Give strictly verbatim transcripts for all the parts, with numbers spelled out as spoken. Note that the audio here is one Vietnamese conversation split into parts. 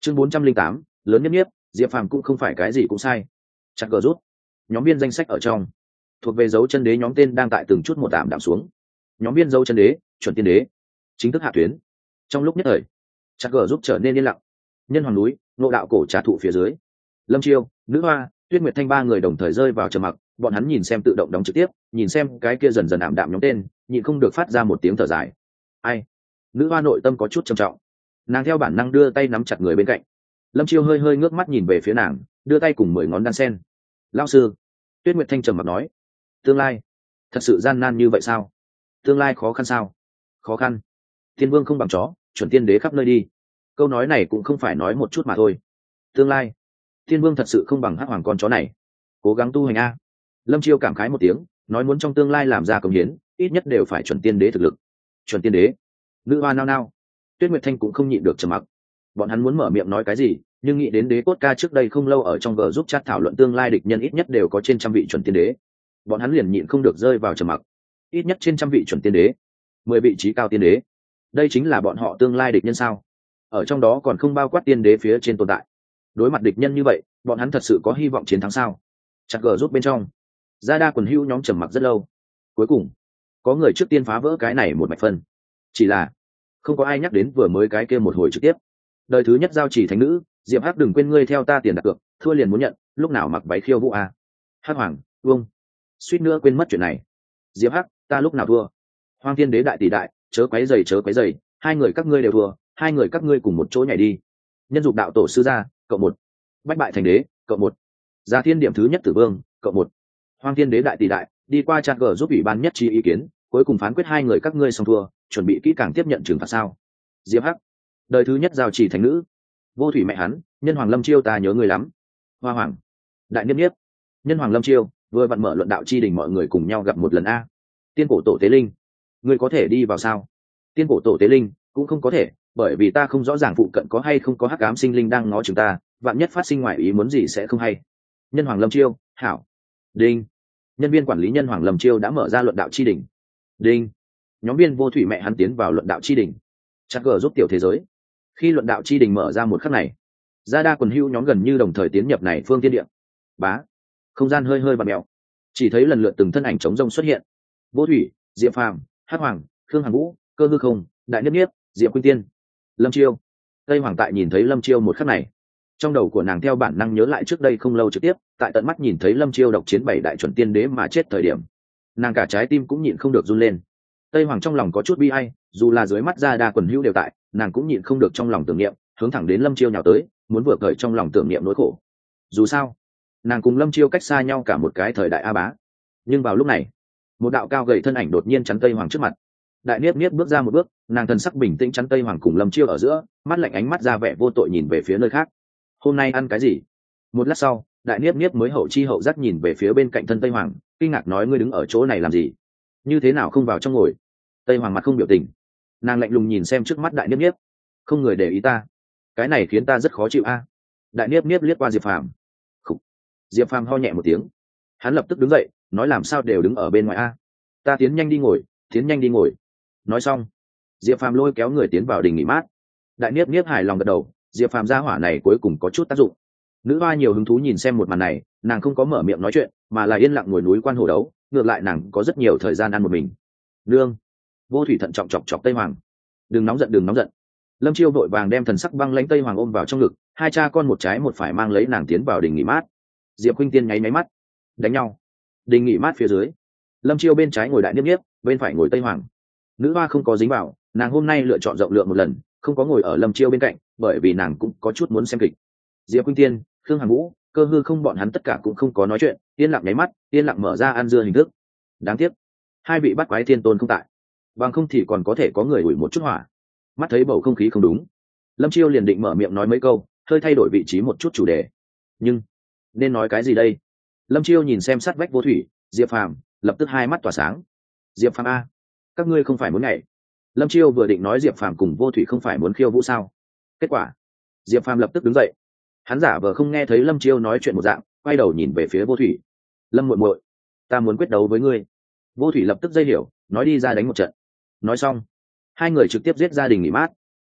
chương bốn trăm linh tám lớn nhất nhiếp, Diệp Phàm cũng không phải cái gì cũng sai. Chặt cờ rút, nhóm viên danh sách ở trong thuộc về dấu chân đế nhóm tên đang tại từng chút một tạm đạm xuống. Nhóm viên dấu chân đế, chuẩn tiên đế chính thức hạ tuyến. Trong lúc nhất thời, chặt cờ rút trở nên yên lặng. Nhân hoàng núi, nộ đạo cổ trà thụ phía dưới, Lâm Chiêu, Nữ Hoa, Tuyết Nguyệt Thanh ba người đồng thời rơi vào trầm mặc. Bọn hắn nhìn xem tự động đóng trực tiếp, nhìn xem cái kia dần dần ảm đạm nhóm tên, nhịn không được phát ra một tiếng thở dài. Ai? Nữ Hoa nội tâm có chút trầm trọng, nàng theo bản năng đưa tay nắm chặt người bên cạnh. Lâm Chiêu hơi hơi ngước mắt nhìn về phía nàng, đưa tay cùng mười ngón đan sen. Lão sư, Tuyết Nguyệt Thanh trầm mặc nói, tương lai thật sự gian nan như vậy sao? Tương lai khó khăn sao? Khó khăn. Thiên vương không bằng chó, chuẩn tiên đế khắp nơi đi. Câu nói này cũng không phải nói một chút mà thôi. Tương lai thiên vương thật sự không bằng hắc hoàng con chó này. Cố gắng tu hành a. Lâm Chiêu cảm khái một tiếng, nói muốn trong tương lai làm ra công hiến, ít nhất đều phải chuẩn tiên đế thực lực. Chuẩn tiên đế. Nữ hoa nao nao. Tuyết Nguyệt Thanh cũng không nhịn được trầm mặc. Bọn hắn muốn mở miệng nói cái gì, nhưng nghĩ đến đế cốt ca trước đây không lâu ở trong gờ giúp chat thảo luận tương lai địch nhân ít nhất đều có trên trăm vị chuẩn tiên đế, bọn hắn liền nhịn không được rơi vào trầm mặc. Ít nhất trên trăm vị chuẩn tiên đế, mười vị trí cao tiên đế, đây chính là bọn họ tương lai địch nhân sao? Ở trong đó còn không bao quát tiên đế phía trên tồn tại. Đối mặt địch nhân như vậy, bọn hắn thật sự có hy vọng chiến thắng sao? Chặt gờ giúp bên trong, gia đa quần hữu nhóm trầm mặc rất lâu. Cuối cùng, có người trước tiên phá vỡ cái này một mạch phân. Chỉ là không có ai nhắc đến vừa mới cái kia một hồi trực tiếp. Đời thứ nhất giao chỉ thánh nữ, Diệp Hắc đừng quên ngươi theo ta tiền đặt cược, thua liền muốn nhận, lúc nào mặc váy khiêu vũ à? Hắc Hoàng, Vương, suýt nữa quên mất chuyện này. Diệp Hắc, ta lúc nào thua? Hoang Thiên Đế đại tỷ đại, chớ quấy giày chớ quấy giày, hai người các ngươi đều thua, hai người các ngươi cùng một chỗ nhảy đi. Nhân dục đạo tổ sư gia, cộng một. Bách bại thành đế, cộng một. Gia Thiên điểm thứ nhất tử vương, cộng một. Hoang Thiên Đế đại tỷ đại, đi qua chat gờ giúp ủy ban nhất trí ý kiến, cuối cùng phán quyết hai người các ngươi xong thua, chuẩn bị kỹ càng tiếp nhận trừng phạt sao? Diệp Hắc, đời thứ nhất giao chỉ thánh nữ, vô thủy mẹ hắn, nhân hoàng Lâm Chiêu ta nhớ ngươi lắm. Hoa Hoàng, đại niếp niếp, nhân hoàng Lâm Chiêu vừa vặn mở luận đạo chi đình mọi người cùng nhau gặp một lần a. Tiên cổ tổ tế linh, ngươi có thể đi vào sao? Tiên cổ tổ tế linh cũng không có thể, bởi vì ta không rõ ràng phụ cận có hay không có hắc ám sinh linh đang ngó chúng ta, vạn nhất phát sinh ngoại ý muốn gì sẽ không hay. Nhân hoàng Lâm Chiêu, hảo. Đinh, nhân viên quản lý nhân hoàng Lâm Chiêu đã mở ra luận đạo chi đình. Đinh, nhóm viên vô thủy mẹ hắn tiến vào luận đạo chi đình. Chắc gờ giúp tiểu thế giới. Khi luận đạo chi đình mở ra một khắc này, gia đa quần hưu nhóm gần như đồng thời tiến nhập này phương tiên địa. Bá, không gian hơi hơi vặn mèo, chỉ thấy lần lượt từng thân ảnh trống rông xuất hiện. Vô thủy, Diệp Phàm, Hắc Hoàng, Khương Hàn Vũ, Cơ Hư Không, Đại Niếp Niếp, Diệp Quyên Tiên, Lâm Chiêu. Tây Hoàng tại nhìn thấy Lâm Chiêu một khắc này, trong đầu của nàng theo bản năng nhớ lại trước đây không lâu trực tiếp, tại tận mắt nhìn thấy Lâm Chiêu độc chiến bảy đại chuẩn tiên đế mà chết thời điểm, nàng cả trái tim cũng nhịn không được run lên. Tây Hoàng trong lòng có chút bi ai, dù là dưới mắt gia đa quần hữu đều tại, nàng cũng nhịn không được trong lòng tưởng niệm, hướng thẳng đến Lâm Chiêu nhào tới, muốn vừa cởi trong lòng tưởng niệm nỗi khổ. Dù sao, nàng cùng Lâm Chiêu cách xa nhau cả một cái thời đại a bá. Nhưng vào lúc này, một đạo cao gầy thân ảnh đột nhiên chắn Tây Hoàng trước mặt. Đại Niếp Niếp bước ra một bước, nàng thần sắc bình tĩnh chắn Tây Hoàng cùng Lâm Chiêu ở giữa, mắt lạnh ánh mắt ra vẻ vô tội nhìn về phía nơi khác. Hôm nay ăn cái gì? Một lát sau, Đại Niếp Niếp mới hậu chi hậu giác nhìn về phía bên cạnh thân Tây Hoàng, kinh ngạc nói ngươi đứng ở chỗ này làm gì? Như thế nào không vào trong ngồi? Tây Hoàng mặt không biểu tình, nàng lạnh lùng nhìn xem trước mắt Đại Niếp Niếp, không người để ý ta, cái này khiến ta rất khó chịu a. Đại Niếp Niếp liếc qua Diệp Phàm. Khủ. Diệp Phàm ho nhẹ một tiếng, hắn lập tức đứng dậy, nói làm sao đều đứng ở bên ngoài a, ta tiến nhanh đi ngồi, tiến nhanh đi ngồi. Nói xong, Diệp Phàm lôi kéo người tiến vào đình nghỉ mát. Đại Niếp Niếp hài lòng gật đầu, Diệp Phàm gia hỏa này cuối cùng có chút tác dụng. Nữ hoa nhiều hứng thú nhìn xem một màn này, nàng không có mở miệng nói chuyện, mà là yên lặng ngồi núi quan hồ đấu, ngược lại nàng có rất nhiều thời gian ăn một mình. Nương. Vô thủy thận trọng chọc chọc Tây Hoàng, đừng nóng giận đừng nóng giận. Lâm Chiêu vội vàng đem thần sắc băng lãnh Tây Hoàng ôm vào trong ngực, hai cha con một trái một phải mang lấy nàng tiến vào đình nghỉ mát. Diệp Khuynh Tiên nháy máy mắt, đánh nhau. Đình nghỉ mát phía dưới, Lâm Chiêu bên trái ngồi Đại Niếp Niếp, bên phải ngồi Tây Hoàng. Nữ hoa không có dính vào, nàng hôm nay lựa chọn rộng lượng một lần, không có ngồi ở Lâm Chiêu bên cạnh, bởi vì nàng cũng có chút muốn xem kịch. Diệp Khuynh Tiên, Khương Hàn Vũ, Cơ Hư Không bọn hắn tất cả cũng không có nói chuyện, yên lặng nháy mắt, yên lặng mở ra ăn dưa hình thức. Đáng tiếc, hai vị bắt quái thiên tôn không tại, bằng không thì còn có thể có người ủi một chút hỏa. Mắt thấy bầu không khí không đúng, Lâm Chiêu liền định mở miệng nói mấy câu, hơi thay đổi vị trí một chút chủ đề. Nhưng nên nói cái gì đây? Lâm Chiêu nhìn xem sát vách Vô thủy, Diệp Phàm, lập tức hai mắt tỏa sáng. Diệp Phàm a, các ngươi không phải muốn nhảy? Lâm Chiêu vừa định nói Diệp Phàm cùng Vô thủy không phải muốn khiêu vũ sao? Kết quả, Diệp Phàm lập tức đứng dậy, hắn giả vờ không nghe thấy Lâm Chiêu nói chuyện một dạng, quay đầu nhìn về phía Vô thủy. Lâm muội muội, ta muốn quyết đấu với ngươi. Vô thủy lập tức dây hiểu, nói đi ra đánh một trận. Nói xong, hai người trực tiếp giết gia đình nghỉ mát.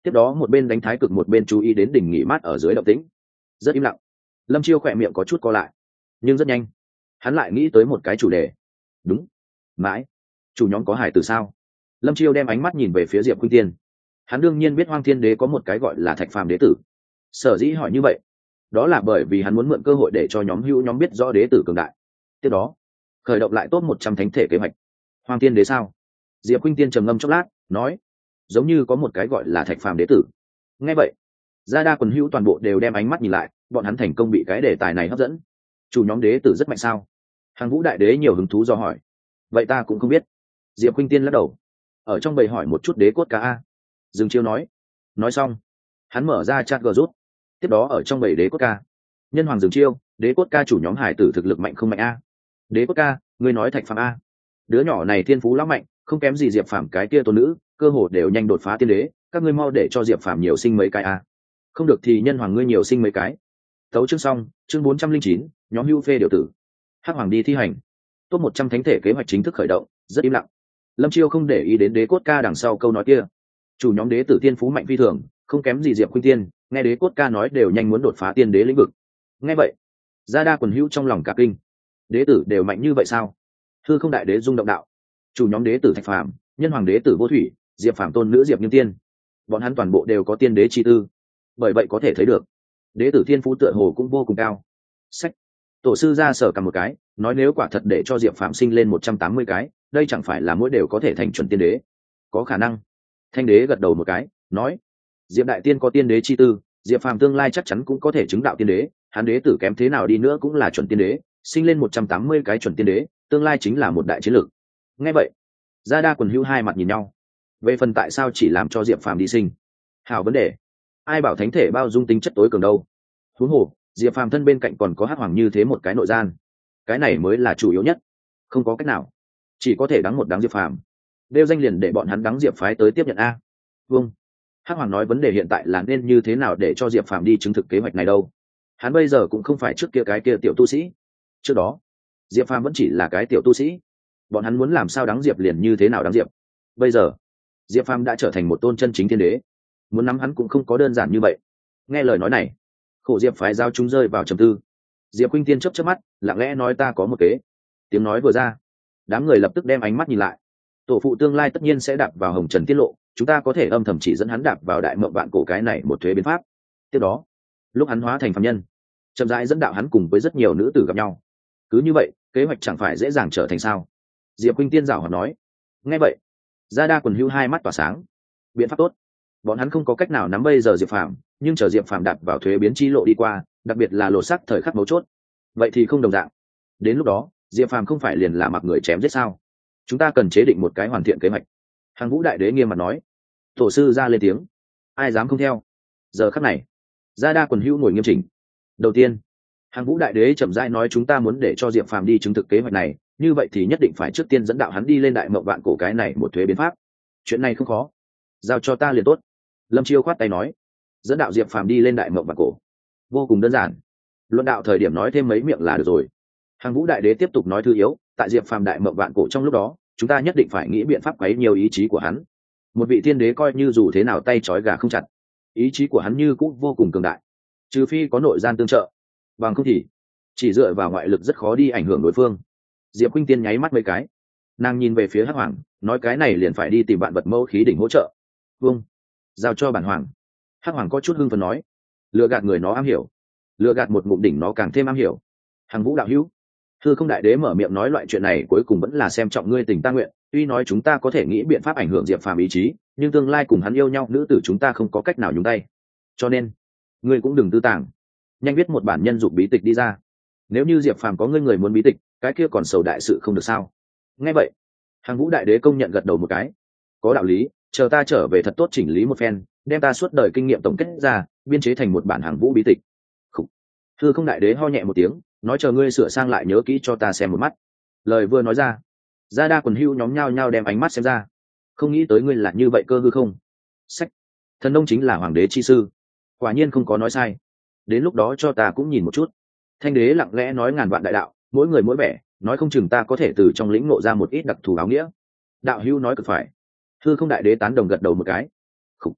tiếp đó một bên đánh thái cực một bên chú ý đến đỉnh nghỉ mát ở dưới động tĩnh. Rất im lặng. Lâm Chiêu khỏe miệng có chút co lại, nhưng rất nhanh hắn lại nghĩ tới một cái chủ đề. Đúng, mãi chủ nhóm có hải tử sao? Lâm Chiêu đem ánh mắt nhìn về phía Diệp Khuynh Tiên. Hắn đương nhiên biết Hoang Thiên Đế có một cái gọi là Thạch Phàm đế tử. Sở dĩ hỏi như vậy, đó là bởi vì hắn muốn mượn cơ hội để cho nhóm hữu nhóm biết rõ đế tử cường đại. Tiếp đó, khởi động lại top một trăm thánh thể kế hoạch. Hoang Thiên Đế sao? Diệp Khuynh Tiên trầm ngâm chốc lát, nói, giống như có một cái gọi là Thạch Phàm đế tử. Nghe vậy, gia đa quần hữu toàn bộ đều đem ánh mắt nhìn lại, bọn hắn thành công bị cái đề tài này hấp dẫn. Chủ nhóm đế tử rất mạnh sao? Hàng Vũ đại đế nhiều hứng thú do hỏi. Vậy ta cũng không biết. Diệp Khuynh Tiên lắc đầu. Ở trong bầy hỏi một chút đế cốt ca a. Dương Chiêu nói. Nói xong, hắn mở ra chat group. Tiếp đó ở trong bầy đế cốt ca, nhân hoàng Dương Chiêu, đế cốt ca chủ nhóm hải tử thực lực mạnh không mạnh a? Đế cốt ca, ngươi nói Thạch Phàm a? Đứa nhỏ này thiên phú lắm mạnh, không kém gì Diệp Phàm cái kia tôn nữ, cơ hồ đều nhanh đột phá tiên đế, các ngươi mau để cho Diệp Phàm nhiều sinh mấy cái a. Không được thì nhân hoàng ngươi nhiều sinh mấy cái. Tấu chương xong, chương bốn trăm linh chín, nhóm hưu phê điều tử. Hắc hoàng đi thi hành. Top một trăm thánh thể kế hoạch chính thức khởi động, rất im lặng. Lâm Chiêu không để ý đến đế cốt ca đằng sau câu nói kia. Chủ nhóm đế tử tiên phú mạnh phi thường, không kém gì Diệp Khuynh Tiên, nghe đế cốt ca nói đều nhanh muốn đột phá tiên đế lĩnh vực. Nghe vậy, gia đa quần hữu trong lòng cả kinh. Đế tử đều mạnh như vậy sao? Hư Không đại đế rung động đạo. Chủ nhóm đế tử Thạch Phàm, nhân hoàng đế tử Vô Thủy, Diệp Phàm tôn nữ Diệp Như Tiên, bọn hắn toàn bộ đều có tiên đế chi tư. Bởi vậy có thể thấy được, đế tử thiên phú tựa hồ cũng vô cùng cao. Sách. Tổ sư ra sở cầm một cái, nói nếu quả thật để cho Diệp Phàm sinh lên một trăm tám mươi cái, đây chẳng phải là mỗi đều có thể thành chuẩn tiên đế. Có khả năng. Thanh đế gật đầu một cái, nói, Diệp đại tiên có tiên đế chi tư, Diệp Phàm tương lai chắc chắn cũng có thể chứng đạo tiên đế, hắn đế tử kém thế nào đi nữa cũng là chuẩn tiên đế, sinh lên một trăm tám mươi cái chuẩn tiên đế, tương lai chính là một đại chiến lược. Nghe vậy, gia đa quần hữu hai mặt nhìn nhau. Về phần tại sao chỉ làm cho Diệp Phàm đi sinh, hảo vấn đề. Ai bảo thánh thể bao dung tính chất tối cường đâu? Huống hồ, Diệp Phàm thân bên cạnh còn có Hắc Hoàng như thế một cái nội gian, cái này mới là chủ yếu nhất. Không có cách nào, chỉ có thể đắng một đắng Diệp Phàm. Đeo danh liền để bọn hắn đắng Diệp phái tới tiếp nhận a. Vâng. Hắc Hoàng nói vấn đề hiện tại là nên như thế nào để cho Diệp Phàm đi chứng thực kế hoạch này đâu? Hắn bây giờ cũng không phải trước kia cái kia tiểu tu sĩ. Trước đó, Diệp Phàm vẫn chỉ là cái tiểu tu sĩ. Bọn hắn muốn làm sao đắng Diệp liền như thế nào đắng Diệp. Bây giờ, Diệp Phàm đã trở thành một tôn chân chính thiên đế, muốn nắm hắn cũng không có đơn giản như vậy. Nghe lời nói này, khổ Diệp phái giao chúng rơi vào trầm tư. Diệp Khuynh Tiên chớp chớp mắt, lặng lẽ nói ta có một kế. Tiếng nói vừa ra, đám người lập tức đem ánh mắt nhìn lại. Tổ phụ tương lai tất nhiên sẽ đạp vào hồng trần tiết lộ, chúng ta có thể âm thầm chỉ dẫn hắn đạp vào đại mộng vạn cổ cái này một thuế biến pháp. Tiếp đó, lúc hắn hóa thành phàm nhân, chậm rãi dẫn đạo hắn cùng với rất nhiều nữ tử gặp nhau. Cứ như vậy, kế hoạch chẳng phải dễ dàng trở thành sao? Diệp Khuynh Tiên giảo hoạt nói. Nghe vậy, gia đa quần hữu hai mắt tỏa sáng. Biện pháp tốt. Bọn hắn không có cách nào nắm bây giờ Diệp Phàm, nhưng chờ Diệp Phàm đạp vào thuế biến chi lộ đi qua, đặc biệt là lột xác thời khắc mấu chốt, vậy thì không đồng dạng. Đến lúc đó, Diệp Phàm không phải liền là mặc người chém giết sao? Chúng ta cần chế định một cái hoàn thiện kế hoạch. Hàng Vũ đại đế nghiêm mặt nói. Tổ sư ra lên tiếng. Ai dám không theo? Giờ khắc này, gia đa quần hữu ngồi nghiêm chỉnh. Đầu tiên, Hàng Vũ đại đế chậm rãi nói chúng ta muốn để cho Diệp Phàm đi chứng thực kế hoạch này, như vậy thì nhất định phải trước tiên dẫn đạo hắn đi lên đại mộng vạn cổ cái này một thuế biến pháp. Chuyện này không khó, giao cho ta liền tốt. Lâm Chiêu khoát tay nói. Dẫn đạo Diệp Phàm đi lên đại mộng vạn cổ, vô cùng đơn giản. Luận đạo thời điểm nói thêm mấy miệng là được rồi. Hàng Vũ đại đế tiếp tục nói thư yếu, tại Diệp Phàm đại mộng vạn cổ trong lúc đó, chúng ta nhất định phải nghĩ biện pháp quấy nhiều ý chí của hắn. Một vị thiên đế coi như dù thế nào tay trói gà không chặt, ý chí của hắn như cũng vô cùng cường đại, trừ phi có nội gian tương trợ, bằng không thì chỉ dựa vào ngoại lực rất khó đi ảnh hưởng đối phương. Diệp Khuynh Tiên nháy mắt mấy cái, nàng nhìn về phía Hắc Hoàng, nói cái này liền phải đi tìm vạn vật mẫu khí đỉnh hỗ trợ. Vâng, giao cho bản hoàng. Hắc Hoàng có chút hưng phấn nói. Lừa gạt người nó am hiểu, lừa gạt một ngụm đỉnh nó càng thêm am hiểu. Hàng Vũ đạo hữu, Hư Không đại đế mở miệng nói loại chuyện này cuối cùng vẫn là xem trọng ngươi tình ta nguyện, tuy nói chúng ta có thể nghĩ biện pháp ảnh hưởng Diệp Phàm ý chí, nhưng tương lai cùng hắn yêu nhau nữ tử chúng ta không có cách nào nhúng tay, cho nên ngươi cũng đừng tư tàng, nhanh viết một bản nhân dục bí tịch đi ra. Nếu như Diệp Phàm có ngươi người muốn bí tịch, cái kia còn sầu đại sự không được sao? Nghe vậy, Hàng Vũ đại đế công nhận gật đầu một cái. Có đạo lý, chờ ta trở về thật tốt chỉnh lý một phen, đem ta suốt đời kinh nghiệm tổng kết ra, biên chế thành một bản Hàng Vũ bí tịch. Khủ. Hư Không đại đế ho nhẹ một tiếng, nói chờ ngươi sửa sang lại nhớ kỹ cho ta xem một mắt. Lời vừa nói ra, gia đa quần hưu nhóm nhao nhao đem ánh mắt xem ra. Không nghĩ tới ngươi là như vậy cơ hư không? Sách, thần nông chính là hoàng đế chi sư, quả nhiên không có nói sai. Đến lúc đó cho ta cũng nhìn một chút. Thanh đế lặng lẽ nói ngàn vạn đại đạo, mỗi người mỗi vẻ, nói không chừng ta có thể từ trong lĩnh ngộ ra một ít đặc thù áo nghĩa. Đạo hưu nói cực phải. Hư Không đại đế tán đồng gật đầu một cái. Khủ.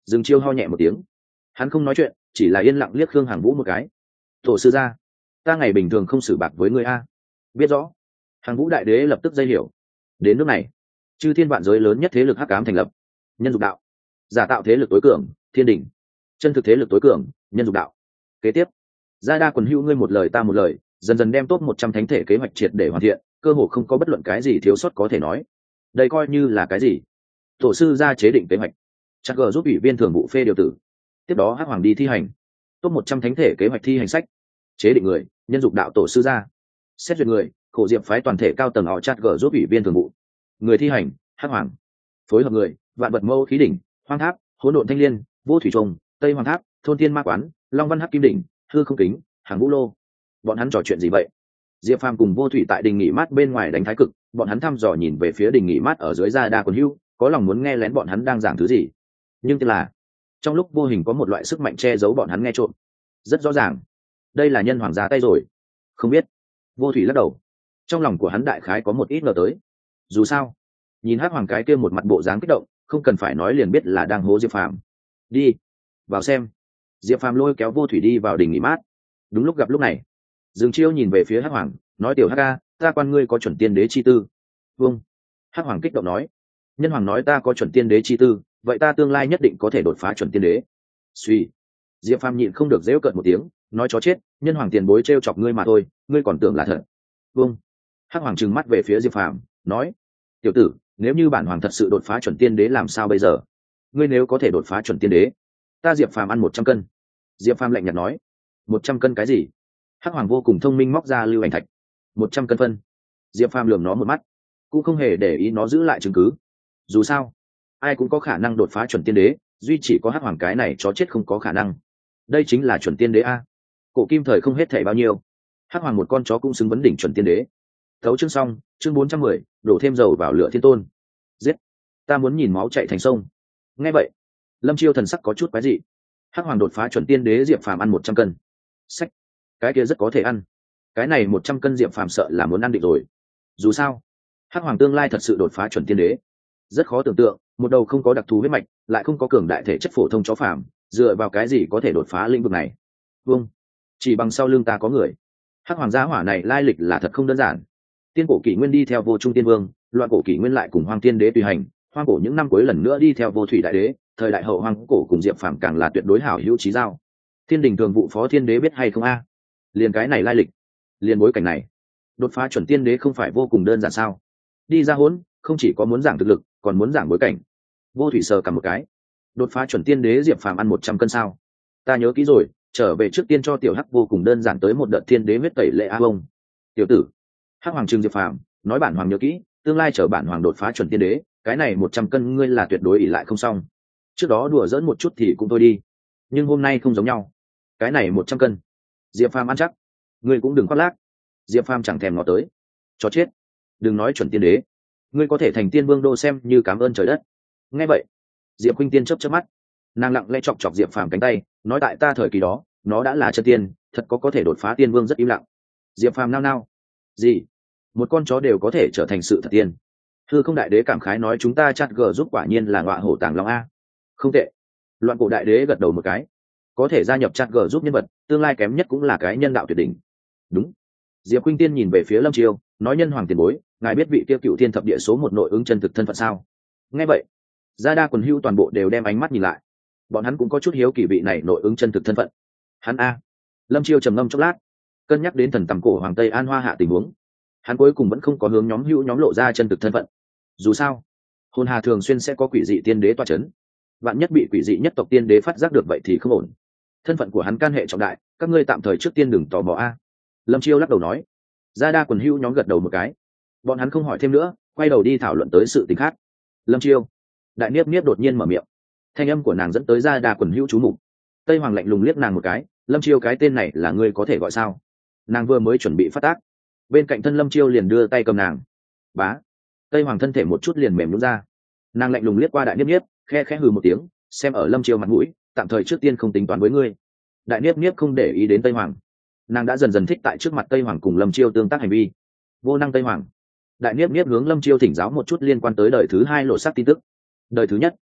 Dương Chiêu ho nhẹ một tiếng, hắn không nói chuyện, chỉ là yên lặng liếc Khương Hằng Vũ một cái. Tổ sư gia, ta ngày bình thường không xử bạc với ngươi a. Biết rõ. Hằng Vũ đại đế lập tức dây hiểu. Đến nước này, chư thiên vạn giới lớn nhất thế lực hắc ám thành lập. Nhân dục đạo, giả tạo thế lực tối cường, thiên đỉnh. Chân thực thế lực tối cường, nhân dục đạo. Kế tiếp, gia đa quần hữu ngươi một lời ta một lời, dần dần đem top một trăm thánh thể kế hoạch triệt để hoàn thiện, cơ hồ không có bất luận cái gì thiếu sót có thể nói. Đây coi như là cái gì? Tổ sư gia chế định kế hoạch, chắc gờ giúp ủy viên thường vụ phê điều tử. Tiếp đó hắc hoàng đi thi hành top một trăm thánh thể kế hoạch thi hành sách, chế định người, nhân dục đạo tổ sư gia. Xét duyệt người, khổ diệp phái toàn thể cao tầng họ chặt gờ giúp ủy viên thường vụ. Người thi hành, hắc hoàng. Phối hợp người, vạn vật mâu khí đỉnh, hoang tháp, hỗn độn thanh liên, vô thủy trùng, tây hoàng tháp, thôn tiên ma quán, long văn hắc kim đỉnh, hư không kính, hàng vũ lô. Bọn hắn trò chuyện gì vậy? Diệp Phàm cùng vô thủy tại đình nghỉ mát bên ngoài đánh thái cực, bọn hắn thăm dò nhìn về phía đình nghỉ mát ở dưới gia đa quần hưu, có lòng muốn nghe lén bọn hắn đang giảng thứ gì. Nhưng tức là trong lúc vô hình có một loại sức mạnh che giấu bọn hắn nghe trộm. Rất rõ ràng, đây là nhân hoàng ra tay rồi. Không biết. Vô thủy lắc đầu. Trong lòng của hắn đại khái có một ít ngờ tới. Dù sao, nhìn hắc hoàng cái kia một mặt bộ dáng kích động, không cần phải nói liền biết là đang hố Diệp Phàm. Đi, vào xem. Diệp Phàm lôi kéo vô thủy đi vào đình nghỉ mát. Đúng lúc gặp lúc này, Dương Chiêu nhìn về phía hắc hoàng, nói tiểu hắc ca, ta quan ngươi có chuẩn tiên đế chi tư. Vâng. Hắc hoàng kích động nói, nhân hoàng nói ta có chuẩn tiên đế chi tư, vậy ta tương lai nhất định có thể đột phá chuẩn tiên đế. Suy. Diệp Phàm nhịn không được giễu cợt một tiếng, nói chó chết, nhân hoàng tiền bối trêu chọc ngươi mà thôi, ngươi còn tưởng là thật. Vâng. Hắc hoàng trừng mắt về phía Diệp Phàm, nói, tiểu tử, nếu như bản hoàng thật sự đột phá chuẩn tiên đế làm sao bây giờ? Ngươi nếu có thể đột phá chuẩn tiên đế, ta Diệp Phàm ăn một trăm cân. Diệp Phàm lạnh nhạt nói, một trăm cân cái gì? Hắc hoàng vô cùng thông minh móc ra lưu ảnh thạch, một trăm cân phân. Diệp Phàm lườm nó một mắt, cũng không hề để ý nó giữ lại chứng cứ. Dù sao, ai cũng có khả năng đột phá chuẩn tiên đế, duy chỉ có hắc hoàng cái này chó chết không có khả năng. Đây chính là chuẩn tiên đế a. Cổ kim thời không hết thảy bao nhiêu, hắc hoàng một con chó cũng xứng vấn đỉnh chuẩn tiên đế. Thấu chương xong, chương bốn trăm mười, đổ thêm dầu vào lửa thiên tôn. Giết, ta muốn nhìn máu chảy thành sông. Nghe vậy, Lâm Chiêu thần sắc có chút quái dị. Hắc hoàng đột phá chuẩn tiên đế, Diệp Phàm ăn một trăm cân. Sách, cái kia rất có thể ăn. Cái này một trăm cân Diệp Phàm sợ là muốn ăn định rồi. Dù sao, hắc hoàng tương lai thật sự đột phá chuẩn tiên đế, rất khó tưởng tượng, một đầu không có đặc thù huyết mạch, lại không có cường đại thể chất phổ thông chó phàm, dựa vào cái gì có thể đột phá lĩnh vực này? Vâng, chỉ bằng sau lưng ta có người. Hắc hoàng gia hỏa này lai lịch là thật không đơn giản. Tiên cổ kỷ nguyên đi theo vô trung tiên vương, loạn cổ kỷ nguyên lại cùng hoang tiên đế tùy hành, hoang cổ những năm cuối lần nữa đi theo vô thủy đại đế, thời đại hậu hoang cổ cùng Diệp Phàm càng là tuyệt đối hảo hữu chí giao. Thiên đình thường vụ phó thiên đế biết hay không a? À? Liền cái này lai lịch, liền bối cảnh này, đột phá chuẩn tiên đế không phải vô cùng đơn giản sao? Đi ra hỗn, không chỉ có muốn giảng thực lực, còn muốn giảng bối cảnh. Vô thủy sờ cả một cái, đột phá chuẩn tiên đế Diệp Phàm ăn một trăm cân sao? Ta nhớ kỹ rồi, trở về trước tiên cho tiểu hắc vô cùng đơn giản tới một đợt thiên đế huyết tẩy lệ a bông. Tiểu tử, hắc hoàng trừng Diệp Phàm, nói bản hoàng nhớ kỹ, tương lai chở bản hoàng đột phá chuẩn tiên đế, cái này một trăm cân ngươi là tuyệt đối ỷ lại không xong. Trước đó đùa giỡn một chút thì cũng thôi đi, nhưng hôm nay không giống nhau. Cái này một trăm cân, Diệp Phàm ăn chắc. Ngươi cũng đừng khoác lác. Diệp Phàm chẳng thèm ngó tới. Chó chết, đừng nói chuẩn tiên đế, ngươi có thể thành tiên vương đô xem như cảm ơn trời đất. Nghe vậy, Diệp Khuynh Tiên chớp chớp mắt, nàng lặng lẽ chọc chọc Diệp Phàm cánh tay, nói tại ta thời kỳ đó, nó đã là chân tiên, thật có có thể đột phá tiên vương. Rất im lặng. Diệp Phàm nao nao, gì? Một con chó đều có thể trở thành sự thật tiên? Hư không đại đế cảm khái nói chúng ta chặt gờ giúp quả nhiên là ngọa hổ tàng long a. Không tệ. Loạn cổ đại đế gật đầu một cái, có thể gia nhập chặt gờ giúp nhân vật, tương lai kém nhất cũng là cái nhân đạo tuyệt đỉnh. Đúng. Diệp Khuynh Tiên nhìn về phía Lâm Chiêu, nói nhân hoàng tiền bối, ngài biết vị tiêu cựu thiên thập địa số một nội ứng chân thực thân phận sao? Nghe vậy, gia đa quần hưu toàn bộ đều đem ánh mắt nhìn lại, bọn hắn cũng có chút hiếu kỳ vị này nội ứng chân thực thân phận. Hắn a. Lâm Chiêu trầm ngâm chốc lát, cân nhắc đến thần tầm cổ hoàng tây an hoa hạ tình huống, hắn cuối cùng vẫn không có hướng nhóm hữu nhóm lộ ra chân thực thân phận. Dù sao, hồn hà thường xuyên sẽ có quỷ dị tiên đế toa chấn, vạn nhất bị quỷ dị nhất tộc tiên đế phát giác được vậy thì không ổn. Thân phận của hắn can hệ trọng đại, các ngươi tạm thời trước tiên đừng tò mò a. Lâm Chiêu lắc đầu nói. Gia đa quần hữu nhóm gật đầu một cái, bọn hắn không hỏi thêm nữa, quay đầu đi thảo luận tới sự tình khác. Lâm Chiêu, đại niếp niếp đột nhiên mở miệng, thanh âm của nàng dẫn tới gia đa quần hữu chú mục. Tây Hoàng lạnh lùng liếc nàng một cái, Lâm Chiêu cái tên này là ngươi có thể gọi sao? Nàng vừa mới chuẩn bị phát tác, bên cạnh thân Lâm Chiêu liền đưa tay cầm nàng. Bá. Tây Hoàng thân thể một chút liền mềm nhũn ra, nàng lạnh lùng liếc qua đại niếp niếp, khe khẽ hừ một tiếng, xem ở Lâm Chiêu mặt mũi, tạm thời trước tiên không tính toán với ngươi. Đại niếp niếp không để ý đến Tây Hoàng, nàng đã dần dần thích tại trước mặt Tây Hoàng cùng Lâm Chiêu tương tác hành vi. Vô năng Tây Hoàng. Đại niếp niếp hướng Lâm Chiêu thỉnh giáo một chút liên quan tới đời thứ hai lộ sắc tin tức. Đời thứ nhất,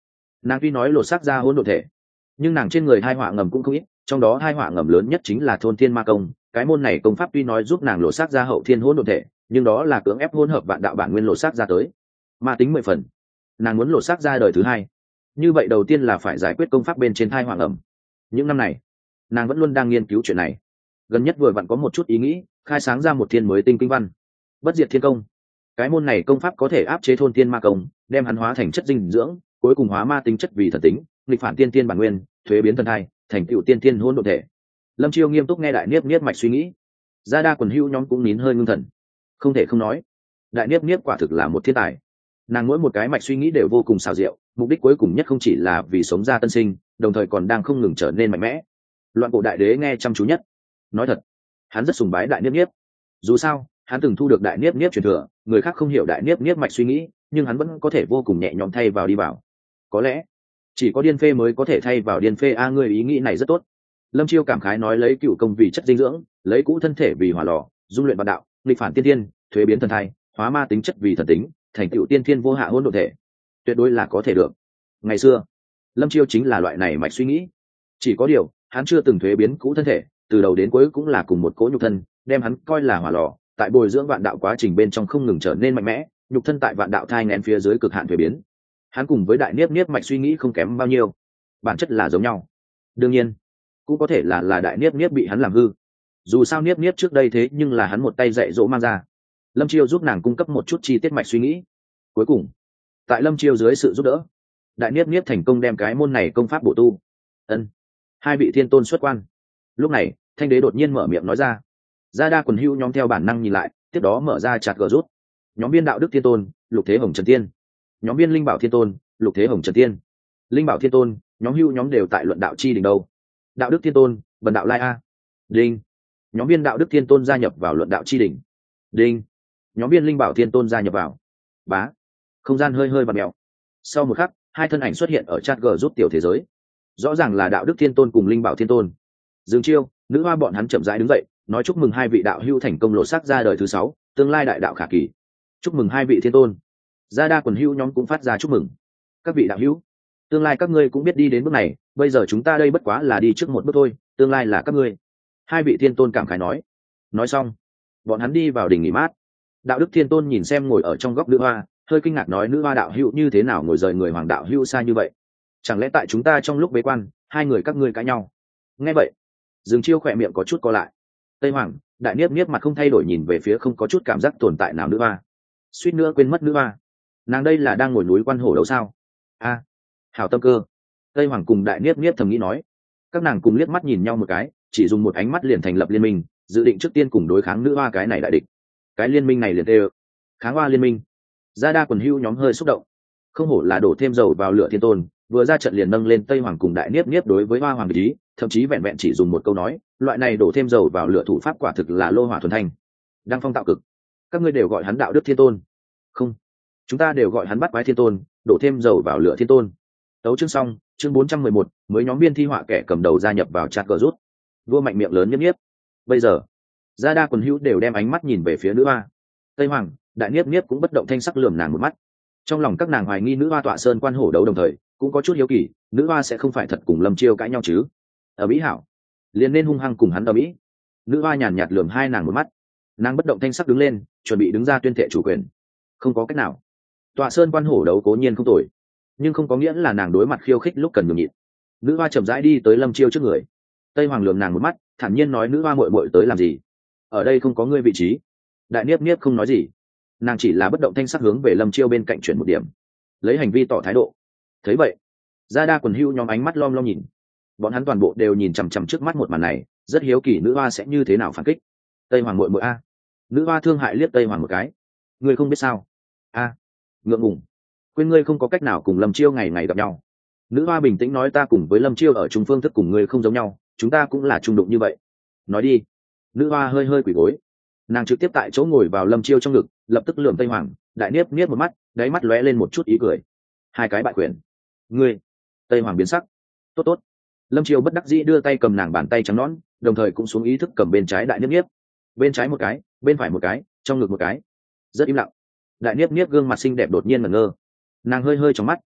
Nàng tuy nói lột xác ra hỗn độn thể, nhưng nàng trên người hai họa ngầm cũng không ít, trong đó hai họa ngầm lớn nhất chính là thôn thiên ma công. Cái môn này công pháp tuy nói giúp nàng lột xác ra hậu thiên hỗn độn thể, nhưng đó là cưỡng ép hỗn hợp vạn đạo bản nguyên lột xác ra tới, ma tính mười phần. Nàng muốn lột xác ra đời thứ hai, như vậy đầu tiên là phải giải quyết công pháp bên trên hai họa ngầm. Những năm này nàng vẫn luôn đang nghiên cứu chuyện này, gần nhất vừa vặn có một chút ý nghĩ, khai sáng ra một thiên mới tinh kinh văn, bất diệt thiên công. Cái môn này công pháp có thể áp chế thôn thiên ma công, đem hắn hóa thành chất dinh dưỡng, cuối cùng hóa ma tính chất vì thần tính, nghịch phản tiên tiên bản nguyên, thuế biến thần thai, thành tựu tiên tiên hỗn độn thể. Lâm Chiêu nghiêm túc nghe đại niếp niếp mạch suy nghĩ, gia đa quần hưu nhóm cũng nín hơi ngưng thần. Không thể không nói, đại niếp niếp quả thực là một thiên tài. Nàng mỗi một cái mạch suy nghĩ đều vô cùng xảo diệu, mục đích cuối cùng nhất không chỉ là vì sống ra tân sinh, đồng thời còn đang không ngừng trở nên mạnh mẽ. Loạn cổ đại đế nghe chăm chú nhất, nói thật, hắn rất sùng bái đại niếp niếp. Dù sao, hắn từng thu được đại niếp niếp truyền thừa, người khác không hiểu đại niếp niếp mạch suy nghĩ, nhưng hắn vẫn có thể vô cùng nhẹ nhõm thay vào đi vào. Có lẽ chỉ có điên phê mới có thể thay vào điên phê a, người ý nghĩ này rất tốt. Lâm Chiêu cảm khái nói, lấy cựu công vì chất dinh dưỡng, lấy cũ thân thể vì hỏa lò, dung luyện vạn đạo, nghịch phản tiên tiên, thuế biến thần thai, hóa ma tính chất vì thần tính, thành tựu tiên thiên vô hạ hỗn độn thể, tuyệt đối là có thể được. Ngày xưa Lâm Chiêu chính là loại này mạch suy nghĩ, chỉ có điều hắn chưa từng thuế biến cũ thân thể, từ đầu đến cuối cũng là cùng một cỗ nhục thân, đem hắn coi là hỏa lò, tại bồi dưỡng vạn đạo quá trình bên trong không ngừng trở nên mạnh mẽ, nhục thân tại vạn đạo thai nghén phía dưới cực hạn thuế biến. Hắn cùng với đại niếp niếp mạch suy nghĩ không kém bao nhiêu, bản chất là giống nhau. Đương nhiên cũng có thể là là đại niếp niếp bị hắn làm hư, dù sao niếp niếp trước đây thế nhưng là hắn một tay dạy dỗ mang ra. Lâm Chiêu giúp nàng cung cấp một chút chi tiết mạch suy nghĩ. Cuối cùng tại Lâm Chiêu dưới sự giúp đỡ, đại niếp niếp thành công đem cái môn này công pháp bổ tu. Ân, hai vị thiên tôn xuất quan. Lúc này thanh đế đột nhiên mở miệng nói ra. Gia đa quần hưu nhóm theo bản năng nhìn lại, tiếp đó mở ra chặt gờ rút. Nhóm viên đạo đức thiên tôn, lục thế hồng trần tiên. Nhóm viên linh bảo thiên tôn, lục thế hồng trần tiên. Linh bảo thiên tôn, nhóm hưu nhóm đều tại luận đạo chi đỉnh đâu. Đạo đức thiên tôn, bần đạo lai a. Đinh. Nhóm viên đạo đức thiên tôn gia nhập vào luận đạo chi đỉnh. Đinh. Nhóm viên linh bảo thiên tôn gia nhập vào. Bá. Không gian hơi hơi vặn mèo. Sau một khắc, hai thân ảnh xuất hiện ở chat g rút tiểu thế giới. Rõ ràng là đạo đức thiên tôn cùng linh bảo thiên tôn. Dương Chiêu, nữ hoa bọn hắn chậm rãi đứng dậy, nói chúc mừng hai vị đạo hữu thành công lộ sắc ra đời thứ sáu, tương lai đại đạo khả kỳ. Chúc mừng hai vị thiên tôn. Gia đa quần hữu nhóm cũng phát ra chúc mừng. Các vị đạo hữu, tương lai các ngươi cũng biết đi đến bước này, bây giờ chúng ta đây bất quá là đi trước một bước thôi, tương lai là các ngươi. Hai vị thiên tôn cảm khái nói. Nói xong, bọn hắn đi vào đỉnh nghỉ mát. Đạo đức thiên tôn nhìn xem ngồi ở trong góc nữ hoa, hơi kinh ngạc nói, nữ hoa đạo hữu như thế nào ngồi rời người hoàng đạo hữu xa như vậy? Chẳng lẽ tại chúng ta trong lúc bế quan, hai người các ngươi cãi nhau? Nghe vậy, Dương Chiêu khỏe miệng có chút co lại. Tây Hoàng, đại niếp niếp mặt không thay đổi nhìn về phía không có chút cảm giác tồn tại nào nữ hoa. Suýt nữa quên mất nữ hoa, nàng đây là đang ngồi núi quan hổ đấu sao? A, à, hảo tâm cơ. Tây Hoàng cùng đại niếp niếp thầm nghĩ nói. Các nàng cùng liếc mắt nhìn nhau một cái, chỉ dùng một ánh mắt liền thành lập liên minh, dự định trước tiên cùng đối kháng nữ hoa cái này đại địch. Cái liên minh này liền tê kháng hoa liên minh. Gia đa quần hưu nhóm hơi xúc động, không hổ là đổ thêm dầu vào lửa thiên tôn, vừa ra trận liền nâng lên Tây Hoàng cùng đại niếp niếp đối với hoa hoàng ý, thậm chí vẹn vẹn chỉ dùng một câu nói, loại này đổ thêm dầu vào lửa thủ pháp quả thực là lô hỏa thuần thanh, đăng phong tạo cực. Các ngươi đều gọi hắn đạo đức thiên tôn, không, chúng ta đều gọi hắn bắt quái thiên tôn, đổ thêm dầu vào lửa thiên tôn. Tấu chương xong, chương bốn trăm mười một, mới nhóm biên thi họa kẻ cầm đầu gia nhập vào chat cờ rút. Vua mạnh miệng lớn nhất nhiếp. Bây giờ gia đa quần hữu đều đem ánh mắt nhìn về phía nữ hoa. Tây Hoàng, đại niếp niếp cũng bất động thanh sắc lườm nàng một mắt. Trong lòng các nàng hoài nghi nữ hoa tọa sơn quan hổ đấu, đồng thời cũng có chút hiếu kỳ, nữ hoa sẽ không phải thật cùng Lâm Chiêu cãi nhau chứ? Ở mỹ hảo liền nên hung hăng cùng hắn ở mỹ. Nữ hoa nhàn nhạt lườm hai nàng một mắt, nàng bất động thanh sắc đứng lên, chuẩn bị đứng ra tuyên thệ chủ quyền. Không có cách nào, tọa sơn quan hổ đấu cố nhiên không tồi, nhưng không có nghĩa là nàng đối mặt khiêu khích lúc cần nhường nhịn. Nữ hoa chậm rãi đi tới Lâm Chiêu trước người. Tây Hoàng lườm nàng một mắt, thản nhiên nói, nữ hoa muội muội tới làm gì? Ở đây không có ngươi vị trí. Đại niếp niếp không nói gì, nàng chỉ là bất động thanh sắc hướng về Lâm Chiêu bên cạnh chuyển một điểm, lấy hành vi tỏ thái độ. Thấy vậy, gia đa quần hưu nhóm ánh mắt lom lom nhìn, bọn hắn toàn bộ đều nhìn chằm chằm trước mắt một màn này, rất hiếu kỳ nữ hoa sẽ như thế nào phản kích. Tây Hoàng muội muội a. Nữ hoa thương hại liếc Tây Hoàng một cái. Ngươi không biết sao? A, ngượng ngùng, quên ngươi không có cách nào cùng Lâm Chiêu ngày ngày gặp nhau. Nữ hoa bình tĩnh nói, ta cùng với Lâm Chiêu ở chung phương thức cùng ngươi không giống nhau, chúng ta cũng là trung đụng như vậy. Nói đi. Nữ hoa hơi hơi quỳ gối, nàng trực tiếp tại chỗ ngồi vào Lâm Chiêu trong ngực, lập tức lườm Tây Hoàng, đại niếp niếp một mắt, đáy mắt lóe lên một chút ý cười. Hai cái bại quyền. Ngươi. Tây Hoàng biến sắc. Tốt tốt. Lâm Chiêu bất đắc dĩ đưa tay cầm nàng bàn tay trắng nõn, đồng thời cũng xuống ý thức cầm bên trái đại niếp niếp. Bên trái một cái, bên phải một cái, trong ngực một cái. Rất im lặng. Đại niếp niếp gương mặt xinh đẹp đột nhiên ngẩn ngơ, nàng hơi hơi trong mắt,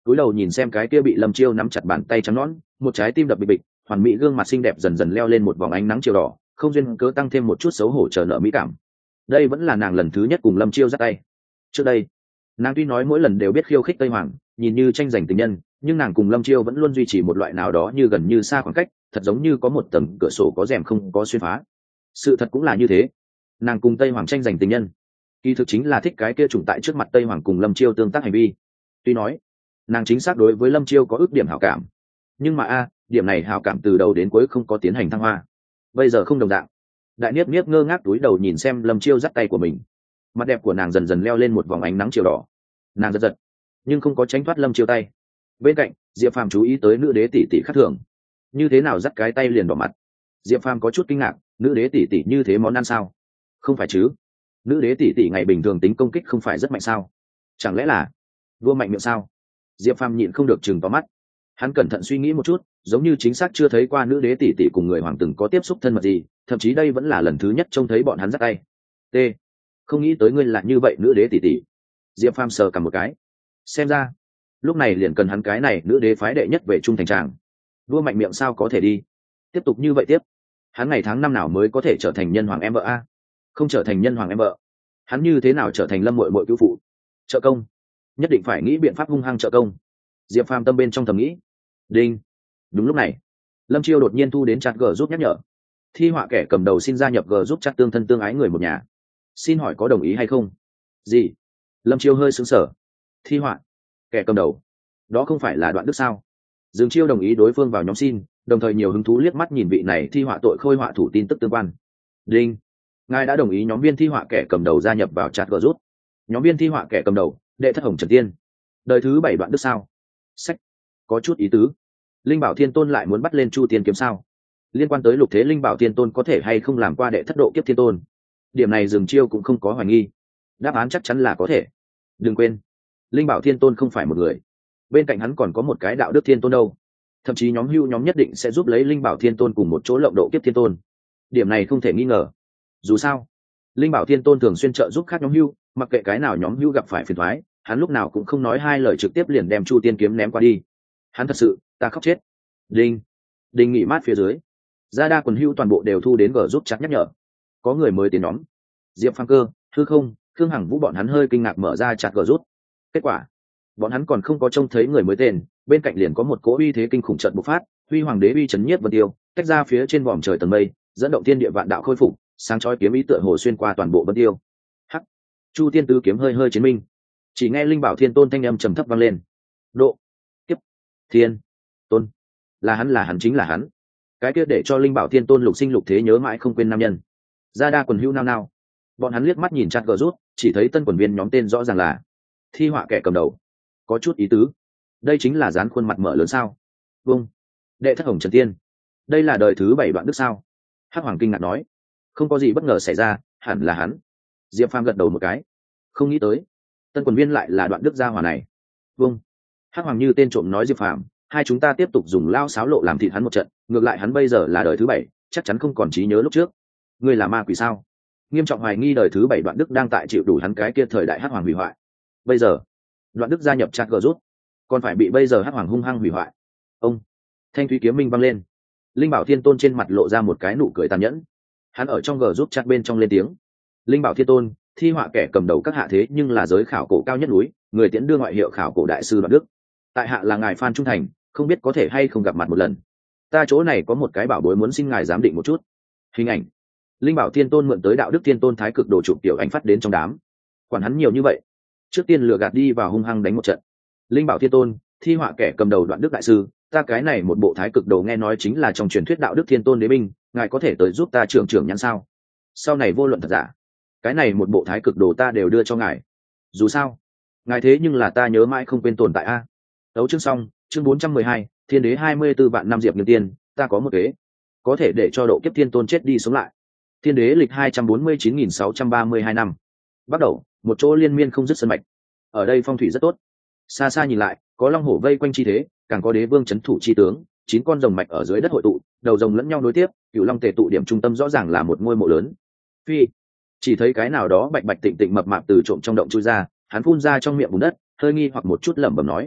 cúi đầu nhìn xem cái kia bị Lâm Chiêu nắm chặt bàn tay trắng nõn, một trái tim đập bịch bịch, hoàn mỹ gương mặt xinh đẹp dần dần leo lên một vòng ánh nắng chiều đỏ, không duyên cớ tăng thêm một chút xấu hổ chờ nợ mỹ cảm. Đây vẫn là nàng lần thứ nhất cùng Lâm Chiêu dắt tay. Trước đây nàng tuy nói mỗi lần đều biết khiêu khích Tây Hoàng, nhìn như tranh giành tình nhân, nhưng nàng cùng Lâm Chiêu vẫn luôn duy trì một loại nào đó như gần như xa khoảng cách, thật giống như có một tầng cửa sổ có rèm không có xuyên phá. Sự thật cũng là như thế, nàng cùng Tây Hoàng tranh giành tình nhân, kỳ thực chính là thích cái kia trùng tại trước mặt Tây Hoàng cùng Lâm Chiêu tương tác hành vi. Tuy nói nàng chính xác đối với Lâm Chiêu có ước điểm hảo cảm, nhưng mà a điểm này hảo cảm từ đầu đến cuối không có tiến hành thăng hoa. Bây giờ không đồng dạng. Đại Niếp Niếp ngơ ngác túi đầu nhìn xem Lâm Chiêu dắt tay của mình, mặt đẹp của nàng dần dần leo lên một vòng ánh nắng chiều đỏ. Nàng giật giật nhưng không có tránh thoát Lâm Chiêu tay. Bên cạnh Diệp Phàm chú ý tới nữ đế tỷ tỷ khác thường, như thế nào dắt cái tay liền đỏ mặt. Diệp Phàm có chút kinh ngạc, nữ đế tỷ tỷ như thế món ăn sao? Không phải chứ? Nữ đế tỷ tỷ ngày bình thường tính công kích không phải rất mạnh sao? Chẳng lẽ là vua mạnh miệng sao? Diệp Phàm nhịn không được chừng to mắt. Hắn cẩn thận suy nghĩ một chút, giống như chính xác chưa thấy qua nữ đế tỷ tỷ cùng người hoàng từng có tiếp xúc thân mật gì, thậm chí đây vẫn là lần thứ nhất trông thấy bọn hắn dắt tay. T. Không nghĩ tới ngươi là như vậy nữ đế tỷ tỷ. Diệp Phàm sờ cầm một cái. Xem ra lúc này liền cần hắn cái này nữ đế phái đệ nhất về trung thành tràng. Đua mạnh miệng sao có thể đi? Tiếp tục như vậy tiếp, hắn ngày tháng năm nào mới có thể trở thành nhân hoàng em vợ a? Không trở thành nhân hoàng em vợ, hắn như thế nào trở thành Lâm muội muội cứu phụ? Trợ công, nhất định phải nghĩ biện pháp hung hăng trợ công. Diệp Phàm tâm bên trong thầm nghĩ. Đinh. Đúng lúc này Lâm Chiêu đột nhiên thu đến chat g giúp nhắc nhở. Thi họa kẻ cầm đầu xin gia nhập g giúp chat tương thân tương ái người một nhà, xin hỏi có đồng ý hay không? Gì? Lâm Chiêu hơi sững sờ. Thi họa kẻ cầm đầu, đó không phải là Đoạn Đức sao? Dương Chiêu đồng ý đối phương vào nhóm xin, đồng thời nhiều hứng thú liếc mắt nhìn vị này thi họa tội khôi họa thủ tin tức tương quan. Đinh. Ngài đã đồng ý nhóm viên thi họa kẻ cầm đầu gia nhập vào chat g giúp. Nhóm viên thi họa kẻ cầm đầu, đệ thất Hồng Trần Tiên, đời thứ bảy Đoạn Đức sao? Sách, có chút ý tứ. Linh Bảo Thiên Tôn lại muốn bắt lên Chu Tiên kiếm sao? Liên quan tới lục thế Linh Bảo Thiên Tôn có thể hay không làm qua đệ thất độ kiếp thiên tôn, điểm này Dương Chiêu cũng không có hoài nghi, đáp án chắc chắn là có thể. Đừng quên, Linh Bảo Thiên Tôn không phải một người, bên cạnh hắn còn có một cái Đạo Đức Thiên Tôn đâu. Thậm chí nhóm hưu nhóm nhất định sẽ giúp lấy Linh Bảo Thiên Tôn cùng một chỗ lộng độ kiếp thiên tôn, điểm này không thể nghi ngờ. Dù sao Linh Bảo Thiên Tôn thường xuyên trợ giúp khác nhóm hưu, mặc kệ cái nào nhóm hưu gặp phải phiền toái, hắn lúc nào cũng không nói hai lời trực tiếp liền đem Chu Tiên kiếm ném qua đi. Hắn thật sự, ta khóc chết. Đinh. Đinh nghỉ mát phía dưới, gia đa quần hưu toàn bộ đều thu đến g giúp chắc nhắc nhở, có người mới tiến nhóm. Diệp Phàm Cơ, Hư Không, Khương Hằng Vũ bọn hắn hơi kinh ngạc mở ra chặt g rút. Kết quả bọn hắn còn không có trông thấy người mới tên, bên cạnh liền có một cỗ uy thế kinh khủng trận bộc phát, huy hoàng đế uy chấn nhiếp vân tiêu, tách ra phía trên vòm trời tầng mây, dẫn động thiên địa vạn đạo khôi phục, sáng chói kiếm ý tựa hồ xuyên qua toàn bộ vân tiêu. Hắc. Chu Tiên tứ kiếm hơi hơi chiến minh, chỉ nghe Linh Bảo Thiên Tôn thanh âm trầm thấp vang lên. Độ kiếp thiên tôn, là hắn, là hắn, chính là hắn, cái kia để cho Linh Bảo Thiên Tôn lục sinh lục thế nhớ mãi không quên nam nhân. Gia đa quần hưu nao nao, bọn hắn liếc mắt nhìn chặt gờ rút, chỉ thấy tân quần viên nhóm tên rõ ràng là thi họa kẻ cầm đầu, có chút ý tứ. Đây chính là dán khuôn mặt mở lớn sao? Vâng. Đệ thất Hồng Trần Tiên, đây là đời thứ bảy Đoạn Đức sao? Hắc Hoàng kinh ngạc nói. Không có gì bất ngờ xảy ra, hẳn là hắn. Diệp Phàm gật đầu một cái, không nghĩ tới tân quần viên lại là Đoạn Đức gia hỏa này. Vâng. Hắc Hoàng như tên trộm nói Diệp Phàm, hai chúng ta tiếp tục dùng lao sáo lộ làm thịt hắn một trận, ngược lại hắn bây giờ là đời thứ bảy, chắc chắn không còn trí nhớ lúc trước. Ngươi là ma quỷ sao? Nghiêm trọng hoài nghi đời thứ bảy Đoạn Đức đang tại chịu đủ hắn cái kia thời đại Hắc Hoàng hủy hoại. Bây giờ Đoạn Đức gia nhập chat g rút, còn phải bị bây giờ Hắc Hoàng hung hăng hủy hoại. Ông thanh thúy kiếm minh vang lên, Linh Bảo Thiên Tôn trên mặt lộ ra một cái nụ cười tàn nhẫn. Hắn ở trong g rút chat bên trong lên tiếng. Linh Bảo Thiên Tôn, thi họa kẻ cầm đầu các hạ thế nhưng là giới khảo cổ cao nhất núi, người tiễn đưa ngoại hiệu khảo cổ đại sư Đoạn Đức. Tại hạ là ngài Phan Trung Thành, không biết có thể hay không gặp mặt một lần. Ta chỗ này có một cái bảo bối muốn xin ngài giám định một chút. Hình ảnh Linh Bảo Thiên Tôn mượn tới Đạo Đức Thiên Tôn thái cực đồ chụp tiểu ảnh phát đến trong đám. Quản hắn nhiều như vậy, trước tiên lừa gạt đi vào hung hăng đánh một trận. Linh Bảo Thiên Tôn, thi họa kẻ cầm đầu Đoạn Đức đại sư, ta cái này một bộ thái cực đồ nghe nói chính là trong truyền thuyết Đạo Đức Thiên Tôn đế binh, ngài có thể tới giúp ta trưởng trưởng nhãn sao? Sau này vô luận thật giả, cái này một bộ thái cực đồ ta đều đưa cho ngài. Dù sao ngài thế nhưng là ta nhớ mãi không quên tồn tại a. Đấu chương xong, chương bốn trăm mười hai, Thiên Đế hai mươi tư vạn năm Diệp Nghiên Tiên, ta có một kế, có thể để cho độ kiếp thiên tôn chết đi sống lại. Thiên Đế lịch hai trăm bốn mươi chín nghìn sáu trăm ba mươi hai năm. Bắt đầu, một chỗ liên miên không dứt sân mạch. Ở đây phong thủy rất tốt. Xa xa nhìn lại, có long hổ vây quanh chi thế, càng có đế vương chấn thủ chi tướng, chín con rồng mạch ở dưới đất hội tụ, đầu rồng lẫn nhau nối tiếp, cửu long tề tụ điểm trung tâm rõ ràng là một ngôi mộ lớn. Phi, chỉ thấy cái nào đó bạch bạch tịnh tịnh mập mạp từ trộm trong động chui ra, hắn phun ra trong miệng bùn đất, hơi nghi hoặc một chút lẩm bẩm nói: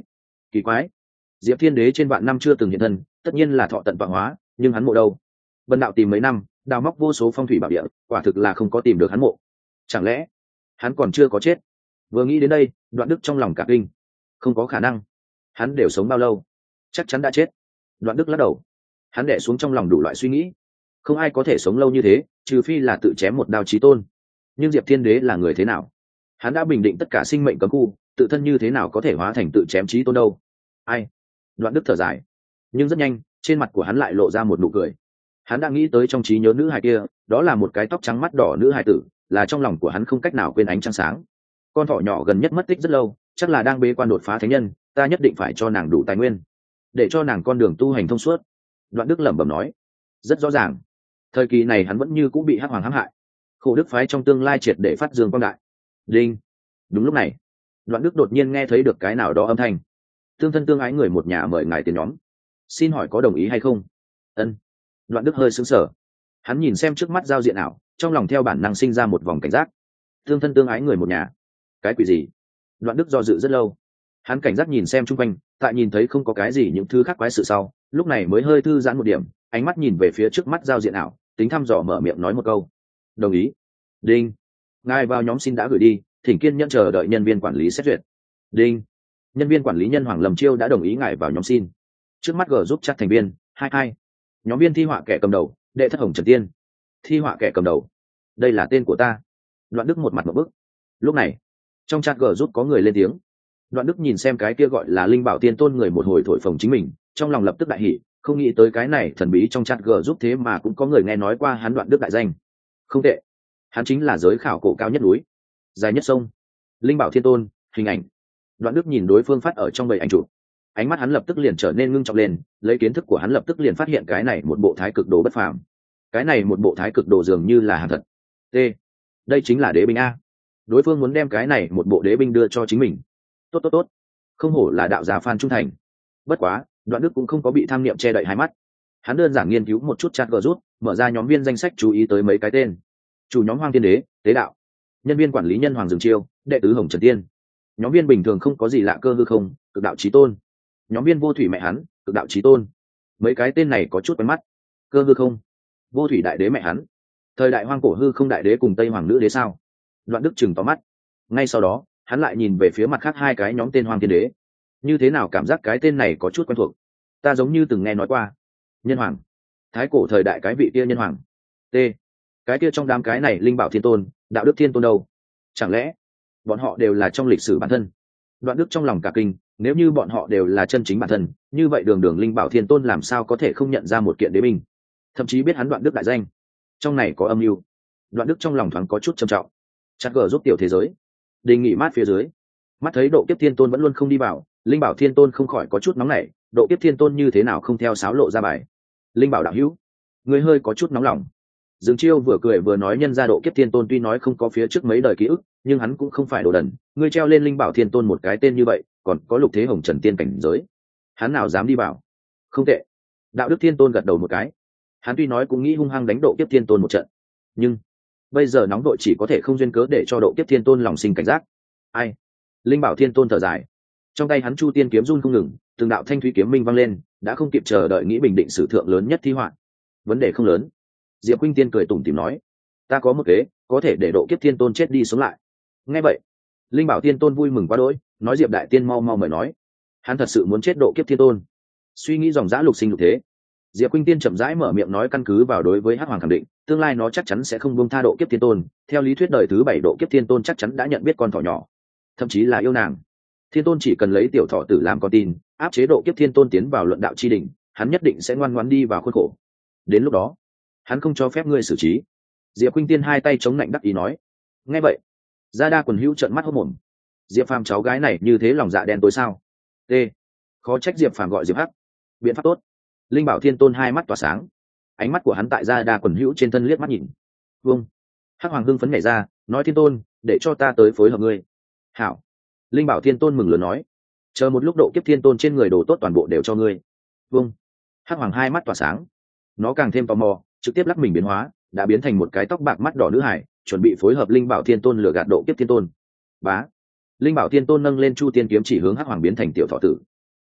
Kỳ quái, diệp thiên đế trên vạn năm chưa từng hiện thân, tất nhiên là thọ tận vạn hóa, nhưng hắn mộ đâu? Bần đạo tìm mấy năm, đào móc vô số phong thủy bảo địa, quả thực là không có tìm được hắn mộ. Chẳng lẽ hắn còn chưa có chết? Vừa nghĩ đến đây, Đoạn Đức trong lòng cả kinh. Không có khả năng, hắn đều sống bao lâu? Chắc chắn đã chết. Đoạn Đức lắc đầu, hắn đè xuống trong lòng đủ loại suy nghĩ. Không ai có thể sống lâu như thế, trừ phi là tự chém một đao chí tôn. Nhưng diệp thiên đế là người thế nào? Hắn đã bình định tất cả sinh mệnh cấm khu, tự thân như thế nào có thể hóa thành tự chém chí tôn đâu? Ai? Đoạn Đức thở dài, nhưng rất nhanh trên mặt của hắn lại lộ ra một nụ cười. Hắn đã nghĩ tới trong trí nhớ nữ hài kia, đó là một cái tóc trắng mắt đỏ nữ hài tử, là trong lòng của hắn không cách nào quên ánh trăng sáng. Con thỏ nhỏ gần nhất mất tích rất lâu, chắc là đang bế quan đột phá thánh nhân, ta nhất định phải cho nàng đủ tài nguyên, để cho nàng con đường tu hành thông suốt. Đoạn Đức lẩm bẩm nói. Rất rõ ràng, thời kỳ này hắn vẫn như cũng bị hắc hoàng hãm hại, khổ đức phái trong tương lai triệt để phát dương quang đại. Đinh. Đúng lúc này, Đoạn Đức đột nhiên nghe thấy được cái nào đó âm thanh. Tương thân tương ái người một nhà mời ngài tiền nhóm, xin hỏi có đồng ý hay không? Ân. Đoạn Đức hơi sững sờ, hắn nhìn xem trước mắt giao diện ảo, trong lòng theo bản năng sinh ra một vòng cảnh giác. Tương thân tương ái người một nhà, cái quỷ gì? Đoạn Đức do dự rất lâu, hắn cảnh giác nhìn xem chung quanh, tại nhìn thấy không có cái gì những thứ khác quái sự sau, lúc này mới hơi thư giãn một điểm, ánh mắt nhìn về phía trước mắt giao diện ảo, tính thăm dò mở miệng nói một câu. Đồng ý. Đinh. Ngài vào nhóm xin đã gửi đi, thỉnh kiên nhẫn chờ đợi nhân viên quản lý xét duyệt. Đinh. Nhân viên quản lý Nhân Hoàng Lâm Chiêu đã đồng ý ngài vào nhóm xin. Trước mắt g giúp chắc thành viên hai hai. Nhóm viên thi họa kẻ cầm đầu đệ thất Hồng Trần Tiên. Thi họa kẻ cầm đầu, đây là tên của ta. Đoạn Đức một mặt một bức. Lúc này trong chat g giúp có người lên tiếng. Đoạn Đức nhìn xem cái kia gọi là Linh Bảo Tiên Tôn người một hồi thổi phồng chính mình, trong lòng lập tức đại hỉ, không nghĩ tới cái này thần bí trong chat g giúp thế mà cũng có người nghe nói qua hắn Đoạn Đức đại danh. Không tệ, hắn chính là giới khảo cổ cao nhất núi, dài nhất sông, Linh Bảo Thiên Tôn. Hình ảnh. Đoạn Đức nhìn đối phương phát ở trong bầy ảnh chụp, ánh mắt hắn lập tức liền trở nên ngưng trọng lên, lấy kiến thức của hắn lập tức liền phát hiện cái này một bộ thái cực đồ bất phàm. Cái này một bộ thái cực đồ dường như là hàng thật. T. Đây chính là đế binh a. Đối phương muốn đem cái này một bộ đế binh đưa cho chính mình. Tốt tốt tốt, không hổ là đạo gia Phan trung thành. Bất quá, Đoạn Đức cũng không có bị tham niệm che đậy hai mắt. Hắn đơn giản nghiên cứu một chút chat gờ rút, mở ra nhóm viên danh sách chú ý tới mấy cái tên. Chủ nhóm Hoang Thiên Đế, Tế Đạo. Nhân viên quản lý Nhân Hoàng Dương Chiêu, đệ tứ Hồng Trần Tiên. Nhóm viên bình thường không có gì lạ, Cơ Hư Không, Cực Đạo Chí Tôn. Nhóm viên vô thủy mẹ hắn, Cực Đạo Chí Tôn. Mấy cái tên này có chút quen mắt. Cơ Hư Không, vô thủy đại đế mẹ hắn, thời đại hoang cổ hư không đại đế cùng Tây Hoàng nữ đế sao? Đoạn Đức chừng tóm mắt. Ngay sau đó hắn lại nhìn về phía mặt khác hai cái nhóm tên Hoang Thiên Đế. Như thế nào cảm giác cái tên này có chút quen thuộc, ta giống như từng nghe nói qua. Nhân Hoàng, thái cổ thời đại cái vị kia Nhân Hoàng. T. Cái kia trong đám cái này Linh Bảo Thiên Tôn, Đạo Đức Thiên Tôn đâu? Chẳng lẽ bọn họ đều là trong lịch sử bản thân? Đoạn Đức trong lòng cả kinh, nếu như bọn họ đều là chân chính bản thân, như vậy đường đường Linh Bảo Thiên Tôn làm sao có thể không nhận ra một kiện đế binh, thậm chí biết hắn Đoạn Đức đại danh? Trong này có âm mưu. Đoạn Đức trong lòng thoáng có chút trầm trọng. Chắc gờ giúp tiểu thế giới, đề nghị mát phía dưới. Mắt thấy Độ Kiếp Thiên Tôn vẫn luôn không đi vào, Linh Bảo Thiên Tôn không khỏi có chút nóng nảy. Độ Kiếp Thiên Tôn như thế nào không theo sáo lộ ra bài? Linh Bảo đạo hữu, người hơi có chút nóng lòng. Dương Chiêu vừa cười vừa nói, nhân ra Độ Kiếp Thiên Tôn tuy nói không có phía trước mấy đời ký ức, nhưng hắn cũng không phải đồ đần. Ngươi treo lên Linh Bảo Thiên Tôn một cái tên như vậy, còn có lục thế Hồng Trần Tiên cảnh giới, hắn nào dám đi vào? Không tệ. Đạo Đức Thiên Tôn gật đầu một cái. Hắn tuy nói cũng nghĩ hung hăng đánh Độ Kiếp Thiên Tôn một trận, nhưng bây giờ nóng đội chỉ có thể không duyên cớ để cho Độ Kiếp Thiên Tôn lòng sinh cảnh giác. Ai? Linh Bảo Thiên Tôn thở dài, trong tay hắn Chu Tiên kiếm run không ngừng, từng đạo thanh thúy kiếm minh vang lên, đã không kịp chờ đợi nghĩ bình định sử thượng lớn nhất thi họa. Vấn đề không lớn. Diệp Khuynh Tiên cười tủm tỉm nói, ta có một kế, có thể để Độ Kiếp Thiên Tôn chết đi sống lại. Nghe vậy, Linh Bảo Thiên Tôn vui mừng quá đỗi, nói Diệp đại tiên mau mau mời nói. Hắn thật sự muốn chết Độ Kiếp Thiên Tôn. Suy nghĩ dòng dã lục sinh lục thế, Diệp Khuynh Tiên chậm rãi mở miệng nói, căn cứ vào đối với Hắc Hoàng khẳng định, tương lai nó chắc chắn sẽ không buông tha Độ Kiếp Thiên Tôn. Theo lý thuyết đời thứ bảy Độ Kiếp Thiên Tôn chắc chắn đã nhận biết con thỏ nhỏ, thậm chí là yêu nàng. Thiên Tôn chỉ cần lấy tiểu thỏ tử làm con tin, áp chế Độ Kiếp Thiên Tôn tiến vào luận đạo chi đỉnh, hắn nhất định sẽ ngoan ngoãn đi vào khuôn khổ. Đến lúc đó, hắn không cho phép ngươi xử trí. Diệp Khuynh Tiên hai tay chống lạnh đắc ý nói. Nghe vậy, Gia Đa quần hữu trợn mắt hốt mồm. Diệp Phàm cháu gái này như thế lòng dạ đen tối sao? T. Khó trách Diệp Phàm gọi Diệp Hắc. Biện pháp tốt. Linh Bảo Thiên Tôn hai mắt tỏa sáng, ánh mắt của hắn tại Gia Đa quần hữu trên thân liếc mắt nhìn. Vâng. Hắc Hoàng hưng phấn nhảy ra, nói Thiên Tôn, để cho ta tới phối hợp ngươi. Hảo. Linh Bảo Thiên Tôn mừng lớn nói, chờ một lúc Độ Kiếp Thiên Tôn trên người đồ tốt toàn bộ đều cho ngươi. Vâng. Hắc Hoàng hai mắt tỏa sáng, nó càng thêm tò mò, trực tiếp lắc mình biến hóa, đã biến thành một cái tóc bạc mắt đỏ nữ hải, chuẩn bị phối hợp Linh Bảo Thiên Tôn lừa gạt Độ Kiếp Thiên Tôn. Bá. Linh Bảo Thiên Tôn nâng lên Chu Tiên kiếm chỉ hướng Hắc Hoàng biến thành tiểu thọ tử.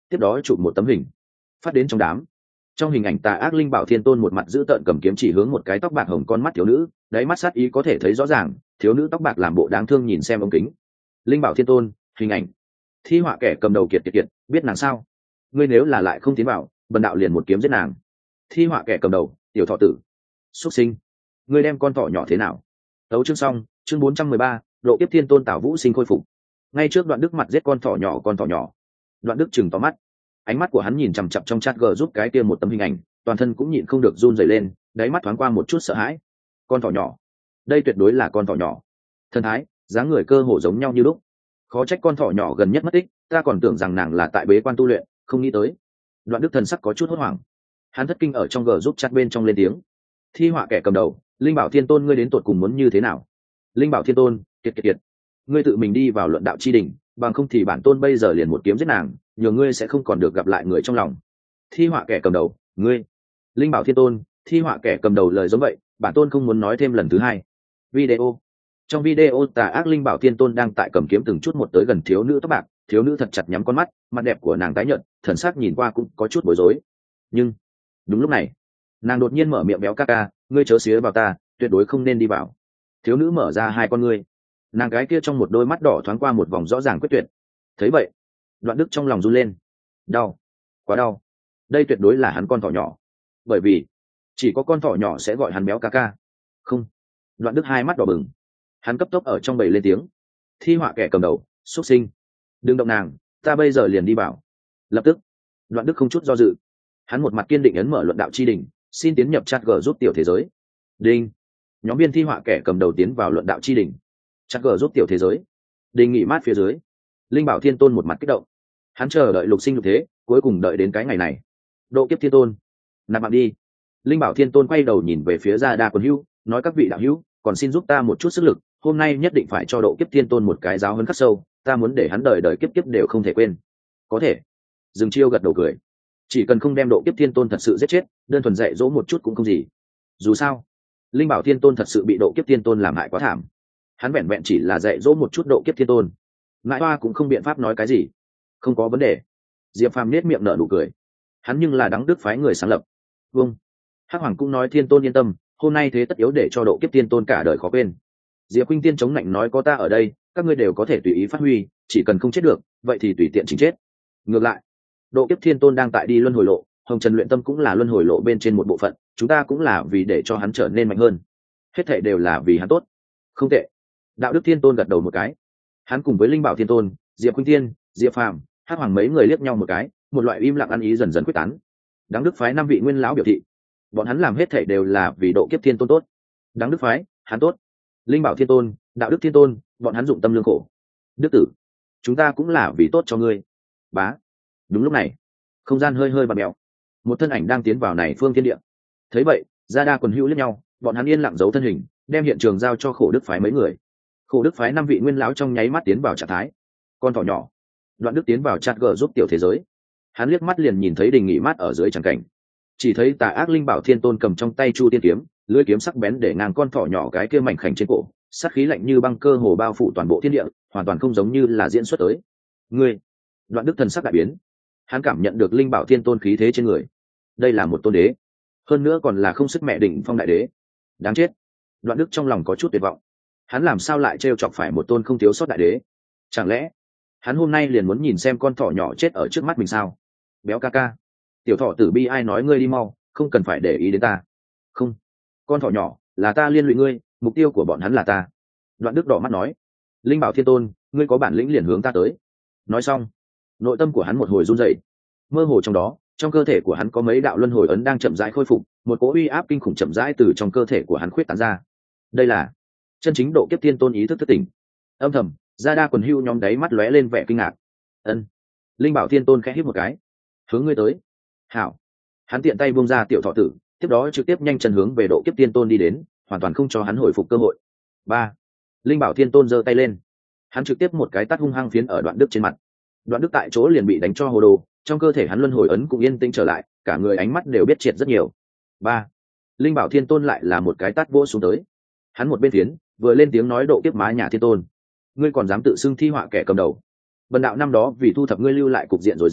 tiếp đó chụp một tấm hình phát đến trong đám. Trong hình ảnh tà ác linh bảo thiên tôn một mặt giữ tợn cầm kiếm chỉ hướng một cái tóc bạc hồng con mắt thiếu nữ, đáy mắt sát ý có thể thấy rõ ràng. Thiếu nữ tóc bạc làm bộ đáng thương nhìn xem ống kính. Linh bảo thiên tôn hình ảnh. Thi họa kẻ cầm đầu kiệt kiệt kiệt, biết nàng sao? Ngươi nếu là lại không tiến vào, bần đạo liền một kiếm giết nàng. Thi họa kẻ cầm đầu, tiểu thọ tử, xuất sinh, ngươi đem con thỏ nhỏ thế nào? Tấu chương xong. Chương bốn trăm mười ba, độ kiếp thiên tôn Tào Vũ Sinh khôi phục. Ngay trước Đoạn Đức mặt giết con thỏ nhỏ con thỏ nhỏ. Đoạn Đức chừng to mắt, ánh mắt của hắn nhìn chằm chằm trong chat g giúp cái kia một tấm hình ảnh, toàn thân cũng nhịn không được run rẩy lên, đáy mắt thoáng qua một chút sợ hãi. Con thỏ nhỏ, đây tuyệt đối là con thỏ nhỏ. Thân thái, dáng người cơ hồ giống nhau như lúc. Khó trách con thỏ nhỏ gần nhất mất tích, ta còn tưởng rằng nàng là tại bế quan tu luyện, không nghĩ tới. Đoạn Đức thần sắc có chút hốt hoảng, hắn thất kinh ở trong g giúp chat bên trong lên tiếng. Thi họa kẻ cầm đầu, linh bảo thiên tôn ngươi đến tột cùng muốn như thế nào? Linh bảo thiên tôn, kiệt kiệt kiệt, ngươi tự mình đi vào luận đạo chi đỉnh, bằng không thì bản tôn bây giờ liền một kiếm giết nàng, nhờ ngươi sẽ không còn được gặp lại người trong lòng. Thi họa kẻ cầm đầu, ngươi. Linh bảo thiên tôn, thi họa kẻ cầm đầu lời giống vậy, bản tôn không muốn nói thêm lần thứ hai. Video. Trong video tà ác linh bảo thiên tôn đang tại cầm kiếm từng chút một tới gần thiếu nữ tóc bạc, thiếu nữ thật chặt nhắm con mắt, mặt đẹp của nàng tái nhợt, thần sắc nhìn qua cũng có chút bối rối. Nhưng đúng lúc này, nàng đột nhiên mở miệng béo ca ca, ngươi chớ xía vào ta, tuyệt đối không nên đi vào. Thiếu nữ mở ra hai con ngươi, nàng gái kia trong một đôi mắt đỏ thoáng qua một vòng rõ ràng quyết tuyệt. Thấy vậy, Đoạn Đức trong lòng run lên, đau, quá đau. Đây tuyệt đối là hắn con thỏ nhỏ, bởi vì chỉ có con thỏ nhỏ sẽ gọi hắn béo ca ca. Không. Đoạn Đức hai mắt đỏ bừng, hắn cấp tốc ở trong bầy lên tiếng. Thi họa kẻ cầm đầu, xuất sinh, đừng động nàng, ta bây giờ liền đi bảo. Lập tức, Đoạn Đức không chút do dự, hắn một mặt kiên định ấn mở luận đạo chi đỉnh, xin tiến nhập chat g giúp tiểu thế giới. Đinh. Nhóm viên thi họa kẻ cầm đầu tiến vào luận đạo chi đỉnh. Chat g giúp tiểu thế giới. Đình nghỉ mát phía dưới. Linh bảo thiên tôn một mặt kích động, hắn chờ đợi lục sinh lục thế, cuối cùng đợi đến cái ngày này. Độ kiếp thiên tôn, nạp mạng đi. Linh bảo thiên tôn quay đầu nhìn về phía Gia Đa Quần Hữu, nói các vị đạo hữu, còn xin giúp ta một chút sức lực, hôm nay nhất định phải cho độ kiếp thiên tôn một cái giáo huấn khắc sâu, ta muốn để hắn đời đời kiếp kiếp đều không thể quên. Có thể. Dương Chiêu gật đầu cười, chỉ cần không đem độ kiếp thiên tôn thật sự giết chết, đơn thuần dạy dỗ một chút cũng không gì. Dù sao, linh bảo thiên tôn thật sự bị độ kiếp thiên tôn làm hại quá thảm, hắn vẹn vẹn chỉ là dạy dỗ một chút độ kiếp thiên tôn, ngại hoa cũng không biện pháp nói cái gì. Không có vấn đề. Diệp Phàm nết miệng nở nụ cười, hắn nhưng là Đắng Đức phái người sáng lập. Vâng. Hắc Hoàng cũng nói thiên tôn yên tâm, hôm nay thế tất yếu để cho độ kiếp thiên tôn cả đời khó quên. Diệp Khuynh Tiên chống lạnh nói có ta ở đây, các ngươi đều có thể tùy ý phát huy, chỉ cần không chết được, vậy thì tùy tiện chính chết. Ngược lại, độ kiếp thiên tôn đang tại đi luân hồi lộ, Hồng Trần luyện tâm cũng là luân hồi lộ bên trên một bộ phận, chúng ta cũng là vì để cho hắn trở nên mạnh hơn. Hết thảy đều là vì hắn tốt. Không tệ. Đạo Đức Thiên Tôn gật đầu một cái. Hắn cùng với Linh Bảo Thiên Tôn, Diệp Khuynh Tiên, Diệp Phàm, Hắc Hoàng mấy người liếc nhau một cái, một loại im lặng ăn ý dần dần quyết tán. Đắng Đức phái năm vị nguyên lão biểu thị, bọn hắn làm hết thảy đều là vì độ kiếp thiên tôn tốt. Đắng Đức phái, hắn tốt. Linh Bảo Thiên Tôn, Đạo Đức Thiên Tôn, bọn hắn dụng tâm lương khổ. Đức tử, chúng ta cũng là vì tốt cho ngươi. Bá. Đúng lúc này, không gian hơi hơi bặm mèo, một thân ảnh đang tiến vào này phương thiên địa. Thấy vậy, Gia Đa Quần Hữu liếc nhau, bọn hắn yên lặng giấu thân hình, đem hiện trường giao cho Khổ Đức phái mấy người. Khổ Đức phái năm vị nguyên lão trong nháy mắt tiến vào trạng thái. Con thỏ nhỏ, Đoạn Đức tiến vào chat g giúp tiểu thế giới. Hắn liếc mắt liền nhìn thấy Đình nghỉ mát ở dưới tràng cảnh, chỉ thấy Tà Ác Linh Bảo Thiên Tôn cầm trong tay Chu Tiên kiếm, lưỡi kiếm sắc bén để ngang con thỏ nhỏ cái kia mảnh khảnh trên cổ, sát khí lạnh như băng cơ hồ bao phủ toàn bộ thiên địa, hoàn toàn không giống như là diễn xuất tới. Ngươi, Đoạn Đức thần sắc đại biến, hắn cảm nhận được Linh Bảo Thiên Tôn khí thế trên người. Đây là một tôn đế, hơn nữa còn là không sức mẹ đỉnh phong đại đế. Đáng chết. Đoạn Đức trong lòng có chút tuyệt vọng, hắn làm sao lại trêu chọc phải một tôn không thiếu sót đại đế? Chẳng lẽ hắn hôm nay liền muốn nhìn xem con thỏ nhỏ chết ở trước mắt mình sao? Béo ca ca, tiểu thỏ tử bi ai nói ngươi đi mau, không cần phải để ý đến ta. Không, con thỏ nhỏ là ta liên lụy ngươi, mục tiêu của bọn hắn là ta. Đoạn Đức đỏ mắt nói. Linh Bảo Thiên Tôn, ngươi có bản lĩnh liền hướng ta tới. Nói xong, nội tâm của hắn một hồi run rẩy, mơ hồ trong đó, trong cơ thể của hắn có mấy đạo luân hồi ấn đang chậm rãi khôi phục, một cỗ uy áp kinh khủng chậm rãi từ trong cơ thể của hắn khuyết tán ra. Đây là chân chính độ kiếp thiên tôn ý thức thức tỉnh. Âm thầm, Gia Đa Quần Hưu nhóm đáy mắt lóe lên vẻ kinh ngạc. Ân. Linh Bảo Thiên Tôn khẽ hít một cái, hướng ngươi tới. Hảo. Hắn tiện tay buông ra tiểu thọ tử, tiếp đó trực tiếp nhanh chân hướng về độ kiếp thiên tôn đi đến, hoàn toàn không cho hắn hồi phục cơ hội. Ba. Linh Bảo Thiên Tôn giơ tay lên, hắn trực tiếp một cái tát hung hăng phiến ở Đoạn Đức trên mặt. Đoạn Đức tại chỗ liền bị đánh cho hồ đồ, trong cơ thể hắn luân hồi ấn cũng yên tĩnh trở lại, cả người ánh mắt đều biết triệt rất nhiều. Ba. Linh Bảo Thiên Tôn lại là một cái tát vỗ xuống tới. Hắn một bên phiến, vừa lên tiếng nói độ kiếp má nhà thiên tôn, ngươi còn dám tự xưng thi họa kẻ cầm đầu? Bần đạo năm đó vì thu thập ngươi lưu lại cục diện rồi dám,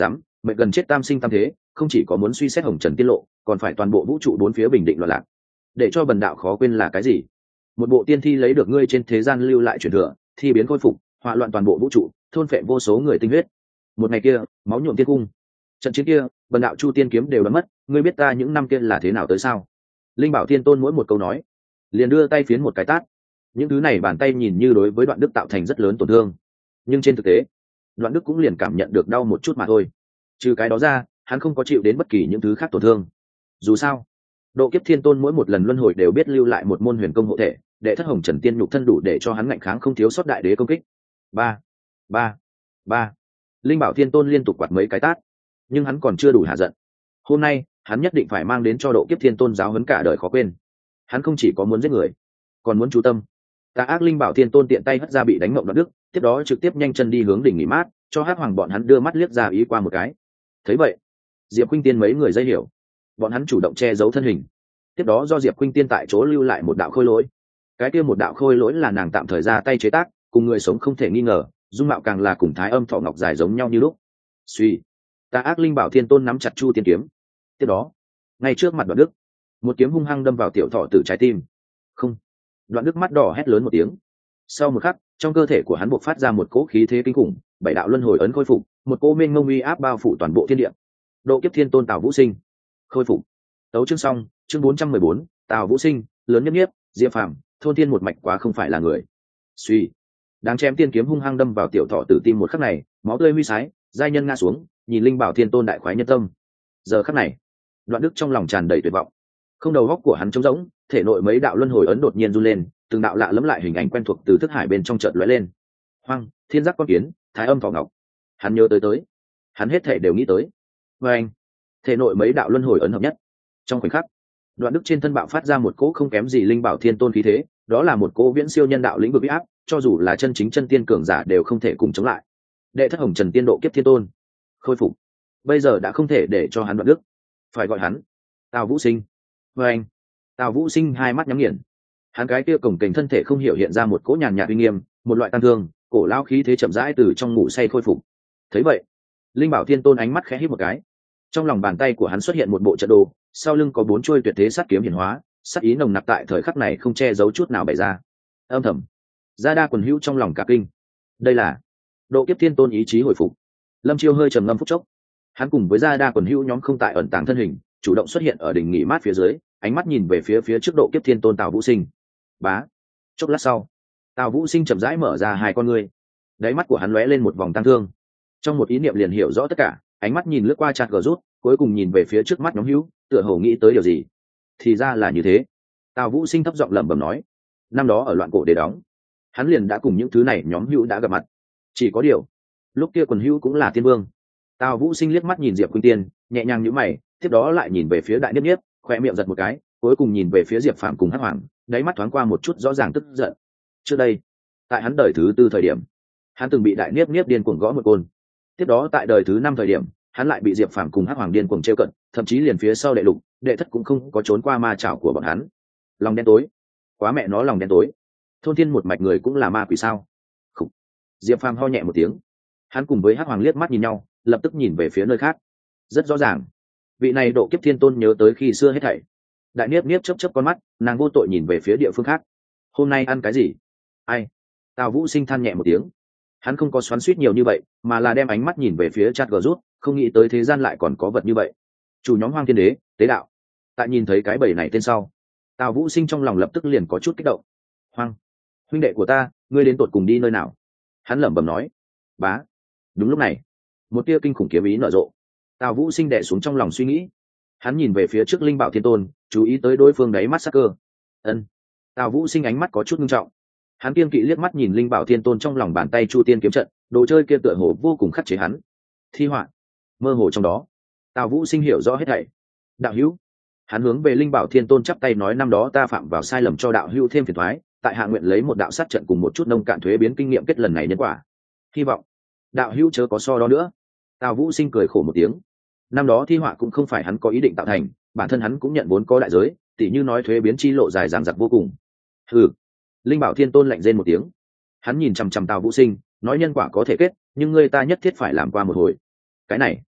mệnh gần chết tam sinh tam thế, không chỉ có muốn suy xét hồng trần tiết lộ, còn phải toàn bộ vũ trụ bốn phía bình định loạn lạc. Để cho bần đạo khó quên là cái gì? Một bộ tiên thi lấy được ngươi trên thế gian lưu lại truyền thừa, thi biến khôi phục, hỏa loạn toàn bộ vũ trụ, thôn phệ vô số người tinh huyết. Một ngày kia, máu nhuộm tiên cung. Trận chiến kia, bần đạo chu tiên kiếm đều đã mất, ngươi biết ta những năm kia là thế nào tới sao? Linh Bảo Thiên Tôn mỗi một câu nói, liền đưa tay phiến một cái tát. Những thứ này bàn tay nhìn như đối với Đoạn Đức tạo thành rất lớn tổn thương, nhưng trên thực tế, Đoạn Đức cũng liền cảm nhận được đau một chút mà thôi. Trừ cái đó ra, hắn không có chịu đến bất kỳ những thứ khác tổn thương. Dù sao, Độ Kiếp Thiên Tôn mỗi một lần luân hồi đều biết lưu lại một môn huyền công hộ thể, để thất hồng trần tiên nhục thân đủ để cho hắn ngạnh kháng không thiếu sót đại đế công kích. Ba, ba, ba. Linh Bảo Thiên Tôn liên tục quạt mấy cái tát, nhưng hắn còn chưa đủ hạ giận. Hôm nay, hắn nhất định phải mang đến cho Độ Kiếp Thiên Tôn giáo huấn cả đời khó quên. Hắn không chỉ có muốn giết người, còn muốn chú tâm. Tà ác Linh Bảo Thiên Tôn tiện tay hất ra bị đánh mộng Đoạn Đức, tiếp đó trực tiếp nhanh chân đi hướng đỉnh nghỉ mát, cho Hắc Hoàng bọn hắn đưa mắt liếc ra ý qua một cái. Thấy vậy, Diệp Khuynh Tiên mấy người dây hiểu, bọn hắn chủ động che giấu thân hình. Tiếp đó do Diệp Khuynh Tiên tại chỗ lưu lại một đạo khôi lỗi. Cái kia một đạo khôi lỗi là nàng tạm thời ra tay chế tác, cùng người sống không thể nghi ngờ, dung mạo càng là cùng Thái Âm Thọ Ngọc dài giống nhau như lúc. Suy, Tà ác Linh Bảo Thiên Tôn nắm chặt Chu Tiên kiếm. Tiếp đó, ngay trước mặt Đoạn Đức, một kiếm hung hăng đâm vào tiểu thọ tử trái tim. Không. Đoạn Đức mắt đỏ hét lớn một tiếng. Sau một khắc, trong cơ thể của hắn bộc phát ra một cỗ khí thế kinh khủng, bảy đạo luân hồi ấn khôi phục, một cỗ mênh mông uy áp bao phủ toàn bộ thiên địa. Độ Kiếp Thiên Tôn Tào Vũ Sinh khôi phục. Tấu chương xong, chương bốn trăm mười bốn, Tào Vũ Sinh, lớn nhất nhiếp, Diệp Phàm, thôn thiên một mạch quá không phải là người. Suy, đáng chém tiên kiếm hung hăng đâm vào tiểu thọ tử tim một khắc này, máu tươi huy sái, giai nhân ngã xuống, nhìn Linh Bảo Thiên Tôn đại khoái nhân tâm. Giờ khắc này, Đoạn Đức trong lòng tràn đầy tuyệt vọng. Không đầu góc của hắn trống rỗng, thể nội mấy đạo luân hồi ấn đột nhiên run lên, từng đạo lạ lẫm lại hình ảnh quen thuộc từ thức hải bên trong chợt lóe lên. Hoang, Thiên Giác Con Kiến, Thái Âm Thọ Ngọc. Hắn nhớ tới tới, hắn hết thể đều nghĩ tới. Và anh, thể nội mấy đạo luân hồi ấn hợp nhất. Trong khoảnh khắc, Đoạn Đức trên thân bạo phát ra một cỗ không kém gì Linh Bảo Thiên Tôn khí thế, đó là một cỗ viễn siêu nhân đạo lĩnh vực uy áp, cho dù là chân chính chân tiên cường giả đều không thể cùng chống lại. Đệ thất hồng trần tiên độ kiếp thiên tôn khôi phục, bây giờ đã không thể để cho hắn Đoạn Đức, phải gọi hắn Tào Vũ Sinh. Và anh, Tào Vũ Sinh hai mắt nhắm nghiền, hắn cái kia cổng kềnh thân thể không hiểu hiện ra một cỗ nhàn nhạt uy nghiêm, một loại tăng thương, cổ lao khí thế chậm rãi từ trong ngủ say khôi phục. Thấy vậy, Linh Bảo Thiên Tôn ánh mắt khẽ híp một cái, trong lòng bàn tay của hắn xuất hiện một bộ trận đồ, sau lưng có bốn chuôi tuyệt thế sắt kiếm hiển hóa, sắt ý nồng nặc tại thời khắc này không che giấu chút nào bày ra. Âm thầm, Gia Đa quần hữu trong lòng cả kinh, đây là Độ Kiếp Thiên Tôn ý chí hồi phục. Lâm Chiêu hơi trầm ngâm phút chốc, hắn cùng với Gia Đa quần hữu nhóm không tại ẩn tàng thân hình, chủ động xuất hiện ở đỉnh nghỉ mát phía dưới, ánh mắt nhìn về phía phía trước Độ Kiếp Thiên Tôn Tào Vũ Sinh. Bá, chốc lát sau, Tào Vũ Sinh chậm rãi mở ra hai con ngươi, đáy mắt của hắn lóe lên một vòng tăng thương, trong một ý niệm liền hiểu rõ tất cả, ánh mắt nhìn lướt qua chặt gờ rút, cuối cùng nhìn về phía trước mắt nhóm hữu, tựa hồ nghĩ tới điều gì. Thì ra là như thế. Tào Vũ Sinh thấp giọng lẩm bẩm nói, năm đó ở loạn cổ để đóng, hắn liền đã cùng những thứ này nhóm hữu đã gặp mặt. Chỉ có điều, lúc kia quần hữu cũng là tiên vương. Tào Vũ Sinh liếc mắt nhìn Diệp Khuynh Tiên, nhẹ nhàng nhíu mày, tiếp đó lại nhìn về phía Đại Niếp Niếp, khóe miệng giật một cái, cuối cùng nhìn về phía Diệp Phàm cùng Hắc Hoàng, đáy mắt thoáng qua một chút rõ ràng tức giận. Trước đây, tại hắn đời thứ tư thời điểm, hắn từng bị Đại Niếp Niếp điên cuồng gõ một côn. Tiếp đó tại đời thứ năm thời điểm, hắn lại bị Diệp Phàm cùng Hắc Hoàng điên cuồng trêu cận, thậm chí liền phía sau đệ lục, đệ thất cũng không có trốn qua ma chảo của bọn hắn. Lòng đen tối, quá mẹ nó lòng đen tối. Thôn thiên một mạch người cũng là ma quỷ sao? Khủ. Diệp Phàm ho nhẹ một tiếng, hắn cùng với Hắc Hoàng liếc mắt nhìn nhau, lập tức nhìn về phía nơi khác. Rất rõ ràng, vị này Độ Kiếp Thiên Tôn nhớ tới khi xưa hết thảy. Đại Niếp Niếp chớp chớp con mắt, nàng vô tội nhìn về phía địa phương khác. Hôm nay ăn cái gì? Ai? Tào Vũ Sinh than nhẹ một tiếng, hắn không có xoắn xuýt nhiều như vậy, mà là đem ánh mắt nhìn về phía Chat Gờ rút, không nghĩ tới thế gian lại còn có vật như vậy. Chủ nhóm Hoang Thiên Đế, tế đạo. Tại nhìn thấy cái bầy này tên sau, Tào Vũ Sinh trong lòng lập tức liền có chút kích động. Hoang, huynh đệ của ta, ngươi đến tột cùng đi nơi nào? Hắn lẩm bẩm nói. Bá. Đúng lúc này, một tia kinh khủng kiếm ý nở rộ. Tào Vũ Sinh đè xuống trong lòng suy nghĩ, hắn nhìn về phía trước Linh Bảo Thiên Tôn, chú ý tới đối phương đáy mắt sắc cơ. Ân. Tào Vũ Sinh ánh mắt có chút nghiêm trọng, hắn kiên kỵ liếc mắt nhìn Linh Bảo Thiên Tôn trong lòng bàn tay Chu Tiên kiếm trận, đồ chơi kia tựa hồ vô cùng khắc chế hắn. Thi họa, mơ hồ trong đó, Tào Vũ Sinh hiểu rõ hết thảy. Đạo hữu, hắn hướng về Linh Bảo Thiên Tôn chắp tay nói, năm đó ta phạm vào sai lầm cho đạo hữu thêm phiền toái, tại hạ nguyện lấy một đạo sát trận cùng một chút nông cạn thuế biến kinh nghiệm kết lần này nhân quả. Hy vọng đạo hữu chớ có so đó nữa. Tào Vũ Sinh cười khổ một tiếng, năm đó thi họa cũng không phải hắn có ý định tạo thành, bản thân hắn cũng nhận vốn có đại giới, tỉ như nói thuế biến chi lộ dài dằng dặc vô cùng. Ừ. Linh Bảo Thiên Tôn lạnh rên một tiếng, hắn nhìn chằm chằm Tào Vũ Sinh, nói nhân quả có thể kết, nhưng ngươi ta nhất thiết phải làm qua một hồi. Cái này,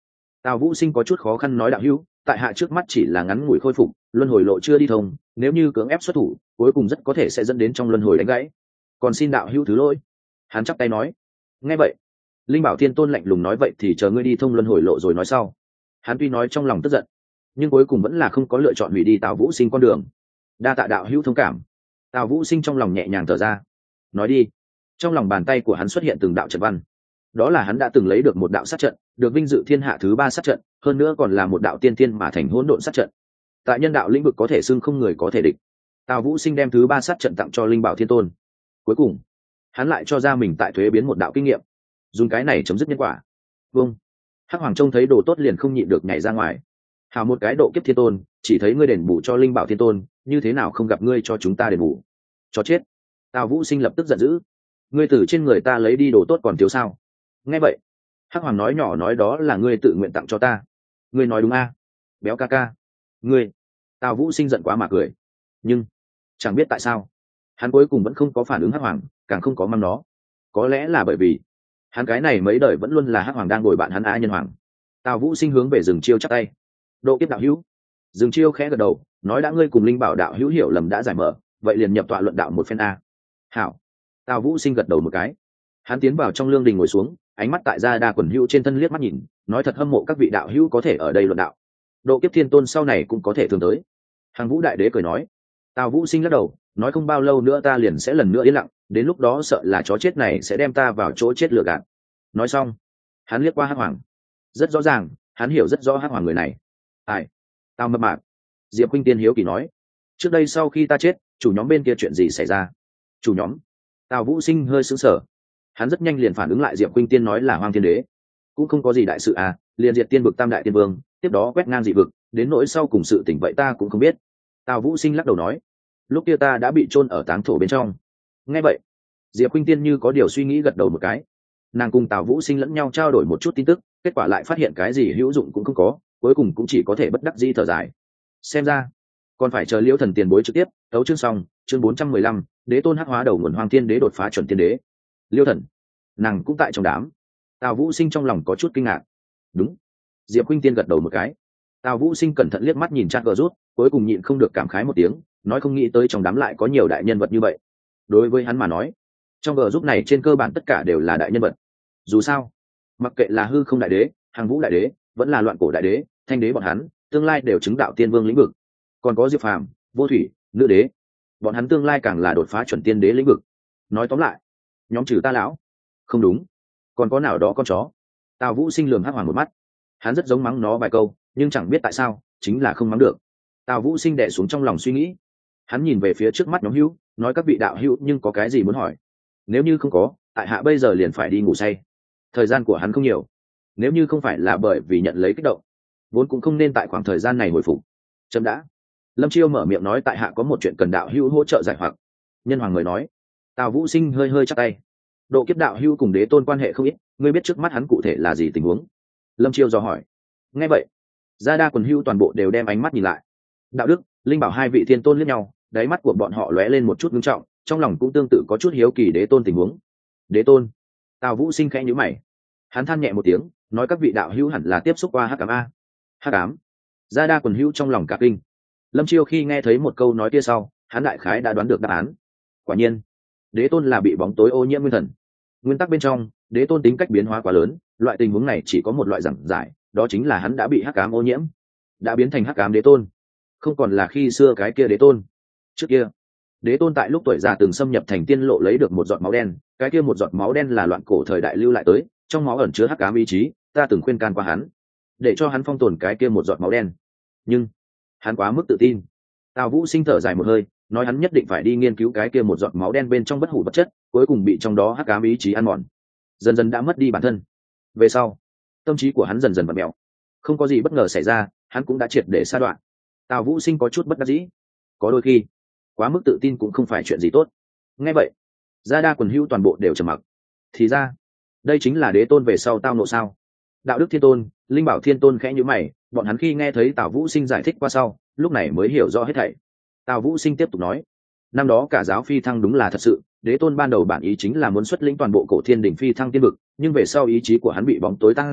Tào Vũ Sinh có chút khó khăn nói đạo hữu, tại hạ trước mắt chỉ là ngắn ngủi khôi phục, luân hồi lộ chưa đi thông, nếu như cưỡng ép xuất thủ, cuối cùng rất có thể sẽ dẫn đến trong luân hồi đánh gãy. Còn xin đạo hữu thứ lỗi. Hắn chắp tay nói. Nghe vậy, Linh Bảo Thiên Tôn lạnh lùng nói vậy thì chờ ngươi đi thông luân hồi lộ rồi nói sau. Hắn tuy nói trong lòng tức giận, nhưng cuối cùng vẫn là không có lựa chọn hủy đi Tào Vũ Sinh con đường. Đa tạ đạo hữu thông cảm. Tào Vũ Sinh trong lòng nhẹ nhàng thở ra. Nói đi. Trong lòng bàn tay của hắn xuất hiện từng đạo trận văn. Đó là hắn đã từng lấy được một đạo sát trận, được vinh dự thiên hạ thứ ba sát trận, hơn nữa còn là một đạo tiên tiên mà thành hỗn độn sát trận. Tại nhân đạo lĩnh vực có thể xưng không người có thể địch. Tào Vũ Sinh đem thứ ba sát trận tặng cho Linh Bảo Thiên Tôn. Cuối cùng, hắn lại cho ra mình tại thuế biến một đạo kinh nghiệm, dùng cái này chấm dứt nhân quả. Vâng. Hắc Hoàng trông thấy đồ tốt liền không nhịn được nhảy ra ngoài. Hào một cái độ kiếp thiên tôn, chỉ thấy ngươi đền bù cho Linh Bảo Thiên Tôn, như thế nào không gặp ngươi cho chúng ta đền bù? Cho chết. Tào Vũ Sinh lập tức giận dữ. Ngươi từ trên người ta lấy đi đồ tốt còn thiếu sao? Nghe vậy, Hắc Hoàng nói nhỏ nói đó là ngươi tự nguyện tặng cho ta. Ngươi nói đúng a? Béo ca ca. Ngươi. Tào Vũ Sinh giận quá mà cười. Nhưng chẳng biết tại sao, hắn cuối cùng vẫn không có phản ứng Hắc Hoàng, càng không có mang nó. Có lẽ là bởi vì hắn cái này mấy đời vẫn luôn là Hắc Hoàng đang bồi bạn hắn á nhân hoàng. Tào Vũ Sinh hướng về rừng chiêu chắp tay. Độ kiếp đạo hữu. Rừng chiêu khẽ gật đầu, nói đã ngươi cùng Linh Bảo đạo hữu hiểu lầm đã giải mở, vậy liền nhập tọa luận đạo một phen a. Hảo. Tào Vũ Sinh gật đầu một cái. Hắn tiến vào trong lương đình ngồi xuống, ánh mắt tại gia đa quần hữu trên thân liếc mắt nhìn, nói thật hâm mộ các vị đạo hữu có thể ở đây luận đạo. Độ kiếp thiên tôn sau này cũng có thể thường tới. Hàng Vũ đại đế cười nói. Tào Vũ Sinh lắc đầu, nói không bao lâu nữa ta liền sẽ lần nữa yên lặng, đến lúc đó sợ là chó chết này sẽ đem ta vào chỗ chết lừa gạt. Nói xong, hắn liếc qua Hắc Hoàng. Rất rõ ràng, hắn hiểu rất rõ Hắc Hoàng người này. Ai? Tào mập mạp. Diệp Khuynh Tiên hiếu kỳ nói. Trước đây sau khi ta chết, chủ nhóm bên kia chuyện gì xảy ra? Chủ nhóm? Tào Vũ Sinh hơi sững sờ. Hắn rất nhanh liền phản ứng lại Diệp Khuynh Tiên nói là Hoang Thiên Đế. Cũng không có gì đại sự à, liền diệt tiên vực tam đại tiên vương, tiếp đó quét ngang dị vực, đến nỗi sau cùng sự tình vậy ta cũng không biết. Tào Vũ Sinh lắc đầu nói. Lúc kia ta đã bị chôn ở táng thổ bên trong. Nghe vậy, Diệp Khuynh Tiên như có điều suy nghĩ gật đầu một cái. Nàng cùng Tào Vũ Sinh lẫn nhau trao đổi một chút tin tức, kết quả lại phát hiện cái gì hữu dụng cũng không có, cuối cùng cũng chỉ có thể bất đắc dĩ thở dài. Xem ra còn phải chờ Liễu Thần tiền bối trực tiếp. Tấu chương xong, chương bốn trăm mười lăm, Đế tôn hắc hóa đầu nguồn Hoàng Thiên Đế đột phá chuẩn tiên đế. Liễu Thần, nàng cũng tại trong đám. Tào Vũ Sinh trong lòng có chút kinh ngạc. Đúng. Diệp Khuynh Tiên gật đầu một cái. Tào Vũ Sinh cẩn thận liếc mắt nhìn chat gờ rút, cuối cùng nhịn không được cảm khái một tiếng, nói không nghĩ tới trong đám lại có nhiều đại nhân vật như vậy. Đối với hắn mà nói, trong gờ rút này trên cơ bản tất cả đều là đại nhân vật. Dù sao, mặc kệ là hư không đại đế, hàng vũ đại đế, vẫn là loạn cổ đại đế, thanh đế bọn hắn, tương lai đều chứng đạo tiên vương lĩnh vực. Còn có Diệp Phàm, vô thủy, nữ đế, bọn hắn tương lai càng là đột phá chuẩn tiên đế lĩnh vực. Nói tóm lại, nhóm trừ ta lão, không đúng, còn có nào đó con chó. Tào Vũ Sinh lườm Hắc Hoàng một mắt, hắn rất giống mắng nó vài câu, nhưng chẳng biết tại sao, chính là không mắng được. Tào Vũ Sinh đè xuống trong lòng suy nghĩ, hắn nhìn về phía trước mắt nhóm hữu, nói các vị đạo hữu nhưng có cái gì muốn hỏi? Nếu như không có, tại hạ bây giờ liền phải đi ngủ say. Thời gian của hắn không nhiều, nếu như không phải là bởi vì nhận lấy kích động, vốn cũng không nên tại khoảng thời gian này hồi phục. Chấm đã. Lâm Chiêu mở miệng nói tại hạ có một chuyện cần đạo hữu hỗ trợ giải hoặc. Nhân hoàng người nói. Tào Vũ Sinh hơi hơi chắp tay. Độ kiếp đạo hữu cùng đế tôn quan hệ không ít, ngươi biết trước mắt hắn cụ thể là gì tình huống? Lâm Chiêu dò hỏi. Nghe vậy, gia đa quần hữu toàn bộ đều đem ánh mắt nhìn lại. Đạo đức, Linh Bảo hai vị thiên tôn liếc nhau, đáy mắt của bọn họ lóe lên một chút ngưng trọng, trong lòng cũng tương tự có chút hiếu kỳ đế tôn tình huống. Đế tôn? Tào Vũ Sinh khẽ nhíu mày. Hắn than nhẹ một tiếng, nói các vị đạo hữu hẳn là tiếp xúc qua hắc ám a. Hắc ám? Gia đa quần hữu trong lòng cả kinh. Lâm Chiêu khi nghe thấy một câu nói kia sau, hắn đại khái đã đoán được đáp án. Quả nhiên, đế tôn là bị bóng tối ô nhiễm nguyên thần. Nguyên tắc bên trong, đế tôn tính cách biến hóa quá lớn, loại tình huống này chỉ có một loại giảng giải, đó chính là hắn đã bị hắc ám ô nhiễm, đã biến thành hắc ám đế tôn, không còn là khi xưa cái kia đế tôn. Trước kia, đế tôn tại lúc tuổi già từng xâm nhập thành tiên lộ lấy được một giọt máu đen, cái kia một giọt máu đen là loạn cổ thời đại lưu lại tới, trong máu ẩn chứa hắc ám ý chí, ta từng khuyên can qua hắn, để cho hắn phong tồn cái kia một giọt máu đen, nhưng hắn quá mức tự tin. Tào Vũ Sinh thở dài một hơi, nói hắn nhất định phải đi nghiên cứu cái kia một giọt máu đen bên trong bất hủ vật chất, cuối cùng bị trong đó hắc ám ý chí ăn mòn, dần dần đã mất đi bản thân. Về sau, tâm trí của hắn dần dần vặn mèo, không có gì bất ngờ xảy ra, hắn cũng đã triệt để sa đoạn. Tào Vũ Sinh có chút bất đắc dĩ, có đôi khi quá mức tự tin cũng không phải chuyện gì tốt. Nghe vậy, gia đa quần hữu toàn bộ đều trầm mặc. Thì ra, đây chính là đế tôn về sau tao nộ sao? Đạo đức thiên tôn, Linh Bảo thiên tôn khẽ nhíu mày, bọn hắn khi nghe thấy Tào Vũ Sinh giải thích qua sau, lúc này mới hiểu rõ hết thảy. Tào Vũ Sinh tiếp tục nói, năm đó cả giáo phi thăng đúng là thật sự, đế tôn ban đầu bản ý chính là muốn xuất lĩnh toàn bộ cổ thiên đỉnh phi thăng tiên vực, nhưng về sau ý chí của hắn bị bóng tối tăng dã,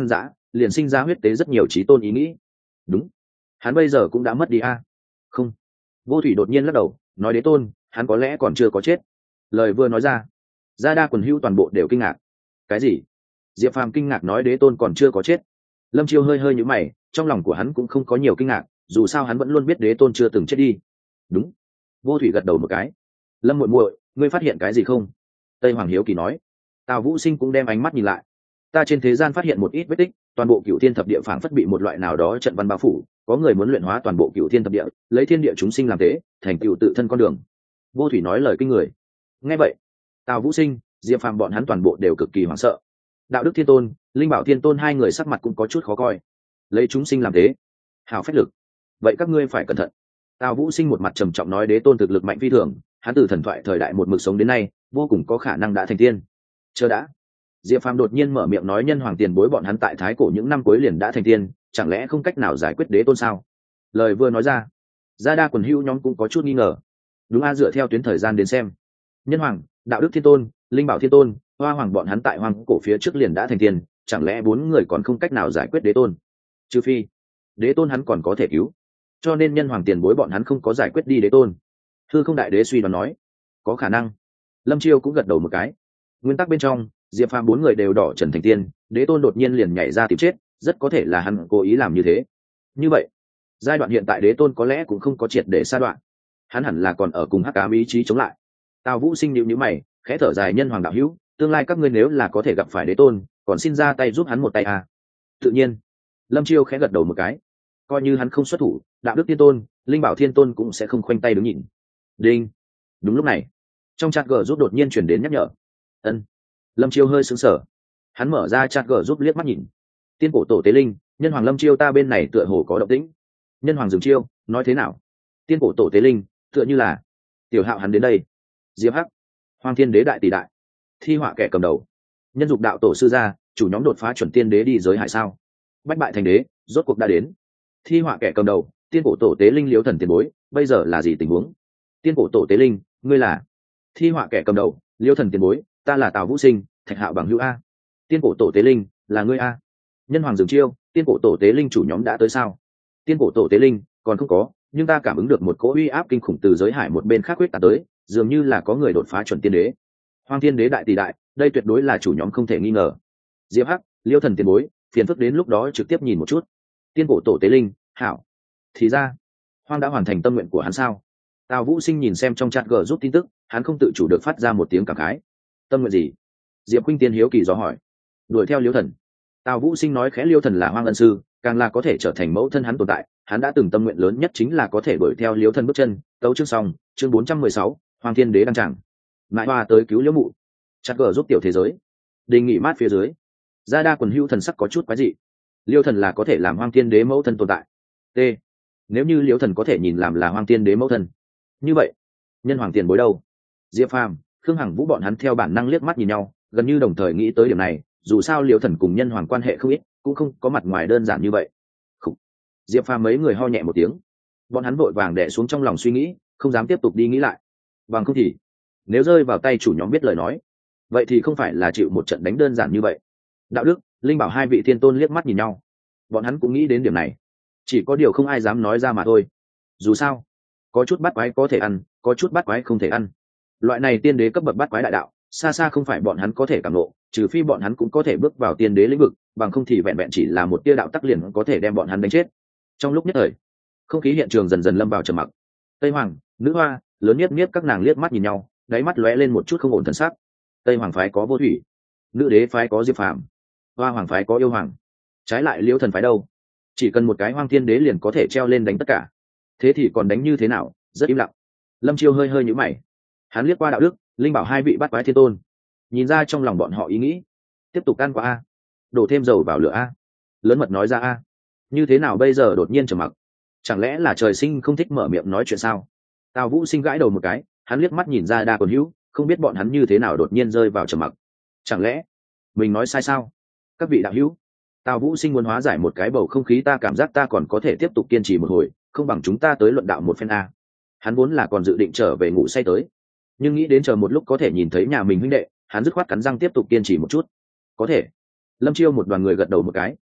liền sinh ra huyết tế rất nhiều trí tôn ý nghĩ. Đúng, hắn bây giờ cũng đã mất đi a. Không. Vô thủy đột nhiên lắc đầu nói đế tôn hắn có lẽ còn chưa có chết. Lời vừa nói ra, gia đa quần hữu toàn bộ đều kinh ngạc. Cái gì? Diệp Phàm kinh ngạc nói đế tôn còn chưa có chết. Lâm Chiêu hơi hơi nhíu mày, trong lòng của hắn cũng không có nhiều kinh ngạc, dù sao hắn vẫn luôn biết đế tôn chưa từng chết đi. Đúng. Vô thủy gật đầu một cái. Lâm muội muội, ngươi phát hiện cái gì không? Tây Hoàng hiếu kỳ nói. Tào Vũ Sinh cũng đem ánh mắt nhìn lại. Ta trên thế gian phát hiện một ít vết tích, toàn bộ cửu thiên thập địa phảng phất bị một loại nào đó trận văn bao phủ, có người muốn luyện hóa toàn bộ cửu thiên thập địa, lấy thiên địa chúng sinh làm tế, thành cửu tự thân con đường. Vô thủy nói lời kinh người. Nghe vậy, Tào Vũ Sinh, Diệp Phàm bọn hắn toàn bộ đều cực kỳ hoảng sợ. Đạo đức thiên tôn, linh bảo thiên tôn hai người sắc mặt cũng có chút khó coi. Lấy chúng sinh làm tế, hào phách lực, vậy các ngươi phải cẩn thận. Tào Vũ Sinh một mặt trầm trọng nói đế tôn thực lực mạnh phi thường, hắn từ thần thoại thời đại một mực sống đến nay, vô cùng có khả năng đã thành tiên. Chờ đã. Diệp Phàm đột nhiên mở miệng nói nhân hoàng tiền bối bọn hắn tại thái cổ những năm cuối liền đã thành tiên, chẳng lẽ không cách nào giải quyết đế tôn sao? Lời vừa nói ra, gia đa quần hữu nhóm cũng có chút nghi ngờ. Đúng a, dựa theo tuyến thời gian đến xem, nhân hoàng, đạo đức thiên tôn, linh bảo thiên tôn, hoa hoàng bọn hắn tại hoàng cổ phía trước liền đã thành tiên, chẳng lẽ bốn người còn không cách nào giải quyết đế tôn? Trừ phi đế tôn hắn còn có thể cứu, cho nên nhân hoàng tiền bối bọn hắn không có giải quyết đi đế tôn. Hư Không đại đế suy đoán nói, có khả năng. Lâm Chiêu cũng gật đầu một cái. Nguyên tắc bên trong, Diệp Phàm bốn người đều đỏ trần thành tiên, đế tôn đột nhiên liền nhảy ra tìm chết, rất có thể là hắn cố ý làm như thế. Như vậy, giai đoạn hiện tại đế tôn có lẽ cũng không có triệt để sa đoạn, hắn hẳn là còn ở cùng hắc ám ý chí chống lại. Tào Vũ Sinh nhíu nhíu mày, khẽ thở dài nhân hoàng đạo hữu, tương lai các ngươi nếu là có thể gặp phải đế tôn, còn xin ra tay giúp hắn một tay à. Tự nhiên. Lâm Chiêu khẽ gật đầu một cái. Coi như hắn không xuất thủ, đạo đức thiên tôn, linh bảo thiên tôn cũng sẽ không khoanh tay đứng nhìn. Đinh. Đúng lúc này, trong chat gờ rút đột nhiên chuyển đến nhắc nhở. Ân. Lâm Chiêu hơi sững sờ, hắn mở ra chat gờ giúp liếc mắt nhìn. Tiên cổ tổ tế linh, nhân hoàng Lâm Chiêu ta bên này tựa hồ có động tĩnh. Nhân hoàng dừng chiêu, nói thế nào? Tiên cổ tổ tế linh, tựa như là tiểu hạo hắn đến đây. Diệp Hắc, Hoàng Thiên Đế đại tỷ đại, thi họa kẻ cầm đầu, nhân dục đạo tổ sư gia, chủ nhóm đột phá chuẩn tiên đế đi giới hải sao? Bách bại thành đế, rốt cuộc đã đến. Thi họa kẻ cầm đầu, tiên cổ tổ tế linh liếu thần tiền bối, bây giờ là gì tình huống? Tiên cổ tổ tế linh, ngươi là? Thi họa kẻ cầm đầu, liêu thần tiền bối, ta là Tào Vũ Sinh, Thạch Hạo bằng hữu a. Tiên cổ tổ tế linh, là ngươi a. Nhân hoàng dừng chiêu, tiên cổ tổ tế linh chủ nhóm đã tới sao? Tiên cổ tổ tế linh, còn không có, nhưng ta cảm ứng được một cỗ uy áp kinh khủng từ giới hải một bên khác quyết tạt tới, dường như là có người đột phá chuẩn tiên đế. Hoàng Thiên Đế đại tỷ đại, đây tuyệt đối là chủ nhóm không thể nghi ngờ. Diệp Hắc, liêu thần tiền bối, phiền phức đến lúc đó trực tiếp nhìn một chút. Tiên cổ tổ tế linh, hảo. Thì ra, Hoang đã hoàn thành tâm nguyện của hắn sao? Tào Vũ Sinh nhìn xem trong chat g giúp tin tức, hắn không tự chủ được phát ra một tiếng cảm khái. Tâm nguyện gì? Diệp Khuynh Tiên hiếu kỳ dò hỏi. Đuổi theo liêu thần. Tào Vũ Sinh nói khẽ liêu thần là Hoang ân sư, càng là có thể trở thành mẫu thân hắn tồn tại, hắn đã từng tâm nguyện lớn nhất chính là có thể đuổi theo liêu thần bước chân. Tấu chương xong, chương bốn trăm mười sáu, Hoàng Thiên Đế đăng tràng. Mãi hoa tới cứu liễu mụ. Chat g giúp tiểu thế giới. Đề nghị mát phía dưới. Gia đa quần hữu thần sắc có chút quái dị. Liêu thần là có thể làm Hoàng Thiên Đế mẫu thân tồn tại. T. Nếu như liêu thần có thể nhìn làm là Hoàng Thiên Đế mẫu thân, như vậy nhân hoàng tiền bối đâu? Diệp Phàm, Khương Hằng Vũ bọn hắn theo bản năng liếc mắt nhìn nhau, gần như đồng thời nghĩ tới điểm này, dù sao liêu thần cùng nhân hoàng quan hệ không ít, cũng không có mặt ngoài đơn giản như vậy. Khủ. Diệp Phàm mấy người ho nhẹ một tiếng, bọn hắn vội vàng đè xuống trong lòng suy nghĩ, không dám tiếp tục đi nghĩ lại. Bằng không thì nếu rơi vào tay chủ nhóm biết lời nói, vậy thì không phải là chịu một trận đánh đơn giản như vậy. Đạo đức, linh bảo hai vị thiên tôn liếc mắt nhìn nhau, bọn hắn cũng nghĩ đến điểm này, chỉ có điều không ai dám nói ra mà thôi. Dù sao, có chút bắt quái có thể ăn, có chút bắt quái không thể ăn. Loại này tiên đế cấp bậc bắt quái đại đạo, xa xa không phải bọn hắn có thể cảm ngộ, trừ phi bọn hắn cũng có thể bước vào tiên đế lĩnh vực, bằng không thì vẹn vẹn chỉ là một tia đạo tắc liền có thể đem bọn hắn đánh chết. Trong lúc nhất thời, không khí hiện trường dần dần lâm vào trầm mặc. Tây Hoàng, Nữ Hoa, Lớn Niết Niết các nàng liếc mắt nhìn nhau, đáy mắt lóe lên một chút không ổn thần sắc. Tây Hoàng phái có Vô Thủy, Nữ Đế phái có Diệp Phàm, Hoa Hoàng phái có Yêu Hoàng, trái lại Liễu thần phái đâu? Chỉ cần một cái Hoang Thiên Đế liền có thể treo lên đánh tất cả, thế thì còn đánh như thế nào? Rất im lặng. Lâm Chiêu hơi hơi nhíu mày, hắn liếc qua đạo đức, linh bảo hai vị bắt quái thiên tôn, nhìn ra trong lòng bọn họ ý nghĩ. Tiếp tục ăn qua a, đổ thêm dầu vào lửa a. Lớn mật nói ra a. Như thế nào bây giờ đột nhiên trầm mặc? Chẳng lẽ là trời sinh không thích mở miệng nói chuyện sao? Tào Vũ Sinh gãi đầu một cái, hắn liếc mắt nhìn ra đa còn hữu, không biết bọn hắn như thế nào đột nhiên rơi vào trầm mặc. Chẳng lẽ mình nói sai sao? Các vị đạo hữu, Tào Vũ Sinh muốn hóa giải một cái bầu không khí, ta cảm giác ta còn có thể tiếp tục kiên trì một hồi, không bằng chúng ta tới luận đạo một phen a. Hắn vốn là còn dự định trở về ngủ say tới, nhưng nghĩ đến chờ một lúc có thể nhìn thấy nhà mình huynh đệ, hắn dứt khoát cắn răng tiếp tục kiên trì một chút. Có thể. Lâm Chiêu một đoàn người gật đầu một cái.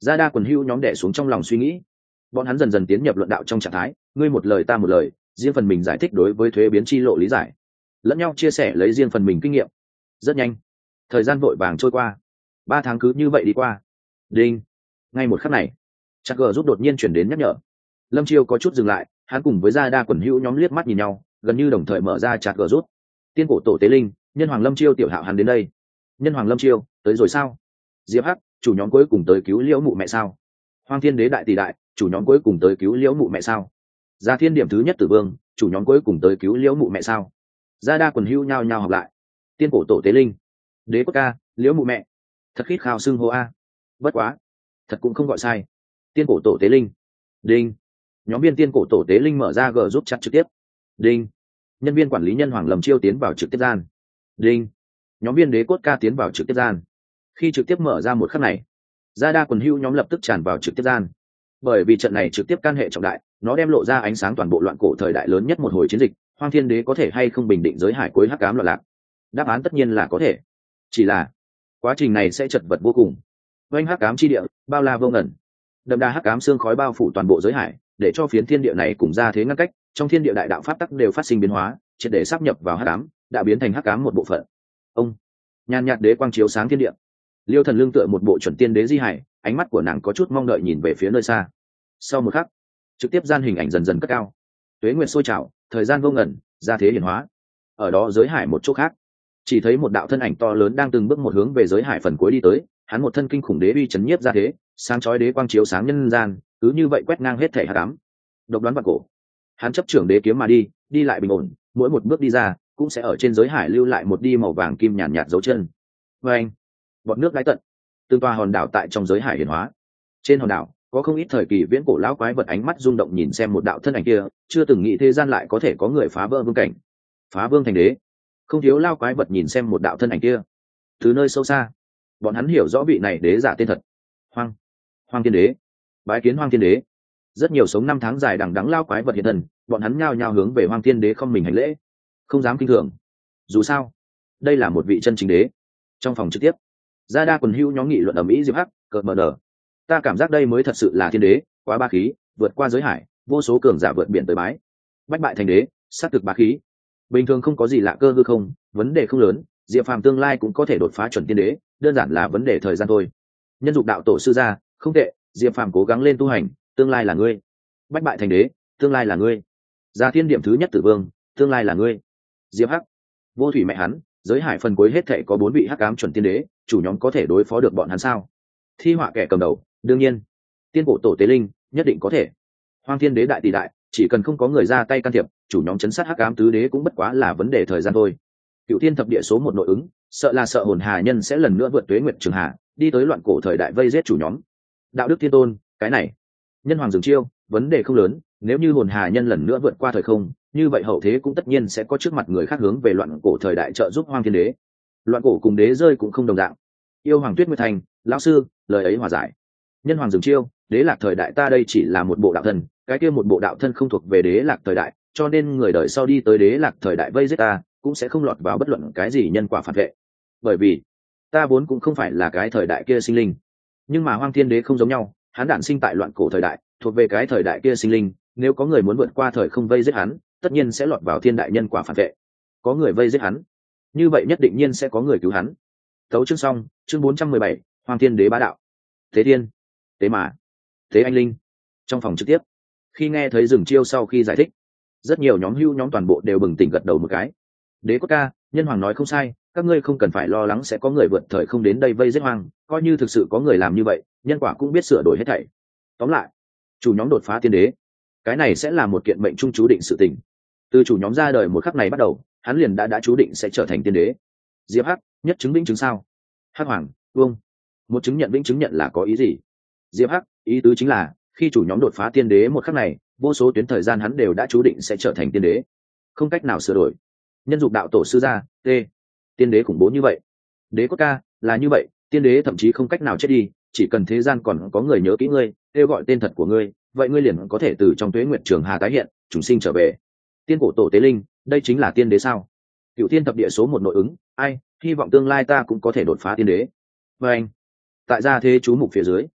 Gia đa quần hưu nhóm đẻ xuống trong lòng suy nghĩ, bọn hắn dần dần tiến nhập luận đạo trong trạng thái, ngươi một lời ta một lời, riêng phần mình giải thích đối với thuế biến chi lộ lý giải, lẫn nhau chia sẻ lấy riêng phần mình kinh nghiệm. Rất nhanh, thời gian vội vàng trôi qua, ba tháng cứ như vậy đi qua. Đinh, ngay một khắc này, chắc gờ giúp đột nhiên chuyển đến nhắc nhở. Lâm Chiêu có chút dừng lại, hắn cùng với Gia đa quần hữu nhóm liếc mắt nhìn nhau, gần như đồng thời mở ra chặt gờ rút. Tiên cổ tổ tế linh, nhân hoàng Lâm Chiêu tiểu hạo hắn đến đây. Nhân hoàng Lâm Chiêu tới rồi sao? Diệp Hắc, chủ nhóm cuối cùng tới cứu liễu mụ mẹ sao? Hoang Thiên Đế đại tỷ đại, chủ nhóm cuối cùng tới cứu liễu mụ mẹ sao? Gia Thiên điểm thứ nhất tử vương, chủ nhóm cuối cùng tới cứu liễu mụ mẹ sao? Gia đa quần hữu nhao nhao học lại. Tiên cổ tổ tế linh, đế quốc ca, liễu mụ mẹ, thật khít khao xưng hô a. Bất quá, thật cũng không gọi sai. Tiên cổ tổ tế linh. Đinh, nhóm viên tiên cổ tổ tế linh mở ra g giúp chặt trực tiếp. Đinh, nhân viên quản lý nhân hoàng Lâm Chiêu tiến vào trực tiếp gian. Đinh, nhóm viên đế cốt ca tiến vào trực tiếp gian. Khi trực tiếp mở ra một khắc này, Gia đa quần hưu nhóm lập tức tràn vào trực tiếp gian. Bởi vì trận này trực tiếp can hệ trọng đại, nó đem lộ ra ánh sáng toàn bộ loạn cổ thời đại lớn nhất một hồi chiến dịch. Hoang Thiên Đế có thể hay không bình định giới hải cuối hắc ám loạn lạc? Đáp án tất nhiên là có thể, chỉ là quá trình này sẽ chật vật vô cùng. Oanh hắc ám chi địa, bao la vô ngần, đậm đà hắc ám xương khói bao phủ toàn bộ giới hải, để cho phiến thiên địa này cùng ra thế ngăn cách. Trong thiên địa đại đạo pháp tắc đều phát sinh biến hóa, triệt để sáp nhập vào hắc ám, đã biến thành hắc ám một bộ phận. Ông nhàn nhạt đế quang chiếu sáng thiên địa. Liêu Thần lương tựa một bộ chuẩn tiên đế di hải, ánh mắt của nàng có chút mong đợi nhìn về phía nơi xa. Sau một khắc, trực tiếp gian hình ảnh dần dần cất cao. Tuế nguyệt sôi trào, thời gian vô ngần, ra thế hiển hóa. Ở đó giới hải một chỗ khác, chỉ thấy một đạo thân ảnh to lớn đang từng bước một hướng về giới hải phần cuối đi tới. Hắn một thân kinh khủng đế uy chấn nhiếp ra thế, sáng chói đế quang chiếu sáng nhân gian, cứ như vậy quét ngang hết thể hắc ám. Độc đoán vạn cổ, hắn chấp trưởng đế kiếm mà đi, đi lại bình ổn, mỗi một bước đi ra cũng sẽ ở trên giới hải lưu lại một đi màu vàng kim nhàn nhạt dấu chân. Và anh, bọn nước đáy tận, từng tòa hòn đảo tại trong giới hải hiển hóa. Trên hòn đảo có không ít thời kỳ viễn cổ lão quái vật ánh mắt rung động nhìn xem một đạo thân ảnh kia, chưa từng nghĩ thế gian lại có thể có người phá vỡ vương cảnh, phá vương thành đế. Không thiếu lao quái vật nhìn xem một đạo thân ảnh kia, từ nơi sâu xa bọn hắn hiểu rõ vị này đế giả tên thật, hoang hoang thiên đế. Bái kiến hoang thiên đế. Rất nhiều sống năm tháng dài đằng đẵng lao quái vật hiện thân, bọn hắn nhao nhao hướng về hoang thiên đế không mình hành lễ, không dám kinh thường. Dù sao đây là một vị chân chính đế. Trong phòng trực tiếp, Gia đa quần hưu nhóm nghị luận ầm ĩ. Diệp Hắc cợt mờ nở, ta cảm giác đây mới thật sự là thiên đế, quá ba khí, vượt qua giới hải, vô số cường giả vượt biển tới bái, bách bại thành đế, sát thực bá khí. Bình thường không có gì lạ cơ hư không, vấn đề không lớn. Diệp Phàm tương lai cũng có thể đột phá chuẩn tiên đế, đơn giản là vấn đề thời gian thôi. Nhân dục đạo tổ sư gia, không tệ. Diệp Phàm cố gắng lên tu hành, tương lai là ngươi. Bách bại thành đế, tương lai là ngươi. Gia thiên điểm thứ nhất tử vương, tương lai là ngươi. Diệp Hắc, vô thủy mẹ hắn, giới hải phần cuối hết thệ có bốn vị hắc ám chuẩn tiên đế, chủ nhóm có thể đối phó được bọn hắn sao? Thi họa kẻ cầm đầu, đương nhiên. Tiên cổ tổ tế linh, nhất định có thể. Hoang Thiên Đế đại tỷ đại, chỉ cần không có người ra tay can thiệp, chủ nhóm chấn sát hắc ám tứ đế cũng bất quá là vấn đề thời gian thôi. Cựu Thiên thập địa số một nội ứng, sợ là sợ hồn hà nhân sẽ lần nữa vượt tuế nguyệt trường hà, đi tới loạn cổ thời đại vây giết chủ nhóm. Đạo đức thiên tôn, cái này, nhân hoàng dừng chiêu, vấn đề không lớn. Nếu như hồn hà nhân lần nữa vượt qua thời không, như vậy hậu thế cũng tất nhiên sẽ có trước mặt người khác hướng về loạn cổ thời đại trợ giúp Hoang Thiên Đế. Loạn cổ cùng đế rơi cũng không đồng dạng. Yêu hoàng Tuyết Nguyệt Thành, lão sư, lời ấy hòa giải. Nhân hoàng dừng chiêu, đế lạc thời đại ta đây chỉ là một bộ đạo thân, cái kia một bộ đạo thân không thuộc về đế lạc thời đại, cho nên người đời sau đi tới đế lạc thời đại vây giết ta cũng sẽ không lọt vào bất luận cái gì nhân quả phản vệ, bởi vì ta vốn cũng không phải là cái thời đại kia sinh linh. Nhưng mà Hoang Thiên Đế không giống nhau, hắn đản sinh tại loạn cổ thời đại, thuộc về cái thời đại kia sinh linh. Nếu có người muốn vượt qua thời không vây giết hắn, tất nhiên sẽ lọt vào thiên đại nhân quả phản vệ. Có người vây giết hắn, như vậy nhất định nhiên sẽ có người cứu hắn. Tấu chương xong, chương bốn trăm mười bảy, Hoang Thiên Đế bá đạo. Thế Thiên, Tế Mã, Thế Anh Linh. Trong phòng trực tiếp, khi nghe thấy dừng chiêu sau khi giải thích, rất nhiều nhóm hưu nhóm toàn bộ đều bừng tỉnh gật đầu một cái. Đế quốc ca, nhân hoàng nói không sai, các ngươi không cần phải lo lắng sẽ có người vượt thời không đến đây vây giết hoang, coi như thực sự có người làm như vậy, nhân quả cũng biết sửa đổi hết thảy. Tóm lại, chủ nhóm đột phá tiên đế, cái này sẽ là một kiện mệnh trung chú định sự tình. Từ chủ nhóm ra đời một khắc này bắt đầu, hắn liền đã đã chú định sẽ trở thành tiên đế. Diệp Hắc, nhất chứng vĩnh chứng sao? Hắc hoàng, vương, một chứng nhận vĩnh chứng nhận là có ý gì? Diệp Hắc, ý tứ chính là khi chủ nhóm đột phá tiên đế một khắc này, vô số tuyến thời gian hắn đều đã chú định sẽ trở thành tiên đế, không cách nào sửa đổi. Nhân dục đạo tổ sư gia, t tiên đế khủng bố như vậy. Đế quốc ca, là như vậy, tiên đế thậm chí không cách nào chết đi, chỉ cần thế gian còn có người nhớ kỹ ngươi, kêu gọi tên thật của ngươi, vậy ngươi liền có thể từ trong tuế nguyệt trường hà tái hiện, chúng sinh trở về. Tiên cổ tổ tế linh, đây chính là tiên đế sao? Cựu thiên thập địa số một nội ứng, ai, hy vọng tương lai ta cũng có thể đột phá tiên đế. Và anh, tại gia thế chú mục phía dưới,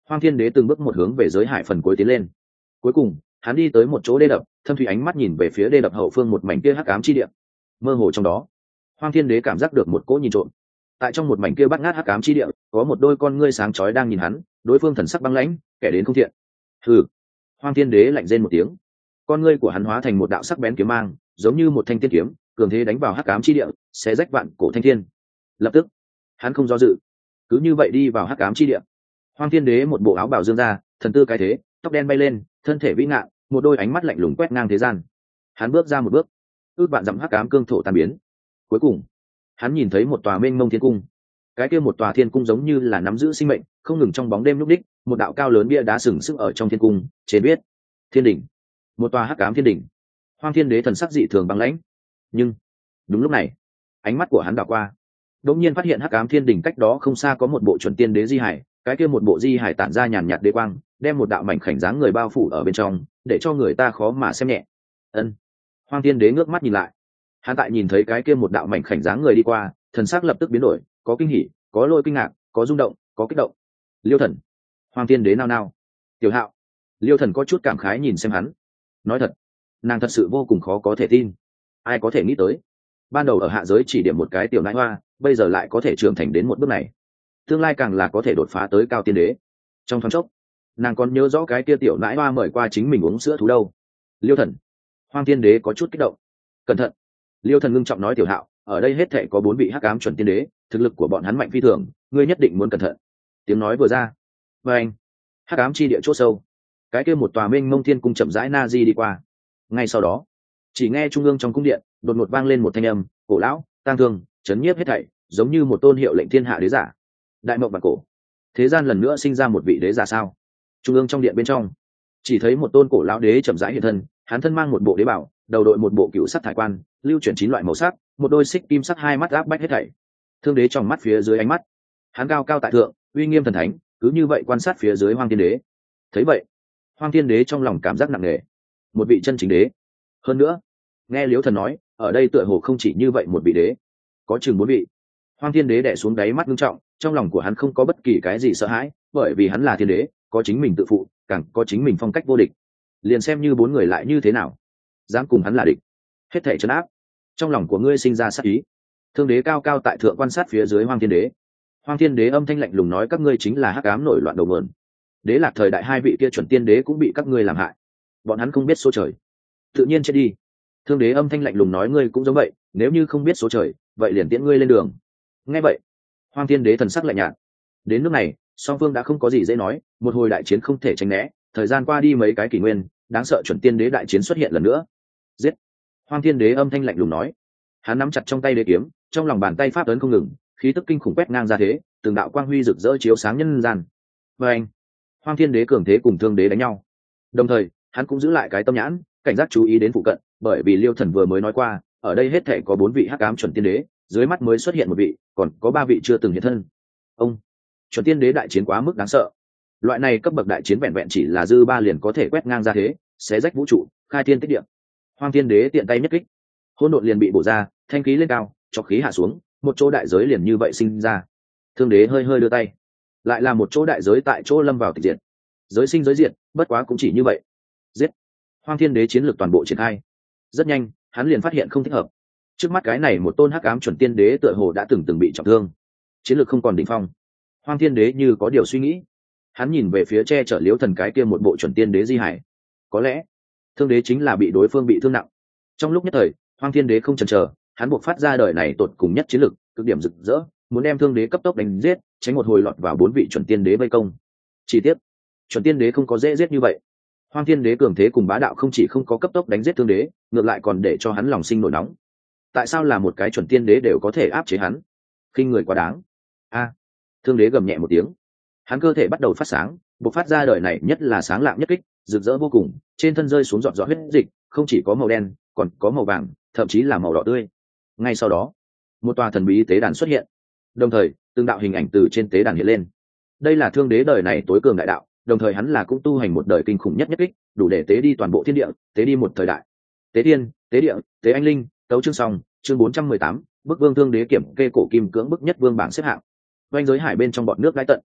Hoang Thiên Đế từng bước một hướng về giới hải phần cuối tiến lên. Cuối cùng hắn đi tới một chỗ đê đập, thâm thủy ánh mắt nhìn về phía đê đập hậu phương một mảnh kia hắc ám chi địa. Mơ hồ trong đó, Hoang Thiên Đế cảm giác được một cỗ nhìn trộm. Tại trong một mảnh kia bắt ngát hắc ám chi địa, có một đôi con ngươi sáng chói đang nhìn hắn, đối phương thần sắc băng lãnh, kẻ đến không thiện. Hừ. Hoang Thiên Đế lạnh rên một tiếng, con ngươi của hắn hóa thành một đạo sắc bén kiếm mang, giống như một thanh tiên kiếm, cường thế đánh vào hắc ám chi địa, xé rách vạn cổ thanh thiên. Lập tức, hắn không do dự, cứ như vậy đi vào hắc ám chi địa. Hoang Thiên Đế một bộ áo bào dương ra, thần tư cái thế, tóc đen bay lên, thân thể vĩ ngạn, một đôi ánh mắt lạnh lùng quét ngang thế gian. Hắn bước ra một bước, ước vạn dặm hắc ám cương thổ tan biến. Cuối cùng, hắn nhìn thấy một tòa mênh mông thiên cung. Cái kia một tòa thiên cung giống như là nắm giữ sinh mệnh, không ngừng trong bóng đêm lúc đích, một đạo cao lớn bia đá sừng sững ở trong thiên cung, trên viết Thiên đỉnh. Một tòa hắc ám thiên đỉnh. Hoang Thiên Đế thần sắc dị thường băng lãnh. Nhưng, đúng lúc này, ánh mắt của hắn đảo qua, đột nhiên phát hiện hắc ám thiên đỉnh cách đó không xa có một bộ chuẩn tiên đế di hải, cái kia một bộ di hải tản ra nhàn nhạt đế quang, đem một đạo mảnh khảnh dáng người bao phủ ở bên trong, để cho người ta khó mà xem nhẹ. Ân. Hoang Thiên Đế ngước mắt nhìn lại, hắn tại nhìn thấy cái kia một đạo mảnh khảnh dáng người đi qua, thần sắc lập tức biến đổi, có kinh hỉ, có lôi kinh ngạc, có rung động, có kích động. Liêu Thần. Hoang Thiên Đế nao nao. Tiểu Hạo. Liêu Thần có chút cảm khái nhìn xem hắn, nói thật, nàng thật sự vô cùng khó có thể tin. Ai có thể nghĩ tới, ban đầu ở hạ giới chỉ điểm một cái tiểu nãi hoa, bây giờ lại có thể trưởng thành đến một bước này, tương lai càng là có thể đột phá tới cao tiên đế. Trong thoáng chốc, nàng còn nhớ rõ cái kia tiểu nãi hoa mời qua chính mình uống sữa thú đâu. Liêu Thần. Hoang Tiên Đế có chút kích động. Cẩn thận. Liêu Thần ngưng trọng nói, Tiểu Hạo, ở đây hết thảy có bốn vị hắc ám chuẩn tiên đế, thực lực của bọn hắn mạnh phi thường, ngươi nhất định muốn cẩn thận. Tiếng nói vừa ra, và anh, hắc ám chi địa chỗ sâu, cái kia một tòa mênh mông thiên cung chậm rãi na di đi qua. Ngay sau đó, chỉ nghe trung ương trong cung điện đột ngột vang lên một thanh âm cổ lão, tang thương, chấn nhiếp hết thảy, giống như một tôn hiệu lệnh thiên hạ đế giả. Đại mộng bản cổ, thế gian lần nữa sinh ra một vị đế giả sao? Trung ương trong điện bên trong, chỉ thấy một tôn cổ lão đế chậm rãi hiện thân, hắn thân mang một bộ đế bảo, đầu đội một bộ cựu sắc thải quan, lưu chuyển chín loại màu sắc, một đôi xích kim sắc hai mắt áp bách hết thảy. Thương đế trong mắt phía dưới ánh mắt, hắn cao cao tại thượng, uy nghiêm thần thánh, cứ như vậy quan sát phía dưới Hoang Thiên Đế. Thấy vậy, Hoang Thiên Đế trong lòng cảm giác nặng nề, một vị chân chính đế. Hơn nữa, nghe Liễu Thần nói, ở đây tựa hồ không chỉ như vậy một vị đế, có chừng bốn vị. Hoang Thiên Đế đè xuống đáy mắt nghiêm trọng, trong lòng của hắn không có bất kỳ cái gì sợ hãi, bởi vì hắn là thiên đế, có chính mình tự phụ, càng có chính mình phong cách vô địch. Liền xem như bốn người lại như thế nào, dám cùng hắn là địch, hết thảy trấn áp. Trong lòng của ngươi sinh ra sát ý. Thương đế cao cao tại thượng quan sát phía dưới Hoang Thiên Đế. Hoang Thiên Đế âm thanh lạnh lùng nói, các ngươi chính là hắc ám nổi loạn đầu nguồn. Đế Lạc thời đại hai vị kia chuẩn tiên đế cũng bị các ngươi làm hại, bọn hắn không biết số trời, tự nhiên chết đi. Thương đế âm thanh lạnh lùng nói, ngươi cũng giống vậy, nếu như không biết số trời, vậy liền tiễn ngươi lên đường. Nghe vậy, Hoang Thiên Đế thần sắc lạnh nhạt. Đến nước này, song phương đã không có gì dễ nói, một hồi đại chiến không thể tránh né. Thời gian qua đi mấy cái kỷ nguyên, đáng sợ chuẩn tiên đế đại chiến xuất hiện lần nữa. Giết! Hoang Thiên Đế âm thanh lạnh lùng nói. Hắn nắm chặt trong tay đế kiếm, trong lòng bàn tay pháp ấn không ngừng, khí tức kinh khủng quét ngang ra thế, từng đạo quang huy rực rỡ chiếu sáng nhân gian. Và anh, Hoang Thiên Đế cường thế cùng Thương Đế đánh nhau. Đồng thời, hắn cũng giữ lại cái tâm nhãn, cảnh giác chú ý đến phụ cận, bởi vì Liêu Thần vừa mới nói qua, ở đây hết thể có bốn vị hắc ám chuẩn tiên đế, dưới mắt mới xuất hiện một vị, còn có ba vị chưa từng hiện thân. Ông, chuẩn tiên đế đại chiến quá mức đáng sợ. Loại này cấp bậc đại chiến vẹn vẹn chỉ là dư ba liền có thể quét ngang ra thế, xé rách vũ trụ, khai thiên tích địa. Hoang Thiên Đế tiện tay nhất kích, hỗn độn liền bị bổ ra, thanh khí lên cao, cho khí hạ xuống, một chỗ đại giới liền như vậy sinh ra. Thương Đế hơi hơi đưa tay, lại là một chỗ đại giới tại chỗ lâm vào tịch diệt. Giới sinh giới diệt, bất quá cũng chỉ như vậy. Giết! Hoang Thiên Đế chiến lược toàn bộ triển khai. Rất nhanh, hắn liền phát hiện không thích hợp. Trước mắt cái này một tôn hắc ám chuẩn tiên đế tựa hồ đã từng từng bị trọng thương, chiến lược không còn đỉnh phong. Hoang Thiên Đế như có điều suy nghĩ, hắn nhìn về phía che chở Liễu Thần cái kia một bộ chuẩn tiên đế di hải. Có lẽ Thương Đế chính là bị đối phương bị thương nặng. Trong lúc nhất thời, Hoang Thiên Đế không chần chờ, hắn buộc phát ra đời này tột cùng nhất chiến lược, cực điểm rực rỡ, muốn đem Thương Đế cấp tốc đánh giết, tránh một hồi lọt vào bốn vị chuẩn tiên đế vây công. Chỉ tiếc, chuẩn tiên đế không có dễ giết như vậy. Hoang Thiên Đế cường thế cùng bá đạo không chỉ không có cấp tốc đánh giết Thương Đế, ngược lại còn để cho hắn lòng sinh nổi nóng. Tại sao là một cái chuẩn tiên đế đều có thể áp chế hắn? Khinh người quá đáng. A! Thương Đế gầm nhẹ một tiếng, hắn cơ thể bắt đầu phát sáng, bộc phát ra đời này nhất là sáng lạng nhất kích, rực rỡ vô cùng, trên thân rơi xuống giọt giọt huyết dịch, không chỉ có màu đen, còn có màu vàng, thậm chí là màu đỏ tươi. Ngay sau đó, một tòa thần bí tế đàn xuất hiện, đồng thời từng đạo hình ảnh từ trên tế đàn hiện lên. Đây là Thương Đế đời này tối cường đại đạo, đồng thời hắn là cũng tu hành một đời kinh khủng nhất nhất kích, đủ để tế đi toàn bộ thiên địa, tế đi một thời đại. Tế thiên, tế địa, tế anh linh, tấu chương xong, chương bốn trăm mười tám, bức vương Thương Đế kiểm kê cổ kim cưỡng bức nhất vương bảng xếp hạng. Vành giới hải bên trong bọn nước gái tận,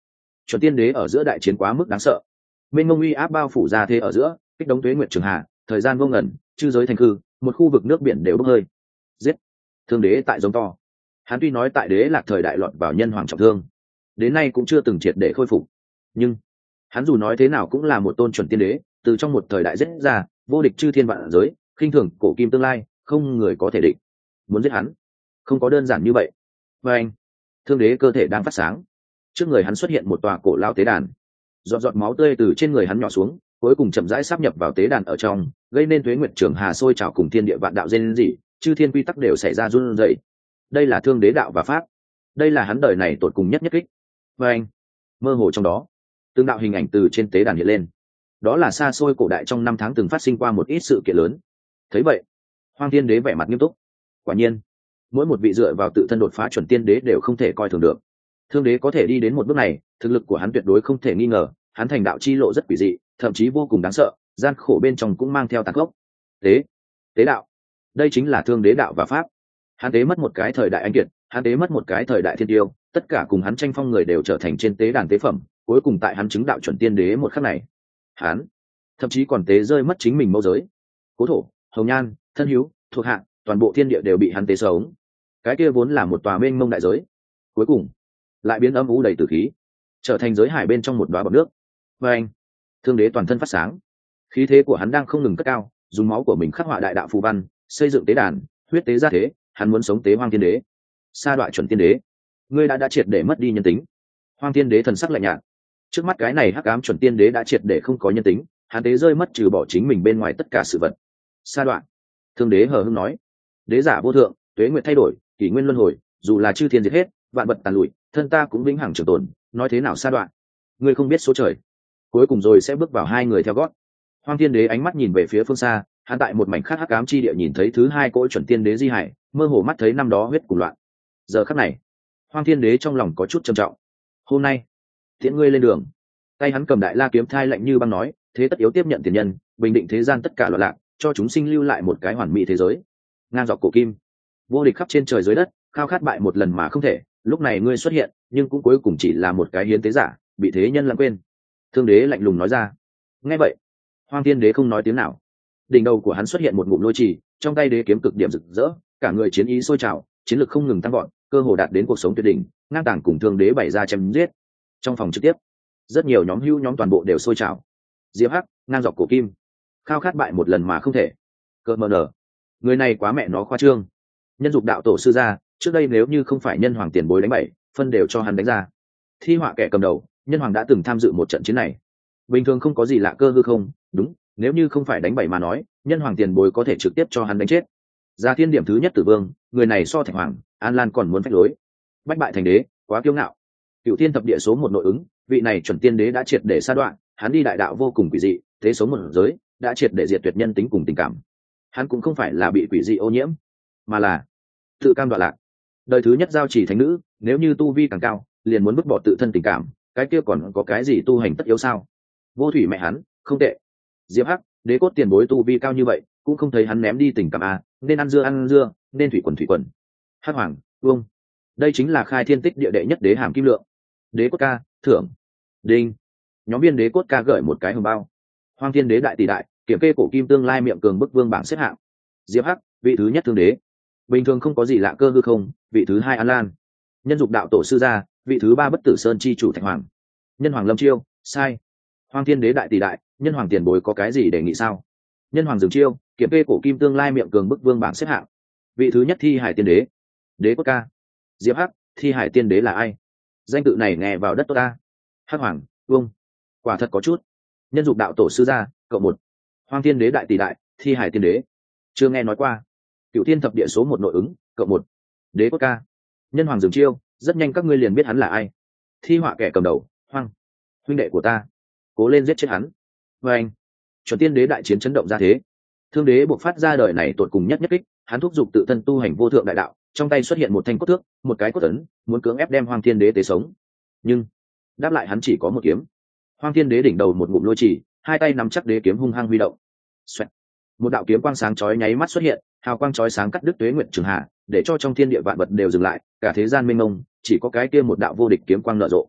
chuẩn tiên đế ở giữa đại chiến quá mức đáng sợ, mênh mông uy áp bao phủ ra thế ở giữa, kích đống tuế nguyệt trường hà, thời gian vô ngẩn, chư giới thành cư, một khu vực nước biển đều bốc hơi. Giết! Thương đế tại giống to. Hắn tuy nói tại đế lạc thời đại lọt vào nhân hoàng trọng thương, đến nay cũng chưa từng triệt để khôi phục, nhưng hắn dù nói thế nào cũng là một tôn chuẩn tiên đế, từ trong một thời đại rất ra, vô địch chư thiên vạn giới, khinh thường cổ kim tương lai, không người có thể địch. Muốn giết hắn, không có đơn giản như vậy. Và anh, thương đế cơ thể đang phát sáng, trước người hắn xuất hiện một tòa cổ lao tế đàn, giọt giọt máu tươi từ trên người hắn nhỏ xuống, cuối cùng chậm rãi sáp nhập vào tế đàn ở trong, gây nên tuế nguyệt trường hà sôi trào cùng thiên địa vạn đạo dên dị, chư thiên quy tắc đều xảy ra run rẩy. Đây là thương đế đạo và pháp, đây là hắn đời này tột cùng nhất nhất kích. Và anh, mơ hồ trong đó, tương đạo hình ảnh từ trên tế đàn hiện lên, đó là xa xôi cổ đại trong năm tháng từng phát sinh qua một ít sự kiện lớn. Thấy vậy, Hoang Thiên Đế vẻ mặt nghiêm túc. Quả nhiên, mỗi một vị dựa vào tự thân đột phá chuẩn tiên đế đều không thể coi thường được. Thương đế có thể đi đến một bước này, thực lực của hắn tuyệt đối không thể nghi ngờ. Hắn thành đạo chi lộ rất quỷ dị, thậm chí vô cùng đáng sợ, gian khổ bên trong cũng mang theo tàn khốc. Tế, tế đạo, đây chính là thương đế đạo và pháp. Hắn tế mất một cái thời đại anh kiệt, hắn tế mất một cái thời đại thiên tiêu, tất cả cùng hắn tranh phong người đều trở thành trên tế đàn tế phẩm. Cuối cùng tại hắn chứng đạo chuẩn tiên đế một khắc này, hắn thậm chí còn tế rơi mất chính mình mâu giới. Cố thổ, hồng nhan, thân hiếu, thuộc hạ, toàn bộ thiên địa đều bị hắn tế sống. Cái kia vốn là một tòa mênh mông đại giới, cuối cùng lại biến âm u đầy tử khí, trở thành giới hải bên trong một đóa bọt nước. Và anh, thương đế toàn thân phát sáng, khí thế của hắn đang không ngừng cất cao, dùng máu của mình khắc họa đại đạo phù văn, xây dựng tế đàn, huyết tế ra thế, hắn muốn sống tế Hoang Thiên Đế, sa đoạ chuẩn tiên đế. Ngươi đã đã triệt để mất đi nhân tính. Hoang Thiên Đế thần sắc lạnh nhạt, trước mắt cái này hắc ám chuẩn tiên đế đã triệt để không có nhân tính, hắn tế rơi mất trừ bỏ chính mình bên ngoài tất cả sự vật. Sa đoạn, thương đế hờ hững nói, đế giả vô thượng, tuế nguyệt thay đổi, kỷ nguyên luân hồi, dù là chư thiên diệt hết, vạn vật tàn lụi, thân ta cũng vĩnh hằng trường tồn, nói thế nào sa đoạn? Ngươi không biết số trời. Cuối cùng rồi sẽ bước vào hai người theo gót. Hoang Thiên Đế ánh mắt nhìn về phía phương xa, hắn tại một mảnh khác hắc ám chi địa nhìn thấy thứ hai cỗ chuẩn tiên đế di hải, mơ hồ mắt thấy năm đó huyết cùng loạn. Giờ khắc này, Hoang Thiên Đế trong lòng có chút trầm trọng. Hôm nay, tiễn ngươi lên đường. Tay hắn cầm đại la kiếm thai lạnh như băng nói, thế tất yếu tiếp nhận tiền nhân, bình định thế gian tất cả loạn lạc, cho chúng sinh lưu lại một cái hoàn mỹ thế giới. Ngang dọc cổ kim, vô địch khắp trên trời dưới đất, khao khát bại một lần mà không thể, lúc này ngươi xuất hiện, nhưng cũng cuối cùng chỉ là một cái hiến tế giả, bị thế nhân lãng quên. Thương đế lạnh lùng nói ra. Nghe vậy, Hoang Thiên Đế không nói tiếng nào. Đỉnh đầu của hắn xuất hiện một ngụm lôi trì, trong tay đế kiếm cực điểm rực rỡ, cả người chiến ý sôi trào, chiến lực không ngừng tăng vọt, cơ hồ đạt đến cuộc sống tuyệt đỉnh, ngang tàng cùng thương đế bày ra chém giết. Trong phòng trực tiếp, rất nhiều nhóm hưu nhóm toàn bộ đều sôi trào. Diệp Hắc, ngang dọc cổ kim, khao khát bại một lần mà không thể. Cơ mờ nở, người này quá mẹ nó khoa trương. Nhân dục đạo tổ sư ra, trước đây nếu như không phải nhân hoàng tiền bối đánh bảy, phân đều cho hắn đánh ra. Thi họa kẻ cầm đầu, nhân hoàng đã từng tham dự một trận chiến này. Bình thường không có gì lạ cơ hư không, đúng, nếu như không phải đánh bảy mà nói, nhân hoàng tiền bối có thể trực tiếp cho hắn đánh chết. Ra thiên điểm thứ nhất tử vương, người này so Thạch Hoàng, An Lan còn muốn phách lối. Bách bại thành đế, quá kiêu ngạo. Cựu thiên thập địa số một nội ứng, vị này chuẩn tiên đế đã triệt để sa đoạn, hắn đi đại đạo vô cùng quỷ dị, thế sống một giới, đã triệt để diệt tuyệt nhân tính cùng tình cảm. Hắn cũng không phải là bị quỷ dị ô nhiễm, mà là tự cam đoạn lạc. Đời thứ nhất giao chỉ thánh nữ, nếu như tu vi càng cao, liền muốn vứt bỏ tự thân tình cảm, cái kia còn có cái gì tu hành tất yếu sao? Vô thủy mẹ hắn, không tệ. Diệp Hắc, đế cốt tiền bối tu vi cao như vậy, cũng không thấy hắn ném đi tình cảm à, nên ăn dưa ăn dưa, nên thủy quần thủy quần. Hắc Hoàng, Vương, đây chính là khai thiên tích địa đệ nhất đế hàm kim lượng. Đế cốt ca, thưởng. Đinh. Nhóm viên đế cốt ca gửi một cái hồng bao. Hoang Thiên Đế đại tỷ đại, kiểm kê cổ kim tương lai miệng cường bức vương bảng xếp hạng. Diệp Hắc, vị thứ nhất thương đế. Bình thường không có gì lạ cơ hư không, vị thứ hai An Lan. Nhân dục đạo tổ sư gia, vị thứ ba bất tử sơn chi chủ Thạch Hoàng. Nhân hoàng Lâm Chiêu, sai. Hoang Thiên Đế đại tỷ đại, nhân hoàng tiền bối có cái gì đề nghị sao? Nhân hoàng Dừng Chiêu, kiểm kê cổ kim tương lai miệng cường bức vương bảng xếp hạng. Vị thứ nhất Thi Hải Tiên Đế. Đế cốt ca. Diệp Hắc, Thi Hải Tiên Đế là ai? Danh tự này nghe vào đất tốt ta. Hắc Hoàng, Vương, quả thật có chút. Nhân dục đạo tổ sư gia, cộng một. Hoang Thiên Đế đại tỷ đại, Thi Hải Tiên Đế. Chưa nghe nói qua. Cựu thiên thập địa số một nội ứng, cộng một. Đế cốt ca. Nhân hoàng Dừng Chiêu, rất nhanh các ngươi liền biết hắn là ai. Thi họa kẻ cầm đầu, Hoang, huynh đệ của ta, cố lên giết chết hắn. Và anh, chuẩn tiên đế đại chiến chấn động ra thế. Thương đế buộc phát ra đời này tột cùng nhất nhất kích, hắn thúc giục tự thân tu hành vô thượng đại đạo, trong tay xuất hiện một thanh cốt thước, một cái cốt ấn, muốn cưỡng ép đem Hoang Thiên Đế tế sống. Nhưng đáp lại hắn chỉ có một kiếm. Hoang Thiên Đế đỉnh đầu một ngụm lôi chỉ, hai tay nắm chắc đế kiếm hung hăng huy động. Xoẹt. Một đạo kiếm quang sáng chói nháy mắt xuất hiện, hào quang chói sáng cắt đứt tuế nguyệt trường hạ, để cho trong thiên địa vạn vật đều dừng lại, cả thế gian mênh mông, chỉ có cái kia một đạo vô địch kiếm quang nở rộ.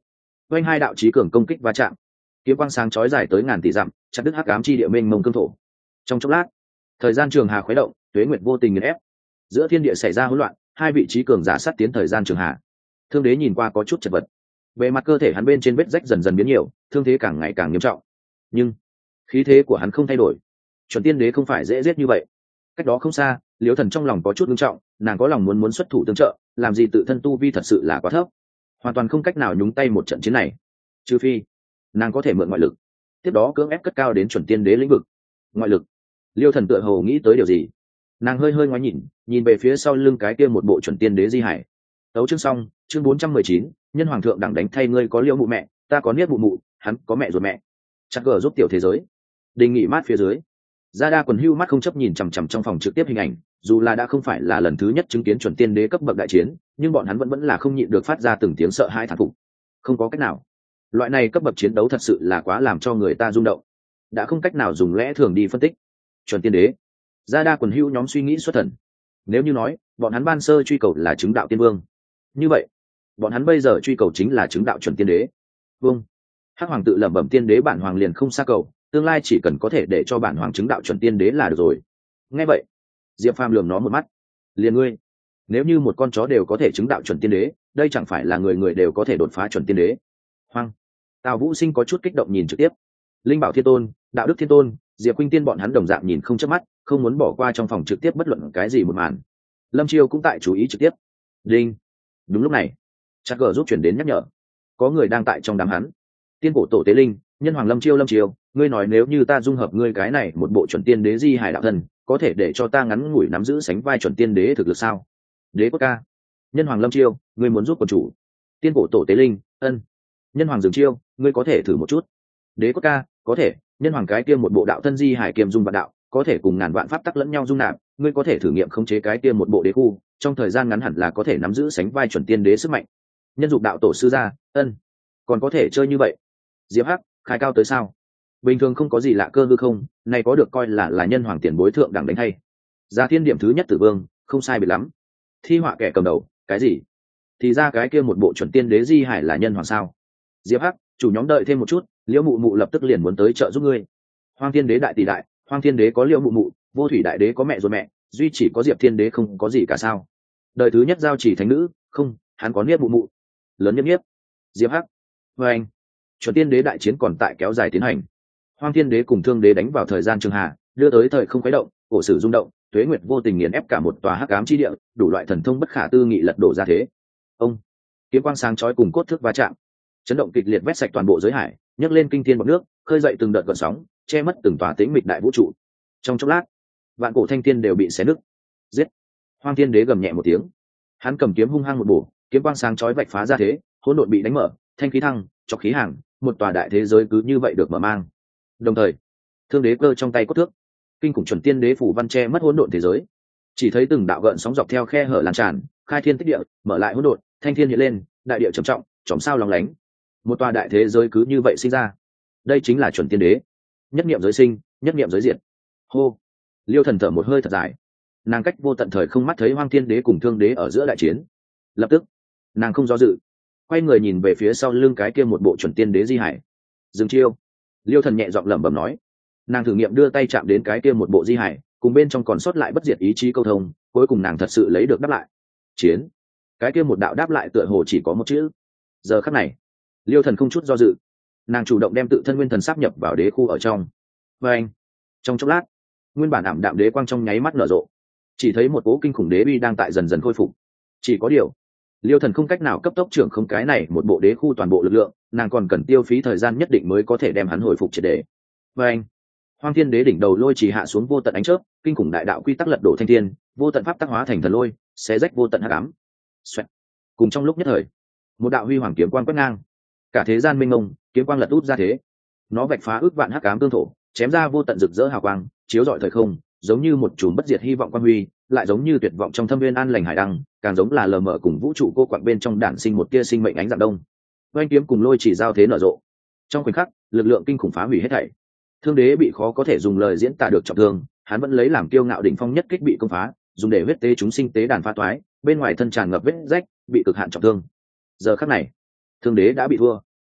oanh hai đạo trí cường công kích va chạm, kiếm quang sáng chói dài tới ngàn tỷ dặm, chặt đứt hắc ám chi địa mênh mông cương thổ. Trong chốc lát, thời gian trường hà khuấy động, tuế nguyệt vô tình nghiền ép, giữa thiên địa xảy ra hỗn loạn, hai vị trí cường giả sát tiến thời gian trường hà. Thương đế nhìn qua có chút chật vật, về mặt cơ thể hắn bên trên vết rách dần dần biến nhiều, thương thế càng ngày càng nghiêm trọng, nhưng khí thế của hắn không thay đổi. Chuẩn tiên đế không phải dễ giết như vậy. Cách đó không xa, Liễu Thần trong lòng có chút nghiêm trọng, nàng có lòng muốn muốn xuất thủ tương trợ, làm gì tự thân tu vi thật sự là quá thấp, hoàn toàn không cách nào nhúng tay một trận chiến này, trừ phi nàng có thể mượn ngoại lực, tiếp đó cưỡng ép cất cao đến chuẩn tiên đế lĩnh vực. Ngoại lực. Liêu Thần tựa hồ nghĩ tới điều gì, nàng hơi hơi ngoái nhìn, nhìn về phía sau lưng cái kia một bộ chuẩn tiên đế di hải. Tấu chương xong, chương bốn trăm mười chín, nhân hoàng thượng đẳng đánh thay ngươi có Liêu mụ mẹ, ta có Niết mụ mụ, hắn có mẹ ruột mẹ. Chắc gờ giúp tiểu thế giới. Đình nghị mát phía dưới. Gia Đa quần hưu mắt không chấp nhìn chằm chằm trong phòng trực tiếp hình ảnh, dù là đã không phải là lần thứ nhất chứng kiến chuẩn tiên đế cấp bậc đại chiến, nhưng bọn hắn vẫn vẫn là không nhịn được phát ra từng tiếng sợ hãi thán phục. Không có cách nào, loại này cấp bậc chiến đấu thật sự là quá làm cho người ta rung động, đã không cách nào dùng lẽ thường đi phân tích. Chuẩn tiên đế. Gia Đa quần hưu nhóm suy nghĩ xuất thần. Nếu như nói bọn hắn ban sơ truy cầu là chứng đạo tiên vương, như vậy bọn hắn bây giờ truy cầu chính là chứng đạo chuẩn tiên đế. Vương Hắc Hoàng tự lẩm bẩm, tiên đế bản hoàng liền không xa cầu, tương lai chỉ cần có thể để cho bản hoàng chứng đạo chuẩn tiên đế là được rồi. Nghe vậy, Diệp Phàm lườm nó một mắt. Liền ngươi, nếu như một con chó đều có thể chứng đạo chuẩn tiên đế, đây chẳng phải là người người đều có thể đột phá chuẩn tiên đế. Hoang. Tào Vũ Sinh có chút kích động nhìn trực tiếp. Linh Bảo Thiên Tôn, Đạo Đức Thiên Tôn, Diệp Khuynh Tiên bọn hắn đồng dạng nhìn không chớp mắt, không muốn bỏ qua trong phòng trực tiếp bất luận cái gì một màn. Lâm Chiêu cũng tại chú ý trực tiếp. Đinh. Đúng lúc này, chắc gờ giúp chuyển đến nhắc nhở, có người đang tại trong đám hắn. Tiên cổ tổ tế linh, nhân hoàng Lâm Chiêu. Lâm Chiêu, ngươi nói nếu như ta dung hợp ngươi cái này một bộ chuẩn tiên đế di hải đạo thân, có thể để cho ta ngắn ngủi nắm giữ sánh vai chuẩn tiên đế thực lực sao? Đế Cốt Ca. Nhân hoàng Lâm Chiêu, ngươi muốn giúp quần chủ. Tiên cổ tổ tế linh, ân. Nhân hoàng Dừng Chiêu, ngươi có thể thử một chút. Đế Cốt Ca, có thể. Nhân hoàng cái kia một bộ đạo thân di hải kiềm dung vạn đạo, có thể cùng ngàn vạn pháp tắc lẫn nhau dung nạp, ngươi có thể thử nghiệm khống chế cái kia một bộ đế khu, trong thời gian ngắn hẳn là có thể nắm giữ sánh vai chuẩn tiên đế sức mạnh. Nhân dục đạo tổ sư gia, ân. Còn có thể chơi như vậy. Diệp Hắc, khai cao tới sao? Bình thường không có gì lạ cơ hư không, này có được coi là là nhân hoàng tiền bối thượng đẳng đánh hay. Gia thiên điểm thứ nhất tử vương, không sai biệt lắm. Thi họa kẻ cầm đầu, cái gì? Thì ra cái kia một bộ chuẩn tiên đế di hải là nhân hoàng sao? Diệp Hắc, chủ nhóm đợi thêm một chút, Liễu mụ mụ lập tức liền muốn tới trợ giúp ngươi. Hoang thiên đế đại tỷ đại, Hoang thiên đế có Liễu mụ mụ, vô thủy đại đế có mẹ rồi mẹ, duy chỉ có Diệp thiên đế không có gì cả sao? Đời thứ nhất giao chỉ thánh nữ, không, hắn có Niết mụ mụ. Lớn nhất Niết. Diệp Hắc. Và anh. Chuẩn tiên đế đại chiến còn tại kéo dài tiến hành. Hoang thiên đế cùng thương đế đánh vào thời gian trường hà, đưa tới thời không khuấy động, cổ sử rung động, tuế nguyệt vô tình nghiền ép cả một tòa hắc ám chi địa, đủ loại thần thông bất khả tư nghị lật đổ ra thế. Ông. Kiếm quang sáng chói cùng cốt thước va chạm, chấn động kịch liệt vét sạch toàn bộ giới hải, nhấc lên kinh thiên bọt nước, khơi dậy từng đợt gợn sóng, che mất từng tòa tĩnh mịch đại vũ trụ. Trong chốc lát, vạn cổ thanh thiên đều bị xé nứt. Giết. Hoang thiên đế gầm nhẹ một tiếng, hắn cầm kiếm hung hăng một bổ, kiếm quang sáng chói vạch phá ra thế, hỗn độn bị đánh mở, thanh khí thăng, chọc khí hàng, một tòa đại thế giới cứ như vậy được mở mang. Đồng thời, thương đế cơ trong tay cốt thước, kinh khủng chuẩn tiên đế phủ văn che mất hỗn độn thế giới. Chỉ thấy từng đạo gợn sóng dọc theo khe hở lan tràn, khai thiên tích địa, mở lại hỗn độn, thanh thiên hiện lên, đại địa trầm trọng, chòm sao lóng lánh. Một tòa đại thế giới cứ như vậy sinh ra. Đây chính là chuẩn tiên đế. Nhất niệm giới sinh, nhất niệm giới diệt. Hô. Liêu Thần thở một hơi thật dài. Nàng cách vô tận thời không mắt thấy Hoang thiên đế cùng thương đế ở giữa đại chiến. Lập tức, nàng không do dự, quay người nhìn về phía sau lưng cái kia một bộ chuẩn tiên đế di hải. Dừng chiêu. Liêu Thần nhẹ giọng lẩm bẩm nói. Nàng thử nghiệm đưa tay chạm đến cái kia một bộ di hải, cùng bên trong còn sót lại bất diệt ý chí câu thông, cuối cùng nàng thật sự lấy được đáp lại. Chiến. Cái kia một đạo đáp lại tựa hồ chỉ có một chữ. Giờ khắc này, Liêu Thần không chút do dự, nàng chủ động đem tự thân nguyên thần sáp nhập vào đế khu ở trong. Và anh. Trong chốc lát, nguyên bản ảm đạm đế quang trong nháy mắt nở rộ, chỉ thấy một cỗ kinh khủng đế uy đang tại dần dần khôi phục. Chỉ có điều, Liêu Thần không cách nào cấp tốc trưởng không cái này một bộ đế khu toàn bộ lực lượng, nàng còn cần tiêu phí thời gian nhất định mới có thể đem hắn hồi phục triệt để. Và anh. Hoang thiên đế đỉnh đầu lôi chỉ hạ xuống vô tận ánh chớp, kinh khủng đại đạo quy tắc lật đổ thanh thiên, vô tận pháp tác hóa thành thần lôi, xé rách vô tận hắc ám. Xoẹt. Cùng trong lúc nhất thời, một đạo huy hoàng kiếm quang quét ngang, cả thế gian mênh mông, kiếm quang lật út ra thế, nó vạch phá ước vạn hắc ám tương thổ, chém ra vô tận rực rỡ hào quang, chiếu rọi thời không, giống như một chùm bất diệt hy vọng quang huy, lại giống như tuyệt vọng trong thâm viên an lành hải đăng, càng giống là lờ mờ cùng vũ trụ cô quạng bên trong đản sinh một tia sinh mệnh ánh dạng đông. Oanh kiếm cùng lôi chỉ giao thế nở rộ, trong khoảnh khắc, lực lượng kinh khủng phá hủy hết thảy. Thương đế bị khó có thể dùng lời diễn tả được trọng thương, hắn vẫn lấy làm kiêu ngạo đỉnh phong nhất kích bị công phá, dùng để huyết tế chúng sinh tế đàn phá toái, bên ngoài thân tràn ngập vết rách, bị cực hạn trọng thương. Giờ khắc này, thương đế đã bị thua.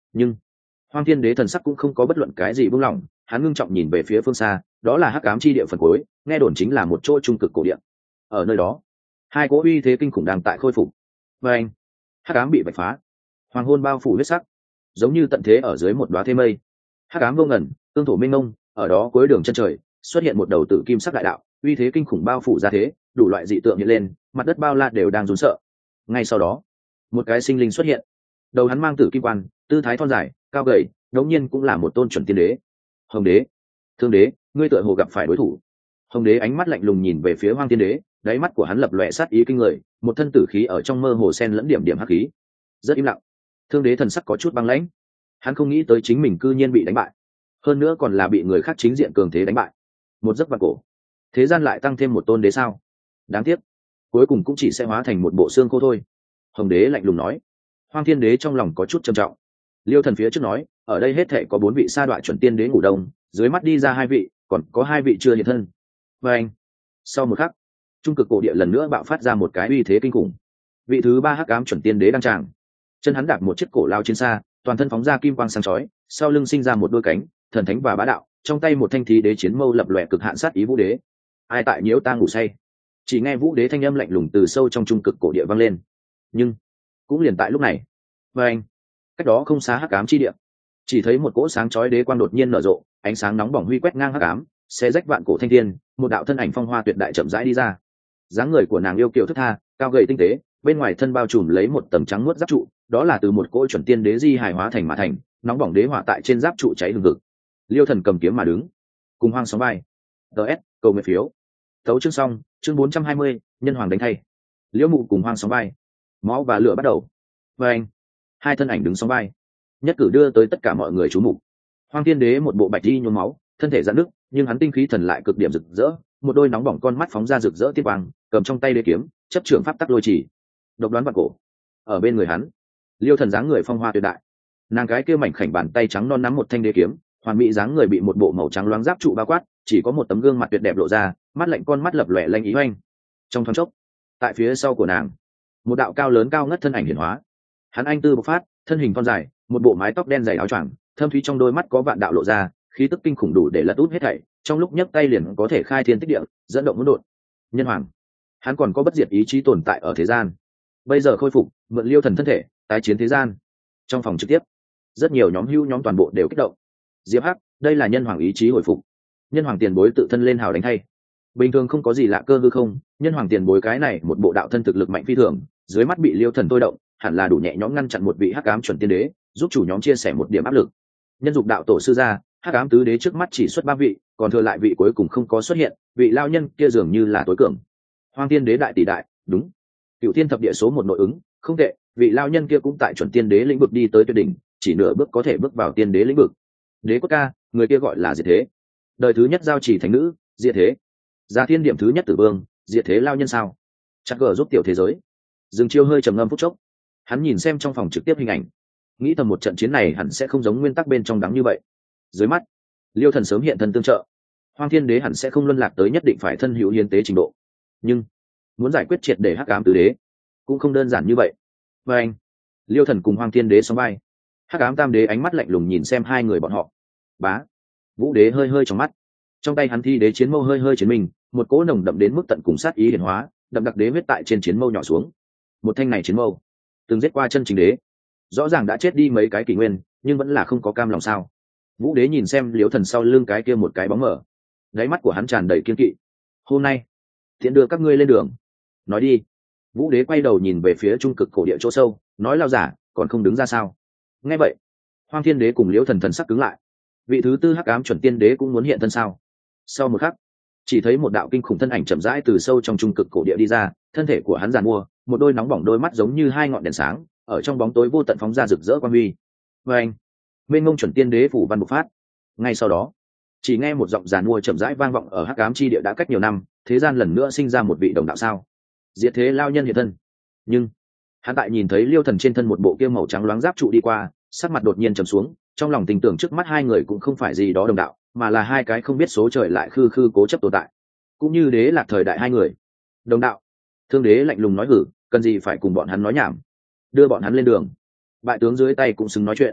Nhưng Hoang Thiên Đế thần sắc cũng không có bất luận cái gì buông lỏng, hắn ngưng trọng nhìn về phía phương xa, đó là hắc ám chi địa phần cuối, nghe đồn chính là một chỗ trung cực cổ địa. Ở nơi đó, hai cỗ uy thế kinh khủng đang tại khôi phục. Và anh, hắc ám bị vạch phá, hoàng hôn bao phủ huyết sắc, giống như tận thế ở dưới một đóa thế mây. Hắc ám vô ngần, tương thổ mênh mông, ở đó cuối đường chân trời xuất hiện một đầu tử kim sắc đại đạo, uy thế kinh khủng bao phủ ra thế, đủ loại dị tượng hiện lên, mặt đất bao la đều đang run sợ. Ngay sau đó, một cái sinh linh xuất hiện, đầu hắn mang tử kim quan, tư thái thon dài, cao gầy, đống nhiên cũng là một tôn chuẩn tiên đế. Hồng đế, Thương đế, ngươi tựa hồ gặp phải đối thủ. Hồng đế ánh mắt lạnh lùng nhìn về phía Hoang Thiên Đế, đáy mắt của hắn lập lòe sát ý kinh người, một thân tử khí ở trong mơ hồ sen lẫn điểm điểm hắc khí. Rất im lặng. Thương đế thần sắc có chút băng lãnh. Hắn không nghĩ tới chính mình cư nhiên bị đánh bại, hơn nữa còn là bị người khác chính diện cường thế đánh bại. Một giấc vạn cổ, thế gian lại tăng thêm một tôn đế sao? Đáng tiếc, cuối cùng cũng chỉ sẽ hóa thành một bộ xương khô thôi. Hồng đế lạnh lùng nói. Hoang Thiên Đế trong lòng có chút trầm trọng. Liêu Thần phía trước nói, ở đây hết thảy có bốn vị sa đoạ chuẩn tiên đế ngủ đông, dưới mắt đi ra hai vị, còn có hai vị chưa hiện thân. Và anh, sau một khắc, trung cực cổ địa lần nữa bạo phát ra một cái uy thế kinh khủng. Vị thứ ba hắc ám chuẩn tiên đế đăng tràng, chân hắn đạp một chiếc cổ lao chiến xa, toàn thân phóng ra kim quang sáng chói, sau lưng sinh ra một đôi cánh, thần thánh và bá đạo, trong tay một thanh thí đế chiến mâu lập lòe cực hạn sát ý vũ đế. Ai tại nhiễu ta ngủ say? Chỉ nghe vũ đế thanh âm lạnh lùng từ sâu trong trung cực cổ địa vang lên. Nhưng cũng liền tại lúc này, và anh, cách đó không xa hắc ám chi địa, chỉ thấy một cỗ sáng chói đế quang đột nhiên nở rộ, ánh sáng nóng bỏng huy quét ngang hắc ám, xé rách vạn cổ thanh thiên, một đạo thân ảnh phong hoa tuyệt đại chậm rãi đi ra. Dáng người của nàng yêu kiều thức tha, cao gầy tinh tế, bên ngoài thân bao trùm lấy một tầng trắng muốt giáp trụ, đó là từ một cỗ chuẩn tiên đế di hài hóa thành mà thành, nóng bỏng đế hỏa tại trên giáp trụ cháy hừng hực. Liêu Thần cầm kiếm mà đứng, cùng Hoang sóng vai. ds cầu nguyện phiếu. Tấu chương xong, chương bốn trăm hai mươi, nhân hoàng đánh thay. Liễu Mụ cùng Hoang sóng vai. Máu và lửa bắt đầu. Và anh, hai thân ảnh đứng sóng vai, nhất cử đưa tới tất cả mọi người chú mục. Hoang Thiên Đế một bộ bạch y nhuốm máu, thân thể giãn nứt, nhưng hắn tinh khí thần lại cực điểm rực rỡ, một đôi nóng bỏng con mắt phóng ra rực rỡ tiếp vàng, cầm trong tay đế kiếm, chấp trưởng pháp tắc lôi chỉ, độc đoán vạn cổ. Ở bên người hắn, Liêu Thần dáng người phong hoa tuyệt đại, nàng gái kia mảnh khảnh bàn tay trắng non nắm một thanh đế kiếm, hoàn mỹ dáng người bị một bộ màu trắng loáng giáp trụ bao quát, chỉ có một tấm gương mặt tuyệt đẹp lộ ra, mắt lạnh con mắt lập lòe lanh ý oanh. Trong thoáng chốc, tại phía sau của nàng, một đạo cao lớn cao ngất thân ảnh hiển hóa. Hắn anh tư bộc phát, thân hình thon dài, một bộ mái tóc đen dày áo choàng, thâm thúy trong đôi mắt có vạn đạo lộ ra, khí tức kinh khủng đủ để lật út hết thảy, trong lúc nhấc tay liền có thể khai thiên tích địa, dẫn động hỗn độn. Nhân hoàng, hắn còn có bất diệt ý chí tồn tại ở thế gian, bây giờ khôi phục, mượn Liêu Thần thân thể, tái chiến thế gian. Trong phòng trực tiếp, rất nhiều nhóm hữu nhóm toàn bộ đều kích động. Diệp Hắc, đây là nhân hoàng ý chí hồi phục. Nhân hoàng tiền bối tự thân lên hào đánh thay. Bình thường không có gì lạ cơ hư không, nhân hoàng tiền bối cái này một bộ đạo thân thực lực mạnh phi thường, dưới mắt bị Liêu Thần tôi động, hẳn là đủ nhẹ nhõm ngăn chặn một vị hắc ám chuẩn tiên đế, giúp chủ nhóm chia sẻ một điểm áp lực. Nhân dục đạo tổ sư gia, hắc ám tứ đế trước mắt chỉ xuất ba vị, còn thừa lại vị cuối cùng không có xuất hiện, vị lao nhân kia dường như là tối cường. Hoang Tiên đế đại tỷ đại, đúng. Cựu thiên thập địa số một nội ứng, không tệ, vị lao nhân kia cũng tại chuẩn tiên đế lĩnh vực đi tới tuyệt đỉnh, chỉ nửa bước có thể bước vào tiên đế lĩnh vực. Đế quốc ca, người kia gọi là Diệt Thế. Đời thứ nhất giao chỉ thánh nữ, Diệt Thế. Gia thiên điểm thứ nhất tử vương, Diệt Thế lao nhân sao? Chắc gờ giúp tiểu thế giới. Dương Chiêu hơi trầm ngâm phút chốc. Hắn nhìn xem trong phòng trực tiếp hình ảnh, nghĩ thầm một trận chiến này hẳn sẽ không giống nguyên tắc bên trong đắng như vậy. Dưới mắt, Liêu Thần sớm hiện thân tương trợ, Hoang Thiên Đế hẳn sẽ không luân lạc tới nhất định phải thân hữu hiến tế trình độ. Nhưng muốn giải quyết triệt để hắc ám tứ đế, cũng không đơn giản như vậy. Và anh, Liêu Thần cùng Hoang Thiên Đế sóng vai, hắc ám tam đế ánh mắt lạnh lùng nhìn xem hai người bọn họ. Bá, Vũ Đế hơi hơi trong mắt, trong tay hắn thi đế chiến mâu hơi hơi chiến mình, một cỗ nồng đậm đến mức tận cùng sát ý hiển hóa, đậm đặc đế huyết tại trên chiến mâu nhỏ xuống. Một thanh này chiến mâu từng giết qua chân chính đế, rõ ràng đã chết đi mấy cái kỷ nguyên, nhưng vẫn là không có cam lòng sao. Vũ Đế nhìn xem Liêu Thần sau lưng cái kia một cái bóng mở, đáy mắt của hắn tràn đầy kiên kỵ. Hôm nay thiện đưa các ngươi lên đường. Nói đi. Vũ Đế quay đầu nhìn về phía trung cực cổ địa chỗ sâu, nói lao giả còn không đứng ra sao. Nghe vậy, Hoang Thiên Đế cùng Liêu Thần thần sắc cứng lại. Vị thứ tư hắc ám chuẩn tiên đế cũng muốn hiện thân sao? Sau một khắc, chỉ thấy một đạo kinh khủng thân ảnh chậm rãi từ sâu trong trung cực cổ địa đi ra, thân thể của hắn giàn mua, một đôi nóng bỏng đôi mắt giống như hai ngọn đèn sáng, ở trong bóng tối vô tận phóng ra rực rỡ quang huy. Và anh, mênh mông chuẩn tiên đế phủ văn bộc phát. Ngay sau đó, chỉ nghe một giọng giàn mua chậm rãi vang vọng ở hắc ám chi địa đã cách nhiều năm, thế gian lần nữa sinh ra một vị đồng đạo sao? Diệt Thế lao nhân hiện thân. Nhưng hắn tại nhìn thấy Liêu Thần trên thân một bộ kia màu trắng loáng giáp trụ đi qua, sắc mặt đột nhiên trầm xuống, trong lòng tình tưởng trước mắt hai người cũng không phải gì đó đồng đạo, mà là hai cái không biết số trời lại khư khư cố chấp tồn tại, cũng như đế lạc thời đại hai người. Đồng đạo. Thương đế lạnh lùng nói hử, cần gì phải cùng bọn hắn nói nhảm, đưa bọn hắn lên đường. Bại tướng dưới tay cũng xứng nói chuyện.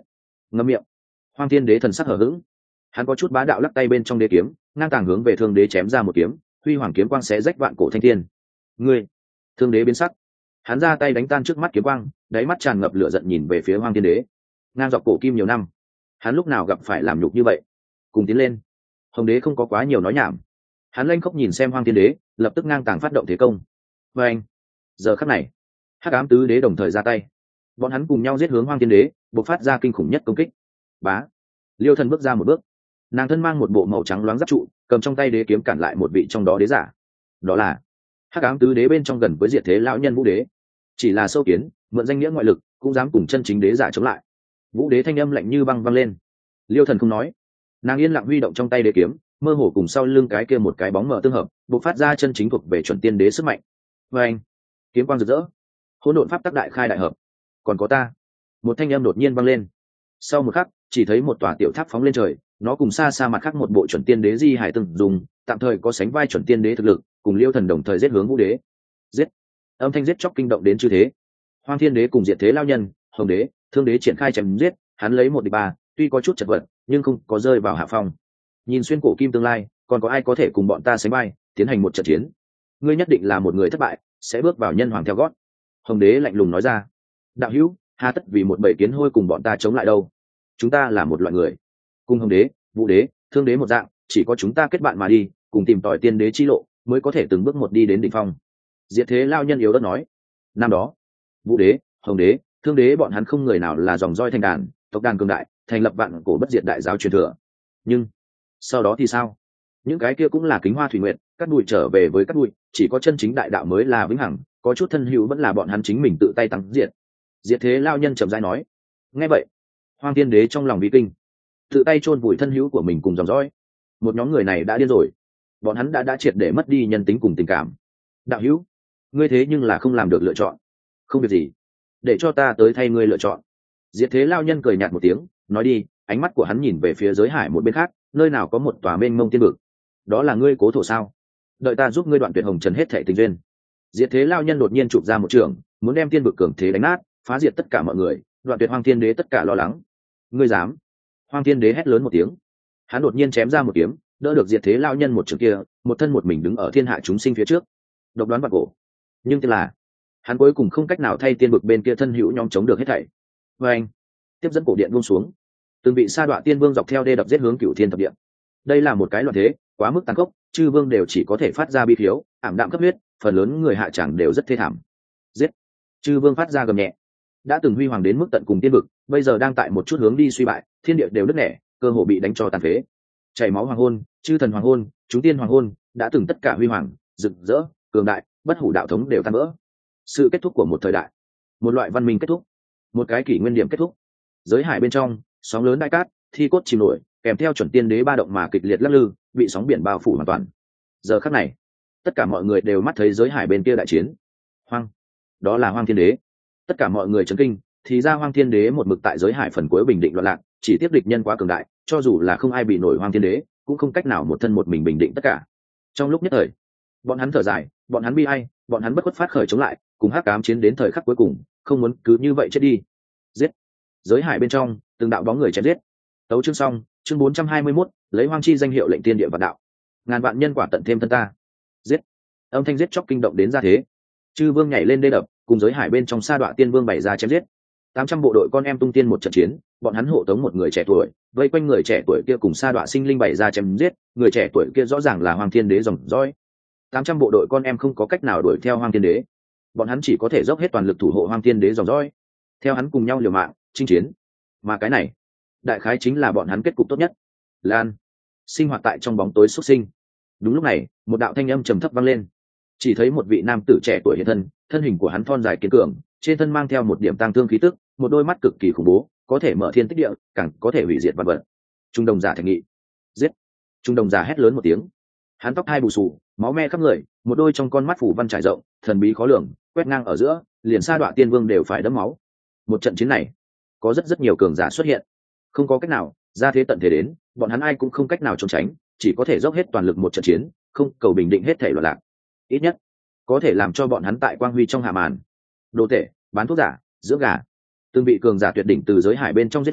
ngâm miệng. Hoang thiên đế thần sắc hở h ữ g hắn có chút bá đạo lắc tay bên trong đế kiếm ngang tàng hướng về thương đế chém ra một kiếm, huy hoàng kiếm quang sẽ rách vạn cổ thanh thiên. Ngươi! Thương đế biến sắc, hắn ra tay đánh tan trước mắt kiếm quang, đáy mắt tràn ngập lửa giận nhìn về phía hoang thiên đế. Ngang dọc cổ kim nhiều năm, hắn lúc nào gặp phải làm nhục như vậy? Cùng tiến lên. Hồng đế không có quá nhiều nói nhảm, hắn lanh khóc nhìn xem hoang thiên đế, lập tức ngang tàng phát động thế công. Và anh, giờ khắc này hắc ám tứ đế đồng thời ra tay, bọn hắn cùng nhau giết hướng hoang thiên đế, bộc phát ra kinh khủng nhất công kích. Bá. Liêu thần bước ra một bước, nàng thân mang một bộ màu trắng loáng giáp trụ, cầm trong tay đế kiếm cản lại một vị trong đó đế giả. Đó là hắc ám tứ đế bên trong gần với diệt thế lão nhân Vũ đế. Chỉ là sâu kiến, mượn danh nghĩa ngoại lực cũng dám cùng chân chính đế giả chống lại. Vũ đế thanh âm lạnh như băng văng lên. Liêu thần không nói, nàng yên lặng huy động trong tay đế kiếm, mơ hồ cùng sau lưng cái kia một cái bóng mờ tương hợp, bộc phát ra chân chính thuộc về chuẩn tiên đế sức mạnh. Và anh, kiếm quang rực rỡ, hỗn độn pháp tắc đại khai đại hợp. Còn có ta. Một thanh âm đột nhiên vang lên. Sau một khắc, chỉ thấy một tòa tiểu tháp phóng lên trời, nó cùng xa xa mặt khác một bộ chuẩn tiên đế di hải từng dùng, tạm thời có sánh vai chuẩn tiên đế thực lực, cùng Liêu thần đồng thời giết hướng Vũ đế. Giết! Âm thanh giết chóc kinh động đến chư thế. Hoang thiên đế cùng diệt thế lao nhân, Hồng đế, Thương đế triển khai chém giết, hắn lấy một địch ba, tuy có chút chật vật, nhưng không có rơi vào hạ phong. Nhìn xuyên cổ kim tương lai, còn có ai có thể cùng bọn ta sánh vai, tiến hành một trận chiến? Ngươi nhất định là một người thất bại, sẽ bước vào nhân hoàng theo gót. Hồng đế lạnh lùng nói ra. Đạo hữu, hà tất vì một bầy kiến hôi cùng bọn ta chống lại đâu? Chúng ta là một loại người, cùng Hồng đế, Vũ đế, Thương đế một dạng, chỉ có chúng ta kết bạn mà đi, cùng tìm tòi tiên đế chi lộ, mới có thể từng bước một đi đến đỉnh phong. Diệt thế lao nhân yếu đất nói. Năm đó, Vũ đế, Hồng đế, Thương đế bọn hắn không người nào là dòng roi thành đàn, tộc đàn cường đại, thành lập vạn cổ bất diệt đại giáo truyền thừa. Nhưng sau đó thì sao? Những cái kia cũng là kính hoa thủy nguyện, cắt đùi trở về với cắt đùi, chỉ có chân chính đại đạo mới là vĩnh hằng, có chút thân hữu vẫn là bọn hắn chính mình tự tay tăng diệt. Diệt thế lao nhân trầm rãi nói. Nghe vậy, Hoang thiên đế trong lòng vi kinh, tự tay chôn vùi thân hữu của mình cùng dòng dõi. Một nhóm người này đã điên rồi, bọn hắn đã đã triệt để mất đi nhân tính cùng tình cảm. Đạo hữu, ngươi thế nhưng là không làm được lựa chọn. Không việc gì, để cho ta tới thay ngươi lựa chọn. Diệt thế lao nhân cười nhạt một tiếng, nói đi. Ánh mắt của hắn nhìn về phía giới hải một bên khác, nơi nào có một tòa mênh mông tiên vực. Đó là ngươi cố thổ sao? Đợi ta giúp ngươi đoạn tuyệt hồng trần hết thảy tình duyên. Diệt thế lao nhân đột nhiên chụp ra một trường, muốn đem tiên vực cường thế đánh nát, phá diệt tất cả mọi người, đoạn tuyệt hoang thiên đế tất cả lo lắng. Ngươi dám? Hoang thiên đế hét lớn một tiếng, hắn đột nhiên chém ra một kiếm, đỡ được diệt thế lao nhân một trường kia, một thân một mình đứng ở thiên hạ chúng sinh phía trước, độc đoán vạn cổ. Nhưng tiếc là hắn cuối cùng không cách nào thay tiên vực bên kia thân hữu nhóm chống được hết thảy. Và anh, tiếp dẫn cổ điện buông xuống, từng bị sa đọa tiên vương dọc theo đê đập giết hướng cửu thiên thập địa. Đây là một cái loạn thế quá mức tàn khốc, chư vương đều chỉ có thể phát ra bi khiếu, ảm đạm cấp huyết, phần lớn người hạ chẳng đều rất thê thảm. Giết! Chư vương phát ra gầm nhẹ. Đã từng huy hoàng đến mức tận cùng tiên vực, bây giờ đang tại một chút hướng đi suy bại, thiên địa đều nứt nẻ, cơ hồ bị đánh cho tàn phế. Chảy máu hoàng hôn, chư thần hoàng hôn, chúng tiên hoàng hôn, đã từng tất cả huy hoàng, rực rỡ, cường đại, bất hủ đạo thống đều tan vỡ. Sự kết thúc của một thời đại, một loại văn minh kết thúc, một cái kỷ nguyên điểm kết thúc. Giới hải bên trong, sóng lớn đại cát, thi cốt chìm nổi, kèm theo chuẩn tiên đế ba động mà kịch liệt lắc lư, bị sóng biển bao phủ hoàn toàn. Giờ khắc này, tất cả mọi người đều mắt thấy giới hải bên kia đại chiến. Hoang, đó là Hoang thiên đế. Tất cả mọi người chấn kinh, thì ra Hoang thiên đế một mực tại giới hải phần cuối bình định loạn lạc, chỉ tiếp địch nhân quá cường đại, cho dù là không ai bị nổi Hoang thiên đế, cũng không cách nào một thân một mình bình định tất cả. Trong lúc nhất thời, bọn hắn thở dài, bọn hắn bi ai, bọn hắn bất khuất phát khởi chống lại, cùng hắc ám chiến đến thời khắc cuối cùng, không muốn cứ như vậy chết đi. Giết! Giới hải bên trong, từng đạo bóng người chém giết. Tấu chương xong, chương bốn trăm hai mươi mốt, lấy hoang chi danh hiệu lệnh tiên địa vạn đạo. Ngàn vạn nhân quả tận thêm thân ta. Giết! Âm thanh giết chóc kinh động đến gia thế. Chư vương nhảy lên đê đập, cùng giới hải bên trong sa đọa tiên vương bày ra chém giết. Tám trăm bộ đội con em tung tiên một trận chiến, bọn hắn hộ tống một người trẻ tuổi, vây quanh người trẻ tuổi kia cùng sa đọa sinh linh bày ra chém giết, người trẻ tuổi kia rõ ràng là Hoang thiên đế dòng dõi. Tám trăm bộ đội con em không có cách nào đuổi theo Hoang thiên đế, bọn hắn chỉ có thể dốc hết toàn lực thủ hộ Hoang thiên đế dòng dõi, theo hắn cùng nhau liều mạng chinh chiến. Mà cái này, đại khái chính là bọn hắn kết cục tốt nhất. Lan, sinh hoạt tại trong bóng tối xuất sinh. Đúng lúc này, một đạo thanh âm trầm thấp vang lên. Chỉ thấy một vị nam tử trẻ tuổi hiện thân, thân hình của hắn thon dài kiên cường, trên thân mang theo một điểm tang thương khí tức, một đôi mắt cực kỳ khủng bố, có thể mở thiên tích địa, càng có thể hủy diệt vạn vật. Trung đồng giả thành nghị. Giết! Trung đồng giả hét lớn một tiếng. Hắn tóc hai bù xù, máu me khắp người, một đôi trong con mắt phủ văn trải rộng, thần bí khó lường, quét ngang ở giữa, liền sa đọa tiên vương đều phải đẫm máu. Một trận chiến này, có rất rất nhiều cường giả xuất hiện, không có cách nào, ra thế tận thế đến, bọn hắn ai cũng không cách nào trốn tránh, chỉ có thể dốc hết toàn lực một trận chiến, không cầu bình định hết thể loạn lạc, ít nhất có thể làm cho bọn hắn tại quang huy trong hạ màn. Đồ tể, bán thuốc giả, dưỡng gà, từng bị cường giả tuyệt đỉnh từ giới hải bên trong giết ra,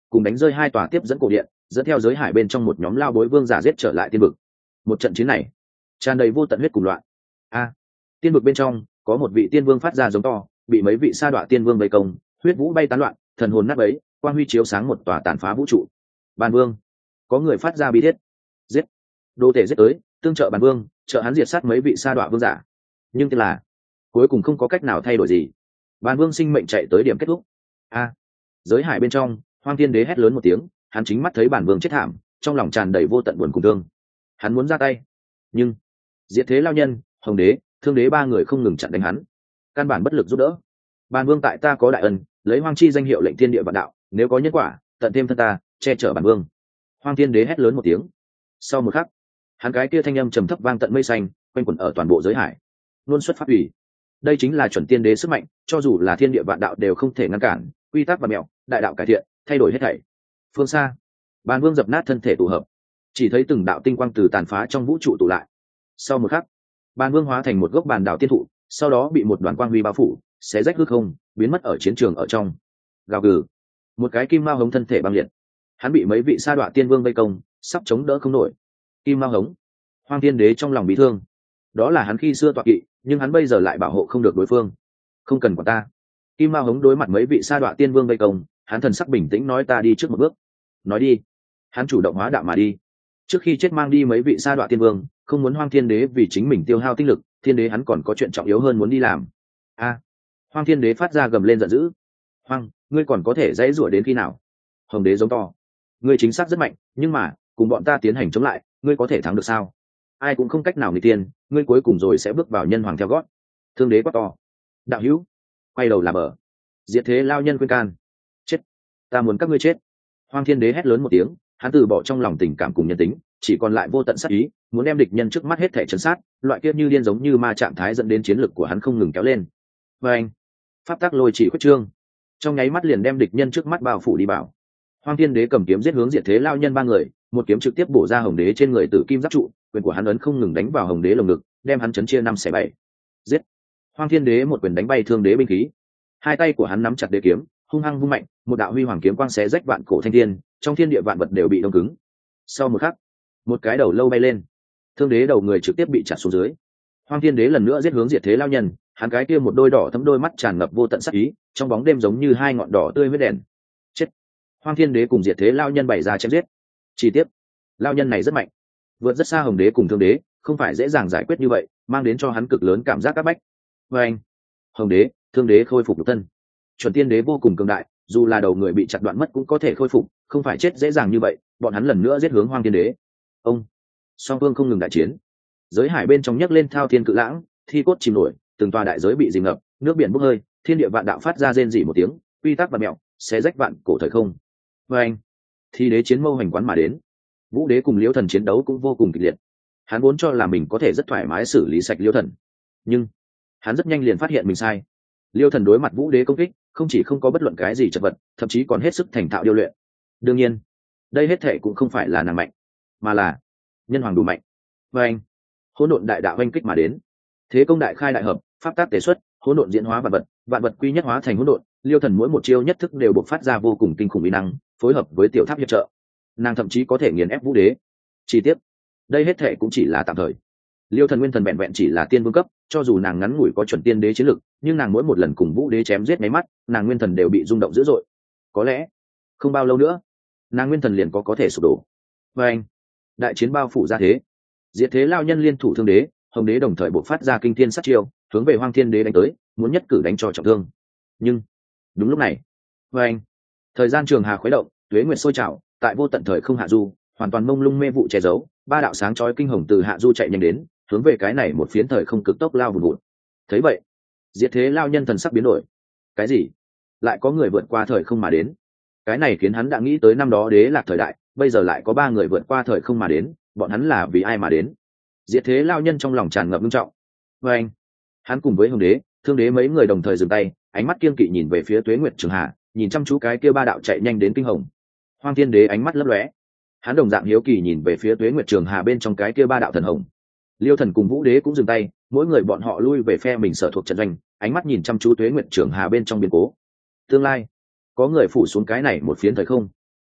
cùng đánh rơi hai tòa tiếp dẫn cổ điện, dẫn theo giới hải bên trong một nhóm lao bối vương giả giết trở lại tiên vực. Một trận chiến này tràn đầy vô tận huyết cùng loạn. A, tiên vực bên trong có một vị tiên vương phát ra giống to, bị mấy vị sa đọa tiên vương vây công, huyết vũ bay tán loạn, thần hồn nát bấy, quang huy chiếu sáng một tòa tàn phá vũ trụ. Bàn vương, có người phát ra bí thiết, giết, đô thể giết tới, tương trợ bàn vương, trợ hắn diệt sát mấy vị sa đọa vương giả. Nhưng tiếc là cuối cùng không có cách nào thay đổi gì. Bàn vương sinh mệnh chạy tới điểm kết thúc. A, giới hải bên trong, Hoang Thiên Đế hét lớn một tiếng, hắn chính mắt thấy bản vương chết thảm, trong lòng tràn đầy vô tận buồn cùng thương. Hắn muốn ra tay, nhưng Diệt Thế Lao Nhân, Hồng Đế, Thương Đế ba người không ngừng chặn đánh hắn, căn bản bất lực giúp đỡ. Bản vương tại ta có đại ân, lấy Hoang Chi danh hiệu lệnh thiên địa vạn đạo, nếu có nhân quả, tận thêm thân ta, che chở bản vương. Hoang Thiên Đế hét lớn một tiếng. Sau một khắc, hắn cái kia thanh âm trầm thấp vang tận mây xanh, quanh quẩn ở toàn bộ giới hải. Luôn xuất phát ủy. Đây chính là chuẩn tiên đế sức mạnh, cho dù là thiên địa vạn đạo đều không thể ngăn cản, quy tắc và mẹo, đại đạo cải thiện, thay đổi hết thảy. Phương xa, Bàn Vương dập nát thân thể tụ hợp, chỉ thấy từng đạo tinh quang từ tàn phá trong vũ trụ tụ lại. Sau một khắc, Bàn Vương hóa thành một gốc bàn đảo tiên thụ, sau đó bị một đoàn quang huy bao phủ, xé rách hư không, biến mất ở chiến trường ở trong. Gào gừ, một cái kim mao hống thân thể băng liệt, hắn bị mấy vị sa đọa tiên vương vây công, sắp chống đỡ không nổi. Kim mao hống, Hoang Thiên Đế trong lòng bị thương, đó là hắn khi xưa tọa kỵ, nhưng hắn bây giờ lại bảo hộ không được đối phương. Không cần quản ta. Kim mao hống đối mặt mấy vị sa đọa tiên vương vây công, hắn thần sắc bình tĩnh nói ta đi trước một bước. Nói đi. Hắn chủ động hóa đạo mà đi. Trước khi chết mang đi mấy vị sa đọa tiên vương, không muốn Hoang Thiên Đế vì chính mình tiêu hao tinh lực, Thiên Đế hắn còn có chuyện trọng yếu hơn muốn đi làm. A! Hoang Thiên Đế phát ra gầm lên giận dữ. Hoang, ngươi còn có thể dãy rủa đến khi nào? Hồng Đế giống to. Ngươi chính xác rất mạnh, nhưng mà cùng bọn ta tiến hành chống lại, ngươi có thể thắng được sao? Ai cũng không cách nào nghịch tiên, ngươi cuối cùng rồi sẽ bước vào nhân hoàng theo gót. Thương Đế quát to. Đạo hữu, quay đầu là bờ. Diệt Thế Lao Nhân khuyên can. Chết, ta muốn các ngươi chết. Hoang Thiên Đế hét lớn một tiếng, hắn từ bỏ trong lòng tình cảm cùng nhân tính, chỉ còn lại vô tận sát ý, muốn đem địch nhân trước mắt hết thể chấn sát, loại kiếp như điên giống như ma trạng thái dẫn đến chiến lực của hắn không ngừng kéo lên. Và anh, pháp tắc lôi chỉ khuyết trương, trong nháy mắt liền đem địch nhân trước mắt bao phủ đi bảo. Hoang Thiên Đế cầm kiếm giết hướng Diệt Thế Lao Nhân ba người, một kiếm trực tiếp bổ ra Hồng Đế trên người Tử Kim Giáp trụ, quyền của hắn ấn không ngừng đánh vào Hồng Đế lồng ngực, đem hắn chấn chia năm xẻ bảy. Giết! Hoang Thiên Đế một quyền đánh bay Thương Đế binh khí, hai tay của hắn nắm chặt đế kiếm, hung hăng vung mạnh, một đạo huy hoàng kiếm quang xé rách vạn cổ thanh thiên, trong thiên địa vạn vật đều bị đông cứng. Sau một khắc, một cái đầu lâu bay lên, Thương Đế đầu người trực tiếp bị chặt xuống dưới. Hoang Thiên Đế lần nữa giết hướng Diệt Thế Lao Nhân, hắn cái kia một đôi đỏ thấm đôi mắt tràn ngập vô tận sát ý, trong bóng đêm giống như hai ngọn đỏ tươi huyết đèn. Chết! Hoang Thiên Đế cùng Diệt Thế Lao Nhân bày ra chém giết. Chi tiết, Lao Nhân này rất mạnh, vượt rất xa Hồng Đế cùng Thương Đế, không phải dễ dàng giải quyết như vậy, mang đến cho hắn cực lớn cảm giác áp bách. Và anh, Hồng Đế, Thương Đế khôi phục nhục thân. Chuẩn Tiên Đế vô cùng cường đại, dù là đầu người bị chặt đoạn mất cũng có thể khôi phục, không phải chết dễ dàng như vậy. Bọn hắn lần nữa giết hướng Hoang Thiên Đế. Ông, song phương không ngừng đại chiến. Giới hải bên trong nhấc lên thao thiên cự lãng, thi cốt chìm nổi, từng tòa đại giới bị dìm ngập, nước biển bốc hơi, thiên địa vạn đạo phát ra rên rỉ một tiếng, quy tắc và mèo, xé rách vạn cổ thời không. Và anh, thi đế chiến mâu hành quán mà đến. Vũ Đế cùng Liễu Thần chiến đấu cũng vô cùng kịch liệt. Hắn vốn cho là mình có thể rất thoải mái xử lý sạch Liễu Thần, nhưng hắn rất nhanh liền phát hiện mình sai. Liễu Thần đối mặt Vũ Đế công kích, không chỉ không có bất luận cái gì chật vật, thậm chí còn hết sức thành thạo điêu luyện. Đương nhiên, đây hết thệ cũng không phải là nàng mạnh, mà là nhân hoàng đủ mạnh. Và anh, hỗn độn đại đạo oanh kích mà đến. Thế công đại khai đại hợp, pháp tác tế xuất, hỗn độn diễn hóa vạn vật, vạn vật quy nhất hóa thành hỗn độn. Liễu Thần mỗi một chiêu nhất thức đều bộc phát ra vô cùng kinh khủng uy năng, phối hợp với tiểu tháp hiệp trợ, nàng thậm chí có thể nghiền ép Vũ Đế. Chi tiết, đây hết thệ cũng chỉ là tạm thời. Liêu Thần nguyên thần vẹn vẹn chỉ là tiên vương cấp, cho dù nàng ngắn ngủi có chuẩn tiên đế chiến lực, nhưng nàng mỗi một lần cùng Vũ Đế chém giết mấy mắt, nàng nguyên thần đều bị rung động dữ dội. Có lẽ không bao lâu nữa, nàng nguyên thần liền có có thể sụp đổ. Và anh, đại chiến bao phủ ra thế. Diệt Thế Lao Nhân liên thủ Thương Đế, Hồng Đế đồng thời bộc phát ra kinh thiên sát chiêu, hướng về Hoang Thiên Đế đánh tới, muốn nhất cử đánh cho trọng thương. Nhưng đúng lúc này, và anh, thời gian trường hà khuấy động, tuế nguyệt sôi trào, tại vô tận thời không hạ du, hoàn toàn mông lung mê vụ che giấu, ba đạo sáng chói kinh hồng từ hạ du chạy nhanh đến, hướng về cái này một phiến thời không cực tốc lao vùn vụt. Thấy vậy, Diệt Thế Lao Nhân thần sắc biến đổi. Cái gì? Lại có người vượt qua thời không mà đến? Cái này khiến hắn đã nghĩ tới năm đó Đế Lạc thời đại, bây giờ lại có ba người vượt qua thời không mà đến, bọn hắn là vì ai mà đến? Diệt Thế Lao Nhân trong lòng tràn ngập nghiêm trọng. Và anh, hắn cùng với Hồng Đế, Thương Đế mấy người đồng thời dừng tay, ánh mắt kiên kỵ nhìn về phía Tuế Nguyệt Trường Hà, nhìn chăm chú cái kia ba đạo chạy nhanh đến kinh hồng. Hoang Thiên Đế ánh mắt lấp lóe, hắn đồng dạng hiếu kỳ nhìn về phía Tuế Nguyệt Trường Hà bên trong cái kia ba đạo thần hồng. Liêu Thần cùng Vũ Đế cũng dừng tay, mỗi người bọn họ lui về phe mình sở thuộc trận doanh, ánh mắt nhìn chăm chú Tuế Nguyệt Trường Hà bên trong biến cố. Tương lai, có người phủ xuống cái này một phiến thời không.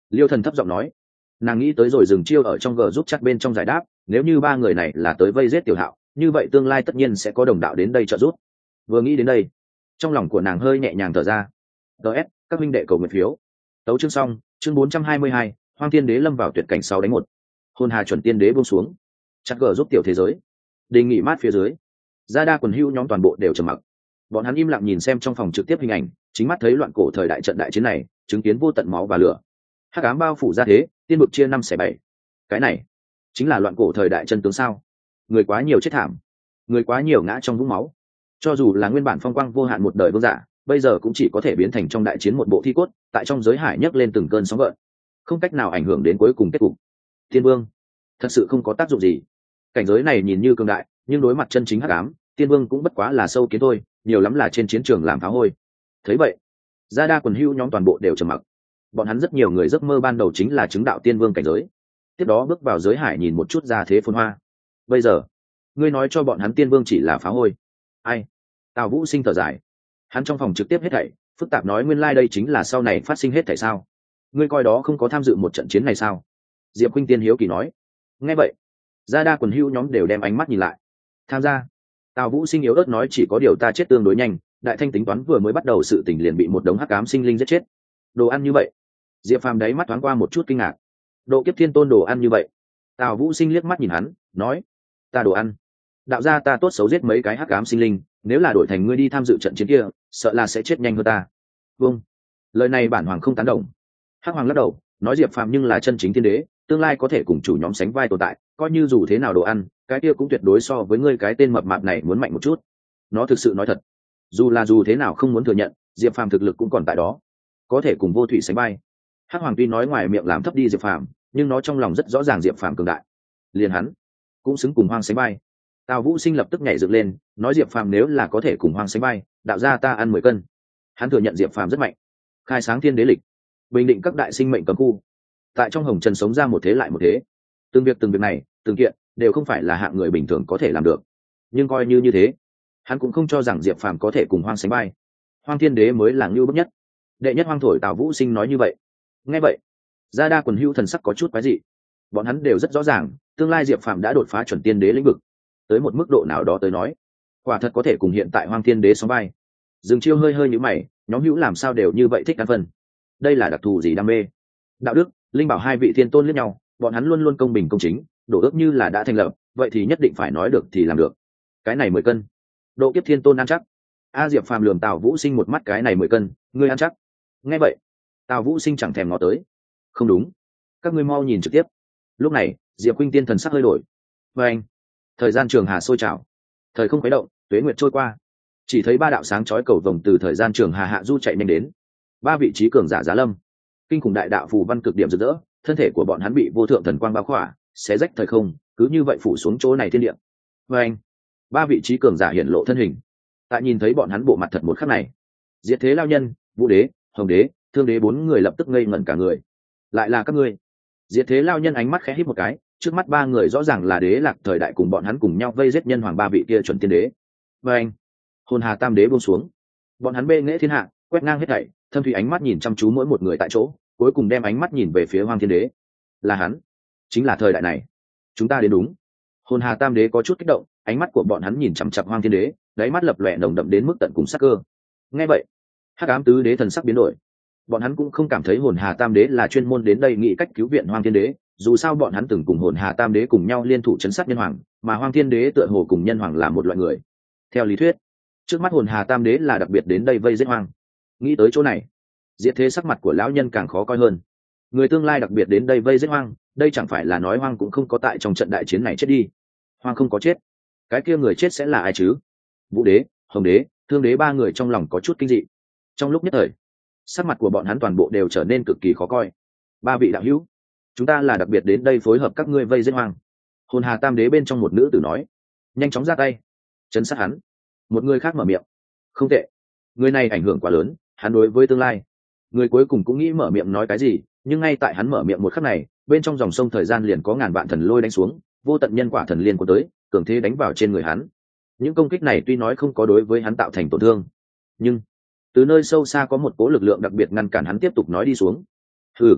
Liêu Thần thấp giọng nói. Nàng nghĩ tới rồi dừng chiêu ở trong gờ giúp chắc bên trong giải đáp, nếu như ba người này là tới vây giết Tiểu Hạo, như vậy tương lai tất nhiên sẽ có đồng đạo đến đây trợ giúp. Vừa nghĩ đến đây, trong lòng của nàng hơi nhẹ nhàng thở ra. ds các minh đệ cầu nguyện phiếu. Tấu chương xong, chương bốn trăm hai mươi hai, Hoang Thiên Đế lâm vào tuyệt cảnh sau đánh một. Hồn Hà chuẩn tiên đế buông xuống, chặt gờ giúp tiểu thế giới. Đề nghị mát phía dưới. Gia đa quần hưu nhóm toàn bộ đều trầm mặc. Bọn hắn im lặng nhìn xem trong phòng trực tiếp hình ảnh, chính mắt thấy loạn cổ thời đại trận đại chiến này, chứng kiến vô tận máu và lửa. Hắc ám bao phủ ra thế, tiên vực chia năm xẻ bảy. Cái này chính là loạn cổ thời đại chân tướng sao? Người quá nhiều chết thảm, người quá nhiều ngã trong vũng máu. Cho dù là nguyên bản phong quang vô hạn một đời vương giả, bây giờ cũng chỉ có thể biến thành trong đại chiến một bộ thi cốt, tại trong giới hải nhấc lên từng cơn sóng gợn, không cách nào ảnh hưởng đến cuối cùng kết cục. Tiên vương thật sự không có tác dụng gì. Cảnh giới này nhìn như cường đại, nhưng đối mặt chân chính hắc ám, tiên vương cũng bất quá là sâu kiến thôi, nhiều lắm là trên chiến trường làm phá hôi. Thấy vậy, gia đa quần hưu nhóm toàn bộ đều trầm mặc. Bọn hắn rất nhiều người giấc mơ ban đầu chính là chứng đạo tiên vương cảnh giới, tiếp đó bước vào giới hải nhìn một chút ra thế phồn hoa. Bây giờ ngươi nói cho bọn hắn tiên vương chỉ là phá hôi. Ai? Tào Vũ Sinh thở dài. Hắn trong phòng trực tiếp hết thảy phức tạp nói, nguyên lai đây chính là sau này phát sinh hết thảy sao? Ngươi coi đó không có tham dự một trận chiến này sao? Diệp Khuynh Tiên hiếu kỳ nói. Nghe vậy, gia đa quần hưu nhóm đều đem ánh mắt nhìn lại. Tham gia? Tào Vũ Sinh yếu ớt nói, chỉ có điều ta chết tương đối nhanh, đại thanh tính toán vừa mới bắt đầu sự tình liền bị một đống hắc ám sinh linh giết chết. Đồ ăn như vậy? Diệp Phàm đáy mắt thoáng qua một chút kinh ngạc. Độ kiếp thiên tôn đồ ăn như vậy? Tào Vũ Sinh liếc mắt nhìn hắn, nói, ta đồ ăn. Đạo gia ta tốt xấu giết mấy cái hắc ám sinh linh, nếu là đổi thành ngươi đi tham dự trận chiến kia, sợ là sẽ chết nhanh hơn ta. Vâng, lời này bản hoàng không tán đồng. Hắc Hoàng lắc đầu, nói Diệp Phàm nhưng là chân chính thiên đế, tương lai có thể cùng chủ nhóm sánh vai tồn tại, coi như dù thế nào đồ ăn, cái kia cũng tuyệt đối so với ngươi cái tên mập mạp này muốn mạnh một chút. Nó thực sự nói thật, dù là dù thế nào không muốn thừa nhận, Diệp Phàm thực lực cũng còn tại đó, có thể cùng Vô Thủy sánh vai. Hắc Hoàng tuy nói ngoài miệng làm thấp đi Diệp Phàm, nhưng nó trong lòng rất rõ ràng Diệp Phàm cường đại, liền hắn cũng xứng cùng Hoang sánh vai. Tào Vũ Sinh lập tức nhảy dựng lên, nói Diệp Phàm nếu là có thể cùng Hoang sánh vai, đạo gia ta ăn mười cân. Hắn thừa nhận Diệp Phàm rất mạnh, khai sáng thiên đế lịch, bình định các đại sinh mệnh cấm khu, tại trong hồng trần sống ra một thế lại một thế. Từng việc từng việc này, từng kiện đều không phải là hạng người bình thường có thể làm được. Nhưng coi như như thế, hắn cũng không cho rằng Diệp Phàm có thể cùng Hoang sánh vai. Hoang thiên đế mới là ngưu bức nhất. Đệ nhất hoang thổi Tào Vũ Sinh nói như vậy. Nghe vậy, gia đa quần hưu thần sắc có chút quái dị. Bọn hắn đều rất rõ ràng, tương lai Diệp Phàm đã đột phá chuẩn tiên đế lĩnh vực, tới một mức độ nào đó tới nói, quả thật có thể cùng hiện tại Hoang thiên đế sóng vai. Dừng chiêu hơi hơi nhíu mày, nhóm hữu làm sao đều như vậy thích ăn phân. Đây là đặc thù gì đam mê? Đạo đức, linh bảo hai vị thiên tôn liếc nhau, bọn hắn luôn luôn công bình công chính, đổ ước như là đã thành lập, vậy thì nhất định phải nói được thì làm được. Cái này mười cân, độ kiếp thiên tôn ăn chắc. A Diệp Phàm lườm Tào Vũ Sinh một mắt, cái này mười cân, ngươi ăn chắc? Nghe vậy, Tào Vũ Sinh chẳng thèm ngó tới. Không đúng, các ngươi mau nhìn trực tiếp. Lúc này, Diệp Khuynh Tiên thần sắc hơi đổi. Và anh, thời gian trường hà sôi trào, thời không khuấy động, tuế nguyệt trôi qua, chỉ thấy ba đạo sáng chói cầu vồng từ thời gian trường hà hạ du chạy nhanh đến. Ba vị trí cường giả giá lâm, kinh khủng đại đạo phù văn cực điểm rực rỡ, thân thể của bọn hắn bị vô thượng thần quang bao khỏa, xé rách thời không, cứ như vậy phủ xuống chỗ này thiên địa. Và anh, ba vị trí cường giả hiện lộ thân hình. Tại nhìn thấy bọn hắn bộ mặt thật một khắc này, Diệt Thế Lao Nhân, Vũ Đế, Hồng Đế, Thương Đế bốn người lập tức ngây ngẩn cả người. Lại là các ngươi? Diệt Thế Lao Nhân ánh mắt khẽ híp một cái, trước mắt ba người rõ ràng là đế lạc thời đại cùng bọn hắn cùng nhau vây giết nhân hoàng ba vị kia chuẩn tiên đế. Và anh, Hồn Hà Tam Đế buông xuống, bọn hắn bê nghệ thiên hạ, quét ngang hết thảy, thâm thủy ánh mắt nhìn chăm chú mỗi một người tại chỗ, cuối cùng đem ánh mắt nhìn về phía Hoang Thiên Đế. Là hắn, chính là thời đại này, chúng ta đến đúng. Hồn Hà Tam Đế có chút kích động, ánh mắt của bọn hắn nhìn chằm chằm Hoang Thiên Đế, đáy mắt lập lòe nồng đậm đến mức tận cùng sắc cơ. Nghe vậy, Hắc Ám Tứ Đế thần sắc biến đổi. Bọn hắn cũng không cảm thấy Hồn Hà Tam Đế là chuyên môn đến đây nghĩ cách cứu viện Hoang Thiên Đế, dù sao bọn hắn từng cùng Hồn Hà Tam Đế cùng nhau liên thủ chấn sát nhân hoàng, mà Hoang Thiên Đế tựa hồ cùng nhân hoàng là một loại người. Theo lý thuyết, trước mắt Hồn Hà Tam Đế là đặc biệt đến đây vây giết hoang. Nghĩ tới chỗ này, Diệt Thế sắc mặt của lão nhân càng khó coi hơn. Người tương lai đặc biệt đến đây vây giết hoang, đây chẳng phải là nói hoang cũng không có tại trong trận đại chiến này chết đi. Hoang không có chết, cái kia người chết sẽ là ai chứ? Vũ Đế, Hồng Đế, Thương Đế ba người trong lòng có chút kinh dị. Trong lúc nhất thời, sắc mặt của bọn hắn toàn bộ đều trở nên cực kỳ khó coi. Ba vị đạo hữu, chúng ta là đặc biệt đến đây phối hợp các ngươi vây giết hoang. Hồn Hà Tam Đế bên trong một nữ tử nói, nhanh chóng ra tay chấn sát hắn. Một người khác mở miệng, không tệ, người này ảnh hưởng quá lớn, hắn đối với tương lai. Người cuối cùng cũng nghĩ mở miệng nói cái gì, nhưng ngay tại hắn mở miệng một khắc này, bên trong dòng sông thời gian liền có ngàn vạn thần lôi đánh xuống, vô tận nhân quả thần liên của tới, cường thế đánh vào trên người hắn. Những công kích này tuy nói không có đối với hắn tạo thành tổn thương, nhưng từ nơi sâu xa có một cố lực lượng đặc biệt ngăn cản hắn tiếp tục nói đi xuống. Hừ,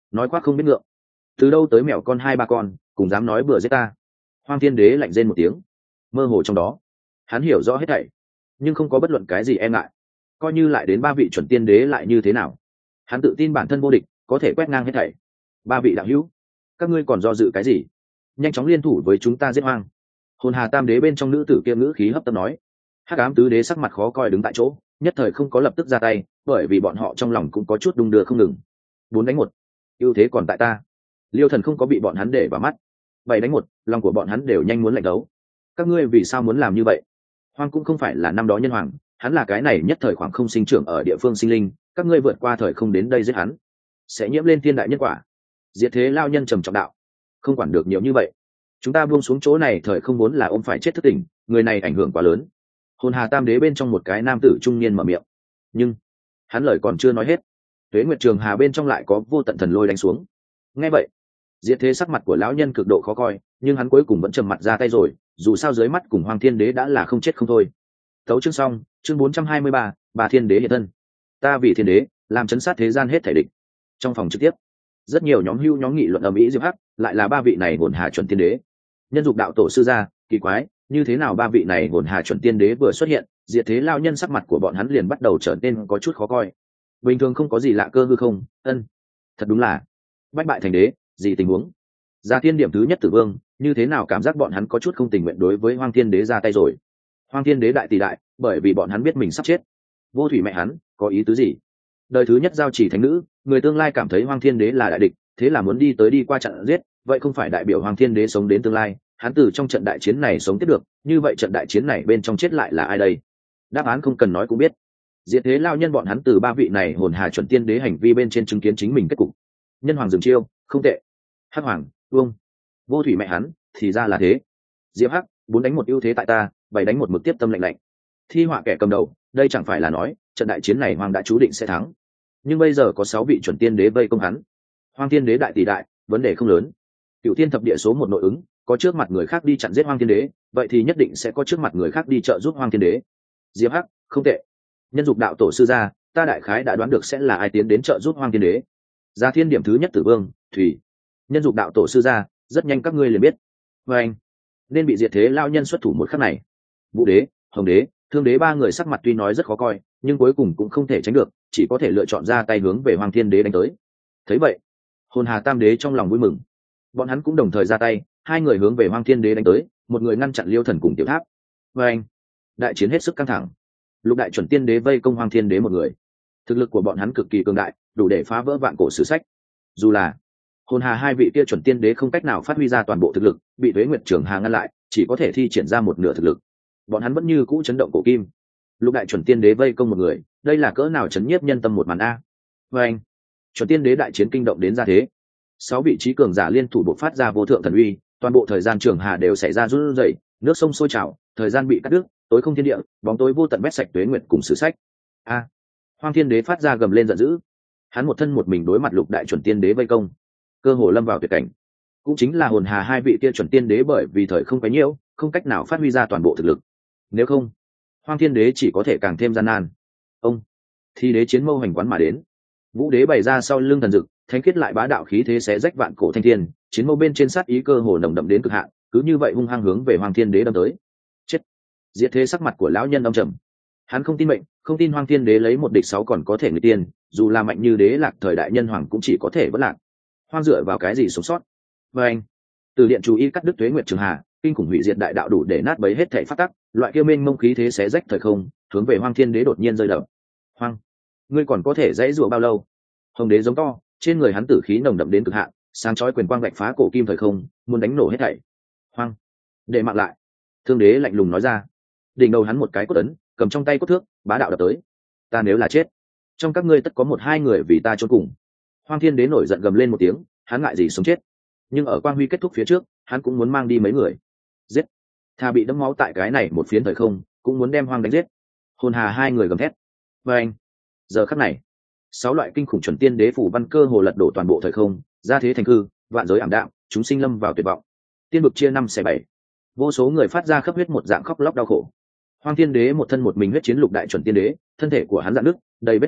nói khoác không biết ngượng, từ đâu tới mèo con hai ba con cùng dám nói bừa giết ta. Hoang Thiên Đế lạnh rên một tiếng, mơ hồ trong đó hắn hiểu rõ hết thảy, nhưng không có bất luận cái gì e ngại. Coi như lại đến ba vị chuẩn tiên đế lại như thế nào, hắn tự tin bản thân vô địch, có thể quét ngang hết thảy. Ba vị đạo hữu, các ngươi còn do dự cái gì? Nhanh chóng liên thủ với chúng ta giết Hoang. Hồn Hà Tam Đế bên trong nữ tử kia ngữ khí hấp tấp nói. Hắc Ám Tứ Đế sắc mặt khó coi đứng tại chỗ, nhất thời không có lập tức ra tay, bởi vì bọn họ trong lòng cũng có chút đung đưa không ngừng. Bốn đánh một, ưu thế còn tại ta. Liêu Thần không có bị bọn hắn để vào mắt. Bảy đánh một, lòng của bọn hắn đều nhanh muốn lạnh đấu. Các ngươi vì sao muốn làm như vậy? Hoang cũng không phải là năm đó nhân hoàng, hắn là cái này nhất thời khoảng không sinh trưởng ở địa phương sinh linh, các ngươi vượt qua thời không đến đây giết hắn, sẽ nhiễm lên thiên đại nhân quả. Diệt thế lao nhân trầm trọng đạo, không quản được nhiều như vậy, chúng ta buông xuống chỗ này, thời không muốn là ôm phải chết thức tỉnh, người này ảnh hưởng quá lớn. Hồn Hà Tam Đế bên trong một cái nam tử trung niên mở miệng, nhưng hắn lời còn chưa nói hết, Tuế Nguyệt Trường Hà bên trong lại có vô tận thần lôi đánh xuống. Nghe vậy, Diệt thế sắc mặt của lão nhân cực độ khó coi, nhưng hắn cuối cùng vẫn trầm mặt ra tay rồi, dù sao dưới mắt cùng Hoàng Thiên Đế đã là không chết không thôi. Tấu chương xong, chương bốn trăm hai mươi ba, bà Thiên Đế hiện thân. Ta vì Thiên Đế, làm chấn sát thế gian hết thể địch. Trong phòng trực tiếp, rất nhiều nhóm hưu nhóm nghị luận ầm ĩ. Diệp Hắc lại là ba vị này hồn hà chuẩn tiên đế. Nhân dục đạo tổ sư gia, kỳ quái, như thế nào ba vị này hồn hà chuẩn tiên đế vừa xuất hiện, Diệt thế lao nhân sắc mặt của bọn hắn liền bắt đầu trở nên có chút khó coi. Bình thường không có gì lạ cơ hư không? Ân, thật đúng là bách bại thành đế, gì tình huống? Gia Thiên điểm thứ nhất Tử Vương, như thế nào cảm giác bọn hắn có chút không tình nguyện đối với Hoang Thiên Đế ra tay rồi. Hoang Thiên Đế đại tỷ đại, bởi vì bọn hắn biết mình sắp chết. Vô thủy mẹ hắn, có ý tứ gì? Đời thứ nhất giao chỉ thánh nữ, người tương lai cảm thấy Hoang Thiên Đế là đại địch, thế là muốn đi tới đi qua trận giết, vậy không phải đại biểu Hoang Thiên Đế sống đến tương lai, hắn từ trong trận đại chiến này sống tiếp được, như vậy trận đại chiến này bên trong chết lại là ai đây? Đáp án không cần nói cũng biết. Diệt thế lao nhân bọn hắn từ ba vị này hồn hà chuẩn tiên đế hành vi bên trên chứng kiến chính mình kết cục. Nhân hoàng dừng chiêu, không tệ. Hắc hoàng, vương, vô thủy mẹ hắn, thì ra là thế. Diệp Hắc, bốn đánh một ưu thế tại ta, bảy đánh một mực tiếp tâm lạnh lạnh. Thi họa kẻ cầm đầu, đây chẳng phải là nói trận đại chiến này hoàng đã chú định sẽ thắng, nhưng bây giờ có sáu vị chuẩn tiên đế vây công hắn. Hoang Thiên Đế đại tỷ đại, vấn đề không lớn. Cựu thiên thập địa số một nội ứng, có trước mặt người khác đi chặn giết Hoang Thiên Đế, vậy thì nhất định sẽ có trước mặt người khác đi trợ giúp Hoang Thiên Đế. Diệp Hắc, không tệ. Nhân dục đạo tổ sư gia, ta đại khái đã đoán được sẽ là ai tiến đến trợ giúp Hoang Thiên Đế. Gia Thiên điểm thứ nhất Tử Vương, Thủy. Nhân dục đạo tổ sư gia, rất nhanh các ngươi liền biết. Và anh, nên bị diệt thế lao nhân xuất thủ một khắc này. Vũ Đế, Hồng Đế, Thương Đế ba người sắc mặt tuy nói rất khó coi, nhưng cuối cùng cũng không thể tránh được, chỉ có thể lựa chọn ra tay hướng về Hoàng Thiên Đế đánh tới. Thấy vậy, Hồn Hà Tam Đế trong lòng vui mừng, bọn hắn cũng đồng thời ra tay, hai người hướng về Hoàng Thiên Đế đánh tới, một người ngăn chặn Liêu Thần cùng Tiểu Tháp. Và anh, đại chiến hết sức căng thẳng. Lục đại chuẩn tiên đế vây công Hoàng Thiên Đế một người, thực lực của bọn hắn cực kỳ cường đại, đủ để phá vỡ vạn cổ sử sách. Dù là Hồn Hà hai vị kia chuẩn tiên đế không cách nào phát huy ra toàn bộ thực lực, bị Tuế Nguyệt Trường Hà ngăn lại, chỉ có thể thi triển ra một nửa thực lực. Bọn hắn vẫn như cũ chấn động cổ kim. Lục đại chuẩn tiên đế vây công một người, đây là cỡ nào chấn nhiếp nhân tâm một màn a. Và anh, chuẩn tiên đế đại chiến kinh động đến ra thế. Sáu vị trí cường giả liên thủ bộc phát ra vô thượng thần uy, toàn bộ thời gian Trường Hà đều xảy ra run rẩy, nước sông sôi trào, thời gian bị cắt đứt, tối không thiên địa, bóng tối vô tận vét sạch Tuế Nguyệt cùng sử sách. A! Hoang Thiên Đế phát ra gầm lên giận dữ. Hắn một thân một mình đối mặt lục đại chuẩn tiên đế vây công, cơ hồ lâm vào tuyệt cảnh. Cũng chính là Hồn Hà hai vị kia chuẩn tiên đế bởi vì thời không quá nhiễu, không cách nào phát huy ra toàn bộ thực lực. Nếu không, Hoang Thiên Đế chỉ có thể càng thêm gian nan. Ông thì đế chiến mâu hành quán mà đến. Vũ Đế bày ra sau lưng thần dực, thánh khiết lại bá đạo khí thế xé rách vạn cổ thanh thiên, chiến mâu bên trên sát ý cơ hồ nồng đậm đến cực hạn, cứ như vậy hung hăng hướng về Hoàng Thiên Đế đâm tới. Chết! Diệt thế sắc mặt của lão nhân âm trầm. Hắn không tin mệnh, không tin Hoàng Thiên Đế lấy một địch sáu còn có thể người tiên, dù là mạnh như đế lạc thời đại nhân hoàng cũng chỉ có thể vẫn lạc. Hoang dựa vào cái gì sống sót? Và anh, từ điện chú ý cắt đứt Tuế Nguyệt Trường Hà, kinh khủng hủy diệt đại đạo đủ để nát bấy hết thảy phát tắc, loại kia mênh mông khí thế xé rách thời không, hướng về Hoang Thiên Đế đột nhiên rơi đập. Hoang, ngươi còn có thể dãy rủa bao lâu? Hồng Đế giống to, trên người hắn tử khí nồng đậm đến cực hạn, sáng chói quyền quang vạch phá cổ kim thời không, muốn đánh nổ hết thảy. Hoang, để mạng lại. Thương Đế lạnh lùng nói ra. Đỉnh đầu hắn một cái cốt ấn, cầm trong tay cốt thước, bá đạo đập tới. Ta nếu là chết, trong các ngươi tất có một hai người vì ta chôn cùng. Hoang Thiên Đế nổi giận gầm lên một tiếng, hắn ngại gì sống chết, nhưng ở quang huy kết thúc phía trước, hắn cũng muốn mang đi mấy người. Giết! Thà bị đẫm máu tại cái này một phiến thời không, cũng muốn đem Hoang đánh giết. Hồn Hà hai người gầm thét. Và anh, giờ khắc này, sáu loại kinh khủng chuẩn tiên đế phủ văn cơ hồ lật đổ toàn bộ thời không, ra thế thành hư, vạn giới ảm đạm, chúng sinh lâm vào tuyệt vọng. Tiên vực chia năm xẻ bảy, vô số người phát ra khắp huyết một dạng khóc lóc đau khổ. Hoang Thiên Đế một thân một mình huyết chiến lục đại chuẩn tiên đế, thân thể của hắn rạn nứt, đầy vết rách,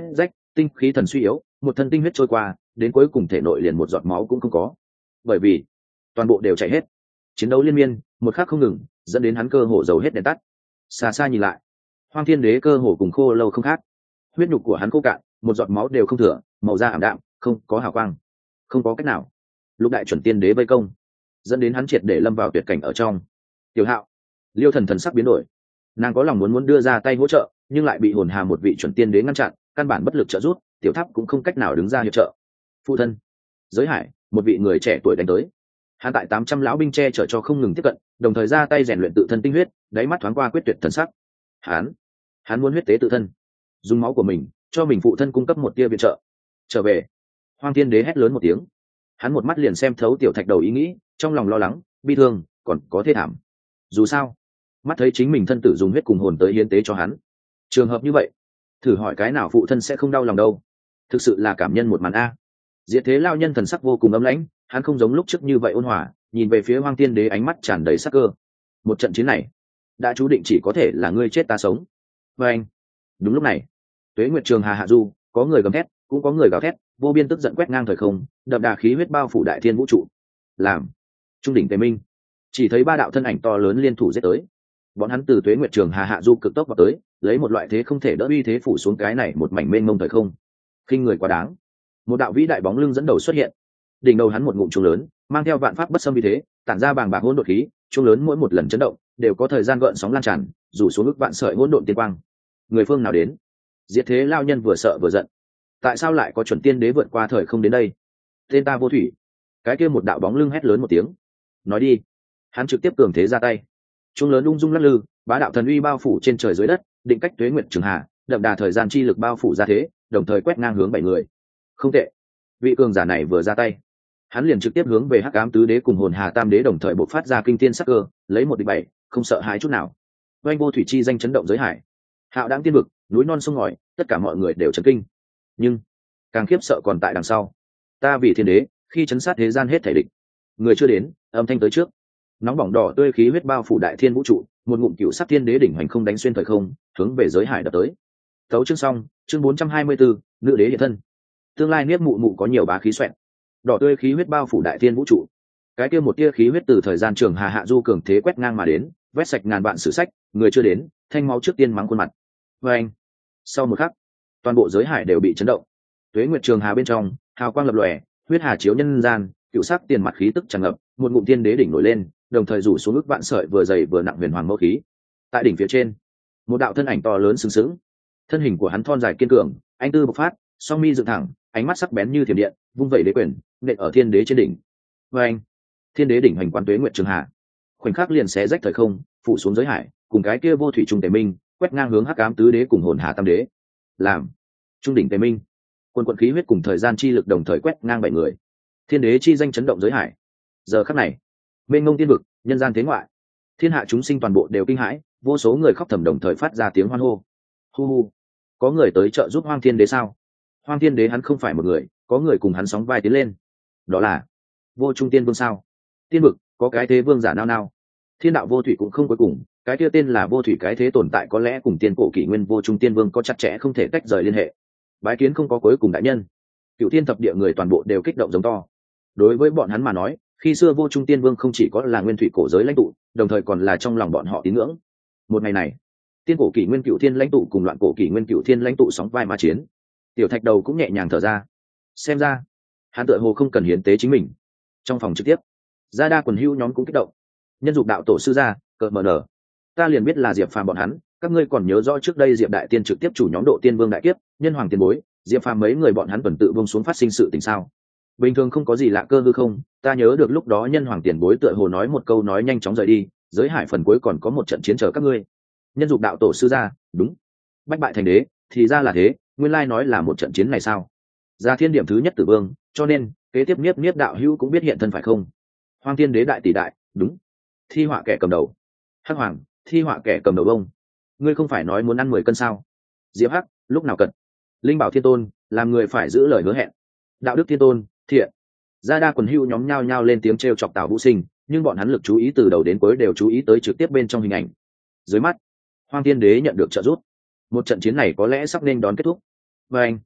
tinh khí thần suy yếu, một thân tinh huyết trôi qua, đến cuối cùng thể nội liền một giọt máu cũng không có, bởi vì toàn bộ đều chạy hết. Chiến đấu liên miên một khắc không ngừng, dẫn đến hắn cơ hồ dầu hết đèn tắt. Xa xa nhìn lại, Hoang Thiên Đế cơ hồ cùng khô lâu không khác, huyết nhục của hắn khô cạn, một giọt máu đều không thừa, màu da ảm đạm, không có hào quang. Không có cách nào, Lục đại chuẩn tiên đế vây công, dẫn đến hắn triệt để lâm vào tuyệt cảnh ở trong. Tiểu Hạo, Liêu Thần thần sắc biến đổi, nàng có lòng muốn muốn đưa ra tay hỗ trợ, nhưng lại bị hồn hà một vị chuẩn tiên đế ngăn chặn, căn bản bất lực trợ giúp, tiểu tháp cũng không cách nào đứng ra hiệp trợ. Phụ thân, Giới Hải, một vị người trẻ tuổi đánh tới, hắn tại tám trăm lão binh che chở cho không ngừng tiếp cận, đồng thời ra tay rèn luyện tự thân tinh huyết, đáy mắt thoáng qua quyết tuyệt thần sắc. Hắn, hắn muốn huyết tế tự thân, dùng máu của mình cho mình phụ thân cung cấp một tia viện trợ. Trở về. Hoang Thiên Đế hét lớn một tiếng, hắn một mắt liền xem thấu tiểu thạch đầu ý nghĩ, trong lòng lo lắng, bi thương, còn có thê thảm. Dù sao, mắt thấy chính mình thân tử dùng huyết cùng hồn tới hiến tế cho hắn, trường hợp như vậy, thử hỏi cái nào phụ thân sẽ không đau lòng đâu. Thực sự là cảm nhân một màn a. Diệt Thế lao nhân thần sắc vô cùng ấm lãnh, hắn không giống lúc trước như vậy ôn hòa, nhìn về phía Hoang Thiên Đế ánh mắt tràn đầy sắc cơ. Một trận chiến này đã chú định chỉ có thể là ngươi chết ta sống. Và anh, đúng lúc này, Tuế Nguyệt Trường Hà hạ du, có người gầm thét, cũng có người gào thét, vô biên tức giận quét ngang thời không, đậm đà khí huyết bao phủ đại thiên vũ trụ. Làm trung đỉnh Tề Minh, chỉ thấy ba đạo thân ảnh to lớn liên thủ giết tới. Bọn hắn từ Tuế Nguyệt Trường Hà hạ du cực tốc vào tới, lấy một loại thế không thể đỡ uy thế phủ xuống cái này một mảnh mênh mông thời không. Khinh người quá đáng. Một đạo vĩ đại bóng lưng dẫn đầu xuất hiện, đỉnh đầu hắn một ngụm chuông lớn, mang theo vạn pháp bất xâm uy thế, tản ra bàng bạc hỗn độn khí, chuông lớn mỗi một lần chấn động, đều có thời gian gợn sóng lan tràn, rủ xuống ức vạn sợi hỗn độn tiên quang. Người phương nào đến? Diệt Thế lao nhân vừa sợ vừa giận. Tại sao lại có chuẩn tiên đế vượt qua thời không đến đây? Tên ta Vô Thủy. Cái kia một đạo bóng lưng hét lớn một tiếng. Nói đi. Hắn trực tiếp cường thế ra tay. Chuông lớn ung dung lắc lư, bá đạo thần uy bao phủ trên trời dưới đất, định cách Tuế Nguyệt Trường Hà, đậm đà thời gian chi lực bao phủ ra thế, đồng thời quét ngang hướng bảy người. Không tệ. Vị cường giả này vừa ra tay, hắn liền trực tiếp hướng về Hắc Ám tứ đế cùng Hồn Hà tam đế đồng thời bộc phát ra kinh thiên sắc cơ, lấy một địch bảy, không sợ hãi chút nào. Oanh Vô Thủy chi danh chấn động giới hải. Hạo đáng tiên vực, núi non sông ngòi, tất cả mọi người đều chấn kinh. Nhưng càng khiếp sợ còn tại đằng sau. Ta vì thiên đế, khi chấn sát thế gian hết thể địch. Người chưa đến, âm thanh tới trước. Nóng bỏng đỏ tươi khí huyết bao phủ đại thiên vũ trụ, một ngụm cựu sắc thiên đế đỉnh hoành không đánh xuyên thời không, hướng về giới hải đập tới. Tấu chương xong, chương bốn trăm hai mươi bốn, nữ đế hiện thân. Tương lai niết mụ mụ có nhiều bá khí xoẹn. Đỏ tươi khí huyết bao phủ đại thiên vũ trụ. Cái kia một tia khí huyết từ thời gian trường hà hạ du cường thế quét ngang mà đến, vét sạch ngàn vạn sử sách, người chưa đến, thanh máu trước tiên mắng khuôn mặt. Và anh, sau một khắc, toàn bộ giới hải đều bị chấn động. Tuế Nguyệt Trường Hà bên trong, hào quang lập lòe, huyết hà chiếu nhân gian, cựu sắc tiền mặt khí tức tràn ngập, một ngụm thiên đế đỉnh nổi lên, đồng thời rủ xuống ức vạn sợi vừa dày vừa nặng huyền hoàng mẫu khí. Tại đỉnh phía trên, một đạo thân ảnh to lớn sừng sững, thân hình của hắn thon dài kiên cường, anh tư bộc phát, song mi dựng thẳng, ánh mắt sắc bén như thiểm điện, vung vẩy đế quyền, nện ở thiên đế trên đỉnh. Và anh, thiên đế đỉnh hoành quán Tuế Nguyệt Trường Hà, khoảnh khắc liền xé rách thời không, phủ xuống giới hải, cùng cái kia vô thủy trung Tề Minh, quét ngang hướng Hắc Ám tứ đế cùng Hồn Hà tam đế. Làm trung đỉnh Tề Minh, quân quận khí huyết cùng thời gian chi lực đồng thời quét ngang bảy người. Thiên đế chi danh chấn động giới hải. Giờ khắc này, mênh mông tiên vực, nhân gian thế ngoại, thiên hạ chúng sinh toàn bộ đều kinh hãi, vô số người khóc thầm đồng thời phát ra tiếng hoan hô. Hu hu, có người tới trợ giúp Hoang Thiên Đế sao? Hoang Thiên Đế hắn không phải một người, có người cùng hắn sóng vai tiến lên. Đó là Vô Trung Tiên Vương sao? Tiên vực có cái thế vương giả nào nào? Thiên đạo vô thủy cũng không cuối cùng, cái kia tên là Vô Thủy cái thế tồn tại có lẽ cùng tiên cổ kỷ nguyên Vô Trung Tiên Vương có chặt chẽ không thể tách rời liên hệ. Bái kiến không có cuối cùng đại nhân. Cựu thiên thập địa người toàn bộ đều kích động giống to. Đối với bọn hắn mà nói, khi xưa Vô Trung Tiên Vương không chỉ có là nguyên thủy cổ giới lãnh tụ, đồng thời còn là trong lòng bọn họ tín ngưỡng. Một ngày này, tiên cổ kỷ nguyên cựu thiên lãnh tụ cùng loạn cổ kỷ nguyên cựu thiên lãnh tụ sóng vai mà chiến. Tiểu Thạch Đầu cũng nhẹ nhàng thở ra. Xem ra, hắn tựa hồ không cần hiến tế chính mình. Trong phòng trực tiếp, gia đa quần hưu nhóm cũng kích động. Nhân dục đạo tổ sư gia, cợt mờ nở. Ta liền biết là Diệp Phàm bọn hắn, các ngươi còn nhớ rõ trước đây Diệp Đại Tiên trực tiếp chủ nhóm độ tiên vương đại kiếp, nhân hoàng tiền bối, Diệp Phàm mấy người bọn hắn tuần tự buông xuống phát sinh sự tình sao? Bình thường không có gì lạ cơ hư không, ta nhớ được lúc đó nhân hoàng tiền bối tựa hồ nói một câu nói nhanh chóng rời đi, giới hải phần cuối còn có một trận chiến chờ các ngươi. Nhân dục đạo tổ sư gia, đúng. Bách bại thành đế, thì ra là thế, nguyên lai nói là một trận chiến này sao? Ra thiên điểm thứ nhất tử vương, cho nên kế tiếp Niếp Niếp đạo hữu cũng biết hiện thân phải không? Hoang Thiên Đế đại tỷ đại, đúng. Thi họa kẻ cầm đầu. Hắc Hoàng, thi họa kẻ cầm đầu bông. Ngươi không phải nói muốn ăn mười cân sao? Diệp Hắc, lúc nào cần? Linh Bảo Thiên Tôn, làm người phải giữ lời hứa hẹn. Đạo Đức Thiên Tôn, thiện. Gia đa quần hưu nhóm nhao nhao lên tiếng trêu chọc Tào Vũ Sinh, nhưng bọn hắn lực chú ý từ đầu đến cuối đều chú ý tới trực tiếp bên trong hình ảnh. Dưới mắt, Hoang Thiên Đế nhận được trợ giúp. Một trận chiến này có lẽ sắp nên đón kết thúc. Và anh,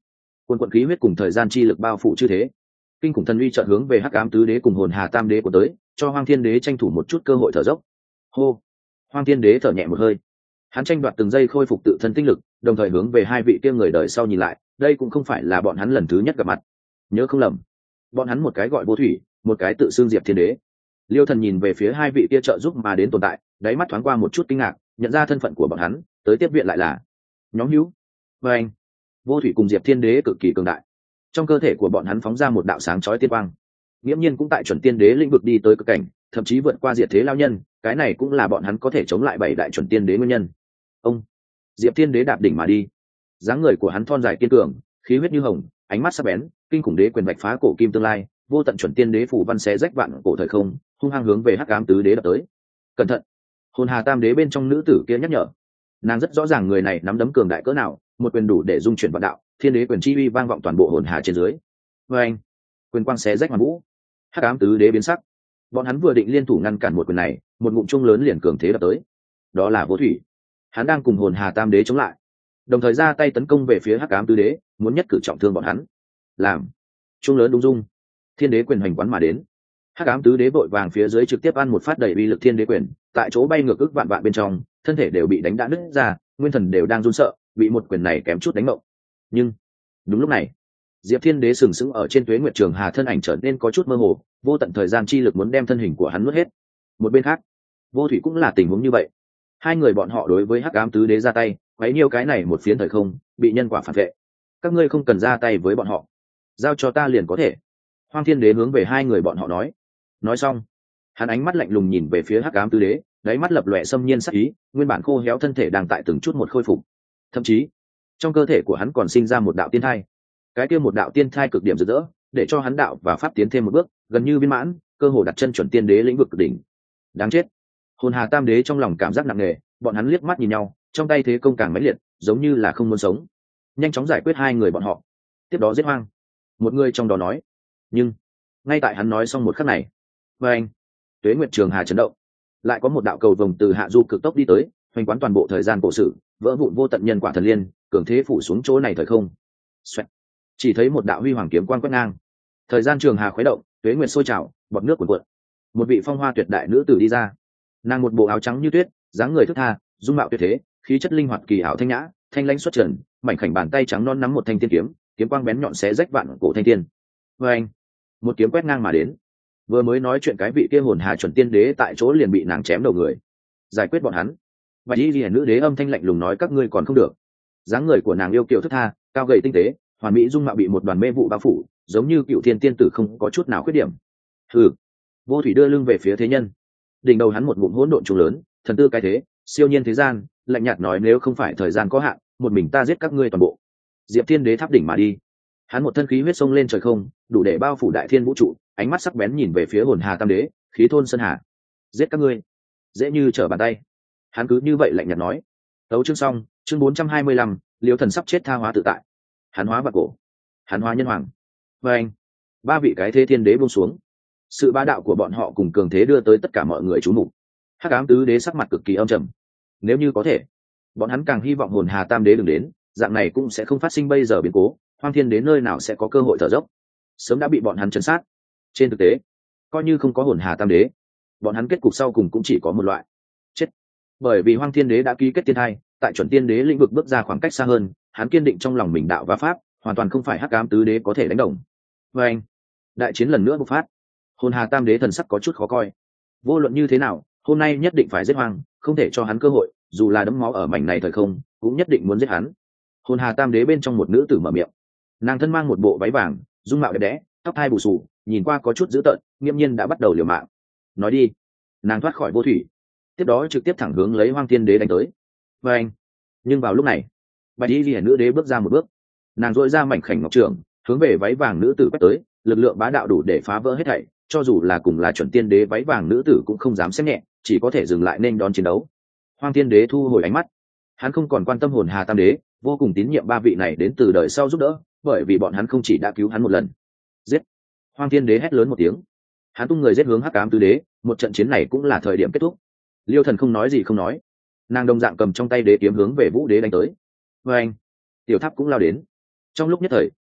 Cuồn cuộn khí huyết cùng thời gian chi lực bao phủ chư thế, kinh khủng thần uy chợt hướng về hắc ám tứ đế cùng hồn hà tam đế của tới, cho Hoang Thiên Đế tranh thủ một chút cơ hội thở dốc. Hô. Hoang Thiên Đế thở nhẹ một hơi, hắn tranh đoạt từng giây khôi phục tự thân tinh lực, đồng thời hướng về hai vị kia người đời sau nhìn lại, đây cũng không phải là bọn hắn lần thứ nhất gặp mặt. Nhớ không lầm, bọn hắn một cái gọi Vô Thủy, một cái tự xưng Diệp Thiên Đế. Liêu Thần nhìn về phía hai vị kia trợ giúp mà đến tồn tại, đáy mắt thoáng qua một chút kinh ngạc, nhận ra thân phận của bọn hắn, tới tiếp viện lại là nhóm hữu. Và anh, Vô Thủy cùng Diệp Thiên Đế cực kỳ cường đại, trong cơ thể của bọn hắn phóng ra một đạo sáng chói tiên quang, nghiễm nhiên cũng tại chuẩn tiên đế lĩnh vực đi tới cực cảnh, thậm chí vượt qua diệt thế lao nhân, cái này cũng là bọn hắn có thể chống lại bảy đại chuẩn tiên đế nguyên nhân. Ông Diệp Thiên Đế đạp đỉnh mà đi, dáng người của hắn thon dài kiên cường, khí huyết như hồng, ánh mắt sắc bén, kinh khủng đế quyền bạch phá cổ kim tương lai, vô tận chuẩn tiên đế phủ văn xé rách vạn cổ thời không, hung hăng hướng về hắc ám tứ đế đập tới. Cẩn thận! Hồn hà tam đế bên trong nữ tử kia nhắc nhở. Nàng rất rõ ràng người này nắm đấm cường đại cỡ nào, một quyền đủ để dung chuyển vạn đạo, thiên đế quyền chi uy vang vọng toàn bộ hồn hà trên dưới. Và anh, quyền quang xé rách hoàn vũ, hắc ám tứ đế biến sắc. Bọn hắn vừa định liên thủ ngăn cản một quyền này, một ngụm trung lớn liền cường thế đập tới. Đó là Vô Thủy, hắn đang cùng hồn hà tam đế chống lại, đồng thời ra tay tấn công về phía hắc ám tứ đế, muốn nhất cử trọng thương bọn hắn. Làm trung lớn đúng dung, thiên đế quyền hành quán mà đến, hắc ám tứ đế vội vàng phía dưới trực tiếp ăn một phát đầy uy lực thiên đế quyền, tại chỗ bay ngược ức vạn vạn bên trong, thân thể đều bị đánh đã nứt ra, nguyên thần đều đang run sợ, bị một quyền này kém chút đánh mộng. Nhưng đúng lúc này, Diệp Thiên Đế sừng sững ở trên Tuế Nguyệt Trường Hà thân ảnh trở nên có chút mơ hồ, vô tận thời gian chi lực muốn đem thân hình của hắn nuốt hết. Một bên khác, Vô Thủy cũng là tình huống như vậy. Hai người bọn họ đối với hắc ám tứ đế ra tay, quấy nhiêu cái này một phiến thời không, bị nhân quả phản vệ. Các ngươi không cần ra tay với bọn họ, giao cho ta liền có thể. Hoang Thiên Đế hướng về hai người bọn họ nói. Nói xong, hắn ánh mắt lạnh lùng nhìn về phía hắc ám tứ đế, đáy mắt lập lòe xâm nhiên sắc ý, nguyên bản khô héo thân thể đang tại từng chút một khôi phục. Thậm chí, trong cơ thể của hắn còn sinh ra một đạo tiên thai. Cái kia một đạo tiên thai cực điểm rực rỡ, để cho hắn đạo và pháp tiến thêm một bước, gần như viên mãn, cơ hồ đặt chân chuẩn tiên đế lĩnh vực cực đỉnh. Đáng chết. Hồn hà tam đế trong lòng cảm giác nặng nề, bọn hắn liếc mắt nhìn nhau, trong tay thế công càng mãnh liệt, giống như là không muốn sống. Nhanh chóng giải quyết hai người bọn họ, tiếp đó giết Hoang. Một người trong đó nói. Nhưng ngay tại hắn nói xong một khắc này, và anh, Tuế Nguyệt Trường Hà chấn động, lại có một đạo cầu vồng từ hạ du cực tốc đi tới, hoành quán toàn bộ thời gian cổ sử, vỡ vụn vô tận nhân quả thần liên, cường thế phủ xuống chỗ này thời không. Xoẹt. Chỉ thấy một đạo huy hoàng kiếm quang quét ngang, thời gian trường hà khuấy động, Tuế Nguyệt sôi trào, bọt nước cuồn cuộn. Một vị phong hoa tuyệt đại nữ tử đi ra, nàng một bộ áo trắng như tuyết, dáng người thướt tha, dung mạo tuyệt thế, khí chất linh hoạt kỳ ảo thanh nhã, thanh lãnh xuất trần, mảnh khảnh bàn tay trắng non nắm một thanh tiên kiếm, kiếm quang bén nhọn xé rách vạn cổ thanh tiên. Và anh, một kiếm quét ngang mà đến. Vừa mới nói chuyện cái vị kia hồn hà chuẩn tiên đế tại chỗ liền bị nàng chém đầu người. Giải quyết bọn hắn. Và y liễu nữ đế âm thanh lạnh lùng nói các ngươi còn không được. Dáng người của nàng yêu kiều thướt tha, cao gầy tinh tế, hoàn mỹ dung mạo bị một đoàn mê vụ bao phủ, giống như cựu thiên tiên tử không có chút nào khuyết điểm. Hừ. Vô Thủy đưa lưng về phía thế nhân, đỉnh đầu hắn một ngụm hỗn độn trùng lớn, thần tư cái thế, siêu nhiên thế gian, lạnh nhạt nói nếu không phải thời gian có hạn, một mình ta giết các ngươi toàn bộ. Diệp Thiên Đế tháp đỉnh mà đi, hắn một thân khí huyết sông lên trời không, đủ để bao phủ đại thiên vũ trụ, ánh mắt sắc bén nhìn về phía hồn hà tam đế, khí thôn sơn hà. Giết các ngươi, dễ như trở bàn tay. Hắn cứ như vậy lạnh nhạt nói. Tấu chương xong, chương bốn trăm hai mươi lăm, Liêu Thần sắp chết tha hóa tự tại. Hắn hóa vạn cổ, hắn hóa nhân hoàng. Và anh, ba vị cái thế thiên đế buông xuống. Sự bá đạo của bọn họ cùng cường thế đưa tới tất cả mọi người chú mục. Hắc ám tứ đế sắc mặt cực kỳ âm trầm. Nếu như có thể, bọn hắn càng hy vọng hồn hà tam đế đừng đến, dạng này cũng sẽ không phát sinh bây giờ biến cố, Hoang Thiên Đế nơi nào sẽ có cơ hội thở dốc, sớm đã bị bọn hắn chấn sát. Trên thực tế, coi như không có hồn hà tam đế, bọn hắn kết cục sau cùng cũng chỉ có một loại chết, bởi vì Hoang Thiên Đế đã ký kết tiên thai, tại chuẩn tiên đế lĩnh vực bước ra khoảng cách xa hơn, hắn kiên định trong lòng mình đạo và pháp, hoàn toàn không phải hắc ám tứ đế có thể đánh đồng. Và anh, đại chiến lần nữa bộc phát, hồn hà tam đế thần sắc có chút khó coi. Vô luận như thế nào, hôm nay nhất định phải giết Hoang, không thể cho hắn cơ hội, dù là đấm máu ở mảnh này thời không, cũng nhất định muốn giết hắn. Hồn hà tam đế bên trong một nữ tử mở miệng, nàng thân mang một bộ váy vàng, dung mạo đẹp đẽ, tóc hai bù xù, nhìn qua có chút dữ tợn, nghiêm nhiên đã bắt đầu liều mạng. Nói đi. Nàng thoát khỏi Vô Thủy, tiếp đó trực tiếp thẳng hướng lấy Hoang Thiên Đế đánh tới. Và anh, nhưng vào lúc này, bạch y liễu nữ đế bước ra một bước, nàng dội ra mảnh khảnh ngọc trường, hướng về váy vàng nữ tử quét tới, lực lượng bá đạo đủ để phá vỡ hết thảy, cho dù là cùng là chuẩn tiên đế váy vàng nữ tử cũng không dám xem nhẹ, chỉ có thể dừng lại nên đón chiến đấu. Hoang Thiên Đế thu hồi ánh mắt, hắn không còn quan tâm hồn hà tam đế, vô cùng tín nhiệm ba vị này đến từ đời sau giúp đỡ, bởi vì bọn hắn không chỉ đã cứu hắn một lần. Giết! Hoang Thiên Đế hét lớn một tiếng, hắn tung người giết hướng hắc ám tứ đế, một trận chiến này cũng là thời điểm kết thúc. Liêu Thần không nói gì không nói, nàng đồng dạng cầm trong tay đế kiếm hướng về Vũ Đế đánh tới. Và anh, tiểu tháp cũng lao đến. Trong lúc nhất thời,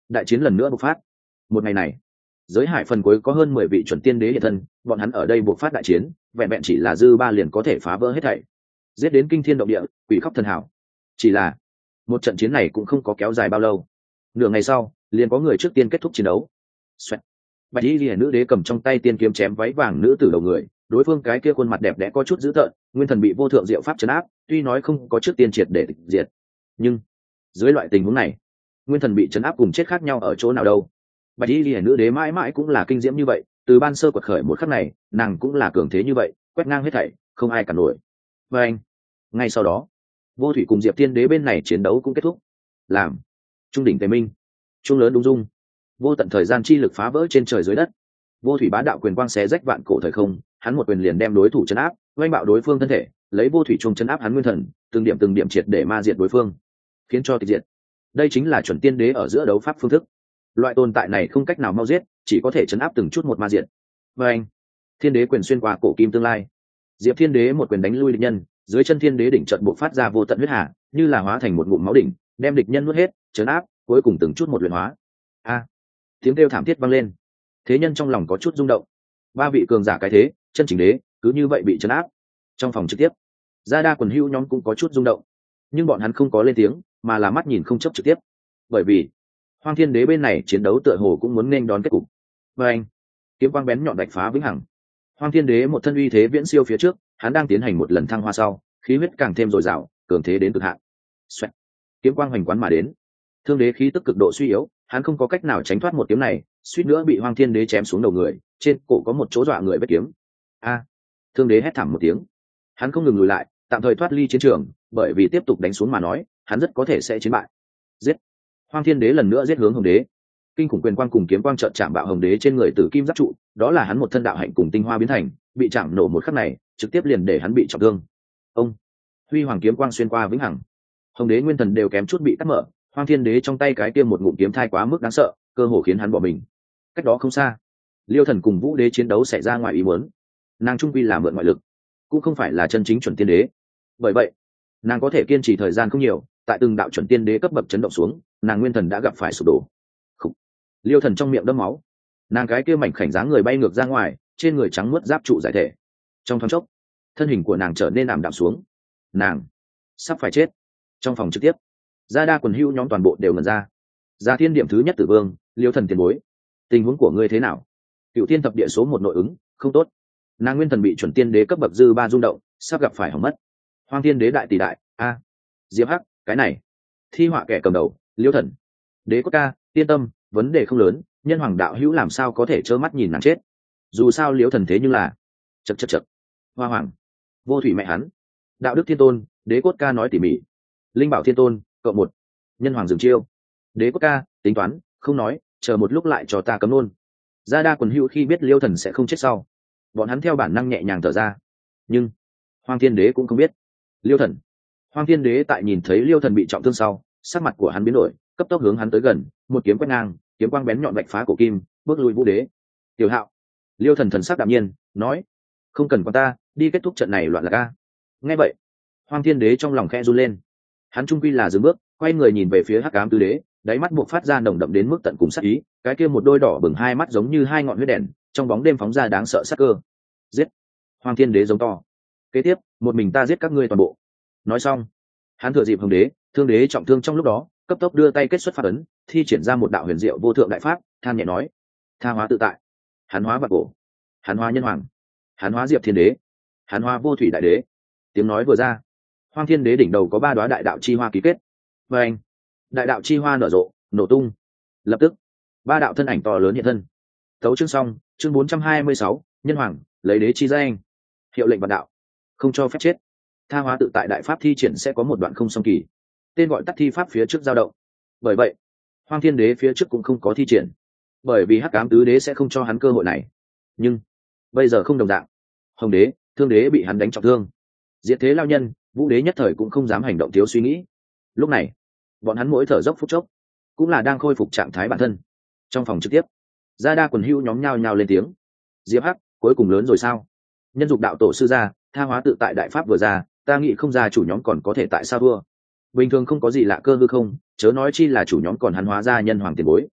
đại chiến lần nữa bộc phát. Một ngày này, giới hải phần cuối có hơn mười vị chuẩn tiên đế hiện thân, bọn hắn ở đây bộc phát đại chiến, vẹn vẹn chỉ là dư ba liền có thể phá vỡ hết thảy, giết đến kinh thiên động địa, quỷ khóc thần hào. Chỉ là một trận chiến này cũng không có kéo dài bao lâu, nửa ngày sau liền có người trước tiên kết thúc chiến đấu. Xoẹt. Bạch y liễu nữ đế cầm trong tay tiên kiếm chém váy vàng nữ tử đầu người, đối phương cái kia khuôn mặt đẹp đẽ có chút dữ tợn, nguyên thần bị vô thượng diệu pháp trấn áp, tuy nói không có trước tiên triệt để tịch diệt, nhưng dưới loại tình huống này, nguyên thần bị trấn áp cùng chết khác nhau ở chỗ nào đâu. Bạch y liễu nữ đế mãi mãi cũng là kinh diễm như vậy, từ ban sơ quật khởi một khắc này, nàng cũng là cường thế như vậy, quét ngang hết thảy, không ai cản nổi. Và anh, ngay sau đó, vô thủy cùng diệp tiên đế bên này chiến đấu cũng kết thúc. Làm trung đỉnh tề minh, trung lớn đung dung, vô tận thời gian chi lực phá vỡ trên trời dưới đất, vô thủy bá đạo quyền quang xé rách vạn cổ thời không, hắn một quyền liền đem đối thủ chấn áp, oanh bạo đối phương thân thể, lấy vô thủy trung chấn áp hắn nguyên thần, từng điểm từng điểm triệt để ma diệt đối phương, khiến cho tịch diệt. Đây chính là chuẩn tiên đế ở giữa đấu pháp phương thức. Loại tồn tại này không cách nào mau giết, chỉ có thể chấn áp từng chút một ma diệt. Và anh, thiên đế quyền xuyên qua cổ kim tương lai, diệp thiên đế một quyền đánh lui địch nhân, dưới chân thiên đế đỉnh trận bộc phát ra vô tận huyết hà, như là hóa thành một ngụm máu đỉnh, đem địch nhân nuốt hết, chấn áp, cuối cùng từng chút một luyện hóa. A, tiếng kêu thảm thiết vang lên, thế nhân trong lòng có chút rung động. Ba vị cường giả cái thế, chân chính đế, cứ như vậy bị chấn áp. Trong phòng trực tiếp, gia đa quần hữu nhóm cũng có chút rung động, nhưng bọn hắn không có lên tiếng, mà là mắt nhìn không chấp trực tiếp, bởi vì Hoang Thiên Đế bên này chiến đấu tựa hồ cũng muốn nên đón kết cục. Và anh, kiếm quang bén nhọn đạch phá vĩnh hằng. Hoang Thiên Đế một thân uy thế viễn siêu phía trước, hắn đang tiến hành một lần thăng hoa sau, khí huyết càng thêm dồi dào, cường thế đến cực hạn. Xoẹt. Kiếm quang hoành quán mà đến. Thương Đế khí tức cực độ suy yếu, hắn không có cách nào tránh thoát một kiếm này, suýt nữa bị Hoang Thiên Đế chém xuống đầu người, trên cổ có một chỗ dọa người vết kiếm. A! Thương Đế hét thảm một tiếng. Hắn không ngừng lùi lại, tạm thời thoát ly chiến trường, bởi vì tiếp tục đánh xuống mà nói, hắn rất có thể sẽ chiến bại. Giết! Hoang Thiên Đế lần nữa giết hướng Hồng Đế. Kinh khủng quyền quang cùng kiếm quang trợn chạm bạo Hồng Đế trên người tử kim giáp trụ, đó là hắn một thân đạo hạnh cùng tinh hoa biến thành, bị chạm nổ một khắc này, trực tiếp liền để hắn bị trọng thương. Ông! Huy hoàng kiếm quang xuyên qua vĩnh hằng. Hồng Đế nguyên thần đều kém chút bị cắt mở, Hoang Thiên Đế trong tay cái kia một ngụm kiếm thai quá mức đáng sợ, cơ hồ khiến hắn bỏ mình. Cách đó không xa, Liêu Thần cùng Vũ Đế chiến đấu xảy ra ngoài ý muốn. Nàng trung quy là mượn ngoại lực, cũng không phải là chân chính chuẩn tiên đế. Bởi vậy, nàng có thể kiên trì thời gian không nhiều, tại từng đạo chuẩn tiên đế cấp bậc chấn động xuống, nàng nguyên thần đã gặp phải sụp đổ. Khủ. Liêu Thần trong miệng đẫm máu, nàng cái kia mảnh khảnh dáng người bay ngược ra ngoài, trên người trắng muốt giáp trụ giải thể. Trong thoáng chốc, thân hình của nàng trở nên ảm đạm xuống. Nàng sắp phải chết. Trong phòng trực tiếp, gia đa quần hưu nhóm toàn bộ đều ngẩn ra. Gia Thiên điểm thứ nhất tử vương, Liêu Thần tiền bối, tình huống của ngươi thế nào? Cựu Thiên thập địa số một nội ứng không tốt, nàng nguyên thần bị chuẩn tiên đế cấp bậc dư ba rung động, sắp gặp phải hỏng mất. Hoang Thiên Đế đại tỷ đại, a, Diệp Hắc, cái này, thi họa kẻ cầm đầu, Liêu Thần, Đế Cốt Ca, yên tâm, vấn đề không lớn, nhân hoàng đạo hữu làm sao có thể trơ mắt nhìn nàng chết? Dù sao Liêu Thần thế nhưng là, chật chật chật, Hoa Hoàng, vô thủy mẹ hắn, đạo đức thiên tôn, Đế Cốt Ca nói tỉ mỉ, linh bảo thiên tôn, cộng một, nhân hoàng dừng chiêu, Đế Cốt Ca, tính toán, không nói, chờ một lúc lại cho ta cấm nôn. Gia đa quần hữu khi biết Liêu Thần sẽ không chết sau, bọn hắn theo bản năng nhẹ nhàng thở ra, nhưng Hoang Thiên Đế cũng không biết Liêu Thần. Hoang Thiên Đế tại nhìn thấy Liêu Thần bị trọng thương sau, sắc mặt của hắn biến đổi, cấp tốc hướng hắn tới gần, một kiếm quét ngang, kiếm quang bén nhọn vạch phá cổ kim, bước lui Vũ Đế. Tiểu Hạo. Liêu Thần thần sắc đạm nhiên, nói: "Không cần quan ta, đi kết thúc trận này loạn lạc a." Nghe vậy, Hoang Thiên Đế trong lòng khẽ run lên. Hắn trung quy là dừng bước, quay người nhìn về phía Hắc Ám Tứ Đế, đáy mắt buộc phát ra nồng đậm đến mức tận cùng sát ý, cái kia một đôi đỏ bừng hai mắt giống như hai ngọn huyết đèn, trong bóng đêm phóng ra đáng sợ sát cơ. Giết! Hoang Thiên Đế giống to. Kế tiếp, một mình ta giết các ngươi toàn bộ. Nói xong, hắn thừa dịp Hồng Đế, Thương Đế trọng thương trong lúc đó, cấp tốc đưa tay kết xuất pháp ấn, thi triển ra một đạo huyền diệu vô thượng đại pháp, than nhẹ nói: "Tha hóa tự tại." Hắn hóa vạn cổ, hắn hóa nhân hoàng, hắn hóa Diệp Thiên Đế, hắn hóa vô thủy đại đế. Tiếng nói vừa ra, Hoang Thiên Đế đỉnh đầu có ba đóa đại đạo chi hoa ký kết. Và anh, đại đạo chi hoa nở rộ, nổ tung. Lập tức, ba đạo thân ảnh to lớn hiện thân. Tấu chương xong, chương bốn trăm hai mươi sáu, nhân hoàng, lấy đế chi danh. Hiệu lệnh vạn đạo, không cho phép chết. Tha hóa tự tại đại pháp thi triển sẽ có một đoạn không song kỳ. Tên gọi tắt thi pháp phía trước dao động. Bởi vậy, Hoang Thiên Đế phía trước cũng không có thi triển. Bởi vì Hắc Ám Tứ Đế sẽ không cho hắn cơ hội này. Nhưng, bây giờ không đồng dạng. Hồng Đế, Thương Đế bị hắn đánh trọng thương. Diệt thế lao nhân, Vũ Đế nhất thời cũng không dám hành động thiếu suy nghĩ. Lúc này, bọn hắn mỗi thở dốc phút chốc, cũng là đang khôi phục trạng thái bản thân. Trong phòng trực tiếp, gia đa quần hưu nhóm nhao nhao lên tiếng: "Diệp Hắc, cuối cùng lớn rồi sao? Nhân dục đạo tổ sư ra, tha hóa tự tại đại pháp vừa ra, ta nghĩ không ra chủ nhóm còn có thể tại sao thua. Bình thường không có gì lạ cơ hư không, chớ nói chi là chủ nhóm còn hắn hóa ra nhân hoàng tiền bối,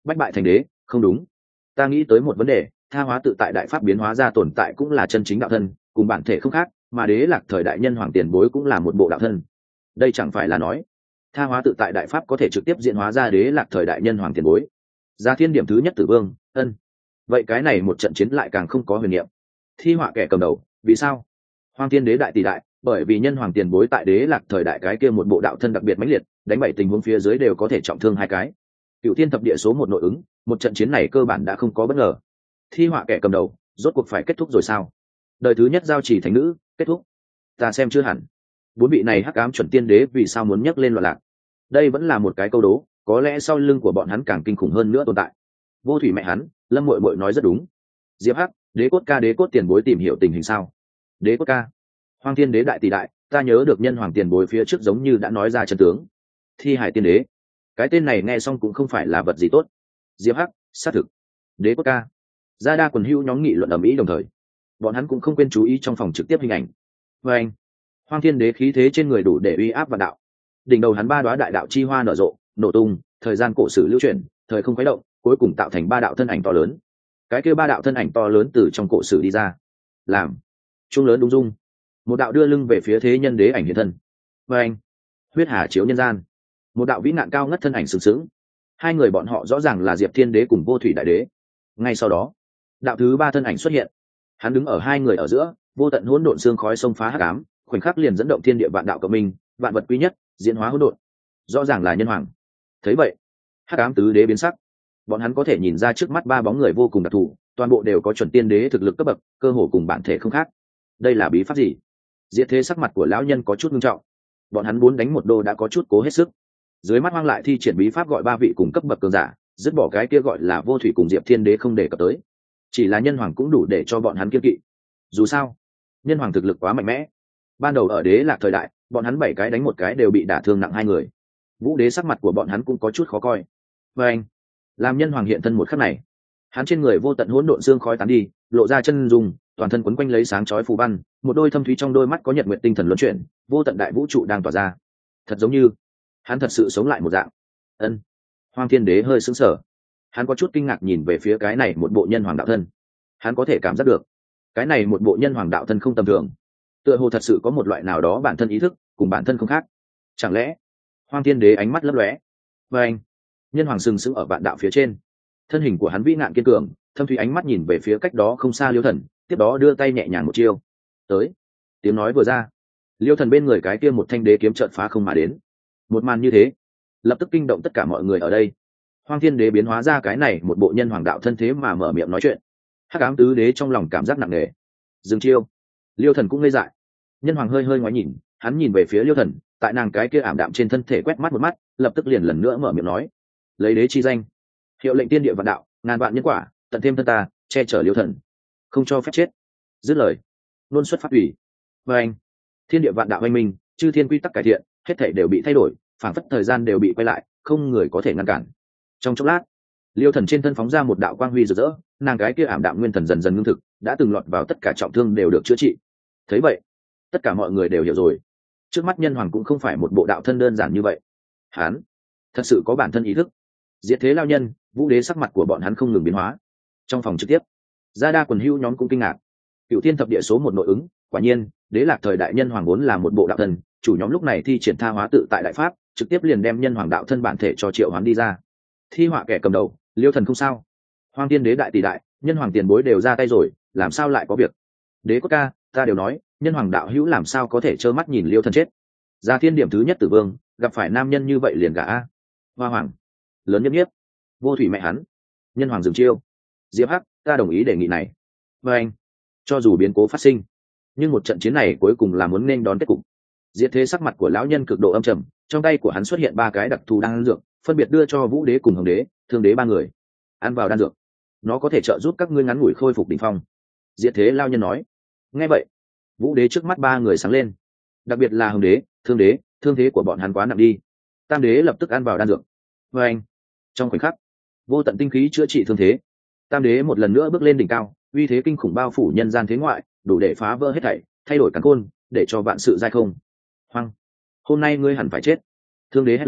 bách bại thành đế không đúng, ta nghĩ tới một vấn đề, tha hóa tự tại đại pháp biến hóa ra tồn tại cũng là chân chính đạo thân, cùng bản thể không khác, mà đế lạc thời đại nhân hoàng tiền bối cũng là một bộ đạo thân. Đây chẳng phải là nói tha hóa tự tại đại pháp có thể trực tiếp diễn hóa ra đế lạc thời đại nhân hoàng tiền bối. Gia thiên điểm thứ nhất tử vương ân, vậy cái này một trận chiến lại càng không có huyền niệm. Thi họa kẻ cầm đầu, vì sao? Hoang thiên đế đại tỷ đại, bởi vì nhân hoàng tiền bối tại đế lạc thời đại cái kia một bộ đạo thân đặc biệt mãnh liệt, đánh bảy tình huống phía dưới đều có thể trọng thương hai cái. Cựu thiên thập địa số một nội ứng, một trận chiến này cơ bản đã không có bất ngờ. Thi họa kẻ cầm đầu, rốt cuộc phải kết thúc rồi sao? Đời thứ nhất giao chỉ thánh nữ kết thúc, ta xem chưa hẳn. Bốn vị này hắc ám chuẩn tiên đế vì sao muốn nhấc lên loạn lạc? Đây vẫn là một cái câu đố, có lẽ sau lưng của bọn hắn càng kinh khủng hơn nữa tồn tại. Vô thủy mẹ hắn, Lâm Muội Muội nói rất đúng. Diệp Hắc, đế cốt ca đế cốt tiền bối tìm hiểu tình hình sao? Đế cốt ca, Hoang thiên đế đại tỷ đại, ta nhớ được nhân hoàng tiền bối phía trước giống như đã nói ra chân tướng. Thi hải tiên đế, cái tên này nghe xong cũng không phải là vật gì tốt. Diệp Hắc, xác thực. Đế cốt ca, gia đa quần hưu nhóm nghị luận ầm ĩ đồng thời, bọn hắn cũng không quên chú ý trong phòng trực tiếp hình ảnh. Và anh, Hoang thiên đế khí thế trên người đủ để uy áp vạn đạo, đỉnh đầu hắn ba đoá đại đạo chi hoa nở rộ, nổ tung, thời gian cổ sử lưu chuyển, thời không khuấy động, cuối cùng tạo thành ba đạo thân ảnh to lớn. Cái kia ba đạo thân ảnh to lớn từ trong cổ sử đi ra, làm trung lớn đúng dung, một đạo đưa lưng về phía thế nhân đế ảnh hiện thân. Và anh, huyết hà chiếu nhân gian, một đạo vĩ nạn cao ngất thân ảnh sừng sững. Hai người bọn họ rõ ràng là Diệp Thiên đế cùng Vô thủy đại đế. Ngay sau đó, đạo thứ ba thân ảnh xuất hiện, hắn đứng ở hai người ở giữa, vô tận hỗn độn xương khói xông phá hắc ám, khoảnh khắc liền dẫn động thiên địa vạn đạo cộng minh, vạn vật quý nhất, diễn hóa hỗn độn. Rõ ràng là nhân hoàng. Thấy vậy, hắc ám tứ đế biến sắc. Bọn hắn có thể nhìn ra trước mắt ba bóng người vô cùng đặc thù, toàn bộ đều có chuẩn tiên đế thực lực cấp bậc, cơ hồ cùng bản thể không khác. Đây là bí pháp gì? Diệt thế sắc mặt của lão nhân có chút nghiêm trọng. Bọn hắn muốn đánh một đô đã có chút cố hết sức. Dưới mắt hoang lại thi triển bí pháp gọi ba vị cùng cấp bậc cường giả, dứt bỏ cái kia gọi là Vô thủy cùng Diệp Thiên đế không để cập tới. Chỉ là nhân hoàng cũng đủ để cho bọn hắn kiêng kỵ. Dù sao, nhân hoàng thực lực quá mạnh mẽ. Ban đầu ở đế lạc thời đại, bọn hắn bảy cái đánh một cái đều bị đả thương nặng hai người. Vũ đế sắc mặt của bọn hắn cũng có chút khó coi. Và anh, làm nhân hoàng hiện thân một khắc này, hắn trên người vô tận hỗn độn xương khói tán đi, lộ ra chân dung, toàn thân quấn quanh lấy sáng chói phù văn, một đôi thâm thúy trong đôi mắt có nhật nguyệt tinh thần luân chuyển, vô tận đại vũ trụ đang tỏa ra. Thật giống như hắn thật sự sống lại một dạng. Ân. Hoang thiên đế hơi sững sờ, hắn có chút kinh ngạc nhìn về phía cái này một bộ nhân hoàng đạo thân. Hắn có thể cảm giác được, cái này một bộ nhân hoàng đạo thân không tầm thường, tựa hồ thật sự có một loại nào đó bản thân ý thức, cùng bản thân không khác. Chẳng lẽ? Hoang thiên đế ánh mắt lấp lóe. Và anh, nhân hoàng sừng sững ở vạn đạo phía trên, thân hình của hắn vĩ ngạn kiên cường, thâm thúy ánh mắt nhìn về phía cách đó không xa Liêu Thần, tiếp đó đưa tay nhẹ nhàng một chiêu. Tới. Tiếng nói vừa ra, Liêu Thần bên người cái kia một thanh đế kiếm chợt phá không mà đến. Một màn như thế, lập tức kinh động tất cả mọi người ở đây. Hoang thiên đế biến hóa ra cái này một bộ nhân hoàng đạo thân thế mà mở miệng nói chuyện. Hắc ám tứ đế trong lòng cảm giác nặng nề. Dừng chiêu. Liêu Thần cũng ngây dại. Nhân hoàng hơi hơi ngoái nhìn, hắn nhìn về phía Liêu Thần, tại nàng cái kia ảm đạm trên thân thể quét mắt một mắt, lập tức liền lần nữa mở miệng nói: lấy đế chi danh, hiệu lệnh tiên địa vạn đạo, ngàn vạn nhân quả, tận thêm thân ta, che chở Liêu Thần, không cho phép chết. Dứt lời, luôn xuất phát ủy. Và anh, thiên địa vạn đạo anh minh, chư thiên quy tắc cải thiện, hết thảy đều bị thay đổi, phảng phất thời gian đều bị quay lại, không người có thể ngăn cản. Trong chốc lát, Liêu Thần trên thân phóng ra một đạo quang huy rực rỡ, nàng cái kia ảm đạm nguyên thần dần dần ngưng thực, đã từng lọt vào tất cả trọng thương đều được chữa trị. Thấy vậy, tất cả mọi người đều hiểu rồi, trước mắt nhân hoàng cũng không phải một bộ đạo thân đơn giản như vậy. Hắn thật sự có bản thân ý thức. Diệt thế lao nhân, Vũ đế sắc mặt của bọn hắn không ngừng biến hóa. Trong phòng trực tiếp, gia đa quần hưu nhóm cũng kinh ngạc. Cựu thiên thập địa số một nội ứng, quả nhiên đế lạc thời đại nhân hoàng vốn là một bộ đạo thân, chủ nhóm lúc này thi triển tha hóa tự tại đại pháp, trực tiếp liền đem nhân hoàng đạo thân bản thể cho triệu hoán đi ra. Thi họa kẻ cầm đầu, Liêu Thần không sao. Hoang thiên đế đại tỷ đại, nhân hoàng tiền bối đều ra tay rồi, làm sao lại có việc? Đế cốt ca, ta đều nói, nhân hoàng đạo hữu làm sao có thể trơ mắt nhìn Liêu Thần chết? Gia thiên điểm thứ nhất tử vương, gặp phải nam nhân như vậy liền gả a. Hoa hoàng, lớn nhất nhiếp, Vô thủy mẹ hắn, nhân hoàng dừng chiêu. Diệp Hắc, ta đồng ý đề nghị này. Và anh, cho dù biến cố phát sinh, nhưng một trận chiến này cuối cùng là muốn nên đón kết cục. Diệt thế sắc mặt của lão nhân cực độ âm trầm, trong tay của hắn xuất hiện ba cái đặc thù đan dược, phân biệt đưa cho Vũ đế cùng Hồng đế, Thương đế ba người. Ăn vào đan dược, nó có thể trợ giúp các ngươi ngắn ngủi khôi phục đỉnh phong. Diệt thế lão nhân nói. Nghe vậy, Vũ đế trước mắt ba người sáng lên, đặc biệt là Hồng đế, Thương đế, thương thế của bọn hắn quá nặng đi. Tam đế lập tức ăn vào đan dược. Và anh, trong khoảnh khắc, vô tận tinh khí chữa trị thương thế. Tam đế một lần nữa bước lên đỉnh cao, uy thế kinh khủng bao phủ nhân gian thế ngoại, đủ để phá vỡ hết thảy, thay đổi càn khôn, để cho vạn sự giai không. Hoang, hôm nay ngươi hẳn phải chết. Thương đế hét lớn,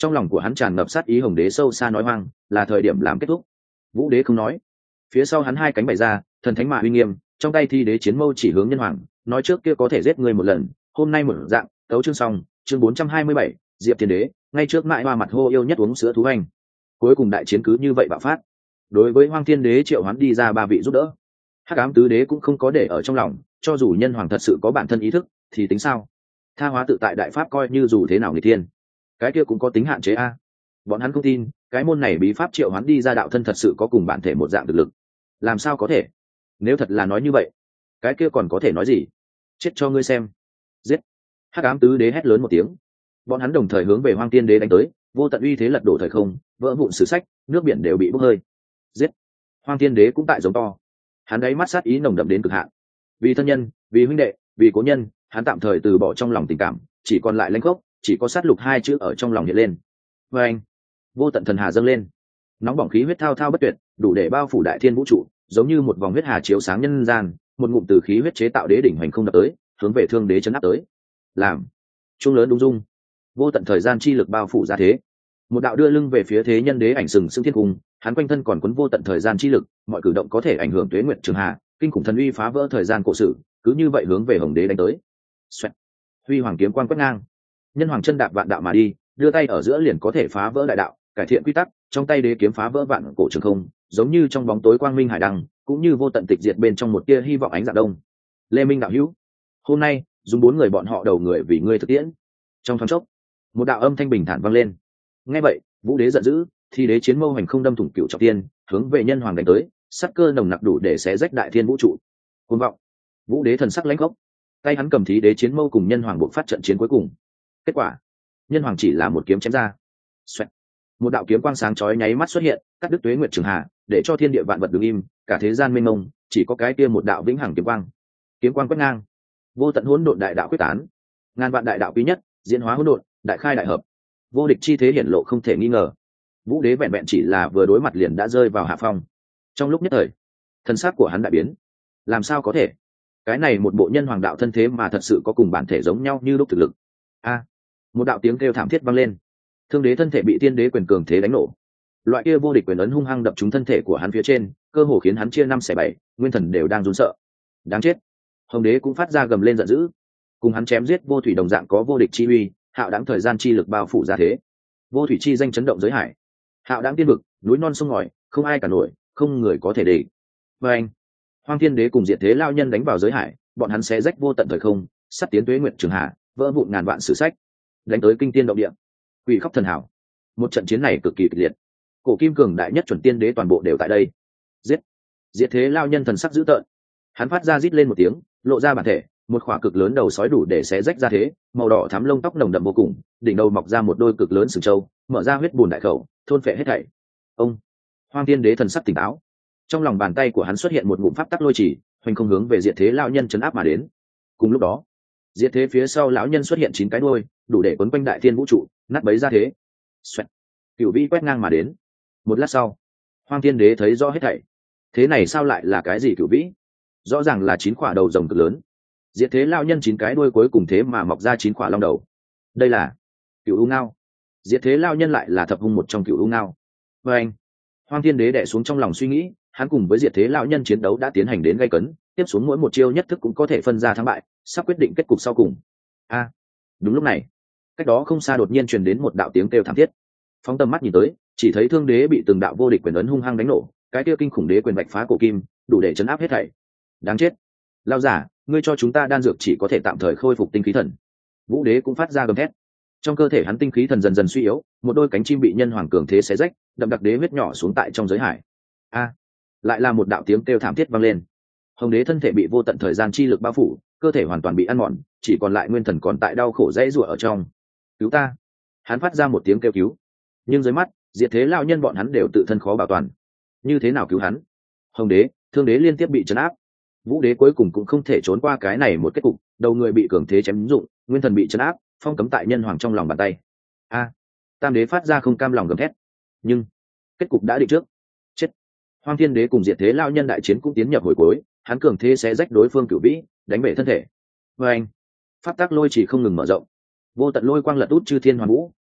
Trong lòng của hắn tràn ngập sát ý, hồng đế sâu xa nói hoang, là thời điểm làm kết thúc. Vũ đế không nói, phía sau hắn hai cánh bày ra, thần thánh mà uy nghiêm, trong tay thi đế chiến mâu chỉ hướng nhân hoàng, nói trước kia có thể giết người một lần, hôm nay một dạng. Tấu chương xong, chương bốn trăm hai mươi bảy, Diệp Thiên Đế, ngay trước mãi hoa mặt hô yêu nhất uống sữa thú anh. Cuối cùng đại chiến cứ như vậy bạo phát. Đối với Hoang Thiên Đế triệu hoán đi ra ba vị giúp đỡ, Hắc Ám Tứ Đế cũng không có để ở trong lòng, cho dù nhân hoàng thật sự có bản thân ý thức, thì tính sao? Tha hóa tự tại đại pháp coi như dù thế nào người thiên, cái kia cũng có tính hạn chế a. Bọn hắn không tin, cái môn này bí pháp triệu hoán đi ra đạo thân thật sự có cùng bản thể một dạng thực lực. Làm sao có thể? Nếu thật là nói như vậy, cái kia còn có thể nói gì? Chết cho ngươi xem. Giết. Hắc Ám Tứ Đế hét lớn một tiếng. Bọn hắn đồng thời hướng về Hoang Thiên Đế đánh tới, vô tận uy thế lật đổ thời không, vỡ vụn sử sách, nước biển đều bị bốc hơi. Giết. Hoang Thiên Đế cũng tại giống to. Hắn đáy mắt sát ý nồng đậm đến cực hạn. Vì thân nhân, vì huynh đệ, vì cố nhân, hắn tạm thời từ bỏ trong lòng tình cảm, chỉ còn lại lãnh khốc, chỉ có sát lục hai chữ ở trong lòng hiện lên. Và anh, vô tận thần hà dâng lên, nóng bỏng khí huyết thao thao bất tuyệt, đủ để bao phủ đại thiên vũ trụ, giống như một vòng huyết hà chiếu sáng nhân gian, một ngụm từ khí huyết chế tạo đế đỉnh hoành không đập tới, hướng về thương đế chấn áp tới. Làm trung lớn đúng dung, vô tận thời gian chi lực bao phủ ra thế. Một đạo đưa lưng về phía thế nhân đế ảnh sừng sững thiên cung, hắn quanh thân còn cuốn vô tận thời gian chi lực, mọi cử động có thể ảnh hưởng tuế nguyệt trường hà, kinh khủng thần uy phá vỡ thời gian cổ sử, cứ như vậy hướng về hồng đế đánh tới. Xoẹt. Huy hoàng kiếm quang quét ngang, nhân hoàng chân đạp vạn đạo mà đi, đưa tay ở giữa liền có thể phá vỡ đại đạo, cải thiện quy tắc, trong tay đế kiếm phá vỡ vạn cổ trường không, giống như trong bóng tối quang minh hải đăng, cũng như vô tận tịch diệt bên trong một tia hy vọng ánh dạng đông. Lê Minh đạo hữu, hôm nay dùng bốn người bọn họ đầu người vì ngươi thực tiễn. Trong thoáng chốc, một đạo âm thanh bình thản vang lên. Nghe vậy, Vũ đế giận dữ, thì đế chiến mâu hành không đâm thủng cựu trọng tiên, hướng về nhân hoàng đánh tới, sát cơ nồng nặc đủ để xé rách đại thiên vũ trụ. Cuồng vọng. Vũ đế thần sắc lãnh gốc, tay hắn cầm thí đế chiến mâu cùng nhân hoàng buộc phát trận chiến cuối cùng. Kết quả, nhân hoàng chỉ là một kiếm chém ra. Xoẹt. Một đạo kiếm quang sáng chói nháy mắt xuất hiện, cắt đứt tuế nguyệt trường hà, để cho thiên địa vạn vật đứng im, cả thế gian mênh mông, chỉ có cái kia một đạo vĩnh hằng kiếm quang. Kiếm quang quét ngang, vô tận hỗn độn đại đạo quyết tán, ngàn vạn đại đạo quý nhất, diễn hóa hỗn độn, đại khai đại hợp, vô địch chi thế hiển lộ không thể nghi ngờ. Vũ đế vẹn vẹn chỉ là vừa đối mặt liền đã rơi vào hạ phong. Trong lúc nhất thời, thân xác của hắn đại biến. Làm sao có thể? Cái này một bộ nhân hoàng đạo thân thế mà thật sự có cùng bản thể giống nhau như lúc thực lực. A! Một đạo tiếng kêu thảm thiết vang lên. Thương đế thân thể bị tiên đế quyền cường thế đánh nổ. Loại kia vô địch quyền ấn hung hăng đập trúng thân thể của hắn phía trên, cơ hồ khiến hắn chia năm xẻ bảy, nguyên thần đều đang run sợ. Đáng chết! Hồng đế cũng phát ra gầm lên giận dữ. Cùng hắn chém giết vô thủy đồng dạng có vô địch chi uy, hạo đãng thời gian chi lực bao phủ ra thế. Vô thủy chi danh chấn động giới hải. Hạo đãng tiên vực, núi non sông ngòi, không ai cả nổi, không người có thể địch. Và anh, Hoang Thiên Đế cùng Diệt Thế Lao Nhân đánh vào giới hải, bọn hắn sẽ rách vô tận thời không, sắt tiến tuế nguyệt trường hà, vỡ vụn ngàn vạn sử sách, đánh tới kinh tiên động địa, quỷ khóc thần hảo. Một trận chiến này cực kỳ kịch liệt. Cổ kim cường đại nhất chuẩn tiên đế toàn bộ đều tại đây. Giết! Diệt Thế Lao Nhân thần sắc dữ tợn, hắn phát ra rít lên một tiếng, lộ ra bản thể, một khỏa cực lớn đầu sói đủ để xé rách ra thế, màu đỏ thắm lông tóc nồng đậm vô cùng, đỉnh đầu mọc ra một đôi cực lớn sừng trâu, mở ra huyết bùn đại khẩu, thôn phệ hết thảy. Ông! Hoang Thiên Đế thần sắc tỉnh táo, trong lòng bàn tay của hắn xuất hiện một ngụm pháp tắc lôi chỉ, hoành không hướng về Diệt Thế lão nhân chấn áp mà đến. Cùng lúc đó, Diệt Thế phía sau lão nhân xuất hiện chín cái đuôi, đủ để quấn quanh đại thiên vũ trụ, nát bấy ra thế. Xoẹt. Cửu vĩ quét ngang mà đến. Một lát sau, Hoang Thiên Đế thấy rõ hết thảy. Thế này sao lại là cái gì cửu vĩ? Rõ ràng là chín quả đầu rồng cực lớn. Diệt Thế lão nhân chín cái đuôi cuối cùng thế mà mọc ra chín quả long đầu. Đây là Cửu U Ngao. Diệt Thế lão nhân lại là thập hung một trong Cửu U Ngao. Và anh, Hoang Thiên Đế đè xuống trong lòng suy nghĩ, hắn cùng với Diệt Thế lão nhân chiến đấu đã tiến hành đến gay cấn, tiếp xuống mỗi một chiêu nhất thức cũng có thể phân ra thắng bại, sắp quyết định kết cục sau cùng. A! Đúng lúc này, cách đó không xa đột nhiên truyền đến một đạo tiếng kêu thảm thiết. Phóng tầm mắt nhìn tới, chỉ thấy Thương Đế bị từng đạo vô địch quyền ấn hung hăng đánh nổ, cái kia kinh khủng đế quyền vạch phá cổ kim, đủ để chấn áp hết thảy. Đáng chết! Lão giả, ngươi cho chúng ta đan dược chỉ có thể tạm thời khôi phục tinh khí thần. Vũ Đế cũng phát ra gầm thét. Trong cơ thể hắn tinh khí thần dần dần suy yếu, một đôi cánh chim bị nhân hoàng cường thế xé rách, đậm đặc đế huyết nhỏ xuống tại trong giới hải. A! Lại là một đạo tiếng kêu thảm thiết vang lên. Hồng Đế thân thể bị vô tận thời gian chi lực bao phủ, cơ thể hoàn toàn bị ăn mòn, chỉ còn lại nguyên thần còn tại đau khổ dãy rủa ở trong. Cứu ta! Hắn phát ra một tiếng kêu cứu, nhưng dưới mắt, Diệt Thế lão nhân bọn hắn đều tự thân khó bảo toàn. Như thế nào cứu hắn? Hồng Đế, Thương Đế liên tiếp bị trấn áp. Vũ Đế cuối cùng cũng không thể trốn qua cái này một kết cục, đầu người bị cường thế chém dụng, nguyên thần bị trấn áp, phong cấm tại nhân hoàng trong lòng bàn tay. A! Tam Đế phát ra không cam lòng gầm thét. Nhưng kết cục đã định trước. Chết! Hoang Thiên Đế cùng Diệt Thế lão nhân đại chiến cũng tiến nhập hồi cuối, hắn cường thế sẽ rách đối phương cửu vĩ, đánh bể thân thể. Và anh, pháp tắc lôi chỉ không ngừng mở rộng, vô tận lôi quang lật út chư thiên hoàn vũ,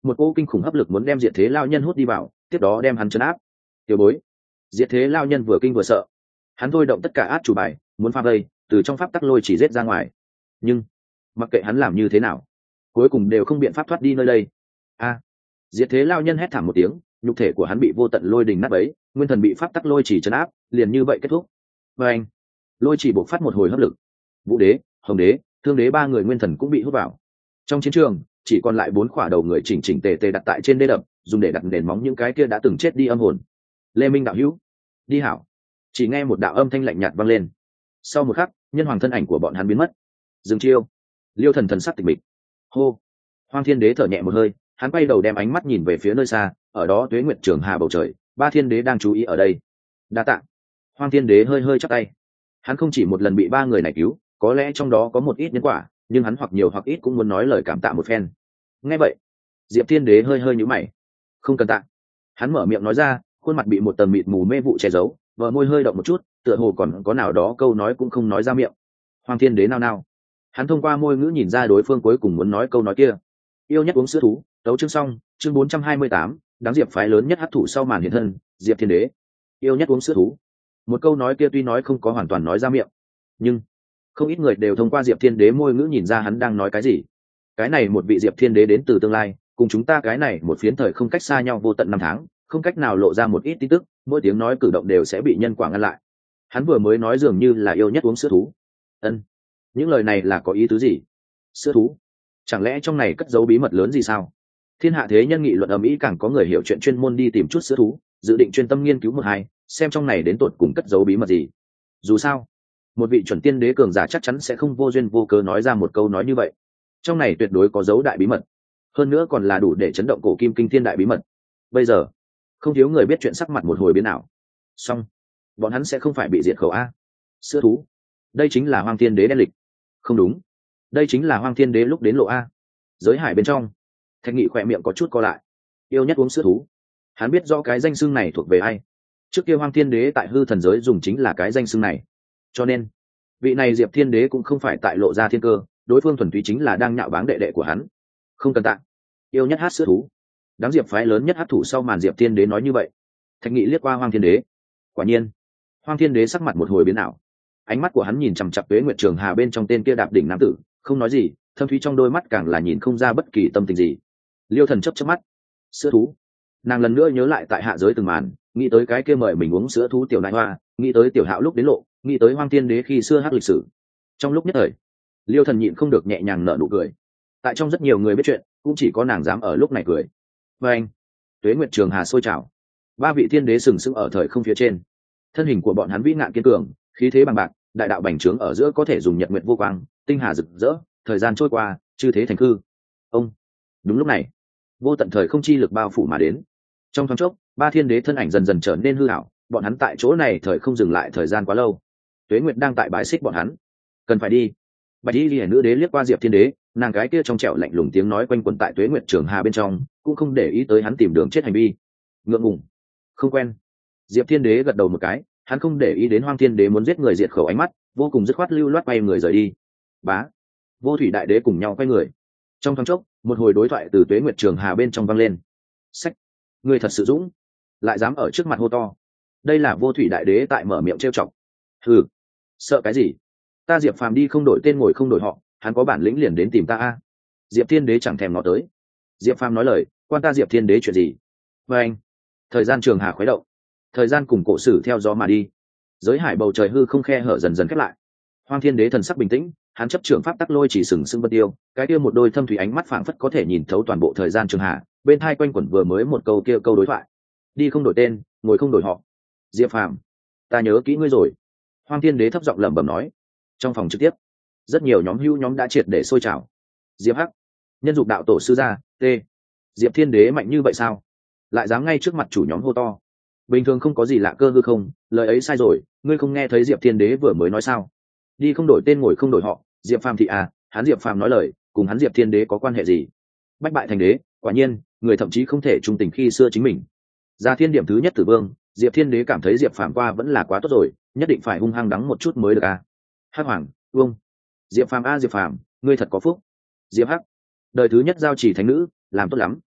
một cỗ kinh khủng hấp lực muốn đem diệt thế lao nhân hút đi vào, tiếp đó đem hắn trấn áp. Tiểu bối. Diệt thế lao nhân vừa kinh vừa sợ, hắn thôi động tất cả át chủ bài muốn phá vây, từ trong pháp tắc lôi chỉ giết ra ngoài, nhưng mặc kệ hắn làm như thế nào, cuối cùng đều không biện pháp thoát đi nơi đây. A! Diệt thế lao nhân hét thảm một tiếng, nhục thể của hắn bị vô tận lôi đình nát bấy, nguyên thần bị pháp tắc lôi chỉ trấn áp, liền như vậy kết thúc. Và anh, lôi chỉ bộc phát một hồi hấp lực, vũ đế, hồng đế, thương đế ba người nguyên thần cũng bị hút vào. Trong chiến trường chỉ còn lại bốn khỏa đầu người chỉnh chỉnh tề tề đặt tại trên đê đập, dùng để đặt nền móng những cái kia đã từng chết đi âm hồn. Lê Minh đạo hữu, đi hảo. Chỉ nghe một đạo âm thanh lạnh nhạt vang lên. Sau một khắc, nhân hoàng thân ảnh của bọn hắn biến mất. Dừng chiêu. Liêu thần thần sắc tịch mịch. Hô. Hoang Thiên Đế thở nhẹ một hơi, hắn quay đầu đem ánh mắt nhìn về phía nơi xa, ở đó Tuế Nguyệt Trường Hà bầu trời, ba thiên đế đang chú ý ở đây. Đa tạ. Hoang Thiên Đế hơi hơi chắp tay. Hắn không chỉ một lần bị ba người này cứu, có lẽ trong đó có một ít nhân quả, nhưng hắn hoặc nhiều hoặc ít cũng muốn nói lời cảm tạ một phen. Nghe vậy, Diệp Thiên Đế hơi hơi nhíu mày. Không cần tạ. Hắn mở miệng nói ra, khuôn mặt bị một tầng mịt mù mê vụ che giấu, vợ môi hơi động một chút, tựa hồ còn có nào đó câu nói cũng không nói ra miệng. Hoang Thiên Đế nao nao. Hắn thông qua môi ngữ nhìn ra đối phương cuối cùng muốn nói câu nói kia. Yêu nhất uống sữa thú, đấu chương xong, chương bốn trăm hai mươi tám, đáng Diệp phái lớn nhất hấp thụ sau màn hiện thân, Diệp Thiên Đế. Yêu nhất uống sữa thú. Một câu nói kia tuy nói không có hoàn toàn nói ra miệng, nhưng không ít người đều thông qua Diệp Thiên Đế môi ngữ nhìn ra hắn đang nói cái gì. Cái này một vị Diệp Thiên Đế đến từ tương lai, cùng chúng ta cái này một phiến thời không cách xa nhau vô tận năm tháng, không cách nào lộ ra một ít tin tức, mỗi tiếng nói cử động đều sẽ bị nhân quả ngăn lại. Hắn vừa mới nói dường như là yêu nhất uống sữa thú. Ân, những lời này là có ý tứ gì? Sữa thú? Chẳng lẽ trong này cất giấu bí mật lớn gì sao? Thiên hạ thế nhân nghị luận ầm ĩ, càng có người hiểu chuyện chuyên môn đi tìm chút sữa thú, dự định chuyên tâm nghiên cứu một hai, xem trong này đến tột cùng cất giấu bí mật gì. Dù sao, một vị chuẩn tiên đế cường giả chắc chắn sẽ không vô duyên vô cớ nói ra một câu nói như vậy. Trong này tuyệt đối có dấu đại bí mật, hơn nữa còn là đủ để chấn động cổ kim kinh thiên đại bí mật. Bây giờ, không thiếu người biết chuyện sắc mặt một hồi biến ảo. Song, bọn hắn sẽ không phải bị diệt khẩu a? Sữa thú? Đây chính là Hoang Thiên Đế đen lịch. Không đúng, đây chính là Hoang Thiên Đế lúc đến lộ a. Giới hải bên trong, Thạch Nghị khỏe miệng có chút co lại. Yêu nhất uống sữa thú. Hắn biết rõ cái danh xưng này thuộc về ai. Trước kia Hoang Thiên Đế tại hư thần giới dùng chính là cái danh xưng này, cho nên vị này Diệp Thiên Đế cũng không phải tại lộ ra thiên cơ, đối phương thuần túy chính là đang nhạo báng đệ đệ của hắn. Không cần tạ. Yêu nhất hát sữa thú. Đáng Diệp phái lớn nhất hát thủ sau màn Diệp Thiên Đế nói như vậy. Thạch Nghị liếc qua Hoang Thiên Đế. Quả nhiên, Hoang Thiên Đế sắc mặt một hồi biến ảo. Ánh mắt của hắn nhìn chằm chặp Tuế Nguyệt Trường Hà bên trong tên kia đạp đỉnh nam tử, không nói gì, thâm thúy trong đôi mắt càng là nhìn không ra bất kỳ tâm tình gì. Liêu Thần chớp chớp mắt. Sữa thú. Nàng lần nữa nhớ lại tại hạ giới từng màn, nghĩ tới cái kia mời mình uống sữa thú tiểu nại hoa, nghĩ tới tiểu hạo lúc đến lộ, nghĩ tới Hoang Thiên Đế khi xưa hát lịch sử. Trong lúc nhất thời, Liêu Thần nhịn không được nhẹ nhàng nở nụ cười. Tại trong rất nhiều người biết chuyện, cũng chỉ có nàng dám ở lúc này cười. Và anh, Tuế Nguyệt Trường Hà sôi trào, ba vị thiên đế sừng sững ở thời không phía trên, thân hình của bọn hắn vĩ ngạn kiên cường, khí thế bằng bạc, đại đạo bành trướng ở giữa có thể dùng nhật nguyệt vô quang, tinh hà rực rỡ, thời gian trôi qua, chư thế thành hư. Ông, đúng lúc này, vô tận thời không chi lực bao phủ mà đến. Trong thoáng chốc, ba thiên đế thân ảnh dần dần trở nên hư ảo, bọn hắn tại chỗ này thời không dừng lại thời gian quá lâu. Tuế Nguyệt đang tại bãi xích bọn hắn, cần phải đi. Bạch Y Liễu nữ đế liếc qua Diệp Thiên Đế, nàng cái kia trong trẻo lạnh lùng tiếng nói quanh quẩn tại Tuế Nguyệt Trường Hà bên trong, cũng không để ý tới hắn tìm đường chết hành vi. Ngượng ngùng, không quen. Diệp Thiên Đế gật đầu một cái, hắn không để ý đến Hoang Thiên Đế muốn giết người diệt khẩu ánh mắt, vô cùng dứt khoát lưu loát quay người rời đi. Bá, Vô Thủy Đại Đế cùng nhau quay người. Trong thoáng chốc, một hồi đối thoại từ Tuế Nguyệt Trường Hà bên trong vang lên. Sách, người thật sự dũng, lại dám ở trước mặt hô to. Đây là Vô Thủy Đại Đế tại mở miệng trêu chọc. Hừ, sợ cái gì? Ta Diệp Phàm đi không đổi tên ngồi không đổi họ, hắn có bản lĩnh liền đến tìm ta a. Diệp Thiên Đế chẳng thèm ngó tới. Diệp Phàm nói lời, quan ta Diệp Thiên Đế chuyện gì? Và anh, thời gian Trường Hà khuấy động, thời gian cùng cổ sử theo gió mà đi, giới hải bầu trời hư không khe hở dần dần khép lại. Hoang Thiên Đế thần sắc bình tĩnh, hắn chấp trưởng pháp tắc lôi chỉ sừng sững bất tiêu, cái kia một đôi thâm thủy ánh mắt phảng phất có thể nhìn thấu toàn bộ thời gian Trường Hà, bên hai quanh quẩn vừa mới một câu kia câu đối thoại. Đi không đổi tên, ngồi không đổi họ. Diệp Phàm, ta nhớ kỹ ngươi rồi. Hoang Thiên Đế thấp giọng lẩm bẩm nói. Trong phòng trực tiếp, rất nhiều nhóm hưu nhóm đã triệt để sôi trào. Diệp Hắc, nhân dục đạo tổ sư gia, t. Diệp Thiên Đế mạnh như vậy sao? Lại dám ngay trước mặt chủ nhóm hô to. Bình thường không có gì lạ cơ hư không, lời ấy sai rồi, ngươi không nghe thấy Diệp Thiên Đế vừa mới nói sao? Đi không đổi tên ngồi không đổi họ, Diệp Phàm thị à, hắn Diệp Phàm nói lời, cùng hắn Diệp Thiên Đế có quan hệ gì? Bách bại thành đế, quả nhiên, người thậm chí không thể trung tình khi xưa chính mình. Ra thiên điểm thứ nhất tử vương, Diệp Thiên Đế cảm thấy Diệp Phàm qua vẫn là quá tốt rồi, nhất định phải hung hăng đắng một chút mới được à. Hắc Hoàng, Vương, Diệp Phàm a Diệp Phàm, ngươi thật có phúc. Diệp Hắc, đời thứ nhất giao chỉ thánh nữ, làm tốt lắm.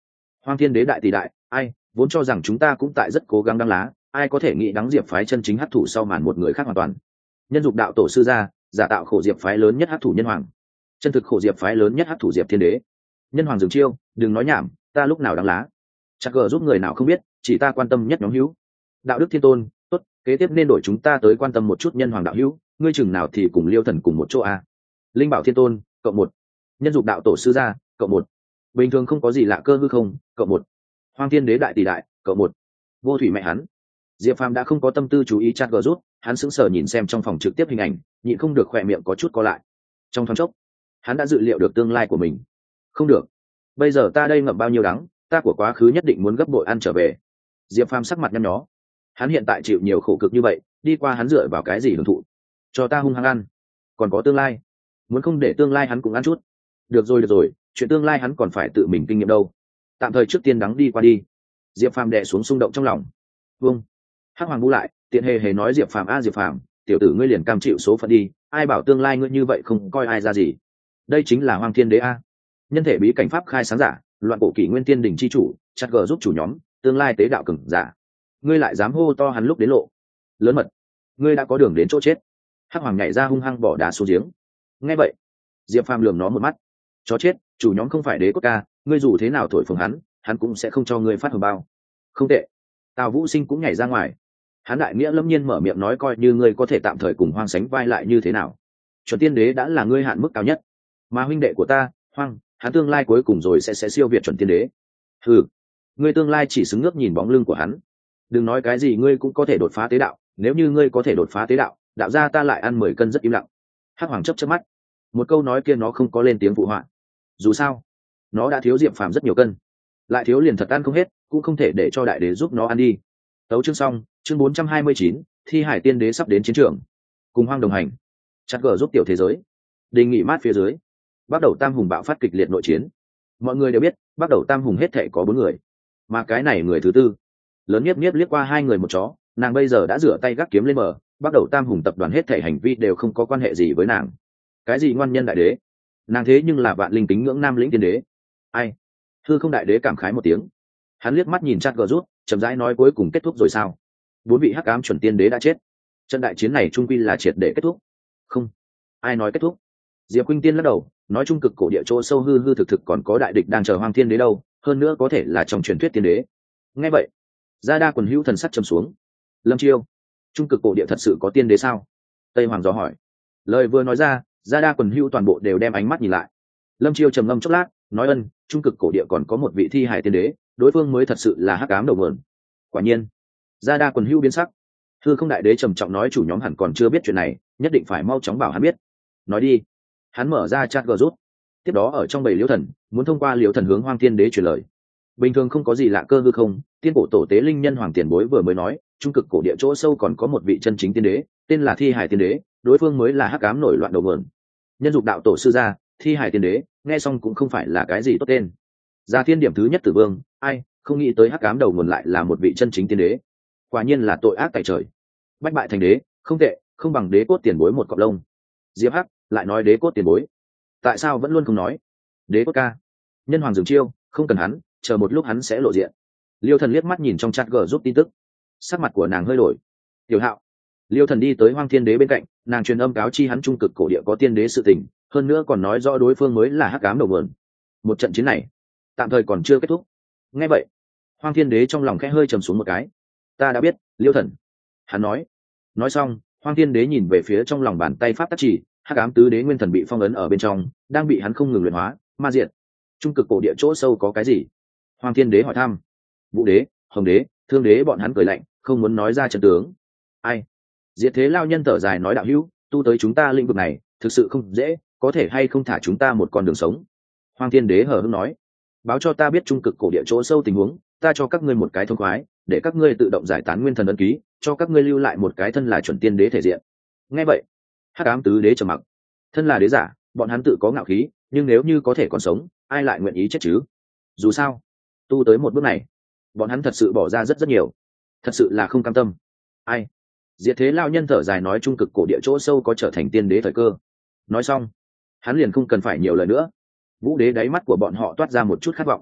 Hoang Thiên Đế đại tỷ đại, ai vốn cho rằng chúng ta cũng tại rất cố gắng đăng lá, ai có thể nghĩ đắng Diệp phái chân chính hắc thủ sau màn một người khác hoàn toàn. Nhân dục đạo tổ sư gia, giả tạo khổ Diệp phái lớn nhất hắc thủ nhân hoàng, chân thực khổ Diệp phái lớn nhất hắc thủ Diệp Thiên Đế. Nhân hoàng dừng chiêu, đừng nói nhảm, ta lúc nào đăng lá. Chắc gờ giúp người nào không biết, chỉ ta quan tâm nhất nhóm hữu. Đạo đức thiên tôn, tốt, kế tiếp nên đổi chúng ta tới quan tâm một chút nhân hoàng đạo hữu, ngươi chừng nào thì cùng Liêu Thần cùng một chỗ a. Linh bảo thiên tôn, cộng một. Nhân dục đạo tổ sư gia, cộng một. Bình thường không có gì lạ cơ hư không, cộng một. Hoang Thiên Đế đại tỷ đại, cộng một. Vô thủy mẹ hắn. Diệp Phàm đã không có tâm tư chú ý chat gờ rút, hắn sững sờ nhìn xem trong phòng trực tiếp hình ảnh, nhịn không được khỏe miệng có chút co lại. Trong thoáng chốc, hắn đã dự liệu được tương lai của mình. Không được, bây giờ ta đây ngậm bao nhiêu đắng, ta của quá khứ nhất định muốn gấp bội ăn trở về. Diệp Phàm sắc mặt nhăn nhó, hắn hiện tại chịu nhiều khổ cực như vậy, đi qua hắn dựa vào cái gì hưởng thụ? Cho ta hung hăng ăn, còn có tương lai, muốn không để tương lai hắn cũng ăn chút. Được rồi được rồi, chuyện tương lai hắn còn phải tự mình kinh nghiệm đâu. Tạm thời trước tiên đắng đi qua đi. Diệp Phàm đè xuống xung động trong lòng. Vâng. Hắc Hoàng bu lại, tiện hề hề nói Diệp Phàm a Diệp Phàm, tiểu tử ngươi liền cam chịu số phận đi, ai bảo tương lai ngươi như vậy không coi ai ra gì. Đây chính là Hoang Thiên Đế a. Nhân thể bí cảnh pháp khai sáng giả, loạn cổ kỷ nguyên tiên đỉnh chi chủ, chặt gờ giúp chủ nhóm, tương lai tế đạo cường giả. Ngươi lại dám hô to hắn lúc đến lộ. Lớn mật, ngươi đã có đường đến chỗ chết. Hắc Hoàng nhảy ra hung hăng bỏ đá xuống giếng. Nghe vậy, Diệp Phàm lườm nó một mắt. Chó chết, chủ nhóm không phải đế cốt ca, ngươi dù thế nào thổi phồng hắn, hắn cũng sẽ không cho ngươi phát hồng bao. Không tệ. Tào Vũ Sinh cũng nhảy ra ngoài. Hắn đại nghĩa lâm nhiên mở miệng nói coi như ngươi có thể tạm thời cùng Hoang sánh vai lại như thế nào. Chuẩn tiên đế đã là ngươi hạn mức cao nhất, mà huynh đệ của ta, Hoang, hắn tương lai cuối cùng rồi sẽ sẽ siêu việt chuẩn tiên đế. Ừ, ngươi tương lai chỉ xứng ngước nhìn bóng lưng của hắn. Đừng nói cái gì ngươi cũng có thể đột phá tế đạo, nếu như ngươi có thể đột phá tế đạo, đạo ra ta lại ăn mười cân rất im lặng. Hắc Hoàng chớp chớp mắt, một câu nói kia nó không có lên tiếng phụ họa. Dù sao, nó đã thiếu Diệp Phàm rất nhiều cân, lại thiếu liền thật ăn không hết, cũng không thể để cho đại đế giúp nó ăn đi. Tấu chương xong, chương bốn trăm hai mươi chín, thi hải tiên đế sắp đến chiến trường, cùng Hoang đồng hành. Chặt gờ giúp tiểu thế giới, đề nghị mát phía dưới. Bắt đầu Tam Hùng bạo phát kịch liệt nội chiến. Mọi người đều biết, bắt đầu Tam Hùng hết thảy có bốn người, mà cái này người thứ tư, lớn nhiếp nhiếp liếc qua hai người một chó, nàng bây giờ đã rửa tay gác kiếm lên bờ, bắt đầu Tam Hùng tập đoàn hết thảy hành vi đều không có quan hệ gì với nàng. Cái gì ngoan nhân đại đế, nàng thế nhưng là vạn linh kính ngưỡng nam lĩnh tiên đế. Ai? Hư Không đại đế cảm khái một tiếng, hắn liếc mắt nhìn Chat gờ rút, chậm rãi nói cuối cùng kết thúc rồi sao? Bốn vị hắc ám chuẩn tiên đế đã chết, trận đại chiến này trung quy là triệt để kết thúc. Không, ai nói kết thúc? Diệp Khuynh Tiên lắc đầu, nói trung cực cổ địa chỗ sâu hư hư thực thực còn có đại địch đang chờ Hoang Thiên Đế đâu, hơn nữa có thể là trong truyền thuyết tiên đế. Nghe vậy, Gia Đa quần hữu thần sắc trầm xuống. Lâm Chiêu, trung cực cổ địa thật sự có tiên đế sao? Tây Hoàng dò hỏi. Lời vừa nói ra, Gia Đa quần hữu toàn bộ đều đem ánh mắt nhìn lại. Lâm Chiêu trầm ngâm chốc lát, nói ân, trung cực cổ địa còn có một vị thi hải tiên đế, đối phương mới thật sự là hắc ám đầu nguồn. Quả nhiên, Gia Đa quần hữu biến sắc. Hư Không đại đế trầm trọng nói chủ nhóm hẳn còn chưa biết chuyện này, nhất định phải mau chóng bảo hắn biết. Nói đi. Hắn mở ra chat gờ rút, tiếp đó ở trong bầy liễu thần muốn thông qua liễu thần hướng Hoang Thiên Đế truyền lời. Bình thường không có gì lạ cơ hư không, tiên cổ tổ tế linh nhân hoàng tiền bối vừa mới nói trung cực cổ địa chỗ sâu còn có một vị chân chính tiên đế, tên là thi hải tiên đế, đối phương mới là hắc ám nổi loạn đầu nguồn. Nhân dục đạo tổ sư gia, thi hải tiên đế, nghe xong cũng không phải là cái gì tốt tên. Gia thiên điểm thứ nhất tử vương, ai không nghĩ tới hắc ám đầu nguồn lại là một vị chân chính tiên đế, quả nhiên là tội ác tại trời. Bách bại thành đế, không tệ, không bằng đế cốt tiền bối một cọp lông. Diệp Hắc lại nói đế cốt tiền bối, tại sao vẫn luôn không nói? Đế cốt ca, nhân hoàng dừng chiêu, không cần hắn, chờ một lúc hắn sẽ lộ diện. Liêu Thần liếc mắt nhìn trong chat gờ giúp tin tức, sắc mặt của nàng hơi đổi. Tiểu Hạo. Liêu Thần đi tới Hoang Thiên Đế bên cạnh, nàng truyền âm cáo chi hắn trung cực cổ địa có tiên đế sự tình, hơn nữa còn nói rõ đối phương mới là hắc ám đầu nguồn. Một trận chiến này tạm thời còn chưa kết thúc. Nghe vậy, Hoang Thiên Đế trong lòng khẽ hơi trầm xuống một cái. Ta đã biết, Liêu Thần. Hắn nói. Nói xong, Hoang Thiên Đế nhìn về phía trong lòng bàn tay pháp tắc chỉ, hắc ám tứ đế nguyên thần bị phong ấn ở bên trong, đang bị hắn không ngừng luyện hóa, ma diệt. Trung cực cổ địa chỗ sâu có cái gì? Hoang Thiên Đế hỏi thăm. Vũ đế, Hồng đế, Thương đế bọn hắn cười lạnh, không muốn nói ra trận tướng. Ai? Diệt Thế lao nhân thở dài nói đạo hữu, tu tới chúng ta lĩnh vực này, thực sự không dễ, có thể hay không thả chúng ta một con đường sống? Hoang Thiên Đế hờ hững nói. Báo cho ta biết trung cực cổ địa chỗ sâu tình huống, ta cho các ngươi một cái thông khoái, để các ngươi tự động giải tán nguyên thần ấn ký, cho các ngươi lưu lại một cái thân là chuẩn tiên đế thể diện. Nghe vậy, hắc ám tứ đế trầm mặc. Thân là đế giả, bọn hắn tự có ngạo khí, nhưng nếu như có thể còn sống, ai lại nguyện ý chết chứ? Dù sao, tu tới một bước này, bọn hắn thật sự bỏ ra rất rất nhiều, thật sự là không cam tâm. Ai? Diệt Thế lao nhân thở dài nói trung cực cổ địa chỗ sâu có trở thành tiên đế thời cơ. Nói xong, hắn liền không cần phải nhiều lời nữa. Vũ đế đáy mắt của bọn họ toát ra một chút khát vọng.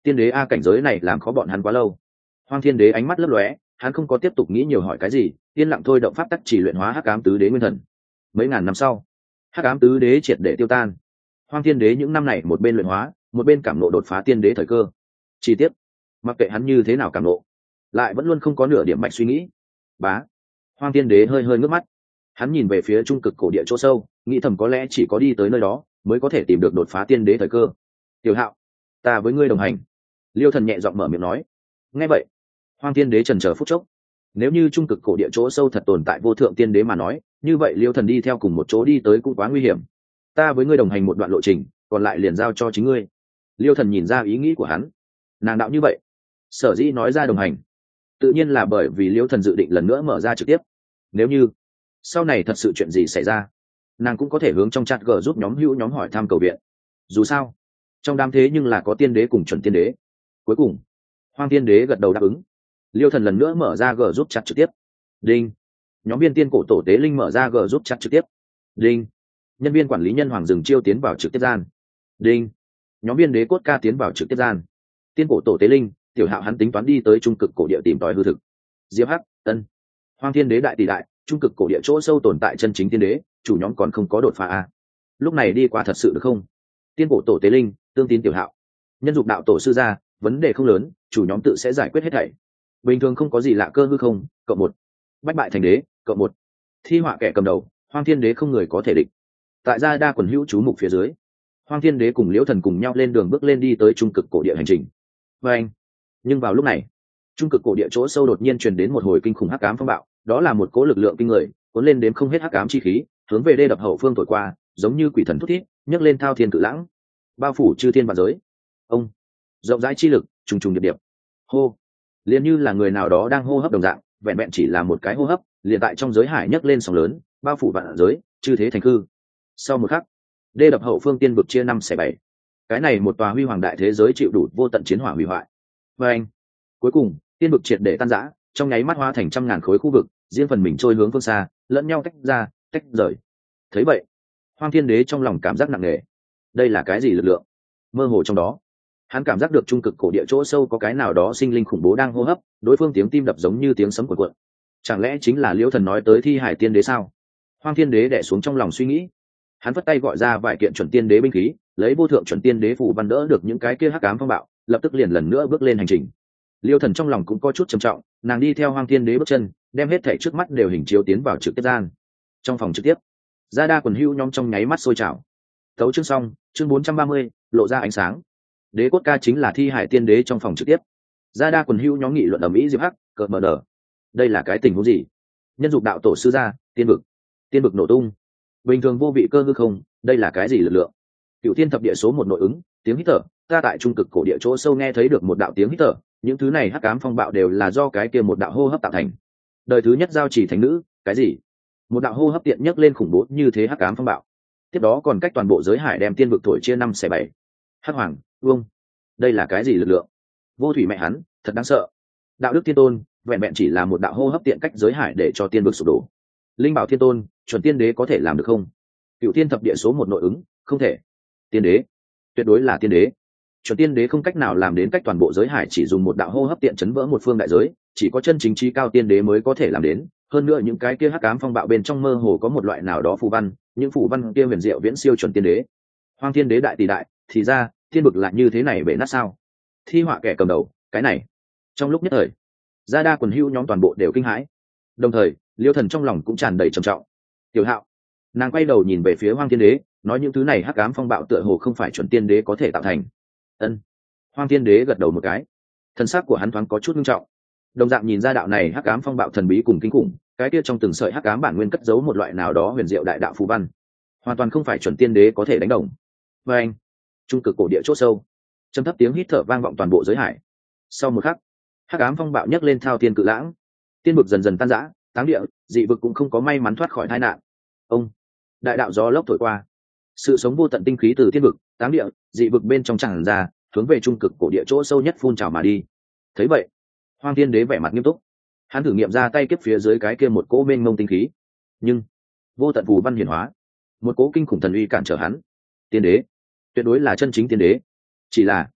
tiên đế a, cảnh giới này làm khó bọn hắn quá lâu. Hoang Thiên Đế ánh mắt lấp lóe, hắn không có tiếp tục nghĩ nhiều hỏi cái gì, yên lặng thôi động pháp tắc chỉ luyện hóa hắc ám tứ đế nguyên thần. Mấy ngàn năm sau, hắc ám tứ đế triệt để tiêu tan. Hoang Thiên Đế những năm này một bên luyện hóa, một bên cảm nộ đột phá tiên đế thời cơ. Chi tiết, mặc kệ hắn như thế nào cảm nộ, lại vẫn luôn không có nửa điểm mạch suy nghĩ. Bá, Hoang Thiên Đế hơi hơi ngước mắt, hắn nhìn về phía trung cực cổ địa chỗ sâu, nghĩ thầm có lẽ chỉ có đi tới nơi đó mới có thể tìm được đột phá tiên đế thời cơ. Tiểu Hạo, ta với ngươi đồng hành. Liêu Thần nhẹ giọng mở miệng nói. Nghe vậy, Hoang Thiên Đế chần chờ phút chốc. Nếu như trung cực cổ địa chỗ sâu thật tồn tại vô thượng tiên đế mà nói, như vậy Liêu Thần đi theo cùng một chỗ đi tới cũng quá nguy hiểm. Ta với ngươi đồng hành một đoạn lộ trình, còn lại liền giao cho chính ngươi. Liêu Thần nhìn ra ý nghĩ của hắn. Nàng đạo như vậy, sở dĩ nói ra đồng hành, tự nhiên là bởi vì Liêu Thần dự định lần nữa mở ra trực tiếp. Nếu như sau này thật sự chuyện gì xảy ra, nàng cũng có thể hướng trong chat g giúp nhóm hữu nhóm hỏi thăm cầu viện. Dù sao trong đám thế nhưng là có tiên đế cùng chuẩn tiên đế. Cuối cùng Hoang Tiên Đế gật đầu đáp ứng. Liêu Thần lần nữa mở ra g giúp chat trực tiếp. Đinh, nhóm viên tiên cổ tổ tế linh mở ra g giúp chat trực tiếp. Đinh, nhân viên quản lý nhân hoàng rừng chiêu tiến vào trực tiếp gian. Đinh, nhóm viên đế cốt ca tiến vào trực tiếp gian. Tiên cổ tổ tế linh, Tiểu Hạo hắn tính toán đi tới trung cực cổ địa tìm tòi hư thực. Diệp Hắc, Tân, Hoang Thiên Đế đại tỷ đại, trung cực cổ địa chỗ sâu tồn tại chân chính tiên đế, chủ nhóm còn không có đột phá a. Lúc này đi qua thật sự được không? Tiên cổ tổ tế linh, tương tín Tiểu Hạo, nhân dục đạo tổ sư gia, vấn đề không lớn, chủ nhóm tự sẽ giải quyết hết thảy. Bình thường không có gì lạ cơ hư không, cộng một. Bách bại thành đế, cộng một. Thi họa kẻ cầm đầu, Hoang Thiên Đế không người có thể địch. Tại gia đa quần hữu chú mục phía dưới, Hoang Thiên Đế cùng Liễu Thần cùng nhau lên đường bước lên đi tới trung cực cổ địa hành trình. Và anh, nhưng vào lúc này, trung cực cổ địa chỗ sâu đột nhiên truyền đến một hồi kinh khủng hắc ám phong bạo, đó là một cỗ lực lượng kinh người, cuốn lên đến không hết hắc ám chi khí, hướng về đê đập hậu phương thổi qua, giống như quỷ thần thút thít, nhấc lên thao thiên cự lãng, bao phủ chư thiên vạn giới. Ông, rộng rãi chi lực, trùng trùng điệp điệp. Hô, liền như là người nào đó đang hô hấp đồng dạng, vẹn vẹn chỉ là một cái hô hấp, liền tại trong giới hải nhấc lên sóng lớn, bao phủ vạn giới, chư thế thành hư. Sau một khắc, đê đập hậu phương tiên vực chia năm xẻ bảy. Cái này một tòa huy hoàng đại thế giới chịu đủ vô tận chiến hỏa hủy hoại. Và anh, cuối cùng, tiên vực triệt để tan rã, trong nháy mắt hóa thành trăm ngàn khối khu vực, riêng phần mình trôi hướng phương xa, lẫn nhau tách ra, tách rời. Thấy vậy, Hoang Thiên Đế trong lòng cảm giác nặng nề. Đây là cái gì lực lượng? Mơ hồ trong đó, hắn cảm giác được trung cực cổ địa chỗ sâu có cái nào đó sinh linh khủng bố đang hô hấp, đối phương tiếng tim đập giống như tiếng sấm cuộn cuộn. Chẳng lẽ chính là Liễu Thần nói tới Thi Hải Tiên Đế sao? Hoang Thiên Đế đè xuống trong lòng suy nghĩ, hắn vất tay gọi ra vài kiện chuẩn tiên đế binh khí, lấy vô thượng chuẩn tiên đế phù văn đỡ được những cái kia hắc ám phong bạo, lập tức liền lần nữa bước lên hành trình. Liêu Thần trong lòng cũng có chút trầm trọng, nàng đi theo Hoang Thiên Đế bước chân, đem hết thảy trước mắt đều hình chiếu tiến vào trực tiếp gian. Trong phòng trực tiếp, gia đa quần hữu nhóm trong nháy mắt sôi trào. Tấu chương xong, chương bốn trăm ba mươi, lộ ra ánh sáng. Đế cốt ca chính là Thi Hải Tiên Đế trong phòng trực tiếp. Gia đa quần hữu nhóm nghị luận ầm ĩ Diệp Hắc, cợt mờ nở. Đây là cái tình huống gì? Nhân dục đạo tổ sư gia, tiên vực, tiên vực nổ tung. Bình thường vô vị cơ hư không, đây là cái gì lực lượng? Cựu Thiên thập địa số một nội ứng, tiếng hít thở, ta tại trung cực cổ địa chỗ sâu nghe thấy được một đạo tiếng hít thở, những thứ này hắc ám phong bạo đều là do cái kia một đạo hô hấp tạo thành. Đời thứ nhất giao chỉ thánh nữ, cái gì? Một đạo hô hấp tiện nhấc lên khủng bố như thế hắc ám phong bạo. Tiếp đó còn cách toàn bộ giới hải đem tiên vực thổi chia năm xẻ bảy. Hắc hoàng, vương, đây là cái gì lực lượng? Vô thủy mẹ hắn, thật đáng sợ. Đạo đức thiên tôn, vẹn vẹn chỉ là một đạo hô hấp tiện cách giới hải để cho tiên vực sụp đổ. Linh bảo thiên tôn, chuẩn tiên đế có thể làm được không? Cựu Thiên thập địa số một nội ứng, không thể. Tiên đế, tuyệt đối là tiên đế. Chuẩn tiên đế không cách nào làm đến cách toàn bộ giới hải chỉ dùng một đạo hô hấp tiện chấn vỡ một phương đại giới, chỉ có chân chính trí cao tiên đế mới có thể làm đến. Hơn nữa những cái kia hắc ám phong bạo bên trong mơ hồ có một loại nào đó phù văn, những phù văn kia huyền diệu viễn siêu chuẩn tiên đế. Hoang Thiên Đế đại tỷ đại, thì ra thiên vực lại như thế này bể nát sao? Thi họa kẻ cầm đầu, cái này. Trong lúc nhất thời, gia đa quần hữu nhóm toàn bộ đều kinh hãi. Đồng thời, Liêu Thần trong lòng cũng tràn đầy trầm trọng. Tiểu Hạo, nàng quay đầu nhìn về phía Hoang Thiên Đế, nói những thứ này hắc ám phong bạo tựa hồ không phải chuẩn tiên đế có thể tạo thành. Ân. Hoang Thiên Đế gật đầu một cái, thân xác của hắn thoáng có chút nghiêm trọng. Đồng dạng nhìn ra đạo này hắc ám phong bạo thần bí cùng kinh khủng, cái kia trong từng sợi hắc ám bản nguyên cất giấu một loại nào đó huyền diệu đại đạo phù văn, hoàn toàn không phải chuẩn tiên đế có thể đánh đồng. Và anh, trung cực cổ địa chốt sâu, trầm thấp tiếng hít thở vang vọng toàn bộ giới hải. Sau một khắc, hắc ám phong bạo nhấc lên thao thiên cự lãng, tiên vực dần dần tan rã, táng địa, dị vực cũng không có may mắn thoát khỏi tai nạn. Ông, đại đạo gió lốc thổi qua, sự sống vô tận tinh khí từ tiên vực, táng địa, dị vực bên trong tràn ra, hướng về trung cực cổ địa chỗ sâu nhất phun trào mà đi. Thấy vậy, Hoang Thiên Đế vẻ mặt nghiêm túc, hắn thử nghiệm ra tay kiếp phía dưới cái kia một cỗ mênh mông tinh khí, nhưng vô tận phù văn hiển hóa, một cỗ kinh khủng thần uy cản trở hắn. Tiên đế, tuyệt đối là chân chính tiên đế. Chỉ là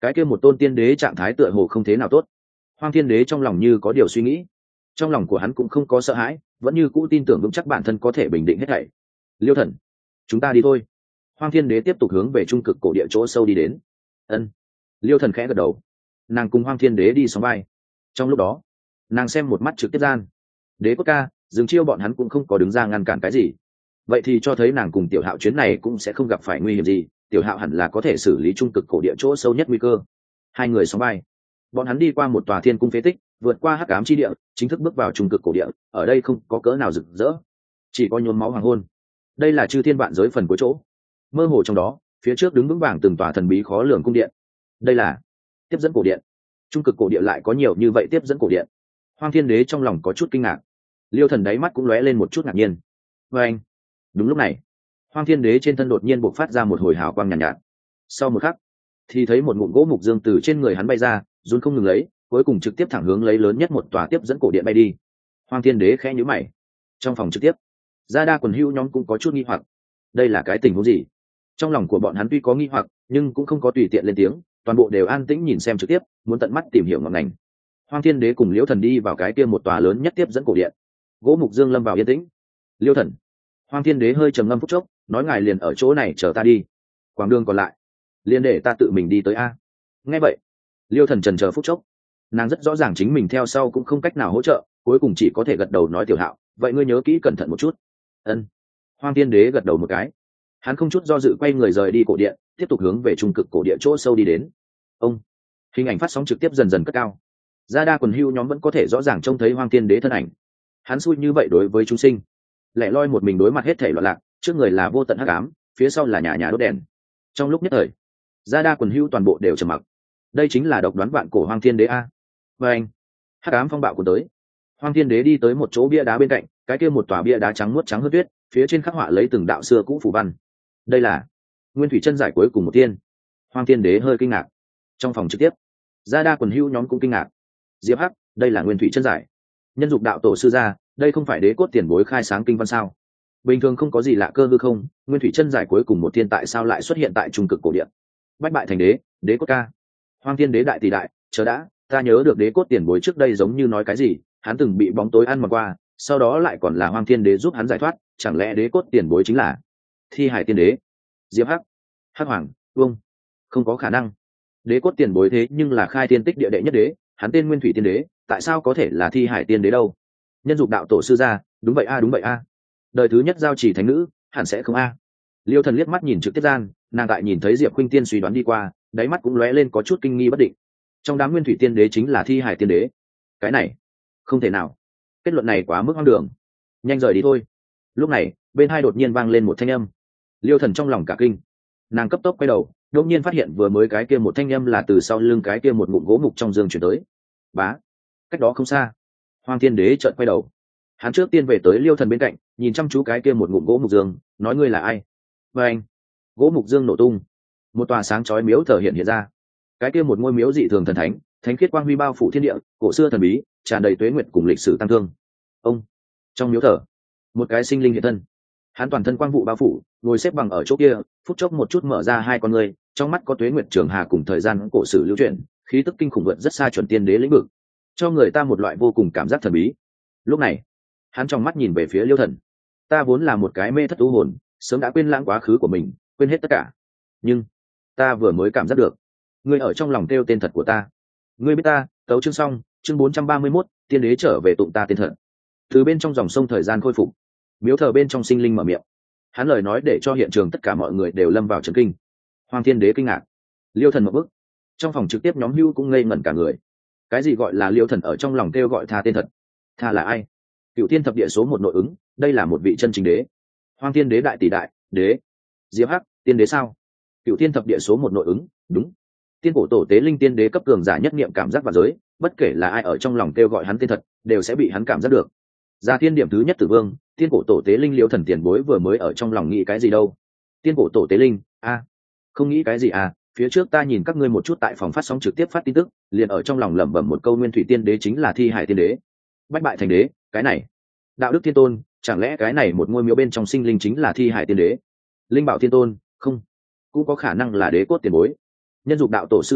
cái kia một tôn tiên đế trạng thái tựa hồ không thế nào tốt. Hoang Thiên Đế trong lòng như có điều suy nghĩ, trong lòng của hắn cũng không có sợ hãi, vẫn như cũ tin tưởng vững chắc bản thân có thể bình định hết thảy. Liêu Thần, chúng ta đi thôi. Hoang Thiên Đế tiếp tục hướng về trung cực cổ địa chỗ sâu đi đến. Ân. Liêu Thần khẽ gật đầu, nàng cùng Hoang Thiên Đế đi sóng vai. Trong lúc đó, nàng xem một mắt trực tiếp gian, Đế Cốt Ca, dừng chiêu bọn hắn cũng không có đứng ra ngăn cản cái gì. Vậy thì cho thấy nàng cùng Tiểu Hạo chuyến này cũng sẽ không gặp phải nguy hiểm gì, Tiểu Hạo hẳn là có thể xử lý trung cực cổ địa chỗ sâu nhất nguy cơ. Hai người sóng vai, bọn hắn đi qua một tòa thiên cung phế tích, vượt qua hắc ám chi địa, chính thức bước vào trung cực cổ địa. Ở đây không có cỡ nào rực rỡ, chỉ có nhuốm máu hoàng hôn. Đây là chư thiên vạn giới phần cuối chỗ, mơ hồ trong đó, phía trước đứng vững vàng từng tòa thần bí khó lường cung điện. Đây là tiếp dẫn cổ điện. Trung cực cổ địa lại có nhiều như vậy tiếp dẫn cổ điện. Hoang Thiên Đế trong lòng có chút kinh ngạc, Liêu Thần đáy mắt cũng lóe lên một chút ngạc nhiên. Và anh, đúng lúc này, Hoang Thiên Đế trên thân đột nhiên bộc phát ra một hồi hào quang nhàn nhạt, nhạt. Sau một khắc, thì thấy một ngụm gỗ mục dương từ trên người hắn bay ra, run không ngừng lấy, cuối cùng trực tiếp thẳng hướng lấy lớn nhất một tòa tiếp dẫn cổ điện bay đi. Hoang Thiên Đế khẽ nhíu mày. Trong phòng trực tiếp, Gia Đa quần hưu nhóm cũng có chút nghi hoặc, đây là cái tình huống gì? Trong lòng của bọn hắn tuy có nghi hoặc, nhưng cũng không có tùy tiện lên tiếng, toàn bộ đều an tĩnh nhìn xem trực tiếp, muốn tận mắt tìm hiểu ngọn ngành. Hoang Thiên Đế cùng Liễu Thần đi vào cái kia một tòa lớn nhất tiếp dẫn cổ điện. Gỗ mục dương lâm vào yên tĩnh. Liễu Thần, Hoang Thiên Đế hơi trầm ngâm phút chốc, nói ngài liền ở chỗ này chờ ta đi, quãng đường còn lại liền để ta tự mình đi tới a. Nghe vậy, Liễu Thần chần chờ phút chốc, nàng rất rõ ràng chính mình theo sau cũng không cách nào hỗ trợ, cuối cùng chỉ có thể gật đầu nói Tiểu Hạo, vậy ngươi nhớ kỹ cẩn thận một chút. Ân. Hoang Thiên Đế gật đầu một cái, hắn không chút do dự quay người rời đi cổ điện, tiếp tục hướng về trung cực cổ địa chỗ sâu đi đến. Ông, hình ảnh phát sóng trực tiếp dần dần cất cao, Gia Đa quần hưu nhóm vẫn có thể rõ ràng trông thấy Hoang Thiên Đế thân ảnh. Hắn xui như vậy đối với chúng sinh, lẻ loi một mình đối mặt hết thảy loạn lạc, trước người là vô tận hắc ám, phía sau là nhà nhà đốt đèn. Trong lúc nhất thời, Gia Đa quần hưu toàn bộ đều trầm mặc. Đây chính là độc đoán vạn cổ Hoang Thiên Đế a. Và anh, hắc ám phong bạo của tới. Hoang Thiên Đế đi tới một chỗ bia đá bên cạnh, cái kia một tòa bia đá trắng muốt trắng hơn tuyết, phía trên khắc họa lấy từng đạo xưa cũ phù văn. Đây là Nguyên Thủy Chân Giải cuối cùng một tiên. Hoang Thiên Đế hơi kinh ngạc. Trong phòng trực tiếp, Gia Đa quần hưu nhóm cũng kinh ngạc. Diệp Hắc, đây là Nguyên Thủy Chân Giải. Nhân dục đạo tổ sư gia, đây không phải Đế cốt tiền bối khai sáng kinh văn sao? Bình thường không có gì lạ cơ hư không, Nguyên Thủy Chân Giải cuối cùng một tiên tại sao lại xuất hiện tại trung cực cổ điện? Bách bại thành đế, Đế cốt ca. Hoang Thiên Đế đại tỷ đại, chờ đã, ta nhớ được Đế cốt tiền bối trước đây giống như nói cái gì, hắn từng bị bóng tối ăn mòn qua, sau đó lại còn là Hoang Thiên Đế giúp hắn giải thoát, chẳng lẽ Đế cốt tiền bối chính là Thi Hải Tiên Đế? Diệp Hắc, Hắc Hoàng, Vương, không có khả năng. Đế cốt tiền bối thế nhưng là khai thiên tích địa đệ nhất đế, hắn tên Nguyên Thủy Tiên Đế, tại sao có thể là Thi Hải Tiên Đế đâu? Nhân dục đạo tổ sư gia, đúng vậy a đúng vậy a. Đời thứ nhất giao chỉ thánh nữ, hẳn sẽ không a. Liêu Thần liếc mắt nhìn trực tiếp gian, nàng tại nhìn thấy Diệp Khuynh Tiên suy đoán đi qua, đáy mắt cũng lóe lên có chút kinh nghi bất định. Trong đám Nguyên Thủy Tiên Đế chính là Thi Hải Tiên Đế. Cái này, không thể nào. Kết luận này quá mức hoang đường. Nhanh rời đi thôi. Lúc này, bên hai đột nhiên vang lên một thanh âm. Liêu Thần trong lòng cả kinh, nàng cấp tốc quay đầu, đột nhiên phát hiện vừa mới cái kia một thanh âm là từ sau lưng cái kia một ngụm gỗ mục trong giường chuyển tới. Bá, cách đó không xa, Hoang Thiên Đế chợt quay đầu, hắn trước tiên về tới Liêu Thần bên cạnh, nhìn chăm chú cái kia một ngụm gỗ mục dương, nói ngươi là ai? Và anh, gỗ mục dương nổ tung, một tòa sáng chói miếu thờ hiện hiện ra. Cái kia một ngôi miếu dị thường thần thánh, thánh khiết quang huy bao phủ thiên địa, cổ xưa thần bí, tràn đầy tuế nguyệt cùng lịch sử tăng thương. Ông, trong miếu thờ, một cái sinh linh hiện thân, hắn toàn thân quang vụ bao phủ, ngồi xếp bằng ở chỗ kia, phút chốc một chút mở ra hai con ngươi, trong mắt có tuế nguyệt trường hà cùng thời gian cổ sử lưu chuyển, khí tức kinh khủng vượt rất xa chuẩn tiên đế lĩnh vực, cho người ta một loại vô cùng cảm giác thần bí. Lúc này, hắn trong mắt nhìn về phía Liêu Thần, ta vốn là một cái mê thất u hồn, sớm đã quên lãng quá khứ của mình, quên hết tất cả, nhưng ta vừa mới cảm giác được ngươi ở trong lòng kêu tên thật của ta. Ngươi biết ta, tấu chương xong, chương bốn trăm ba mươi mốt, tiên đế trở về tụng ta tên thật. Từ bên trong dòng sông thời gian khôi phục, miếu thờ bên trong sinh linh mở miệng, hắn lời nói để cho hiện trường tất cả mọi người đều lâm vào trấn kinh. Hoàng Thiên Đế kinh ngạc, Liêu Thần một bức, trong phòng trực tiếp nhóm hưu cũng ngây ngẩn cả người. Cái gì gọi là Liêu Thần ở trong lòng kêu gọi tha tên thật? Tha là ai? Cựu thiên thập địa số một nội ứng, đây là một vị chân chính đế. Hoàng Thiên Đế đại tỷ đại đế. Diệp Hắc, tiên đế sao? Cựu thiên thập địa số một nội ứng, đúng. Tiên cổ tổ tế linh tiên đế cấp cường giả nhất niệm cảm giác và giới, bất kể là ai ở trong lòng kêu gọi hắn tên thật, đều sẽ bị hắn cảm giác được. Gia thiên điểm thứ nhất tử vương, tiên cổ tổ tế linh Liêu Thần tiền bối vừa mới ở trong lòng nghĩ cái gì đâu? Tiên cổ tổ tế linh, a, không nghĩ cái gì à? Phía trước ta nhìn các ngươi một chút tại phòng phát sóng trực tiếp phát tin tức, liền ở trong lòng lẩm bẩm một câu Nguyên Thủy Tiên Đế chính là Thi Hải Tiên Đế, bách bại thành đế, cái này, đạo đức thiên tôn, chẳng lẽ cái này một ngôi miếu bên trong sinh linh chính là Thi Hải Tiên Đế? Linh bảo thiên tôn, không, cũng có khả năng là đế cốt tiền bối. Nhân dục đạo tổ sư gia,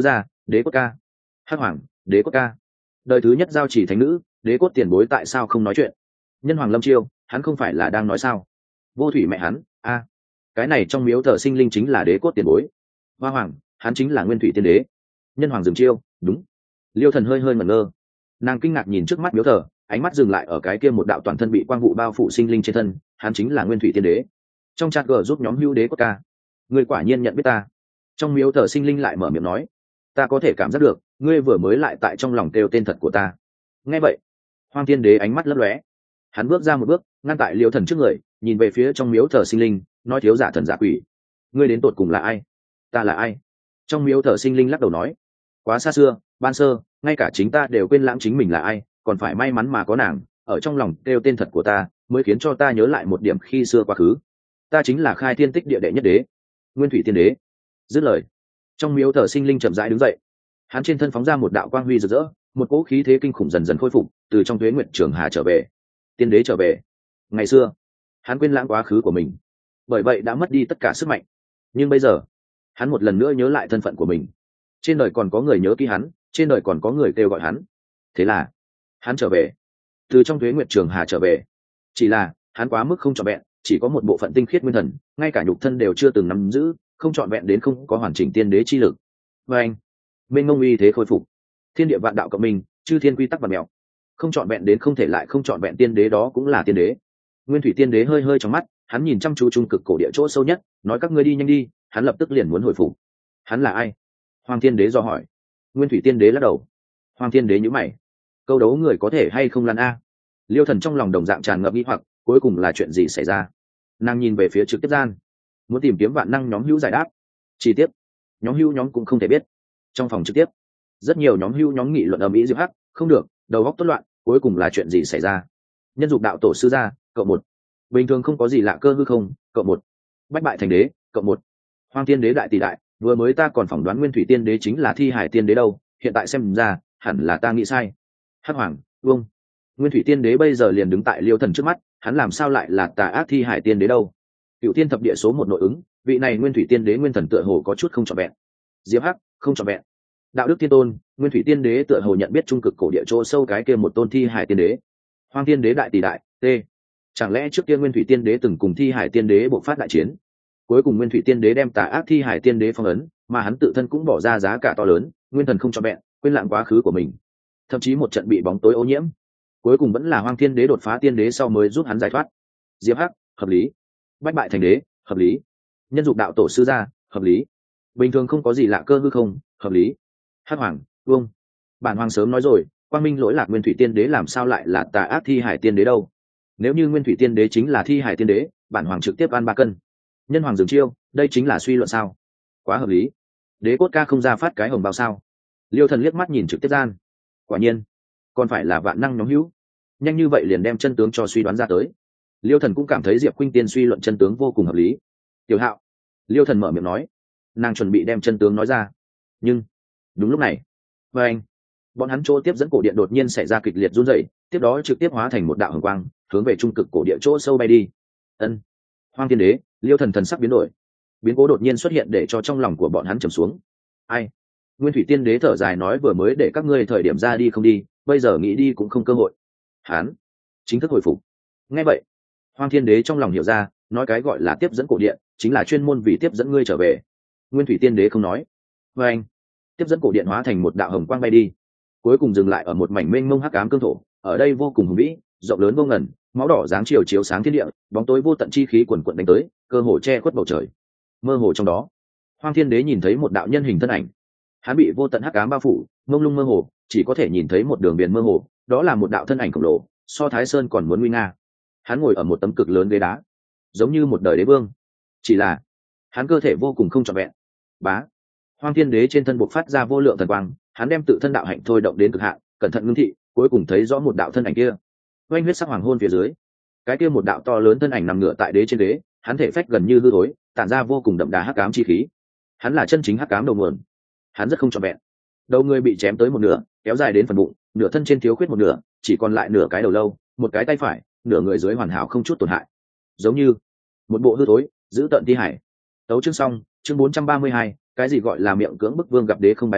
Đế cốt ca. Hắc hoàng, đế cốt ca. Đời thứ nhất giao chỉ thánh nữ, đế cốt tiền bối tại sao không nói chuyện? Nhân hoàng lâm chiêu, hắn không phải là đang nói sao? Vô thủy mẹ hắn, a, cái này trong miếu thờ sinh linh chính là đế cốt tiền bối. Hoa hoàng, hắn chính là nguyên thủy tiên đế. Nhân hoàng dừng chiêu, đúng. Liêu thần hơi hơi ngẩn ngơ, nàng kinh ngạc nhìn trước mắt miếu thờ, ánh mắt dừng lại ở cái kia một đạo toàn thân bị quang vụ bao phủ sinh linh trên thân, hắn chính là nguyên thủy tiên đế. Trong chat gờ giúp nhóm hưu đế cốt ca, người quả nhiên nhận biết ta. Trong miếu thờ sinh linh lại mở miệng nói, ta có thể cảm giác được ngươi vừa mới lại tại trong lòng kêu tên thật của ta. Nghe vậy, Hoang Thiên Đế ánh mắt lấp lóe, hắn bước ra một bước ngăn tại Liêu thần trước người, nhìn về phía trong miếu thờ sinh linh, nói thiếu giả thần giả quỷ, ngươi đến tột cùng là ai? Ta là ai? Trong miếu thờ sinh linh lắc đầu nói, quá xa xưa, ban sơ ngay cả chính ta đều quên lãng chính mình là ai, còn phải may mắn mà có nàng ở trong lòng kêu tên thật của ta, mới khiến cho ta nhớ lại một điểm khi xưa quá khứ. Ta chính là khai thiên tích địa đệ nhất đế, Nguyên Thủy Tiên Đế. Dứt lời, trong miếu thờ sinh linh chậm rãi đứng dậy, hắn trên thân phóng ra một đạo quang huy rực rỡ, một cỗ khí thế kinh khủng dần dần khôi phục, từ trong tuế nguyệt trường hà trở về. Tiên đế trở về. Ngày xưa hắn quên lãng quá khứ của mình, bởi vậy đã mất đi tất cả sức mạnh, nhưng bây giờ hắn một lần nữa nhớ lại thân phận của mình. Trên đời còn có người nhớ kỹ hắn, trên đời còn có người kêu gọi hắn, thế là hắn trở về, từ trong tuế nguyệt trường hà trở về. Chỉ là hắn quá mức không trọn vẹn, chỉ có một bộ phận tinh khiết nguyên thần, ngay cả nhục thân đều chưa từng nắm giữ, không trọn vẹn đến không có hoàn chỉnh tiên đế chi lực. Và anh minh ngông uy thế khôi phục, thiên địa vạn đạo cộng minh, chư thiên quy tắc và mèo, không trọn vẹn đến không thể lại không trọn vẹn tiên đế, đó cũng là tiên đế. Nguyên Thủy Tiên Đế hơi hơi trong mắt, hắn nhìn chăm chú trung cực cổ địa chỗ sâu nhất, nói các ngươi đi nhanh đi. Hắn lập tức liền muốn hồi phục. Hắn là ai? Hoàng Thiên Đế do hỏi. Nguyên Thủy Tiên Đế lắc đầu. Hoàng Thiên Đế nhíu mày, câu đấu người có thể hay không lăn a? Liêu thần trong lòng đồng dạng tràn ngập nghi hoặc, cuối cùng là chuyện gì xảy ra? Nàng nhìn về phía trực tiếp gian, muốn tìm kiếm vạn năng nhóm hữu giải đáp. Chi tiết, nhóm hữu nhóm cũng không thể biết. Trong phòng trực tiếp, rất nhiều nhóm hữu nhóm nghị luận ầm ĩ diệp hắc, không được, đầu óc tốt loạn, cuối cùng là chuyện gì xảy ra? Nhân dục đạo tổ sư gia, cậu một. Bình thường không có gì lạ cơ hư không, cậu một. Bách bại thành đế, cậu một. Hoang Tiên Đế đại tỷ đại, vừa mới ta còn phỏng đoán Nguyên Thủy Tiên Đế chính là Thi Hải Tiên Đế đâu, hiện tại xem ra hẳn là ta nghĩ sai. Hắc hoàng, vâng. Nguyên Thủy Tiên Đế bây giờ liền đứng tại Liêu thần trước mắt, hắn làm sao lại là tà ác Thi Hải Tiên Đế đâu? Cựu Tiên thập địa số một nội ứng, vị này Nguyên Thủy Tiên Đế nguyên thần tựa hồ có chút không trọn vẹn. Diệp Hắc, không trọn vẹn. Đạo đức Tiên Tôn, Nguyên Thủy Tiên Đế tựa hồ nhận biết trung cực cổ địa chỗ sâu cái kia một tôn Thi Hải Tiên Đế. Hoang Tiên Đế đại tỷ đại, t. Chẳng lẽ trước kia Nguyên Thủy Tiên Đế từng cùng Thi Hải Tiên Đế bộc phát đại chiến? Cuối cùng Nguyên Thủy Tiên Đế đem tà ác Thi Hải Tiên Đế phong ấn, mà hắn tự thân cũng bỏ ra giá cả to lớn, nguyên thần không trọn vẹn, quên lãng quá khứ của mình, thậm chí một trận bị bóng tối ô nhiễm. Cuối cùng vẫn là Hoang Thiên Đế đột phá tiên đế sau mới giúp hắn giải thoát. Diệp Hắc, hợp lý. Bách bại thành đế, hợp lý. Nhân dục đạo tổ sư gia, hợp lý. Bình thường không có gì lạ cơ hư không, hợp lý. Hắc hoàng, vương. Bản hoàng sớm nói rồi, quang minh lỗi lạc Nguyên Thủy Tiên Đế làm sao lại là tà ác Thi Hải Tiên Đế đâu? Nếu như Nguyên Thủy Tiên Đế chính là Thi Hải Tiên Đế, bản hoàng trực tiếp ăn ba cân. Nhân hoàng dừng chiêu, đây chính là suy luận sao? Quá hợp lý. Đế cốt ca không ra phát cái hồng bao sao? Liêu thần liếc mắt nhìn trực tiếp gian, quả nhiên còn phải là vạn năng nhóm hữu, nhanh như vậy liền đem chân tướng cho suy đoán ra tới. Liêu thần cũng cảm thấy Diệp Khuynh Tiên suy luận chân tướng vô cùng hợp lý. Tiểu Hạo, Liêu thần mở miệng nói, nàng chuẩn bị đem chân tướng nói ra, nhưng đúng lúc này, và anh, bọn hắn chỗ tiếp dẫn cổ điện đột nhiên xảy ra kịch liệt run rẩy, tiếp đó trực tiếp hóa thành một đạo hồng quang, hướng về trung cực cổ địa chỗ sâu bay đi. Ân, Hoang Thiên Đế, Liêu thần thần sắc biến đổi, biến cố đột nhiên xuất hiện để cho trong lòng của bọn hắn trầm xuống. Ai? Nguyên Thủy Tiên Đế thở dài nói, vừa mới để các ngươi thời điểm ra đi không đi, bây giờ nghĩ đi cũng không cơ hội. Hắn chính thức hồi phục. Nghe vậy, Hoang Thiên Đế trong lòng hiểu ra, nói cái gọi là tiếp dẫn cổ điện chính là chuyên môn vì tiếp dẫn ngươi trở về. Nguyên Thủy Tiên Đế không nói. Và anh, tiếp dẫn cổ điện hóa thành một đạo hồng quang bay đi, cuối cùng dừng lại ở một mảnh mênh mông hắc ám cương thổ. Ở đây vô cùng hùng vĩ, rộng lớn vô ngần, máu đỏ dáng chiều chiếu sáng thiên địa, bóng tối vô tận chi khí quần quận đánh tới, cơ hồ che khuất bầu trời. Mơ hồ trong đó, Hoang Thiên Đế nhìn thấy một đạo nhân hình thân ảnh, hắn bị vô tận hắc ám bao phủ, mông lung mơ hồ, chỉ có thể nhìn thấy một đường biển mơ hồ, đó là một đạo thân ảnh khổng lồ, so Thái Sơn còn muốn nguy nga. Hắn ngồi ở một tấm cực lớn ghế đá, giống như một đời đế vương, chỉ là hắn cơ thể vô cùng không trọn vẹn. Bá, Hoang Thiên Đế trên thân bộc phát ra vô lượng thần quang, hắn đem tự thân đạo hạnh thôi động đến cực hạn, cẩn thận ngưng thị, cuối cùng thấy rõ một đạo thân ảnh kia. Oanh huyết sắc hoàng hôn phía dưới, cái kia một đạo to lớn thân ảnh nằm ngửa tại đế trên đế, hắn thể phách gần như hư thối, tản ra vô cùng đậm đà hắc ám chi khí. Hắn là chân chính hắc ám đầu nguồn. Hắn rất không trọn vẹn, đầu người bị chém tới một nửa, kéo dài đến phần bụng, nửa thân trên thiếu khuyết một nửa, chỉ còn lại nửa cái đầu lâu, một cái tay phải, nửa người dưới hoàn hảo không chút tổn hại, giống như một bộ hư thối giữ tận thi hải. Tấu chương xong. Chương bốn trăm ba mươi hai, cái gì gọi là miệng cưỡng bức vương gặp đế không bái giả.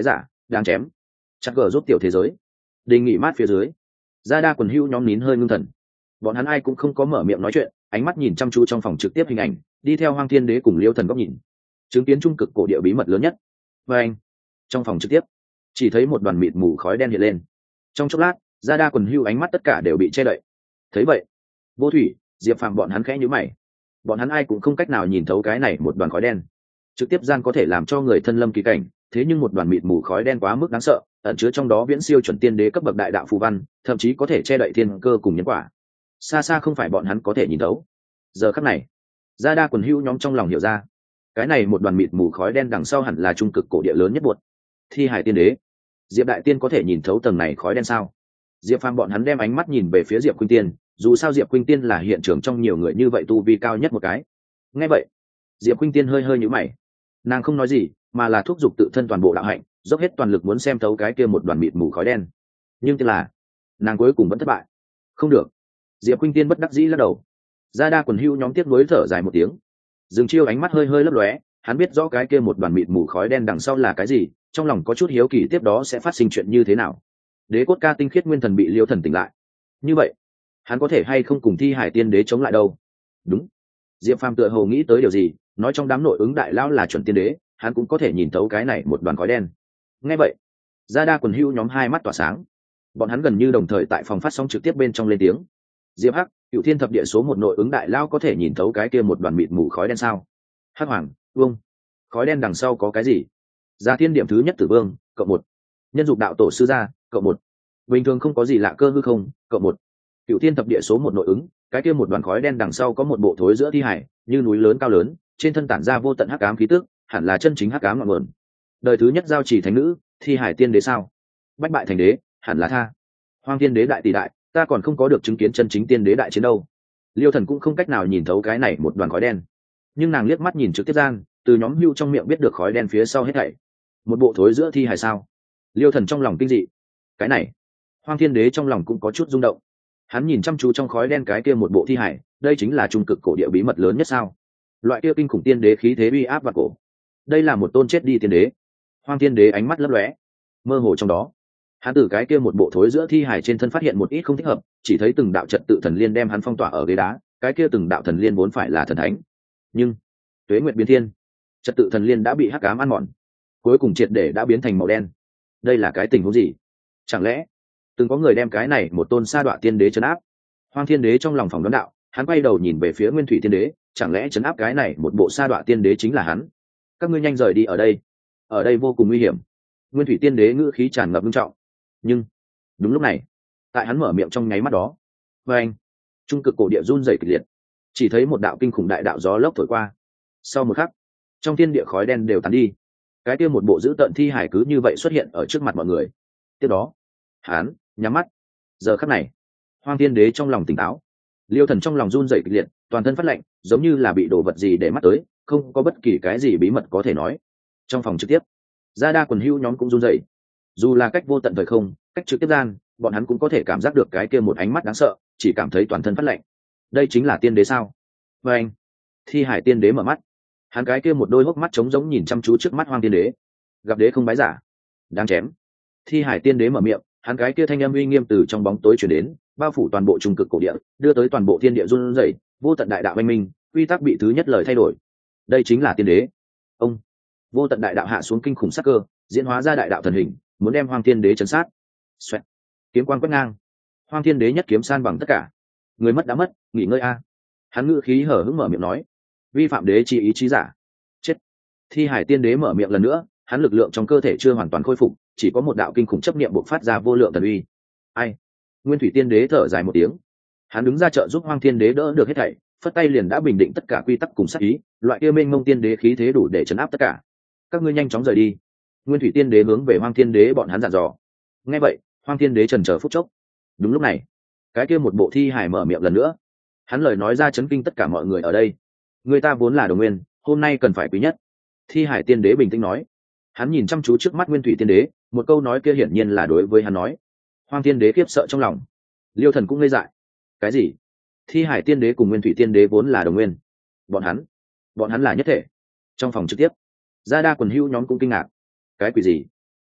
đang chém. Chắc gờ giúp tiểu thế giới đề nghị mát phía dưới. Gia đa quần hưu nhóm nín hơi ngưng thần, bọn hắn ai cũng không có mở miệng nói chuyện, ánh mắt nhìn chăm chú trong phòng trực tiếp hình ảnh, đi theo Hoang Thiên Đế cùng Liêu Thần góc nhìn, chứng kiến trung cực cổ địa bí mật lớn nhất. Và anh, trong phòng trực tiếp, chỉ thấy một đoàn mịt mù khói đen hiện lên. Trong chốc lát, Gia đa quần hưu ánh mắt tất cả đều bị che đậy. Thấy vậy, Vô Thủy, Diệp Phàm bọn hắn khẽ nhíu mày. Bọn hắn ai cũng không cách nào nhìn thấu cái này một đoàn khói đen. Trực tiếp gian có thể làm cho người thân lâm kỳ cảnh, thế nhưng một đoàn mịt mù khói đen quá mức đáng sợ, ẩn chứa trong đó viễn siêu chuẩn tiên đế cấp bậc đại đạo phù văn, thậm chí có thể che đậy thiên cơ cùng nhân quả. Xa xa không phải bọn hắn có thể nhìn thấu. Giờ khắc này, Gia đa quần hưu nhóm trong lòng hiểu ra, cái này một đoàn mịt mù khói đen đằng sau hẳn là trung cực cổ địa lớn nhất buột. Thi hải tiên đế. Diệp đại tiên có thể nhìn thấu tầng này khói đen sao? Diệp Phàm bọn hắn đem ánh mắt nhìn về phía Diệp Khuynh Tiên, dù sao Diệp Khuynh Tiên là hiện trường trong nhiều người như vậy tu vi cao nhất một cái. Nghe vậy, Diệp Khuynh Tiên hơi hơi nhíu mày. Nàng không nói gì, mà là thúc giục tự thân toàn bộ đạo hạnh, dốc hết toàn lực muốn xem thấu cái kia một đoàn mịt mù khói đen. Nhưng tiếc là, nàng cuối cùng vẫn thất bại. Không được. Diệp Khuynh Tiên bất đắc dĩ lắc đầu. Gia đa quần hưu nhóm tiếc nuối thở dài một tiếng. Dương Chiêu ánh mắt hơi hơi lấp lóe, hắn biết rõ cái kia một đoàn mịt mù khói đen đằng sau là cái gì, trong lòng có chút hiếu kỳ tiếp đó sẽ phát sinh chuyện như thế nào. Đế cốt ca tinh khiết nguyên thần bị Liêu Thần tỉnh lại, như vậy hắn có thể hay không cùng Thi hải tiên đế chống lại đâu? Đúng. Diệp Phàm tựa hồ nghĩ tới điều gì, nói trong đám nội ứng đại lão là chuẩn tiên đế, hắn cũng có thể nhìn thấu cái này một đoàn khói đen. Nghe vậy, Gia đa quần hưu nhóm hai mắt tỏa sáng, bọn hắn gần như đồng thời tại phòng phát sóng trực tiếp bên trong lên tiếng. Diệp Hắc, Cựu Thiên thập địa số một nội ứng đại lão có thể nhìn thấu cái kia một đoàn mịt mù khói đen sao? Hắc Hoàng, Vương, khói đen đằng sau có cái gì? Gia Thiên điểm thứ nhất Tử Vương, cộng một. Nhân dục đạo tổ sư gia, cộng một. Bình thường không có gì lạ cơ hư không, cộng một. Cựu Thiên thập địa số một nội ứng, cái kia một đoàn khói đen đằng sau có một bộ thối giữa thi hải, như núi lớn cao lớn, trên thân tản ra vô tận hắc ám khí tức, hẳn là chân chính hắc ám ngọn nguồn. Đời thứ nhất giao chỉ thánh nữ, Thi hải tiên đế sao? Bách bại thành đế, hẳn là tha. Hoang Thiên đế đại tỷ đại, ta còn không có được chứng kiến chân chính tiên đế đại chiến đâu. Liêu Thần cũng không cách nào nhìn thấu cái này một đoàn khói đen, nhưng nàng liếc mắt nhìn trực tiếp gian, từ nhóm hưu trong miệng biết được khói đen phía sau hết thảy. Một bộ thối giữa thi hài sao? Liêu Thần trong lòng kinh dị. Cái này, Hoang Thiên đế trong lòng cũng có chút rung động. Hắn nhìn chăm chú trong khói đen cái kia một bộ thi hài, đây chính là trung cực cổ địa bí mật lớn nhất sao? Loại kia kinh khủng tiên đế khí thế uy áp và cổ. Đây là một tôn chết đi tiên đế. Hoang Thiên đế ánh mắt lấp lóe, mơ hồ trong đó, hắn từ cái kia một bộ thối giữa thi hài trên thân phát hiện một ít không thích hợp, chỉ thấy từng đạo trật tự thần liên đem hắn phong tỏa ở ghế đá, cái kia từng đạo thần liên vốn phải là thần thánh, nhưng tuế nguyệt biến thiên, trật tự thần liên đã bị hắc ám ăn mòn, cuối cùng triệt để đã biến thành màu đen. Đây là cái tình huống gì? Chẳng lẽ từng có người đem cái này một tôn sa đọa tiên đế trấn áp? Hoang Thiên đế trong lòng phòng đoán đạo, hắn quay đầu nhìn về phía Nguyên Thủy tiên đế, chẳng lẽ trấn áp cái này một bộ sa đọa tiên đế chính là hắn? Các ngươi nhanh rời đi ở đây, ở đây vô cùng nguy hiểm. Nguyên Thủy tiên đế ngữ khí tràn ngập nghiêm trọng. Nhưng đúng lúc này, tại hắn mở miệng trong nháy mắt đó, và anh trung cực cổ địa run rẩy kịch liệt, chỉ thấy một đạo kinh khủng đại đạo gió lốc thổi qua. Sau một khắc, trong thiên địa khói đen đều tàn đi, cái kia một bộ dữ tợn thi hải cứ như vậy xuất hiện ở trước mặt mọi người. Tiếp đó, hắn nhắm mắt. Giờ khắc này, Hoang Thiên đế trong lòng tỉnh táo, Liêu Thần trong lòng run rẩy kịch liệt, toàn thân phát lạnh, giống như là bị đổ vật gì để mắt tới, không có bất kỳ cái gì bí mật có thể nói. Trong phòng trực tiếp, Gia đa quần hưu nhóm cũng run rẩy. Dù là cách vô tận thời không, cách trực tiếp gian, bọn hắn cũng có thể cảm giác được cái kia một ánh mắt đáng sợ, chỉ cảm thấy toàn thân phát lạnh. Đây chính là tiên đế sao? Và anh, Thi hải tiên đế mở mắt, hắn cái kia một đôi hốc mắt trống giống nhìn chăm chú trước mắt Hoang Tiên đế. Gặp đế không bái giả, đáng chém. Thi hải tiên đế mở miệng, hắn cái kia thanh âm uy nghiêm từ trong bóng tối truyền đến, bao phủ toàn bộ trung cực cổ địa, đưa tới toàn bộ thiên địa run rẩy, vô tận đại đạo minh minh, quy tắc bị thứ nhất lời thay đổi. Đây chính là tiên đế. Ông, vô tận đại đạo hạ xuống kinh khủng sắc cơ, diễn hóa ra đại đạo thần hình, muốn đem Hoang Thiên đế chấn sát. Xoẹt, kiếm quang quét ngang, Hoang Thiên đế nhất kiếm san bằng tất cả. Người mất đã mất, nghỉ ngơi a. Hắn ngữ khí hở hững mở miệng nói, vi phạm đế chi ý chí giả, chết. Thi hải tiên đế mở miệng lần nữa, hắn lực lượng trong cơ thể chưa hoàn toàn khôi phục, chỉ có một đạo kinh khủng chấp niệm bộc phát ra vô lượng thần uy. Ai? Nguyên Thủy tiên đế thở dài một tiếng, hắn đứng ra trợ giúp Hoang Thiên đế đỡ được hết thảy, phất tay liền đã bình định tất cả quy tắc cùng sát ý, loại kia mênh mông tiên đế khí thế đủ để chấn áp tất cả. Các ngươi nhanh chóng rời đi. Nguyên Thủy tiên đế hướng về Hoang Thiên đế bọn hắn dặn dò. Nghe vậy, Hoang Thiên đế chần chờ phút chốc. Đúng lúc này, cái kia một bộ thi hải mở miệng lần nữa, hắn lời nói ra chấn kinh tất cả mọi người ở đây. Người ta vốn là đồng nguyên, hôm nay cần phải quý nhất. Thi hải tiên đế bình tĩnh nói. Hắn nhìn chăm chú trước mắt Nguyên Thủy tiên đế, một câu nói kia hiển nhiên là đối với hắn nói. Hoang Thiên đế khiếp sợ trong lòng, Liêu Thần cũng ngây dại. Cái gì? Thi hải tiên đế cùng Nguyên Thủy tiên đế vốn là đồng nguyên, bọn hắn bọn hắn là nhất thể. Trong phòng trực tiếp, Gia đa quần hưu nhóm cũng kinh ngạc. Cái quỷ gì?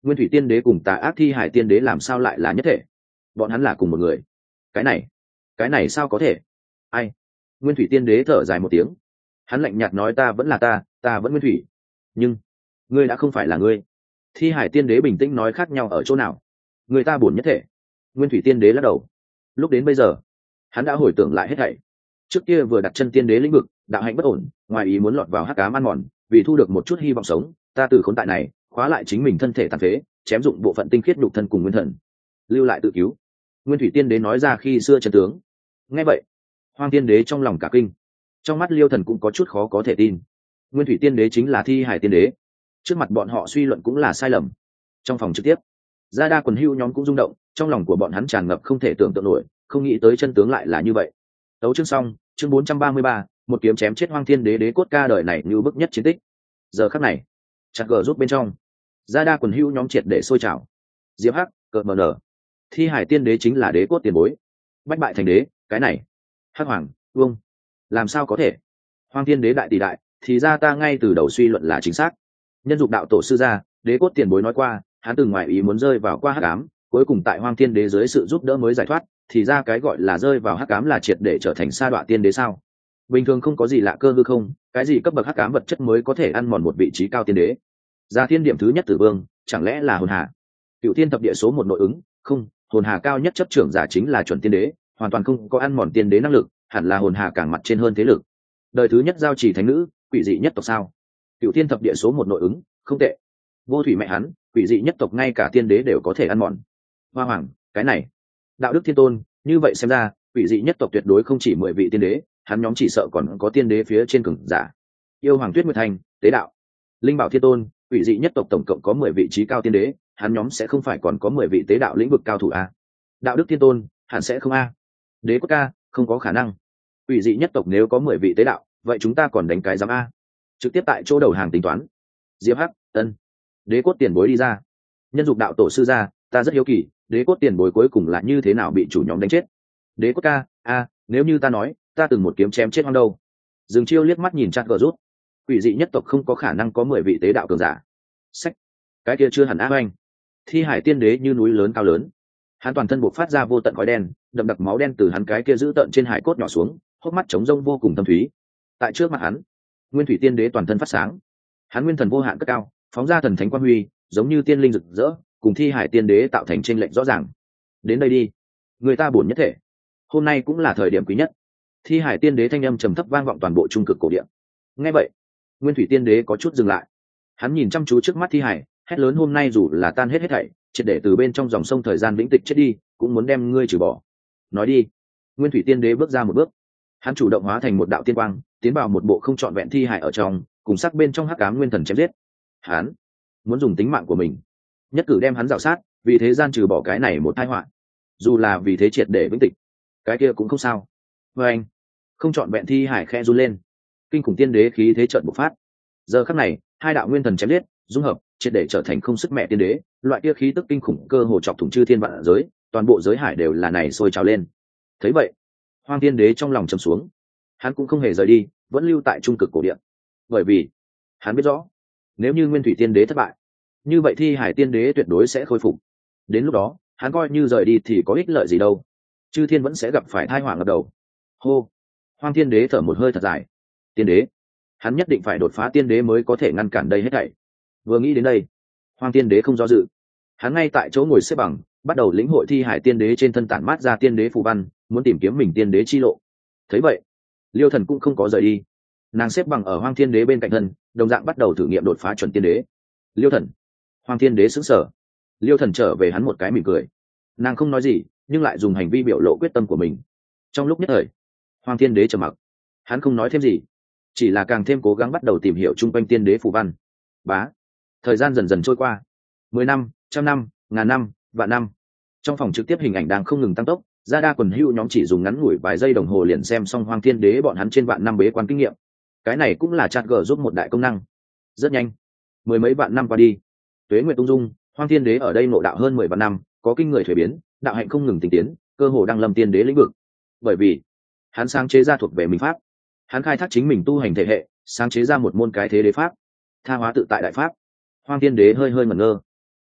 Nguyên thủy tiên đế cùng tà ác thi hải tiên đế làm sao lại là nhất thể? Bọn hắn là cùng một người. Cái này, cái này sao có thể? Ai? Nguyên thủy tiên đế thở dài một tiếng. Hắn lạnh nhạt nói, ta vẫn là ta, ta vẫn nguyên thủy. Nhưng ngươi đã không phải là ngươi. Thi hải tiên đế bình tĩnh nói, khác nhau ở chỗ nào? Người ta buồn nhất thể. Nguyên thủy tiên đế lắc đầu. Lúc đến bây giờ, hắn đã hồi tưởng lại hết thảy. Trước kia vừa đặt chân tiên đế lĩnh vực, đạo hạnh bất ổn, ngoài ý muốn lọt vào hắc ám ăn mòn, vì thu được một chút hy vọng sống, ta từ khốn tại này, khóa lại chính mình thân thể tàn phế, chém dụng bộ phận tinh khiết nhục thân cùng nguyên thần, lưu lại tự cứu. Nguyên thủy tiên đế nói ra khi xưa chân tướng. Nghe vậy, Hoang tiên đế trong lòng cả kinh, trong mắt Liêu Thần cũng có chút khó có thể tin. Nguyên thủy tiên đế chính là thi hải tiên đế, trước mặt bọn họ suy luận cũng là sai lầm. Trong phòng trực tiếp, gia đa quần hưu nhóm cũng rung động, trong lòng của bọn hắn tràn ngập không thể tưởng tượng nổi, không nghĩ tới chân tướng lại là như vậy. Tấu chương xong, chương bốn trăm ba mươi ba, một kiếm chém chết Hoang thiên đế, đế cốt ca đời này như bức nhất chiến tích. Giờ khắc này, chặt gờ rút bên trong, gia đa quần hưu nhóm triệt để sôi trào. Diệp Hắc, cợt mờ nở, thi hải tiên đế chính là đế cốt tiền bối, bách bại thành đế, cái này Hắc Hoàng Vương làm sao có thể? Hoang thiên đế đại tỷ đại, thì ra ta ngay từ đầu suy luận là chính xác. Nhân dục đạo tổ sư gia, đế cốt tiền bối nói qua, hắn từng ngoại ý muốn rơi vào qua hắc ám, cuối cùng tại Hoang thiên đế dưới sự giúp đỡ mới giải thoát, thì ra cái gọi là rơi vào hắc ám là triệt để trở thành sa đọa tiên đế sao? Bình thường không có gì lạ cơ hư không, cái gì cấp bậc hắc ám vật chất mới có thể ăn mòn một vị trí cao tiên đế? Gia thiên điểm thứ nhất tử vương, chẳng lẽ là hồn hà? Cựu thiên thập địa số một nội ứng, không, hồn hà cao nhất chấp trưởng giả chính là chuẩn tiên đế, hoàn toàn không có ăn mòn tiên đế năng lực, hẳn là hồn hà càng mặt trên hơn thế lực. Đời thứ nhất giao chỉ thánh nữ, quỷ dị nhất tộc sao? Cựu thiên thập địa số một nội ứng, không tệ. Vô thủy mẹ hắn, quỷ dị nhất tộc ngay cả tiên đế đều có thể ăn mòn. Hoa hoàng, cái này, đạo đức thiên tôn, như vậy xem ra, quỷ dị nhất tộc tuyệt đối không chỉ mười vị tiên đế, hắn nhóm chỉ sợ còn có tiên đế phía trên cường giả. Yêu hoàng tuyết nguyệt thành, tế đạo, linh bảo thiên tôn, quỷ dị nhất tộc tổng cộng có mười vị trí cao tiên đế, hắn nhóm sẽ không phải còn có mười vị tế đạo lĩnh vực cao thủ a? Đạo đức thiên tôn, hẳn sẽ không a? Đế quốc ca, không có khả năng. Quỷ dị nhất tộc nếu có mười vị tế đạo, vậy chúng ta còn đánh cái giám a? Trực tiếp tại chỗ đầu hàng tính toán. Diệp Hắc, ân, đế cốt tiền bối đi ra. Nhân dục đạo tổ sư ra, ta rất hiếu kỳ, đế cốt tiền bối cuối cùng là như thế nào bị chủ nhóm đánh chết? Đế cốt ca, a, nếu như ta nói, ta từng một kiếm chém chết Hoang đâu? Dương Chiêu liếc mắt nhìn chặt gờ rút. Quỷ dị nhất tộc không có khả năng có mười vị tế đạo cường giả. Sách, cái kia chưa hẳn áp anh. Thi hải tiên đế như núi lớn cao lớn, hắn toàn thân buộc phát ra vô tận khói đen, đậm đặc máu đen từ hắn cái kia giữ tợn trên hải cốt nhỏ xuống, hốc mắt trống rông vô cùng thâm thúy. Tại trước mặt hắn, nguyên thủy tiên đế toàn thân phát sáng, hắn nguyên thần vô hạn cất cao, phóng ra thần thánh quang huy, giống như tiên linh rực rỡ, cùng thi hải tiên đế tạo thành chênh lệch rõ ràng. Đến đây đi, người ta buồn nhất thể, hôm nay cũng là thời điểm quý nhất. Thi hải tiên đế thanh âm trầm thấp vang vọng toàn bộ trung cực cổ địa. Nghe vậy, nguyên thủy tiên đế có chút dừng lại, hắn nhìn chăm chú trước mắt thi hải, hét lớn, hôm nay dù là tan hết hết thảy, triệt để từ bên trong dòng sông thời gian vĩnh tịch chết đi, cũng muốn đem ngươi trừ bỏ. Nói đi. Nguyên thủy tiên đế bước ra một bước, hắn chủ động hóa thành một đạo tiên quang, tiến vào một bộ không trọn vẹn thi hải ở trong, cùng sắc bên trong hắc ám nguyên thần chém giết. Hắn muốn dùng tính mạng của mình, nhất cử đem hắn rào sát, vì thế gian trừ bỏ cái này một tai họa. Dù là vì thế triệt để vĩnh tịch, cái kia cũng không sao. Với anh, không trọn vẹn thi hải khẽ run lên, kinh khủng tiên đế khí thế chợt bộc phát. Giờ khắc này, hai đạo nguyên thần chém giết, dung hợp, triệt để trở thành không sức mẹ tiên đế, loại kia khí tức kinh khủng cơ hồ chọc thủng chư thiên vạn giới, toàn bộ giới hải đều là này sôi trào lên. Thấy vậy, Hoang tiên đế trong lòng trầm xuống, hắn cũng không hề rời đi, vẫn lưu tại trung cực cổ địa, bởi vì hắn biết rõ, nếu như nguyên thủy tiên đế thất bại, như vậy thi hải tiên đế tuyệt đối sẽ khôi phục. Đến lúc đó, hắn coi như rời đi thì có ích lợi gì đâu, chư thiên vẫn sẽ gặp phải tai họa ngập đầu. Hô, Hoang tiên đế thở một hơi thật dài. Tiên đế, hắn nhất định phải đột phá tiên đế mới có thể ngăn cản đây hết thảy. Vừa nghĩ đến đây, Hoang tiên đế không do dự, hắn ngay tại chỗ ngồi xếp bằng, bắt đầu lĩnh hội thi hải tiên đế trên thân tản mát ra tiên đế phù văn, muốn tìm kiếm mình tiên đế chi lộ. Thấy vậy, Liêu Thần cũng không có rời đi, nàng xếp bằng ở Hoang thiên đế bên cạnh thân, đồng dạng bắt đầu thử nghiệm đột phá chuẩn tiên đế. Liêu Thần, Hoang thiên đế sững sờ. Liêu Thần trở về hắn một cái mỉm cười, nàng không nói gì, nhưng lại dùng hành vi biểu lộ quyết tâm của mình. Trong lúc nhất thời, Hoang thiên đế trầm mặc, hắn không nói thêm gì, chỉ là càng thêm cố gắng bắt đầu tìm hiểu chung quanh tiên đế phù văn. Bá, thời gian dần dần trôi qua, mười năm, trăm năm, ngàn năm, vạn năm. Trong phòng trực tiếp hình ảnh đang không ngừng tăng tốc, gia đa quần hưu nhóm chỉ dùng ngắn ngủi vài giây đồng hồ liền xem xong Hoang thiên đế bọn hắn trên vạn năm bế quan kinh nghiệm. Cái này cũng là chat g giúp một đại công năng. Rất nhanh, mười mấy vạn năm qua đi, tuế nguyệt tung dung, Hoang thiên đế ở đây ngộ đạo hơn mười vạn năm, có kinh người thuế biến, đạo hạnh không ngừng tinh tiến, cơ hồ đang lâm tiên đế lĩnh vực. Bởi vì hắn sáng chế ra thuộc về mình pháp, hắn khai thác chính mình tu hành thể hệ, sáng chế ra một môn cái thế đế pháp, tha hóa tự tại đại pháp. Hoang thiên đế hơi hơi ngẩn ngơ,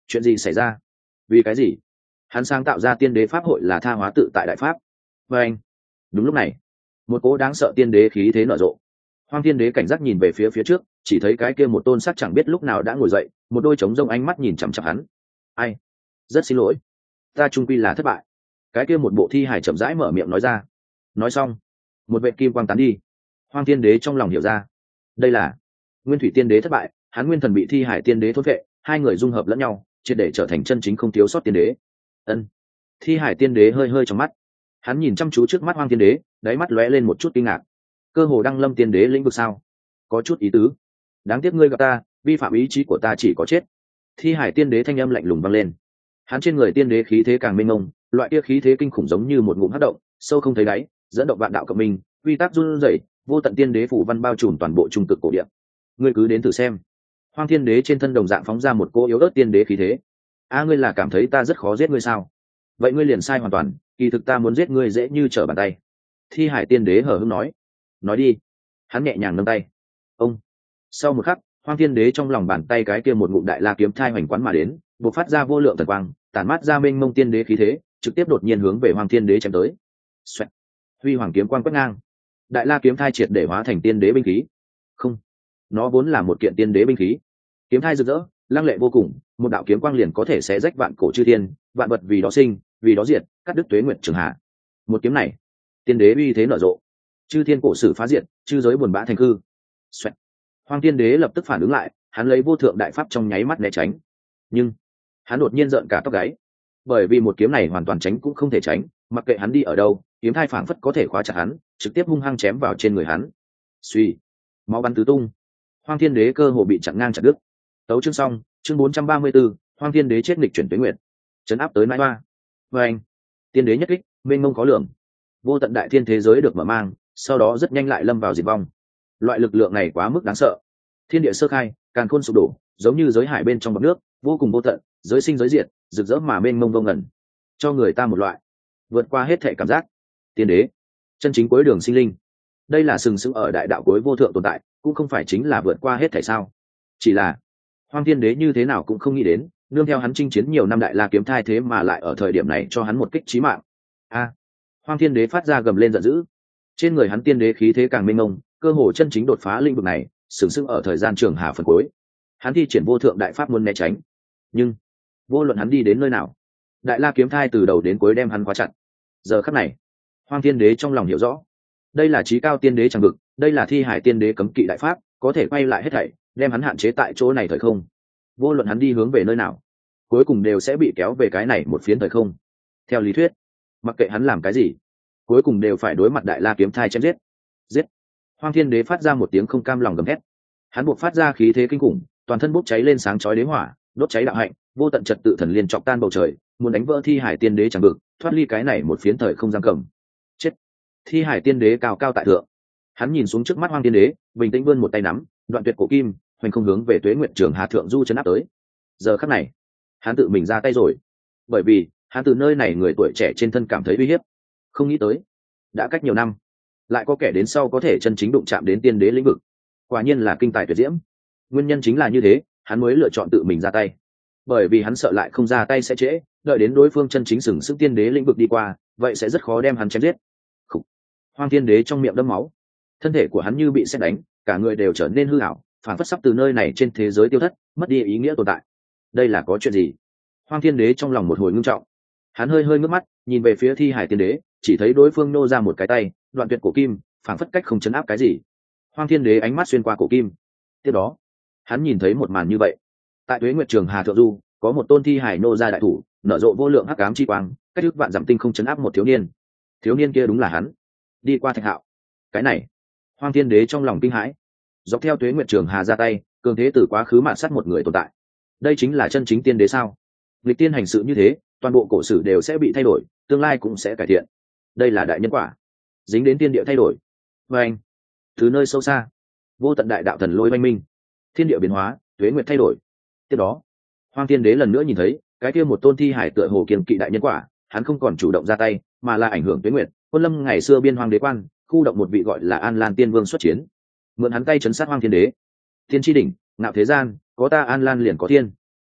Chuyện gì xảy ra? Vì cái gì? Hắn sáng tạo ra tiên đế pháp hội là tha hóa tự tại đại pháp. Và anh, đúng lúc này, một cỗ đáng sợ tiên đế khí thế nở rộ. Hoang Thiên Đế cảnh giác nhìn về phía phía trước, chỉ thấy cái kia một tôn sắc chẳng biết lúc nào đã ngồi dậy, một đôi trống rông ánh mắt nhìn chằm chằm hắn. Ai? Rất xin lỗi, ta trung quy là thất bại. Cái kia một bộ thi hài chậm rãi mở miệng nói ra. Nói xong, một vệt kim quang tán đi. Hoang Thiên Đế trong lòng hiểu ra, đây là Nguyên Thủy Tiên Đế thất bại, hắn nguyên thần bị thi hải tiên đế thôn vệ, hai người dung hợp lẫn nhau, triệt để trở thành chân chính không thiếu sót tiên đế. Ân. Thi hải tiên đế hơi hơi trong mắt, hắn nhìn chăm chú trước mắt Hoang Thiên Đế, đáy mắt lóe lên một chút kinh ngạc. Cơ hồ đăng lâm tiên đế lĩnh vực sao? Có chút ý tứ. Đáng tiếc ngươi gặp ta, vi phạm ý chí của ta chỉ có chết. Thi hải tiên đế thanh âm lạnh lùng vang lên. Hắn trên người tiên đế khí thế càng mênh mông, loại kia khí thế kinh khủng giống như một ngụm hắc động, sâu không thấy đáy, dẫn động vạn đạo cộng minh, quy tắc run rẩy, vô tận tiên đế phủ văn bao trùm toàn bộ trung cực cổ địa. Ngươi cứ đến thử xem. Hoang Thiên Đế trên thân đồng dạng phóng ra một cỗ yếu ớt tiên đế khí thế. A ngươi là cảm thấy ta rất khó giết ngươi sao? Vậy ngươi liền sai hoàn toàn, kỳ thực ta muốn giết ngươi dễ như trở bàn tay. Thi hải tiên đế hở hững nói. Nói đi. Hắn nhẹ nhàng nâng tay. Ông. Sau một khắc, Hoang Thiên Đế trong lòng bàn tay cái kia một ngụm đại la kiếm thai hoành quán mà đến, bộc phát ra vô lượng thần quang, tản mát ra mênh mông tiên đế khí thế, trực tiếp đột nhiên hướng về Hoang Thiên Đế chém tới. Xoẹt. Huy hoàng kiếm quang quét ngang, đại la kiếm thai triệt để hóa thành tiên đế binh khí. Không, nó vốn là một kiện tiên đế binh khí. Kiếm thai rực rỡ, lăng lệ vô cùng, một đạo kiếm quang liền có thể xé rách vạn cổ chư thiên, vạn vật vì đó sinh, vì đó diệt, cắt đứt tuế nguyệt trường hạ. Một kiếm này, tiên đế uy thế nở rộ, chư thiên cổ sử phá diệt, chư giới buồn bã thành hư. Xoẹt. Hoang Thiên Đế lập tức phản ứng lại, hắn lấy vô thượng đại pháp trong nháy mắt né tránh, nhưng hắn đột nhiên giận cả tóc gáy, bởi vì một kiếm này hoàn toàn tránh cũng không thể tránh, mặc kệ hắn đi ở đâu, kiếm thai phảng phất có thể khóa chặt hắn, trực tiếp hung hăng chém vào trên người hắn. Suy, máu bắn tứ tung. Hoang Thiên Đế cơ hồ bị chặn ngang chặt đứt. Tấu chương xong, chương bốn trăm ba mươi 4, Hoang Thiên Đế chết nghịch chuyển tuế nguyệt, trấn áp tới mãi hoa. Và anh, tiên đế nhất kích, mênh mông khó lường, vô tận đại thiên thế giới được mở mang, sau đó rất nhanh lại lâm vào diệt vong. Loại lực lượng này quá mức đáng sợ. Thiên địa sơ khai, càn khôn sụp đổ, giống như giới hải bên trong bọt nước, vô cùng vô tận, giới sinh giới diệt, rực rỡ mà mênh mông vô ngần, cho người ta một loại vượt qua hết thể cảm giác. Tiên đế, chân chính cuối đường sinh linh, đây là sừng sững ở đại đạo cuối vô thượng tồn tại, cũng không phải chính là vượt qua hết thể sao? Chỉ là Hoang Thiên Đế như thế nào cũng không nghĩ đến, nương theo hắn chinh chiến nhiều năm đại la kiếm thai thế mà lại ở thời điểm này cho hắn một kích chí mạng. A! Hoang Thiên Đế phát ra gầm lên giận dữ. Trên người hắn tiên đế khí thế càng mênh mông, cơ hồ chân chính đột phá lĩnh vực này, sừng sững ở thời gian trường hà phần cuối. Hắn thi triển vô thượng đại pháp muốn né tránh, nhưng vô luận hắn đi đến nơi nào, đại la kiếm thai từ đầu đến cuối đem hắn khóa chặt. Giờ khắc này, Hoang Thiên Đế trong lòng hiểu rõ, đây là chí cao tiên đế chẳng vực, đây là thi hải tiên đế cấm kỵ đại pháp, có thể quay lại hết thảy, đem hắn hạn chế tại chỗ này thời không. Vô luận hắn đi hướng về nơi nào, cuối cùng đều sẽ bị kéo về cái này một phiến thời không. Theo lý thuyết, mặc kệ hắn làm cái gì, cuối cùng đều phải đối mặt đại la kiếm thai chém giết. Giết! Hoang Thiên Đế phát ra một tiếng không cam lòng gầm thét. Hắn buộc phát ra khí thế kinh khủng, toàn thân bốc cháy lên sáng chói đế hỏa, đốt cháy đạo hạnh, vô tận trật tự thần liên chọc tan bầu trời, muốn đánh vỡ thi hải tiên đế chẳng vực, thoát ly cái này một phiến thời không giam cầm. Chết! Thi hải tiên đế cao cao tại thượng, hắn nhìn xuống trước mắt Hoang Thiên Đế, bình tĩnh vươn một tay nắm, đoạn tuyệt cổ kim, hoành không hướng về Tuế Nguyệt Trường Hà thượng du chấn áp tới. Giờ khắc này, hắn tự mình ra tay rồi, bởi vì hắn từ nơi này người tuổi trẻ trên thân cảm thấy uy hiếp. Không nghĩ tới, đã cách nhiều năm, lại có kẻ đến sau có thể chân chính đụng chạm đến tiên đế lĩnh vực, quả nhiên là kinh tài tuyệt diễm. Nguyên nhân chính là như thế, hắn mới lựa chọn tự mình ra tay, bởi vì hắn sợ lại không ra tay sẽ trễ, đợi đến đối phương chân chính sừng sững tiên đế lĩnh vực đi qua, vậy sẽ rất khó đem hắn chém giết. Khủ. Hoang Thiên Đế trong miệng đẫm máu, thân thể của hắn như bị sét đánh, cả người đều trở nên hư ảo, phản phất sắp từ nơi này trên thế giới tiêu thất, mất đi ý nghĩa tồn tại. Đây là có chuyện gì? Hoang Thiên Đế trong lòng một hồi ngưng trọng, hắn hơi hơi ngước mắt, nhìn về phía thi hải tiên đế, chỉ thấy đối phương nô ra một cái tay, đoạn tuyệt cổ kim, phản phất cách không chấn áp cái gì. Hoang Thiên Đế ánh mắt xuyên qua cổ kim, tiếp đó hắn nhìn thấy một màn như vậy. Tại Tuế Nguyệt Trường Hà thượng du, có một tôn thi hải nô ra đại thủ, nở rộ vô lượng hắc ám chi quang, cách ức vạn dặm tinh không chấn áp một thiếu niên. Thiếu niên kia đúng là hắn, đi qua Thạch Hạo. Cái này, Hoang Thiên Đế trong lòng kinh hãi. Dọc theo Tuế Nguyệt Trường Hà ra tay, cường thế từ quá khứ mạn sát một người tồn tại. Đây chính là chân chính tiên đế sao? Lịch tiên hành sự như thế, toàn bộ cổ sử đều sẽ bị thay đổi, tương lai cũng sẽ cải thiện. Đây là đại nhân quả, dính đến tiên địa thay đổi. Và anh, từ nơi sâu xa, vô tận đại đạo thần lôi oanh minh, thiên địa biến hóa, Tuế Nguyệt thay đổi. Tiếp đó, Hoang Thiên Đế lần nữa nhìn thấy cái kia một tôn thi hải tựa hồ kiềm kỵ đại nhân quả, hắn không còn chủ động ra tay, mà là ảnh hưởng Tuế Nguyệt. Quân Lâm ngày xưa biên hoang đế quan, khu động một vị gọi là An Lan Tiên Vương xuất chiến, mượn hắn tay chấn sát Hoang Thiên Đế. Thiên chi đỉnh, ngạo thế gian, có ta An Lan liền có thiên.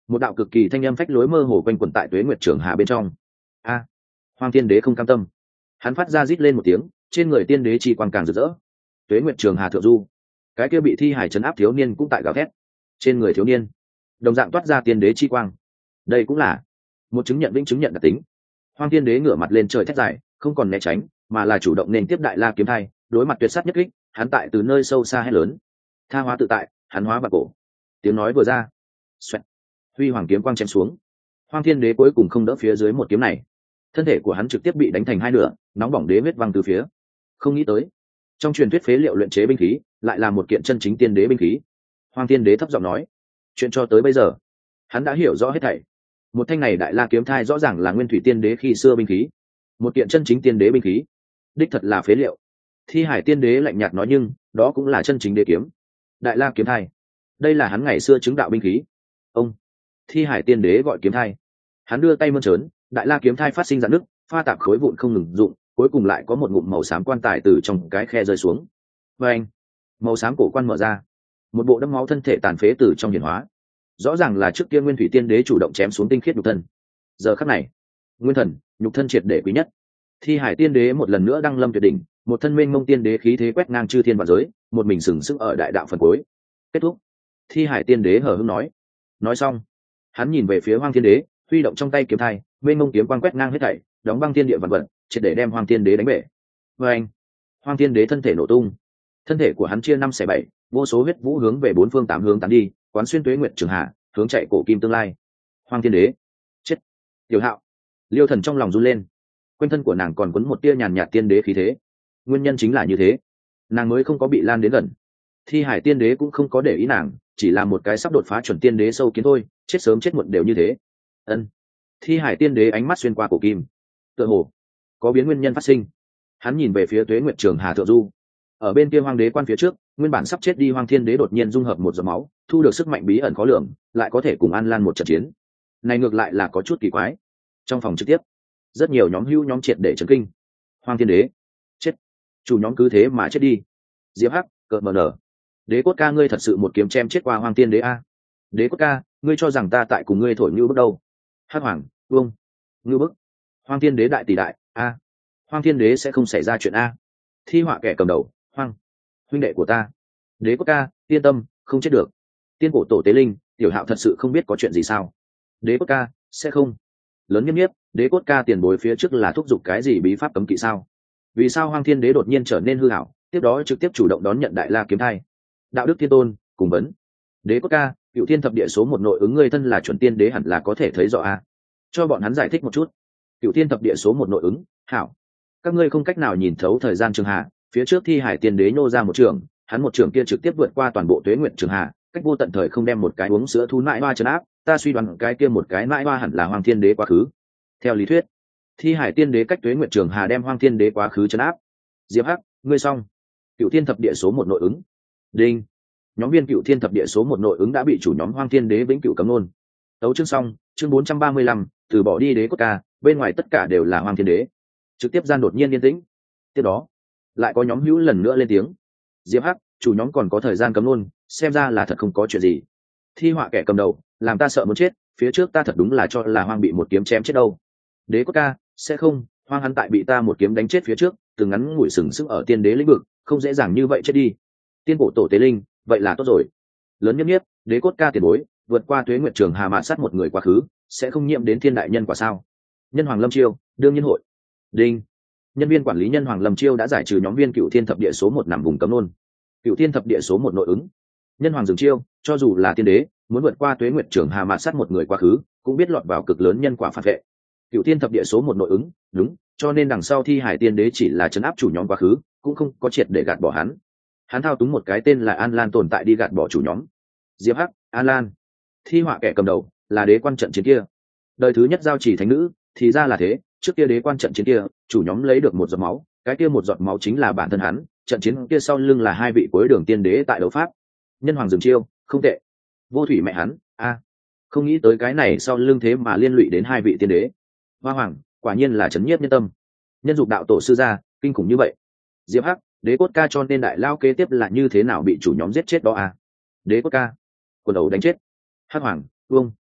một đạo cực kỳ thanh âm phách lối mơ hồ quanh quẩn tại tuế nguyệt trường hà bên trong. A, Hoàng Thiên Đế không cam tâm, hắn phát ra rít lên một tiếng, trên người tiên đế chi quang càng rực rỡ. Tuế nguyệt trường hà thượng du, cái kia bị thi hải trấn áp thiếu niên cũng tại gào thét, trên người thiếu niên đồng dạng toát ra tiên đế chi quang. Đây cũng là một chứng nhận vĩnh chứng nhận đặc tính. Hoàng Thiên Đế ngửa mặt lên trời thét dài, không còn né tránh, mà là chủ động nên tiếp đại la kiếm thai, đối mặt tuyệt sát nhất kích, hắn tại từ nơi sâu xa hét lớn, tha hóa tự tại, hắn hóa và cổ. Tiếng nói vừa ra, xoẹt, huy hoàng kiếm quang chém xuống. Hoàng Thiên Đế cuối cùng không đỡ phía dưới một kiếm này, thân thể của hắn trực tiếp bị đánh thành hai nửa, nóng bỏng đế huyết văng từ phía. Không nghĩ tới, trong truyền thuyết phế liệu luyện chế binh khí, lại là một kiện chân chính tiên đế binh khí. Hoàng Thiên Đế thấp giọng nói, chuyện cho tới bây giờ, hắn đã hiểu rõ hết thảy. Một thanh này đại la kiếm thai rõ ràng là nguyên thủy tiên đế khi xưa binh khí, một kiện chân chính tiên đế binh khí, đích thật là phế liệu. Thi hải tiên đế lạnh nhạt nói, nhưng đó cũng là chân chính đế kiếm. Đại la kiếm thai, đây là hắn ngày xưa chứng đạo binh khí. Ông Thi hải tiên đế gọi kiếm thai, hắn đưa tay mơn trớn, đại la kiếm thai phát sinh rạn nứt, pha tạp khối vụn không ngừng dụng, cuối cùng lại có một ngụm màu xám quan tài từ trong cái khe rơi xuống. Và anh, màu xám cổ quan mở ra, một bộ đẫm máu thân thể tàn phế từ trong hiển hóa. Rõ ràng là trước kia nguyên thủy tiên đế chủ động chém xuống tinh khiết nhục thân. Giờ khắc này, nguyên thần nhục thân triệt để quý nhất. Thi hải tiên đế một lần nữa đăng lâm tuyệt đỉnh, một thân mênh mông tiên đế khí thế quét ngang chư thiên vạn giới, một mình sừng sững ở đại đạo phần cuối. Kết thúc. Thi hải tiên đế hờ hững nói. Nói xong, hắn nhìn về phía Hoàng Thiên Đế, huy động trong tay kiếm thai, mênh mông kiếm quang quét ngang hết thảy, đóng băng thiên địa vạn vật, triệt để đem Hoàng Thiên Đế đánh bể. Và anh, Hoàng Thiên Đế thân thể nổ tung, thân thể của hắn chia năm xẻ bảy, vô số huyết vũ hướng về bốn phương tám hướng tán đi, quán xuyên tuế nguyệt trường hạ, hướng chạy cổ kim tương lai. Hoàng Thiên Đế chết. Tiểu Hạo, Liêu Thần trong lòng run lên, quanh thân của nàng còn quấn một tia nhàn nhạt tiên đế khí thế. Nguyên nhân chính là như thế, nàng mới không có bị lan đến gần. Thi hải tiên đế cũng không có để ý nàng, chỉ là một cái sắp đột phá chuẩn tiên đế sâu kiến thôi, chết sớm chết muộn đều như thế. Ân. Thi hải tiên đế ánh mắt xuyên qua cổ kim, tựa hồ có biến nguyên nhân phát sinh. Hắn nhìn về phía tuế nguyệt trường hà thượng du, ở bên kia Hoàng Đế quan phía trước, nguyên bản sắp chết đi Hoàng Thiên Đế đột nhiên dung hợp một giọt máu, thu được sức mạnh bí ẩn khó lường, lại có thể cùng An Lan một trận chiến. Này ngược lại là có chút kỳ quái. Trong phòng trực tiếp, rất nhiều nhóm hữu nhóm triệt để chấn kinh. Hoàng Thiên Đế chết, chủ nhóm cứ thế mà chết đi. Diệp Hắc, cợt mờ nở. Đế Cốt Ca, ngươi thật sự một kiếm chém chết qua Hoàng Thiên Đế a? Đế Cốt Ca, ngươi cho rằng ta tại cùng ngươi thổi như bước đâu? Hắc Hoàng, Vương, ngư bức. Hoàng Thiên Đế đại tỷ đại a? Hoàng Thiên Đế sẽ không xảy ra chuyện a? Thi Họa kẻ cầm đầu, Hoàng huynh đệ của ta. Đế Cốt Ca, yên tâm, không chết được. Tiên cổ tổ tế linh, Tiểu Hạo thật sự không biết có chuyện gì sao? Đế Cốt Ca, sẽ không. Lớn Nhiếp Nhiếp, Đế Cốt Ca tiền bối phía trước là thúc giục cái gì bí pháp cấm kỵ sao? Vì sao Hoàng Thiên Đế đột nhiên trở nên hư hảo, tiếp đó trực tiếp chủ động đón nhận đại la kiếm thai? Đạo đức thiên tôn cùng vấn. Đế Cốt Ca, Cựu Thiên thập địa số một nội ứng, ngươi thân là chuẩn tiên đế hẳn là có thể thấy rõ a. Cho bọn hắn giải thích một chút. Cựu Thiên thập địa số một nội ứng, hảo. Các ngươi không cách nào nhìn thấu thời gian trường hạ, phía trước Thi hải tiên đế nô ra một trường, hắn một trường kia trực tiếp vượt qua toàn bộ tuế nguyện trường hạ, cách vô tận thời không đem một cái uống sữa thú nãi hoa trấn áp, ta suy đoán cái kia một cái nãi hoa hẳn là Hoàng Thiên Đế quá khứ. Theo lý thuyết, Thi hải tiên đế cách tuế nguyện trường hà đem Hoàng Thiên Đế quá khứ trấn áp. Diệp Hắc, ngươi xong. Cựu Thiên thập địa số một nội ứng. Đinh. Nhóm viên Cựu Thiên thập địa số một nội ứng đã bị chủ nhóm Hoàng Thiên Đế vĩnh cửu cấm nôn. Tấu chương xong, chương bốn trăm ba mươi lăm, từ bỏ đi Đế Cốt Ca, bên ngoài tất cả đều là Hoàng Thiên Đế. Trực tiếp gian đột nhiên yên tĩnh. Tiếp đó, lại có nhóm hữu lần nữa lên tiếng. Diệp Hắc, chủ nhóm còn có thời gian cấm nôn, xem ra là thật không có chuyện gì. Thi Họa kẻ cầm đầu, làm ta sợ muốn chết, phía trước ta thật đúng là cho là Hoàng bị một kiếm chém chết đâu. Đế Cốt Ca, sẽ không, Hoàng hắn tại bị ta một kiếm đánh chết phía trước, từ ngắn ngủi sừng sững ở tiên đế lĩnh vực, không dễ dàng như vậy chết đi. Tiên cổ tổ tế linh, vậy là tốt rồi. Lớn Nhiếp Nhiếp, Đế Cốt Ca tiền bối, vượt qua tuế nguyệt trường hà mạ sát một người quá khứ, sẽ không nhiễm đến thiên đại nhân quả sao? Nhân Hoàng Lâm Chiêu, đương nhiên hội. Đinh. Nhân viên quản lý Nhân Hoàng Lâm Chiêu đã giải trừ nhóm viên Cựu Thiên thập địa số một nằm vùng cấm nôn. Cựu Thiên thập địa số một nội ứng. Nhân Hoàng dừng chiêu, cho dù là tiên đế, muốn vượt qua tuế nguyệt trường hà mạ sát một người quá khứ, cũng biết lọt vào cực lớn nhân quả phản vệ. Cựu Thiên thập địa số một nội ứng, đúng, cho nên đằng sau Thi hải tiên đế chỉ là trấn áp chủ nhóm quá khứ, cũng không có triệt để gạt bỏ hắn. Hắn thao túng một cái tên là An Lan tồn tại đi gạt bỏ chủ nhóm. Diệp Hắc, An Lan. Thi Họa kẻ cầm đầu, là đế quan trận chiến kia. Đời thứ nhất giao chỉ thánh nữ, thì ra là thế, trước kia đế quan trận chiến kia, chủ nhóm lấy được một giọt máu, cái kia một giọt máu chính là bản thân hắn, trận chiến kia sau lưng là hai vị cuối đường tiên đế tại đấu pháp. Nhân Hoàng dừng chiêu, không tệ. Vô thủy mẹ hắn, a, không nghĩ tới cái này sau lưng thế mà liên lụy đến hai vị tiên đế. Hoa Hoàng, quả nhiên là trấn nhiếp nhân tâm. Nhân dục đạo tổ sư gia, kinh khủng như vậy. Diệp Hắc, Đế Cốt Ca, cho nên đại lao kế tiếp là như thế nào bị chủ nhóm giết chết đó à? Đế Cốt Ca, quần đầu đánh chết. Hắc Hoàng, Vương,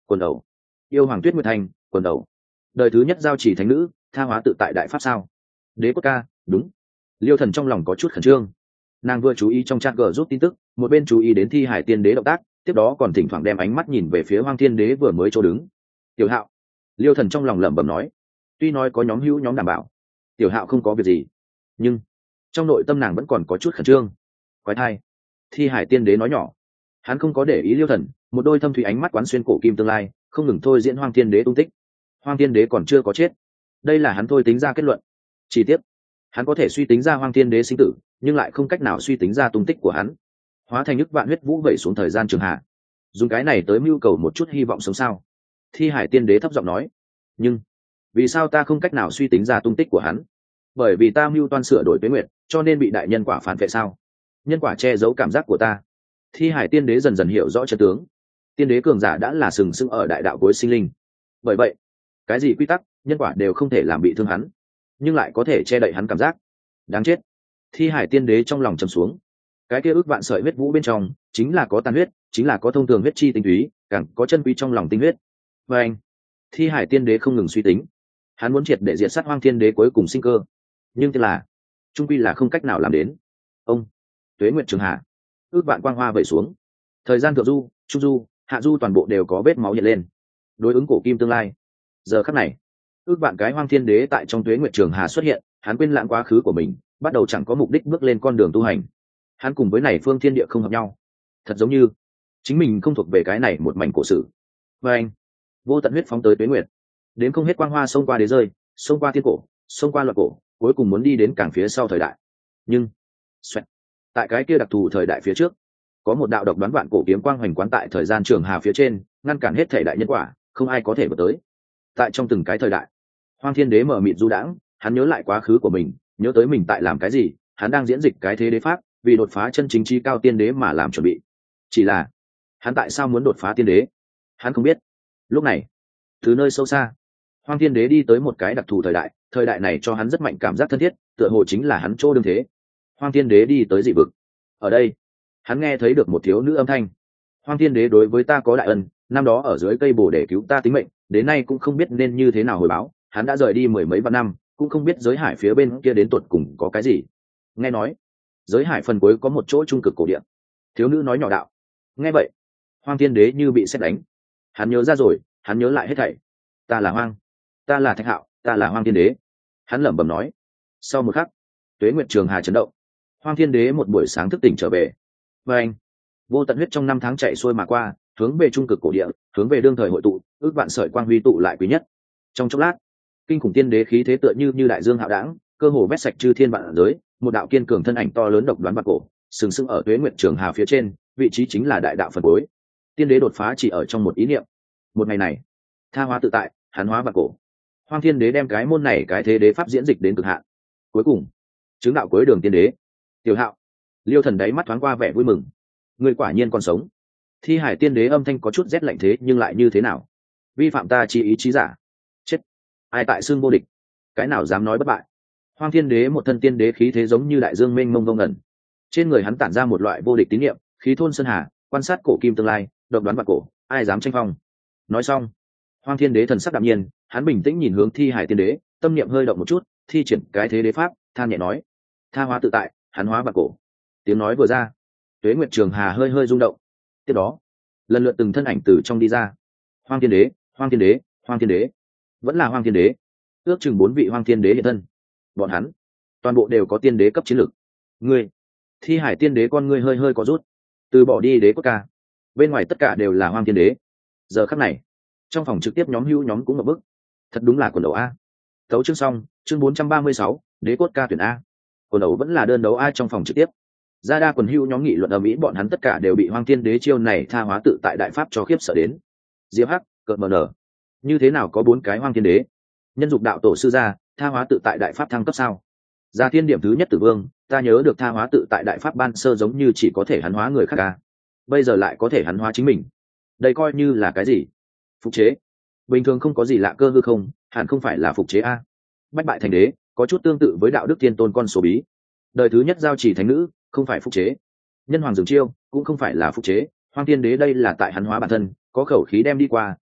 Quần đầu. Yêu hoàng Tuyết Nguyệt Thành, quần đầu. Đời thứ nhất giao chỉ thánh nữ, tha hóa tự tại đại pháp sao? Đế quốc ca, đúng. Liêu Thần trong lòng có chút khẩn trương. Nàng vừa chú ý trong chat gờ rút tin tức, một bên chú ý đến Thi Hải Tiên Đế động tác, tiếp đó còn thỉnh thoảng đem ánh mắt nhìn về phía Hoang Thiên Đế vừa mới chỗ đứng. Tiểu Hạo. Liêu Thần trong lòng lẩm bẩm nói, tuy nói có nhóm hữu nhóm đảm bảo, Tiểu Hạo không có việc gì, nhưng trong nội tâm nàng vẫn còn có chút khẩn trương. Quái thai. Thi Hải Tiên Đế nói nhỏ. Hắn không có để ý Liêu Thần, một đôi thâm thủy ánh mắt quán xuyên cổ kim tương lai, không ngừng thôi diễn Hoang Thiên Đế tung tích. Hoang Thiên Đế còn chưa có chết, đây là hắn thôi tính ra kết luận. Chi tiết, hắn có thể suy tính ra Hoang Thiên Đế sinh tử, nhưng lại không cách nào suy tính ra tung tích của hắn. Hóa thành nước vạn huyết vũ vẩy xuống thời gian trường hạ, dùng cái này tới mưu cầu một chút hy vọng sống sao? Thi Hải Tiên Đế thấp giọng nói. Nhưng vì sao ta không cách nào suy tính ra tung tích của hắn? Bởi vì ta mưu toan sửa đổi tuế nguyệt, cho nên bị đại nhân quả phản vệ sao? Nhân quả che giấu cảm giác của ta. Thi Hải Tiên Đế dần dần hiểu rõ chân tướng. Tiên đế cường giả đã là sừng sững ở đại đạo cuối sinh linh, bởi vậy cái gì quy tắc nhân quả đều không thể làm bị thương hắn, nhưng lại có thể che đậy hắn cảm giác. Đáng chết. Thi Hải Tiên Đế trong lòng trầm xuống. Cái kia ước vạn sợi huyết vũ bên trong chính là có tàn huyết, chính là có thông thường huyết chi tinh túy, càng có chân quý trong lòng tinh huyết. Và anh, Thi Hải Tiên Đế không ngừng suy tính, hắn muốn triệt để diệt sát Hoang Thiên Đế cuối cùng sinh cơ, nhưng tức là trung quy là không cách nào làm đến. Ông Tuế Nguyệt Trường Hạ, ước vạn quang hoa vẩy xuống, thời gian thượng du, trung du, hạ du toàn bộ đều có vết máu hiện lên, đối ứng cổ kim tương lai. Giờ khắc này, ước vạn cái Hoang Thiên Đế tại trong Tuế Nguyệt Trường Hà xuất hiện, hắn quên lãng quá khứ của mình, bắt đầu chẳng có mục đích bước lên con đường tu hành. Hắn cùng với này phương thiên địa không hợp nhau, thật giống như chính mình không thuộc về cái này một mảnh cổ sử. Và anh, vô tận huyết phóng tới Tuế Nguyệt, đến không hết quang hoa xông qua đế rơi, xông qua thiên cổ, xông qua loạn cổ, cuối cùng muốn đi đến càng phía sau thời đại. Nhưng xoẹt, tại cái kia đặc thù thời đại phía trước, có một đạo độc đoán vạn cổ kiếm quang hoành quán tại thời gian trường hà phía trên, ngăn cản hết thể đại nhân quả, không ai có thể vượt tới. Tại trong từng cái thời đại, Hoang Thiên Đế mở mịt du đãng, hắn nhớ lại quá khứ của mình, nhớ tới mình tại làm cái gì, hắn đang diễn dịch cái thế đế pháp, vì đột phá chân chính chi cao tiên đế mà làm chuẩn bị. Chỉ là hắn tại sao muốn đột phá tiên đế, hắn không biết. Lúc này, từ nơi sâu xa, Hoang Thiên Đế đi tới một cái đặc thù thời đại, thời đại này cho hắn rất mạnh cảm giác thân thiết, tựa hồ chính là hắn chỗ đương thế. Hoang Thiên Đế đi tới dị vực, ở đây hắn nghe thấy được một thiếu nữ âm thanh. Hoang Thiên Đế đối với ta có đại ân, năm đó ở dưới cây bồ để cứu ta tính mệnh, đến nay cũng không biết nên như thế nào hồi báo. Hắn đã rời đi mười mấy vạn năm, cũng không biết giới hải phía bên kia đến tuột cùng có cái gì. Nghe nói giới hải phần cuối có một chỗ trung cực cổ địa. Thiếu nữ nói nhỏ đạo. Nghe vậy, Hoang Thiên Đế như bị sét đánh. Hắn nhớ ra rồi, hắn nhớ lại hết thảy. Ta là Hoang, ta là Thạch Hạo, ta là Hoang Thiên Đế. Hắn lẩm bẩm nói. Sau một khắc, Tuế Nguyệt Trường Hà chấn động. Hoang Thiên Đế một buổi sáng thức tỉnh trở về. Và anh, vô tận huyết trong năm tháng chạy xuôi mà qua, hướng về trung cực cổ địa, hướng về đương thời hội tụ, ước vạn sợi quang huy tụ lại quý nhất. Trong chốc lát, kinh khủng tiên đế khí thế tựa như như đại dương hạo đãng, cơ hồ vét sạch chư thiên vạn giới. Một đạo kiên cường thân ảnh to lớn độc đoán vạn cổ, sừng sững ở Tuế Nguyệt Trường Hà phía trên, vị trí chính là đại đạo phần cuối. Tiên đế đột phá chỉ ở trong một ý niệm. Một ngày này, tha hóa tự tại, hắn hóa vạn cổ. Hoang Thiên Đế đem cái môn này cái thế đế pháp diễn dịch đến cực hạn. Cuối cùng, chứng đạo cuối đường tiên đế. Tiểu Hạo, Liêu Thần đáy mắt thoáng qua vẻ vui mừng. Người quả nhiên còn sống. Thi Hải Tiên Đế âm thanh có chút rét lạnh thế nhưng lại như thế nào? Vi phạm ta chi ý chí giả. Chết. Ai tại xương vô địch? Cái nào dám nói bất bại? Hoang Thiên Đế một thân tiên đế khí thế giống như đại dương mênh mông vông ẩn. Trên người hắn tản ra một loại vô địch tín niệm, khí thôn sơn hà, quan sát cổ kim tương lai, độc đoán vạn cổ, ai dám tranh phong? Nói xong, Hoang Thiên Đế thần sắc đạm nhiên, hắn bình tĩnh nhìn hướng Thi Hải Tiên Đế, tâm niệm hơi động một chút, thi triển cái thế đế pháp, than nhẹ nói: "Tha hóa tự tại, hắn hóa vạn cổ." Tiếng nói vừa ra, Tuế Nguyệt Trường Hà hơi hơi rung động. Tiếp đó, lần lượt từng thân ảnh từ trong đi ra. Hoang Thiên Đế, Hoang Thiên Đế, Hoang Thiên Đế, vẫn là Hoang Thiên Đế. Ước chừng bốn vị Hoang Thiên Đế hiện thân. Bọn hắn toàn bộ đều có tiên đế cấp chiến lược. Ngươi, Thi Hải Tiên Đế con ngươi hơi hơi có rút, từ bỏ đi đế quốc ca, bên ngoài tất cả đều là Hoang Thiên Đế. Giờ khắc này, trong phòng trực tiếp nhóm hữu nhóm cũng ngập bức. Thật đúng là quần đấu a. Tấu chương xong, chương bốn trăm ba mươi sáu, đế quốc ca tuyển a. Quần đấu vẫn là đơn đấu a trong phòng trực tiếp. Gia đa quần hữu nhóm nghị luận ở mỹ, bọn hắn tất cả đều bị Hoang Thiên Đế chiêu này tha hóa tự tại đại pháp cho khiếp sợ đến. Diệp Hắc, cợt mờ nở, như thế nào có bốn cái Hoang Thiên Đế? Nhân dục đạo tổ sư gia, tha hóa tự tại đại pháp thăng cấp sao? Gia thiên điểm thứ nhất tử vương, ta nhớ được tha hóa tự tại đại pháp ban sơ giống như chỉ có thể hắn hóa người khác a, bây giờ lại có thể hắn hóa chính mình. Đây coi như là cái gì? Phục chế? Bình thường không có gì lạ cơ hư không, hẳn không phải là phục chế a. Bách bại thành đế, có chút tương tự với đạo đức thiên tôn con số bí. Đời thứ nhất giao chỉ thánh nữ, không phải phục chế. Nhân hoàng dường chiêu, cũng không phải là phục chế. Hoang Thiên Đế đây là tại hắn hóa bản thân, có khẩu khí đem đi qua,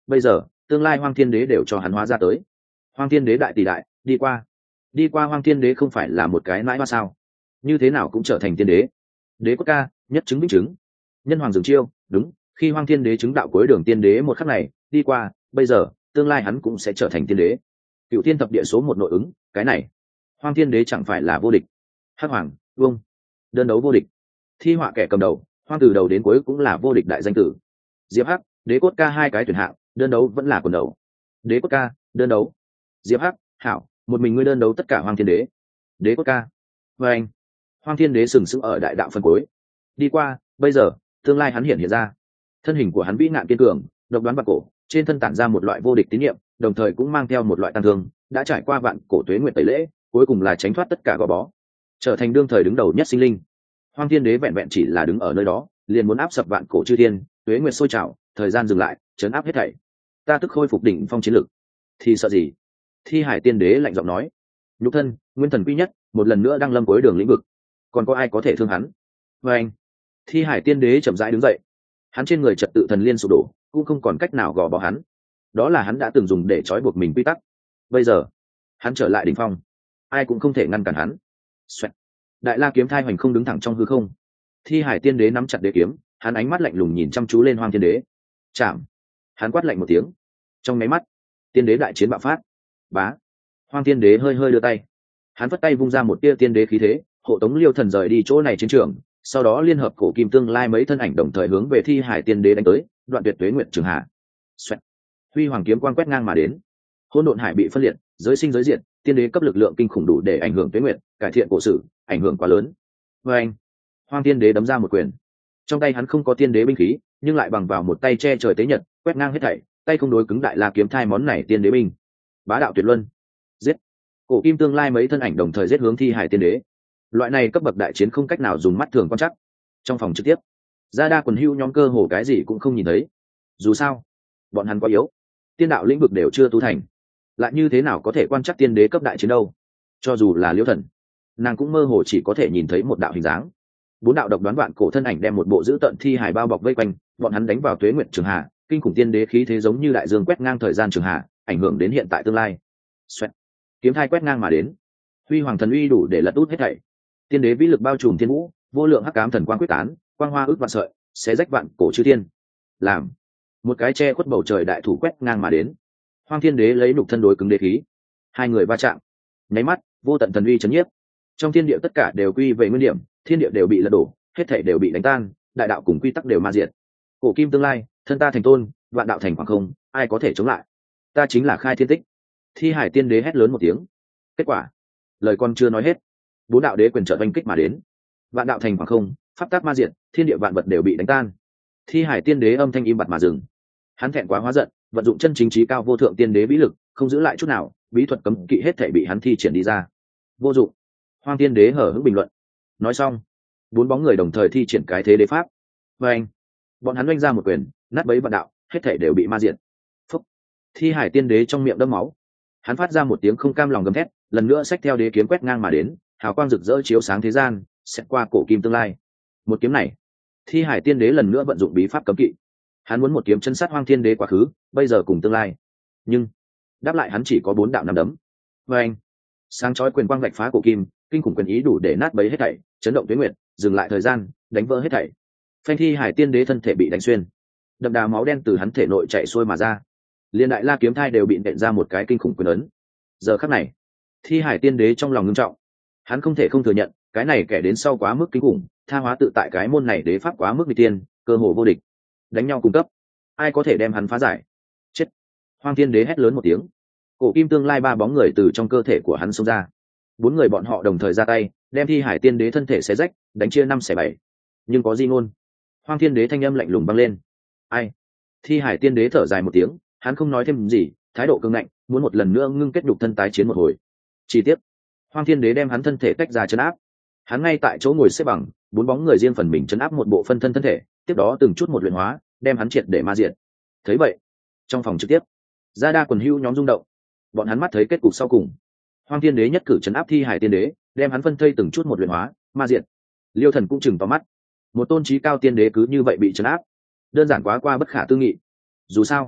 bây giờ tương lai hoang thiên đế đều cho hắn hóa ra tới. Hoang thiên đế đại tỷ đại đi qua đi qua hoang thiên đế không phải là một cái nãi hoa sao, như thế nào cũng trở thành tiên đế. Đế quốc ca nhất chứng minh chứng, nhân hoàng dừng chiêu. Đúng, khi hoang thiên đế chứng đạo cuối đường tiên đế một khắc này đi qua, bây giờ tương lai hắn cũng sẽ trở thành tiên đế. Cựu thiên thập địa số một nội ứng, cái này hoang thiên đế chẳng phải là vô địch. Hắc hoàng vương đơn đấu vô địch, thi họa kẻ cầm đầu, hoang từ đầu đến cuối cũng là vô địch đại danh tử. Diệp Hắc đế cốt ca hai cái tuyển hạng, đơn đấu vẫn là quần đầu. Đế cốt ca đơn đấu. Diệp Hắc hảo, một mình ngươi đơn đấu tất cả hoang thiên đế. Đế cốt ca và anh hoang thiên đế sừng sững ở đại đạo phân cuối đi qua, bây giờ tương lai hắn hiện hiện ra. Thân hình của hắn vĩ nạn kiên cường, độc đoán vạn cổ, trên thân tản ra một loại vô địch tín nhiệm, đồng thời cũng mang theo một loại tăng thương, đã trải qua vạn cổ tuế nguyện tẩy lễ, cuối cùng là tránh thoát tất cả gò bó, trở thành đương thời đứng đầu nhất sinh linh. Hoang thiên đế vẹn vẹn chỉ là đứng ở nơi đó, liền muốn áp sập vạn cổ chư thiên, tuế nguyện sôi trào, thời gian dừng lại, chấn áp hết thảy. Ta tức khôi phục đỉnh phong chiến lực, thì sợ gì? Thi Hải tiên đế lạnh giọng nói. Nhục thân nguyên thần quy nhất, một lần nữa đang lâm cuối đường lĩnh vực, còn có ai có thể thương hắn? Và anh Thi Hải tiên đế chậm rãi đứng dậy, hắn trên người trật tự thần liên sụp đổ, cũng không còn cách nào gò bó hắn. Đó là hắn đã từng dùng để trói buộc mình quy tắc, bây giờ hắn trở lại đỉnh phong, ai cũng không thể ngăn cản hắn. Xoẹt. Đại la kiếm thai hoành không đứng thẳng trong hư không. Thi Hải tiên đế nắm chặt đế kiếm, hắn ánh mắt lạnh lùng nhìn chăm chú lên hoang thiên đế. Chạm. Hắn quát lạnh một tiếng, trong máy mắt tiên đế đại chiến bạo phát. Bá. Hoang thiên đế hơi hơi đưa tay, hắn vất tay vung ra một tia tiên đế khí thế, hộ tống Liêu Thần rời đi chỗ này chiến trường, sau đó liên hợp cổ kim tương lai mấy thân ảnh đồng thời hướng về Thi Hải tiên đế đánh tới, đoạn tuyệt tuế nguyện trường hạ. Xoẹt. Huy hoàng kiếm quang quét ngang mà đến, hỗn độn hải bị phân liệt, giới sinh giới diệt, tiên đế cấp lực lượng kinh khủng đủ để ảnh hưởng tuế nguyện, cải thiện cổ sử, ảnh hưởng quá lớn. Và anh Hoang tiên đế đấm ra một quyền, trong tay hắn không có tiên đế binh khí, nhưng lại bằng vào một tay che trời tế nhật, quét ngang hết thảy, tay không đối cứng đại la kiếm thai món này tiên đế binh. Bá đạo tuyệt luân. Giết. Cổ kim tương lai mấy thân ảnh đồng thời giết hướng Thi Hải tiên đế. Loại này cấp bậc đại chiến không cách nào dùng mắt thường quan chắc. Trong phòng trực tiếp, gia đa quần hưu nhóm cơ hồ cái gì cũng không nhìn thấy. Dù sao bọn hắn quá yếu, tiên đạo lĩnh vực đều chưa tu thành, lại như thế nào có thể quan chắc tiên đế cấp đại chiến đâu? Cho dù là Liễu Thần, nàng cũng mơ hồ chỉ có thể nhìn thấy một đạo hình dáng. Bốn đạo độc đoán vạn cổ thân ảnh đem một bộ giữ tận thi hài bao bọc vây quanh, bọn hắn đánh vào tuế nguyện trường hạ, kinh khủng tiên đế khí thế giống như đại dương quét ngang thời gian trường hạ, ảnh hưởng đến hiện tại tương lai. Xoẹt. Kiếm thai quét ngang mà đến, huy hoàng thần uy đủ để lật út hết thảy. Tiên đế vĩ lực bao trùm thiên vũ, vô lượng hắc ám thần quang quyết tán, quang hoa ước vạn sợi, xé rách vạn cổ chư thiên. Làm một cái che khuất bầu trời đại thủ quét ngang mà đến, hoang thiên đế lấy nục thân đối cứng đế khí, hai người va chạm, nháy mắt vô tận thần uy chấn nhiếp, trong thiên địa tất cả đều quy về nguyên điểm, thiên địa đều bị lật đổ, hết thảy đều bị đánh tan, đại đạo cùng quy tắc đều ma diệt. Cổ kim tương lai, thân ta thành tôn, vạn đạo thành khoảng không, ai có thể chống lại? Ta chính là khai thiên tích. Thi Hải tiên đế hét lớn một tiếng. Kết quả lời con chưa nói hết, bốn đạo đế quyền trợ oanh kích mà đến, vạn đạo thành khoảng không, pháp tắc ma diệt, thiên địa vạn vật đều bị đánh tan. Thi Hải tiên đế âm thanh im bặt mà dừng, hắn thẹn quá hóa giận, vận dụng chân chính trí cao vô thượng tiên đế bí lực, không giữ lại chút nào, bí thuật cấm kỵ hết thảy bị hắn thi triển đi ra. Vô dụng. Hoang tiên đế hở hững bình luận. Nói xong, bốn bóng người đồng thời thi triển cái thế đế pháp. Và anh bọn hắn oanh ra một quyền, nát bấy vạn đạo, hết thảy đều bị ma diệt. Phúc. Thi Hải tiên đế trong miệng đẫm máu, hắn phát ra một tiếng không cam lòng gầm thét, lần nữa xách theo đế kiếm quét ngang mà đến, hào quang rực rỡ chiếu sáng thế gian, xét qua cổ kim tương lai. Một kiếm này, Thi Hải tiên đế lần nữa vận dụng bí pháp cấm kỵ, hắn muốn một kiếm chân sát hoang thiên đế quá khứ, bây giờ cùng tương lai, nhưng đáp lại hắn chỉ có bốn đạo nắm đấm. Và anh sáng chói quyền quang vạch phá cổ kim, kinh khủng quyền ý đủ để nát bấy hết thảy, chấn động tuyết nguyệt, dừng lại thời gian, đánh vỡ hết thảy. Phanh Thi Hải tiên đế thân thể bị đánh xuyên, đậm đà máu đen từ hắn thể nội chảy xuôi mà ra, liên đại la kiếm thai đều bị nện ra một cái kinh khủng quyền ấn. Giờ khắc này, Thi Hải tiên đế trong lòng ngưng trọng, hắn không thể không thừa nhận, cái này kẻ đến sau quá mức kinh khủng, tha hóa tự tại cái môn này đế pháp quá mức nguy tiên, cơ hồ vô địch. Đánh nhau cung cấp, ai có thể đem hắn phá giải? Chết. Hoang thiên đế hét lớn một tiếng, cổ kim tương lai ba bóng người từ trong cơ thể của hắn xông ra, bốn người bọn họ đồng thời ra tay, đem Thi Hải tiên đế thân thể xé rách, đánh chia năm xẻ bảy. Nhưng có gì ngôn? Hoang thiên đế thanh âm lạnh lùng vang lên. Ai? Thi Hải tiên đế thở dài một tiếng, hắn không nói thêm gì, thái độ cứng ngạnh, muốn một lần nữa ngưng kết nhục thân tái chiến một hồi. Chi tiết, Hoang thiên đế đem hắn thân thể tách ra chấn áp, hắn ngay tại chỗ ngồi xếp bằng, bốn bóng người riêng phần mình chấn áp một bộ phân thân thân thể, tiếp đó từng chút một luyện hóa, đem hắn triệt để ma diệt. Thấy vậy, trong phòng trực tiếp, gia đa quần hưu nhóm rung động, bọn hắn mắt thấy kết cục sau cùng, Hoang thiên đế nhất cử chấn áp Thi Hải tiên đế, đem hắn phân thây từng chút một luyện hóa, ma diệt. Liêu Thần cũng chừng to mắt, một tôn trí cao tiên đế cứ như vậy bị chấn áp, đơn giản quá qua bất khả tư nghị. Dù sao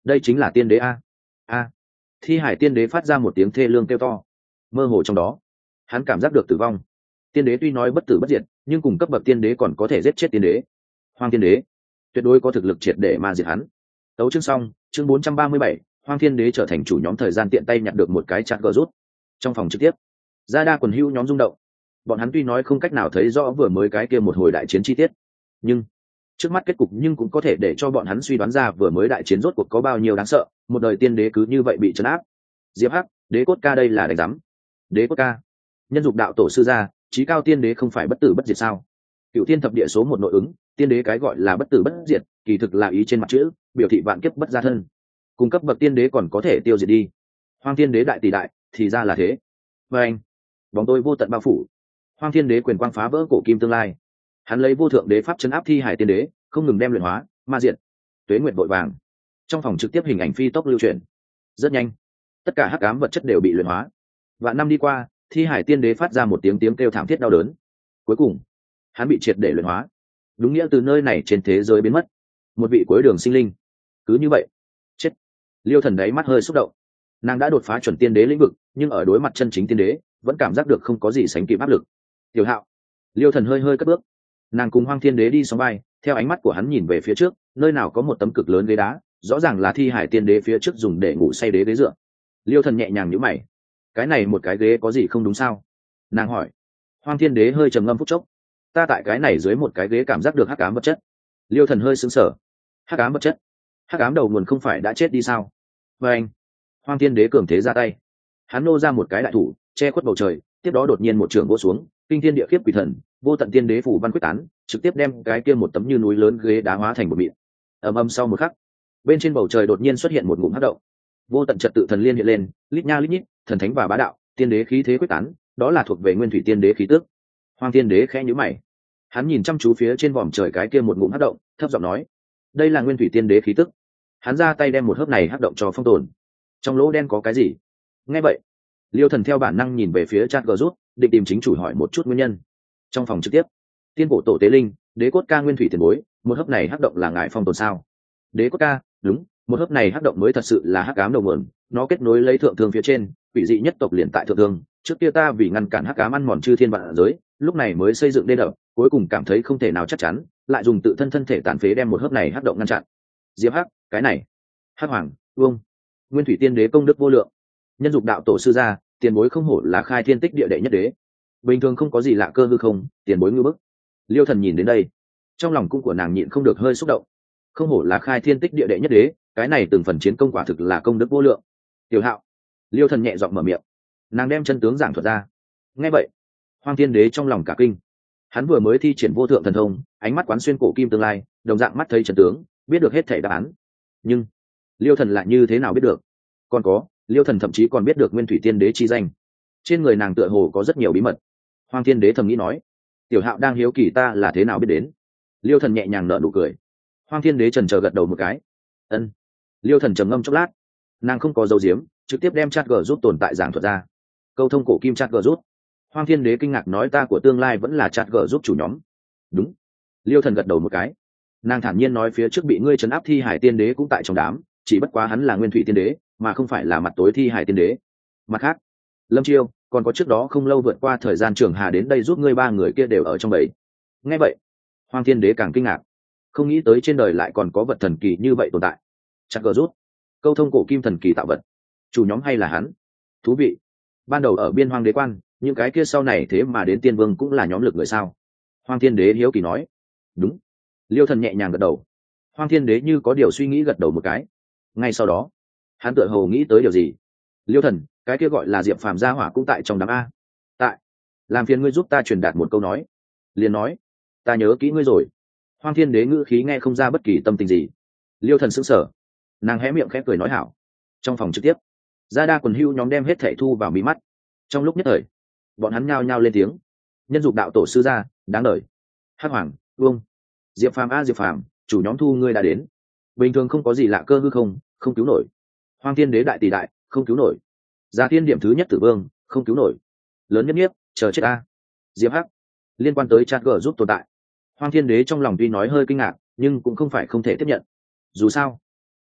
đây chính là tiên đế a. A. Thi hải tiên đế phát ra một tiếng thê lương kêu to, mơ hồ trong đó hắn cảm giác được tử vong. Tiên đế tuy nói bất tử bất diệt, nhưng cùng cấp bậc tiên đế còn có thể giết chết tiên đế. Hoang tiên đế tuyệt đối có thực lực triệt để mà diệt hắn. Tấu chương xong, chương bốn trăm ba mươi bảy, Hoang thiên đế trở thành chủ nhóm thời gian tiện tay nhặt được một cái chat gờ rút. Trong phòng trực tiếp, gia đa quần hữu nhóm rung động. Bọn hắn tuy nói không cách nào thấy rõ vừa mới cái kia một hồi đại chiến chi tiết, nhưng trước mắt kết cục nhưng cũng có thể để cho bọn hắn suy đoán ra vừa mới đại chiến rốt cuộc có bao nhiêu đáng sợ. Một đời tiên đế cứ như vậy bị trấn áp. Diệp Hắc, đế cốt ca đây là đánh giám. Đế cốt ca, nhân dục đạo tổ sư gia, chí cao tiên đế không phải bất tử bất diệt sao? Cựu thiên thập địa số một nội ứng, tiên đế cái gọi là bất tử bất diệt, kỳ thực là ý trên mặt chữ, biểu thị vạn kiếp bất gia thân. Cung cấp bậc tiên đế còn có thể tiêu diệt đi. Hoang thiên đế đại tỷ đại, thì ra là thế. Và anh, bóng tôi vô tận bao phủ. Hoang thiên đế quyền quang phá vỡ cổ kim tương lai. Hắn lấy vô thượng đế pháp chấn áp thi hải tiên đế, không ngừng đem luyện hóa, ma diệt. Tuế nguyệt vội vàng. Trong phòng trực tiếp hình ảnh phi tốc lưu truyền. Rất nhanh, tất cả hắc ám vật chất đều bị luyện hóa. Vạn năm đi qua, thi hải tiên đế phát ra một tiếng tiếng kêu thảm thiết đau đớn. Cuối cùng, hắn bị triệt để luyện hóa. Đúng nghĩa từ nơi này trên thế giới biến mất. Một vị cuối đường sinh linh. Cứ như vậy, chết. Liêu Thần đáy mắt hơi xúc động. Nàng đã đột phá chuẩn tiên đế lĩnh vực, nhưng ở đối mặt chân chính tiên đế, vẫn cảm giác được không có gì sánh kịp áp lực. Tiểu Hạo. Liêu Thần hơi hơi cất bước. Nàng cùng Hoang thiên đế đi sóng vai, theo ánh mắt của hắn nhìn về phía trước, nơi nào có một tấm cực lớn ghế đá, rõ ràng là thi hải tiên đế phía trước dùng để ngủ say đế ghế dựa. Liêu Thần nhẹ nhàng nhíu mày. Cái này một cái ghế có gì không đúng sao? Nàng hỏi. Hoang thiên đế hơi trầm ngâm phút chốc. Ta tại cái này dưới một cái ghế cảm giác được hắc ám vật chất. Liêu Thần hơi sững sờ. Hắc ám vật chất? Hắc ám đầu nguồn không phải đã chết đi sao? Và anh. Hoang thiên đế cường thế ra tay. Hắn nô ra một cái đại thủ, che khuất bầu trời, tiếp đó đột nhiên một trường vỗ xuống, kinh thiên địa khiếp quỷ thần, vô tận tiên đế phủ văn quyết tán, trực tiếp đem cái kia một tấm như núi lớn ghế đá hóa thành một mịn. Ầm ầm sau một khắc, bên trên bầu trời đột nhiên xuất hiện một ngụm hắc động. Vô tận trật tự thần liên hiện lên, lít nha lít nhít, thần thánh và bá đạo, tiên đế khí thế quyết tán, đó là thuộc về nguyên thủy tiên đế khí tước. Hoang tiên đế khẽ nhíu mày. Hắn nhìn chăm chú phía trên vòm trời cái kia một ngụm hắc động, thấp giọng nói: đây là nguyên thủy tiên đế khí tức. Hắn ra tay đem một hớp này hắc động cho phong tồn. Trong lỗ đen có cái gì? Nghe vậy, Liêu Thần theo bản năng nhìn về phía chat gờ rút, định tìm chính chủ hỏi một chút nguyên nhân. Trong phòng trực tiếp, tiên cổ tổ tế linh, đế cốt ca nguyên thủy tiền bối, một hớp này hắc động là ngài phong tồn sao? Đế cốt ca, đúng, một hớp này hắc động mới thật sự là hắc ám đầu nguồn, nó kết nối lấy thượng thương phía trên, quỷ dị nhất tộc liền tại thượng thương. Trước kia ta vì ngăn cản hắc ám ăn mòn chư thiên vạn giới, lúc này mới xây dựng đê đập, cuối cùng cảm thấy không thể nào chắc chắn, lại dùng tự thân thân thể tàn phế đem một hớp này hắc động ngăn chặn. Diệp Hắc, cái này, Hắc Hoàng, Vương, nguyên thủy tiên đế công đức vô lượng, nhân dục đạo tổ sư gia, tiền bối không hổ là khai thiên tích địa đệ nhất đế. Bình thường không có gì lạ cơ hư không, tiền bối ngư bức. Liêu Thần nhìn đến đây, trong lòng cung của nàng nhịn không được hơi xúc động. Không hổ là khai thiên tích địa đệ nhất đế, cái này từng phần chiến công quả thực là công đức vô lượng. Tiểu Hạo. Liêu Thần nhẹ giọng mở miệng, nàng đem chân tướng giảng thuật ra. Nghe vậy, Hoang thiên đế trong lòng cả kinh. Hắn vừa mới thi triển vô thượng thần thông, ánh mắt quán xuyên cổ kim tương lai, đồng dạng mắt thấy chân tướng, biết được hết thảy đáp án. Nhưng Liêu Thần lại như thế nào biết được? Còn có, Liêu Thần thậm chí còn biết được nguyên thủy tiên đế chi danh. Trên người nàng tựa hồ có rất nhiều bí mật. Hoang thiên đế thầm nghĩ nói, Tiểu Hạo đang hiếu kỳ ta là thế nào biết đến. Liêu Thần nhẹ nhàng nở nụ cười. Hoang thiên đế chần chờ gật đầu một cái. Ân. Liêu Thần trầm ngâm chốc lát, nàng không có dấu diếm, trực tiếp đem chat g rút tồn tại giảng thuật ra. Câu thông cổ kim chat g rút. Hoang thiên đế kinh ngạc nói ta của tương lai vẫn là chat g giúp chủ nhóm. Đúng. Liêu Thần gật đầu một cái. Nàng thản nhiên nói phía trước bị ngươi trấn áp thi hải tiên đế cũng tại trong đám, chỉ bất quá hắn là nguyên thủy tiên đế, mà không phải là mặt tối thi hải tiên đế. Mặt khác, Lâm Chiêu, còn có trước đó không lâu vượt qua thời gian trường hà đến đây giúp ngươi ba người kia đều ở trong bầy. Nghe vậy, Hoang thiên đế càng kinh ngạc, không nghĩ tới trên đời lại còn có vật thần kỳ như vậy tồn tại. Chắc gờ rút, câu thông cổ kim thần kỳ tạo vật, chủ nhóm hay là hắn? Thú vị. Ban đầu ở biên hoang đế quan, những cái kia sau này thế mà đến tiên vương cũng là nhóm lực người sao? Hoang thiên đế hiếu kỳ nói. Đúng. Liêu Thần nhẹ nhàng gật đầu. Hoang thiên đế như có điều suy nghĩ gật đầu một cái. Ngay sau đó, hắn tựa hồ nghĩ tới điều gì. Liêu Thần, cái kia gọi là Diệp Phàm gia hỏa cũng tại trong đám a. Tại. Làm phiền ngươi giúp ta truyền đạt một câu nói. Liền nói, ta nhớ kỹ ngươi rồi. Hoang thiên đế ngữ khí nghe không ra bất kỳ tâm tình gì. Liêu Thần sững sờ, nàng hé miệng khẽ cười nói hảo. Trong phòng trực tiếp, gia đa quần hưu nhóm đem hết thảy thu vào mí mắt. Trong lúc nhất thời, bọn hắn nhao nhao lên tiếng. Nhân dục đạo tổ sư gia, đáng đời. Hắc Hoàng, Vương, Diệp Phàm a Diệp Phàm, chủ nhóm thu ngươi đã đến. Bình thường không có gì lạ cơ hư không, không cứu nổi. Hoang thiên đế đại tỷ đại, không cứu nổi. Gia thiên điểm thứ nhất tử vương, không cứu nổi. Lớn nhất nhiếp, chờ chết a. Diệp Hắc, liên quan tới chat g giúp tồn tại. Hoang thiên đế trong lòng tuy nói hơi kinh ngạc, nhưng cũng không phải không thể tiếp nhận. Dù sao,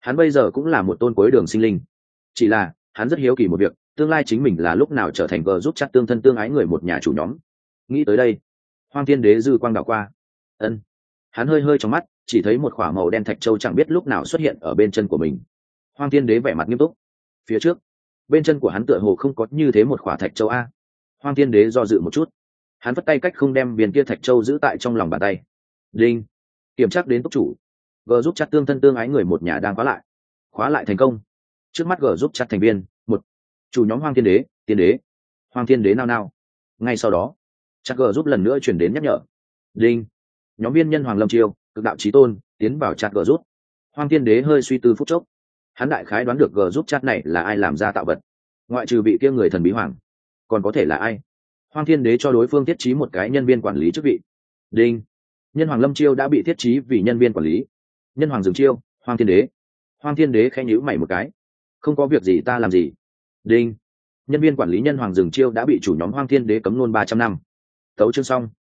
hắn bây giờ cũng là một tôn cuối đường sinh linh, chỉ là hắn rất hiếu kỳ một việc, tương lai chính mình là lúc nào trở thành gờ giúp chắc tương thân tương ái người một nhà chủ nhóm. Nghĩ tới đây, Hoang Thiên Đế dư quang đảo qua. Ân, hắn hơi hơi trong mắt, chỉ thấy một khỏa màu đen thạch châu chẳng biết lúc nào xuất hiện ở bên chân của mình. Hoang Thiên Đế vẻ mặt nghiêm túc. Phía trước, bên chân của hắn tựa hồ không có như thế một khỏa thạch châu a. Hoang Thiên Đế do dự một chút, hắn vất tay cách không đem viên kia thạch châu giữ tại trong lòng bàn tay. Đinh, kiểm tra đến túc chủ. G giúp chặt tương thân tương ái người một nhà đang khóa lại. Khóa lại thành công. Trước mắt G giúp chặt thành viên một, chủ nhóm Hoang Thiên Đế, Tiên Đế. Hoang Thiên Đế nao nao. Ngay sau đó, chắc G giúp lần nữa chuyển đến nhắc nhở. Đinh, nhóm viên nhân Hoàng Lâm Chiêu, cực đạo chí tôn, tiến vào chat G giúp. Hoang Thiên Đế hơi suy tư phút chốc, hắn đại khái đoán được G giúp chat này là ai làm ra tạo vật, ngoại trừ vị kia người thần bí hoàng, còn có thể là ai. Hoang Thiên Đế cho đối phương thiết trí một cái nhân viên quản lý chức vị. Đinh, nhân Hoàng Lâm Chiêu đã bị thiết trí vì nhân viên quản lý. Nhân Hoàng dừng chiêu, Hoang Thiên Đế. Hoang Thiên Đế khẽ nhíu mày một cái. Không có việc gì ta làm gì. Đinh, nhân viên quản lý nhân Hoàng dừng chiêu đã bị chủ nhóm Hoang Thiên Đế cấm luôn ba trăm năm. Tấu chương xong.